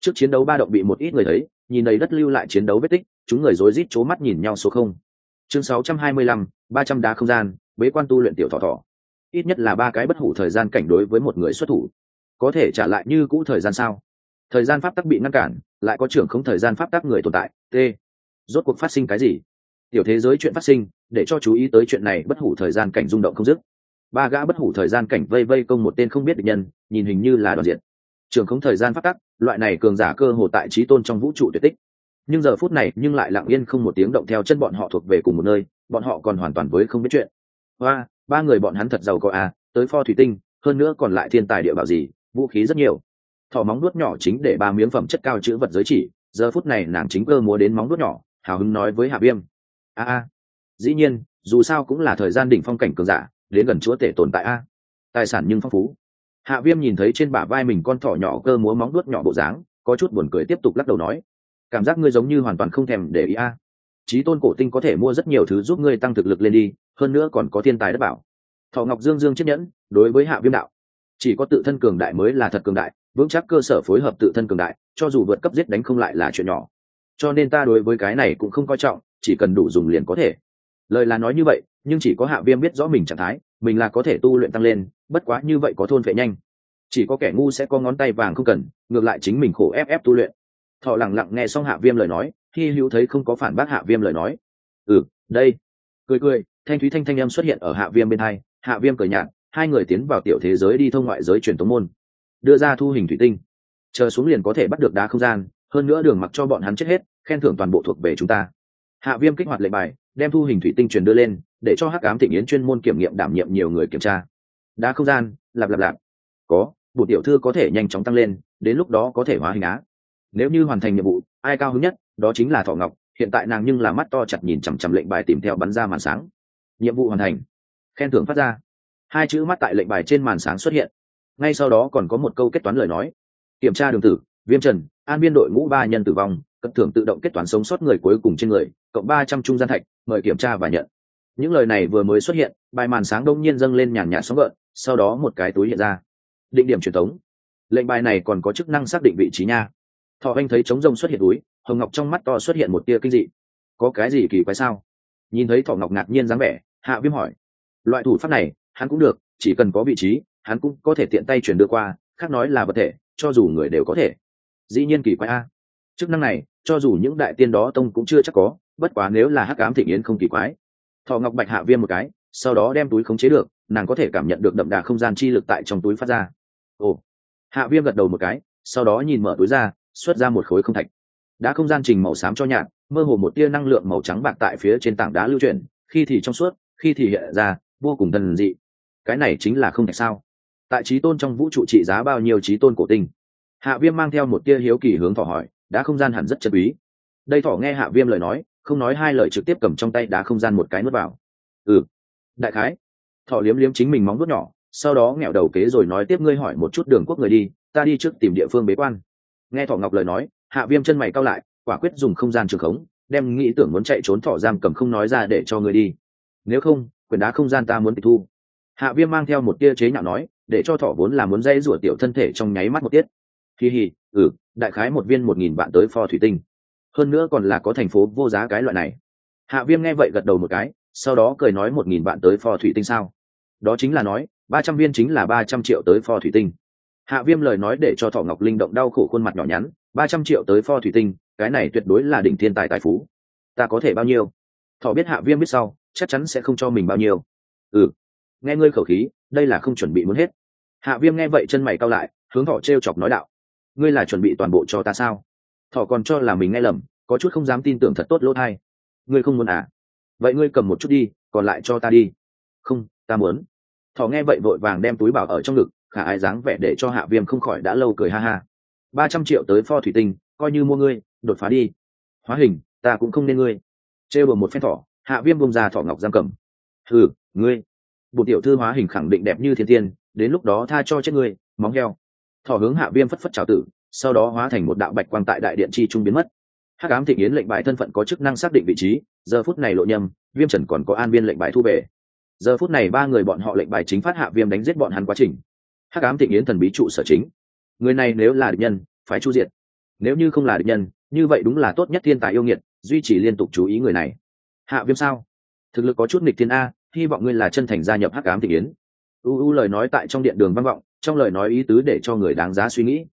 Trước chiến đấu ba động bị một ít người thấy, nhìn đầy đất lưu lại chiến đấu vết tích, chúng người rối rít chố mắt nhìn nhau số không. Chương sáu trăm hai mươi lăm, ba trăm đá không gian, bế quan tu luyện tiểu thỏ thỏ. Ít nhất là ba cái bất hủ thời gian cảnh đối với một người xuất thủ. Có thể trả lại như cũ thời gian sao? Thời gian pháp tắc bị ngăn cản, lại có trưởng không thời gian pháp tắc người tồn tại. T. Rốt cuộc phát sinh cái gì? Tiểu thế giới chuyện phát sinh, để cho chú ý tới chuyện này bất hủ thời gian cảnh rung động không dứt. Ba gã bất hủ thời gian cảnh vây vây công một tên không biết địch nhân, nhìn hình như là đoàn diện. Trưởng không thời gian pháp tắc, loại này cường giả cơ hồ tại chí tôn trong vũ trụ tuyệt tích. Nhưng giờ phút này nhưng lại lặng yên không một tiếng động theo chân bọn họ thuộc về cùng một nơi, bọn họ còn hoàn toàn với không biết chuyện. Hoa, ba người bọn hắn thật giàu có à, tới pho thủy tinh, hơn nữa còn lại thiên tài địa bảo gì, vũ khí rất nhiều. Thỏ móng nuốt nhỏ chính để ba miếng phẩm chất cao chữ vật giới chỉ, giờ phút này nàng chính cơ múa đến móng nuốt nhỏ, hào hứng nói với Hạ Viêm. A a, dĩ nhiên, dù sao cũng là thời gian đỉnh phong cảnh cường giả, đến gần chúa tể tồn tại a. Tài sản nhưng phong phú. Hạ Viêm nhìn thấy trên bả vai mình con thỏ nhỏ cơ múa móng nuốt nhỏ bộ dáng, có chút buồn cười tiếp tục lắc đầu nói, cảm giác ngươi giống như hoàn toàn không thèm để ý a. Chí tôn cổ tinh có thể mua rất nhiều thứ giúp ngươi tăng thực lực lên đi, hơn nữa còn có thiên tài đất bảo. Thỏ ngọc dương dương chiếc nhẫn, đối với Hạ Viêm đạo, chỉ có tự thân cường đại mới là thật cường đại, vững chắc cơ sở phối hợp tự thân cường đại, cho dù vượt cấp giết đánh không lại là chuyện nhỏ. Cho nên ta đối với cái này cũng không coi trọng, chỉ cần đủ dùng liền có thể. Lời là nói như vậy, nhưng chỉ có Hạ Viêm biết rõ mình trạng thái, mình là có thể tu luyện tăng lên, bất quá như vậy có thôn phệ nhanh. Chỉ có kẻ ngu sẽ có ngón tay vàng không cần, ngược lại chính mình khổ ép ép tu luyện. Thọ lặng lặng nghe xong Hạ Viêm lời nói, Hi Hữu thấy không có phản bác Hạ Viêm lời nói. Ừ, đây. Cười cười, thanh thúy thanh thanh âm xuất hiện ở Hạ Viêm bên hai, Hạ Viêm cười nhạt, hai người tiến vào tiểu thế giới đi thông ngoại giới truyền tống môn, đưa ra thu hình thủy tinh, chờ xuống liền có thể bắt được đá không gian, hơn nữa đường mặc cho bọn hắn chết hết, khen thưởng toàn bộ thuộc về chúng ta. Hạ Viêm kích hoạt lệnh bài, đem thu hình thủy tinh truyền đưa lên, để cho Hắc Ám Thịnh Yến chuyên môn kiểm nghiệm đảm nhiệm nhiều người kiểm tra. Đá không gian, lạp lạp lạp. Có, bộ tiểu thư có thể nhanh chóng tăng lên, đến lúc đó có thể hóa hình á. Nếu như hoàn thành nhiệm vụ, ai cao hứng nhất, đó chính là Thỏ Ngọc, hiện tại nàng nhưng là mắt to chặt nhìn chằm chằm lệnh bài tìm theo bắn ra màn sáng. Nhiệm vụ hoàn thành. Khen thưởng phát ra. Hai chữ mắt tại lệnh bài trên màn sáng xuất hiện. Ngay sau đó còn có một câu kết toán lời nói. Kiểm tra đường tử, Viêm Trần, an biên đội ngũ ba nhân tử vong, cất thưởng tự động kết toán sống sót người cuối cùng trên người, cộng ba trăm trung gian thạch, mời kiểm tra và nhận. Những lời này vừa mới xuất hiện, bài màn sáng đông nhiên dâng lên nhàn nhạt sóng gợn, sau đó một cái túi hiện ra. Định điểm truyền tống. Lệnh bài này còn có chức năng xác định vị trí nha. Thọ anh thấy trống rông xuất hiện túi, Hồng Ngọc trong mắt to xuất hiện một tia kinh dị. Có cái gì kỳ quái sao? Nhìn thấy Thọ Ngọc ngạc nhiên dáng vẻ, Hạ Viêm hỏi. Loại thủ pháp này, hắn cũng được, chỉ cần có vị trí, hắn cũng có thể tiện tay chuyển đưa qua, khác nói là vật thể, cho dù người đều có thể. Dĩ nhiên kỳ quái a. Chức năng này, cho dù những đại tiên đó tông cũng chưa chắc có, bất quá nếu là Hắc Ám Thịnh Yến không kỳ quái. Thọ Ngọc bạch Hạ Viêm một cái, sau đó đem túi khống chế được, nàng có thể cảm nhận được đậm đà không gian chi lực tại trong túi phát ra. Ồ. Hạ Viêm gật đầu một cái, sau đó nhìn mở túi ra, xuất ra một khối không thạch. Đá không gian trình màu xám cho nhạt, mơ hồ một tia năng lượng màu trắng bạc tại phía trên tảng đá lưu chuyển, khi thì trong suốt, khi thì hiện ra, vô cùng thần dị. Cái này chính là không thạch sao? Tại chí tôn trong vũ trụ trị giá bao nhiêu chí tôn cổ tinh? Hạ Viêm mang theo một tia hiếu kỳ hướng Thỏ hỏi, đá không gian hẳn rất chân quý. Đây Thỏ nghe Hạ Viêm lời nói, không nói hai lời trực tiếp cầm trong tay đá không gian một cái nuốt vào. Ừ, đại khái. Thỏ liếm liếm chính mình móng vuốt nhỏ, sau đó nghẹo đầu kế rồi nói tiếp, ngươi hỏi một chút đường quốc người đi, ta đi trước tìm địa phương bế quan. Nghe Thỏ Ngọc lời nói, Hạ Viêm chân mày cau lại, quả quyết dùng không gian trường khống, đem nghĩ tưởng muốn chạy trốn Thỏ giam cầm không nói ra để cho ngươi đi. Nếu không, quyền đá không gian ta muốn tịch thu. Hạ Viêm mang theo một tia chế nhạo nói, để cho Thỏ vốn là muốn dây rủa tiểu thân thể trong nháy mắt một tiết. Hi hi, ừ, đại khái một viên một nghìn vạn tới pho thủy tinh, hơn nữa còn là có thành phố vô giá cái loại này. Hạ Viêm nghe vậy gật đầu một cái, sau đó cười nói, một nghìn vạn tới pho thủy tinh sao? Đó chính là nói ba trăm viên chính là ba trăm triệu tới pho thủy tinh. Hạ Viêm lời nói để cho Thỏ Ngọc linh động đau khổ khuôn mặt nhỏ nhắn, ba trăm triệu tới pho thủy tinh, cái này tuyệt đối là đỉnh thiên tài tài phú. Ta có thể bao nhiêu? Thỏ biết Hạ Viêm biết sau, chắc chắn sẽ không cho mình bao nhiêu. Ừ, nghe ngươi khẩu khí, đây là không chuẩn bị muốn hết. Hạ Viêm nghe vậy chân mày cau lại, hướng Thỏ trêu chọc nói đạo, ngươi là chuẩn bị toàn bộ cho ta sao? Thỏ còn cho là mình nghe lầm, có chút không dám tin tưởng thật tốt lỗ thai. Ngươi không muốn à? Vậy ngươi cầm một chút đi, còn lại cho ta đi. Không, ta muốn. Thỏ nghe vậy vội vàng đem túi bảo ở trong ngực, khả ai dáng vẻ để cho Hạ Viêm không khỏi đã lâu cười ha ha. Ba trăm triệu tới pho thủy tinh, coi như mua ngươi, đột phá đi. Hóa hình, ta cũng không nên ngươi. Trêu bừa một phen Thỏ, Hạ Viêm bông ra Thỏ Ngọc giam cầm. Hừ, ngươi. Bộ tiểu thư hóa hình khẳng định đẹp như thiên tiên, đến lúc đó tha cho chết ngươi, móng heo. Thỏ hướng Hạ Viêm phất phất chào tử, sau đó hóa thành một đạo bạch quang tại đại điện chi trung biến mất. Hắc Ám Thịnh Yến lệnh bài thân phận có chức năng xác định vị trí, giờ phút này lộ nhầm, Viêm Trần còn có an biên lệnh bài thu về. Giờ phút này ba người bọn họ lệnh bài chính phát Hạ Viêm đánh giết bọn hắn quá trình. Hắc Ám Thịnh Yến thần bí trụ sở chính, người này nếu là địch nhân, phái chu diệt. nếu như không là địch nhân như vậy đúng là tốt nhất thiên tài yêu nghiệt, duy trì liên tục chú ý người này. Hạ Viêm sao? Thực lực có chút nghịch thiên a, hy vọng ngươi là chân thành gia nhập hắc ám thị yến. u u lời nói tại trong điện đường vang vọng, trong lời nói ý tứ để cho người đáng giá suy nghĩ.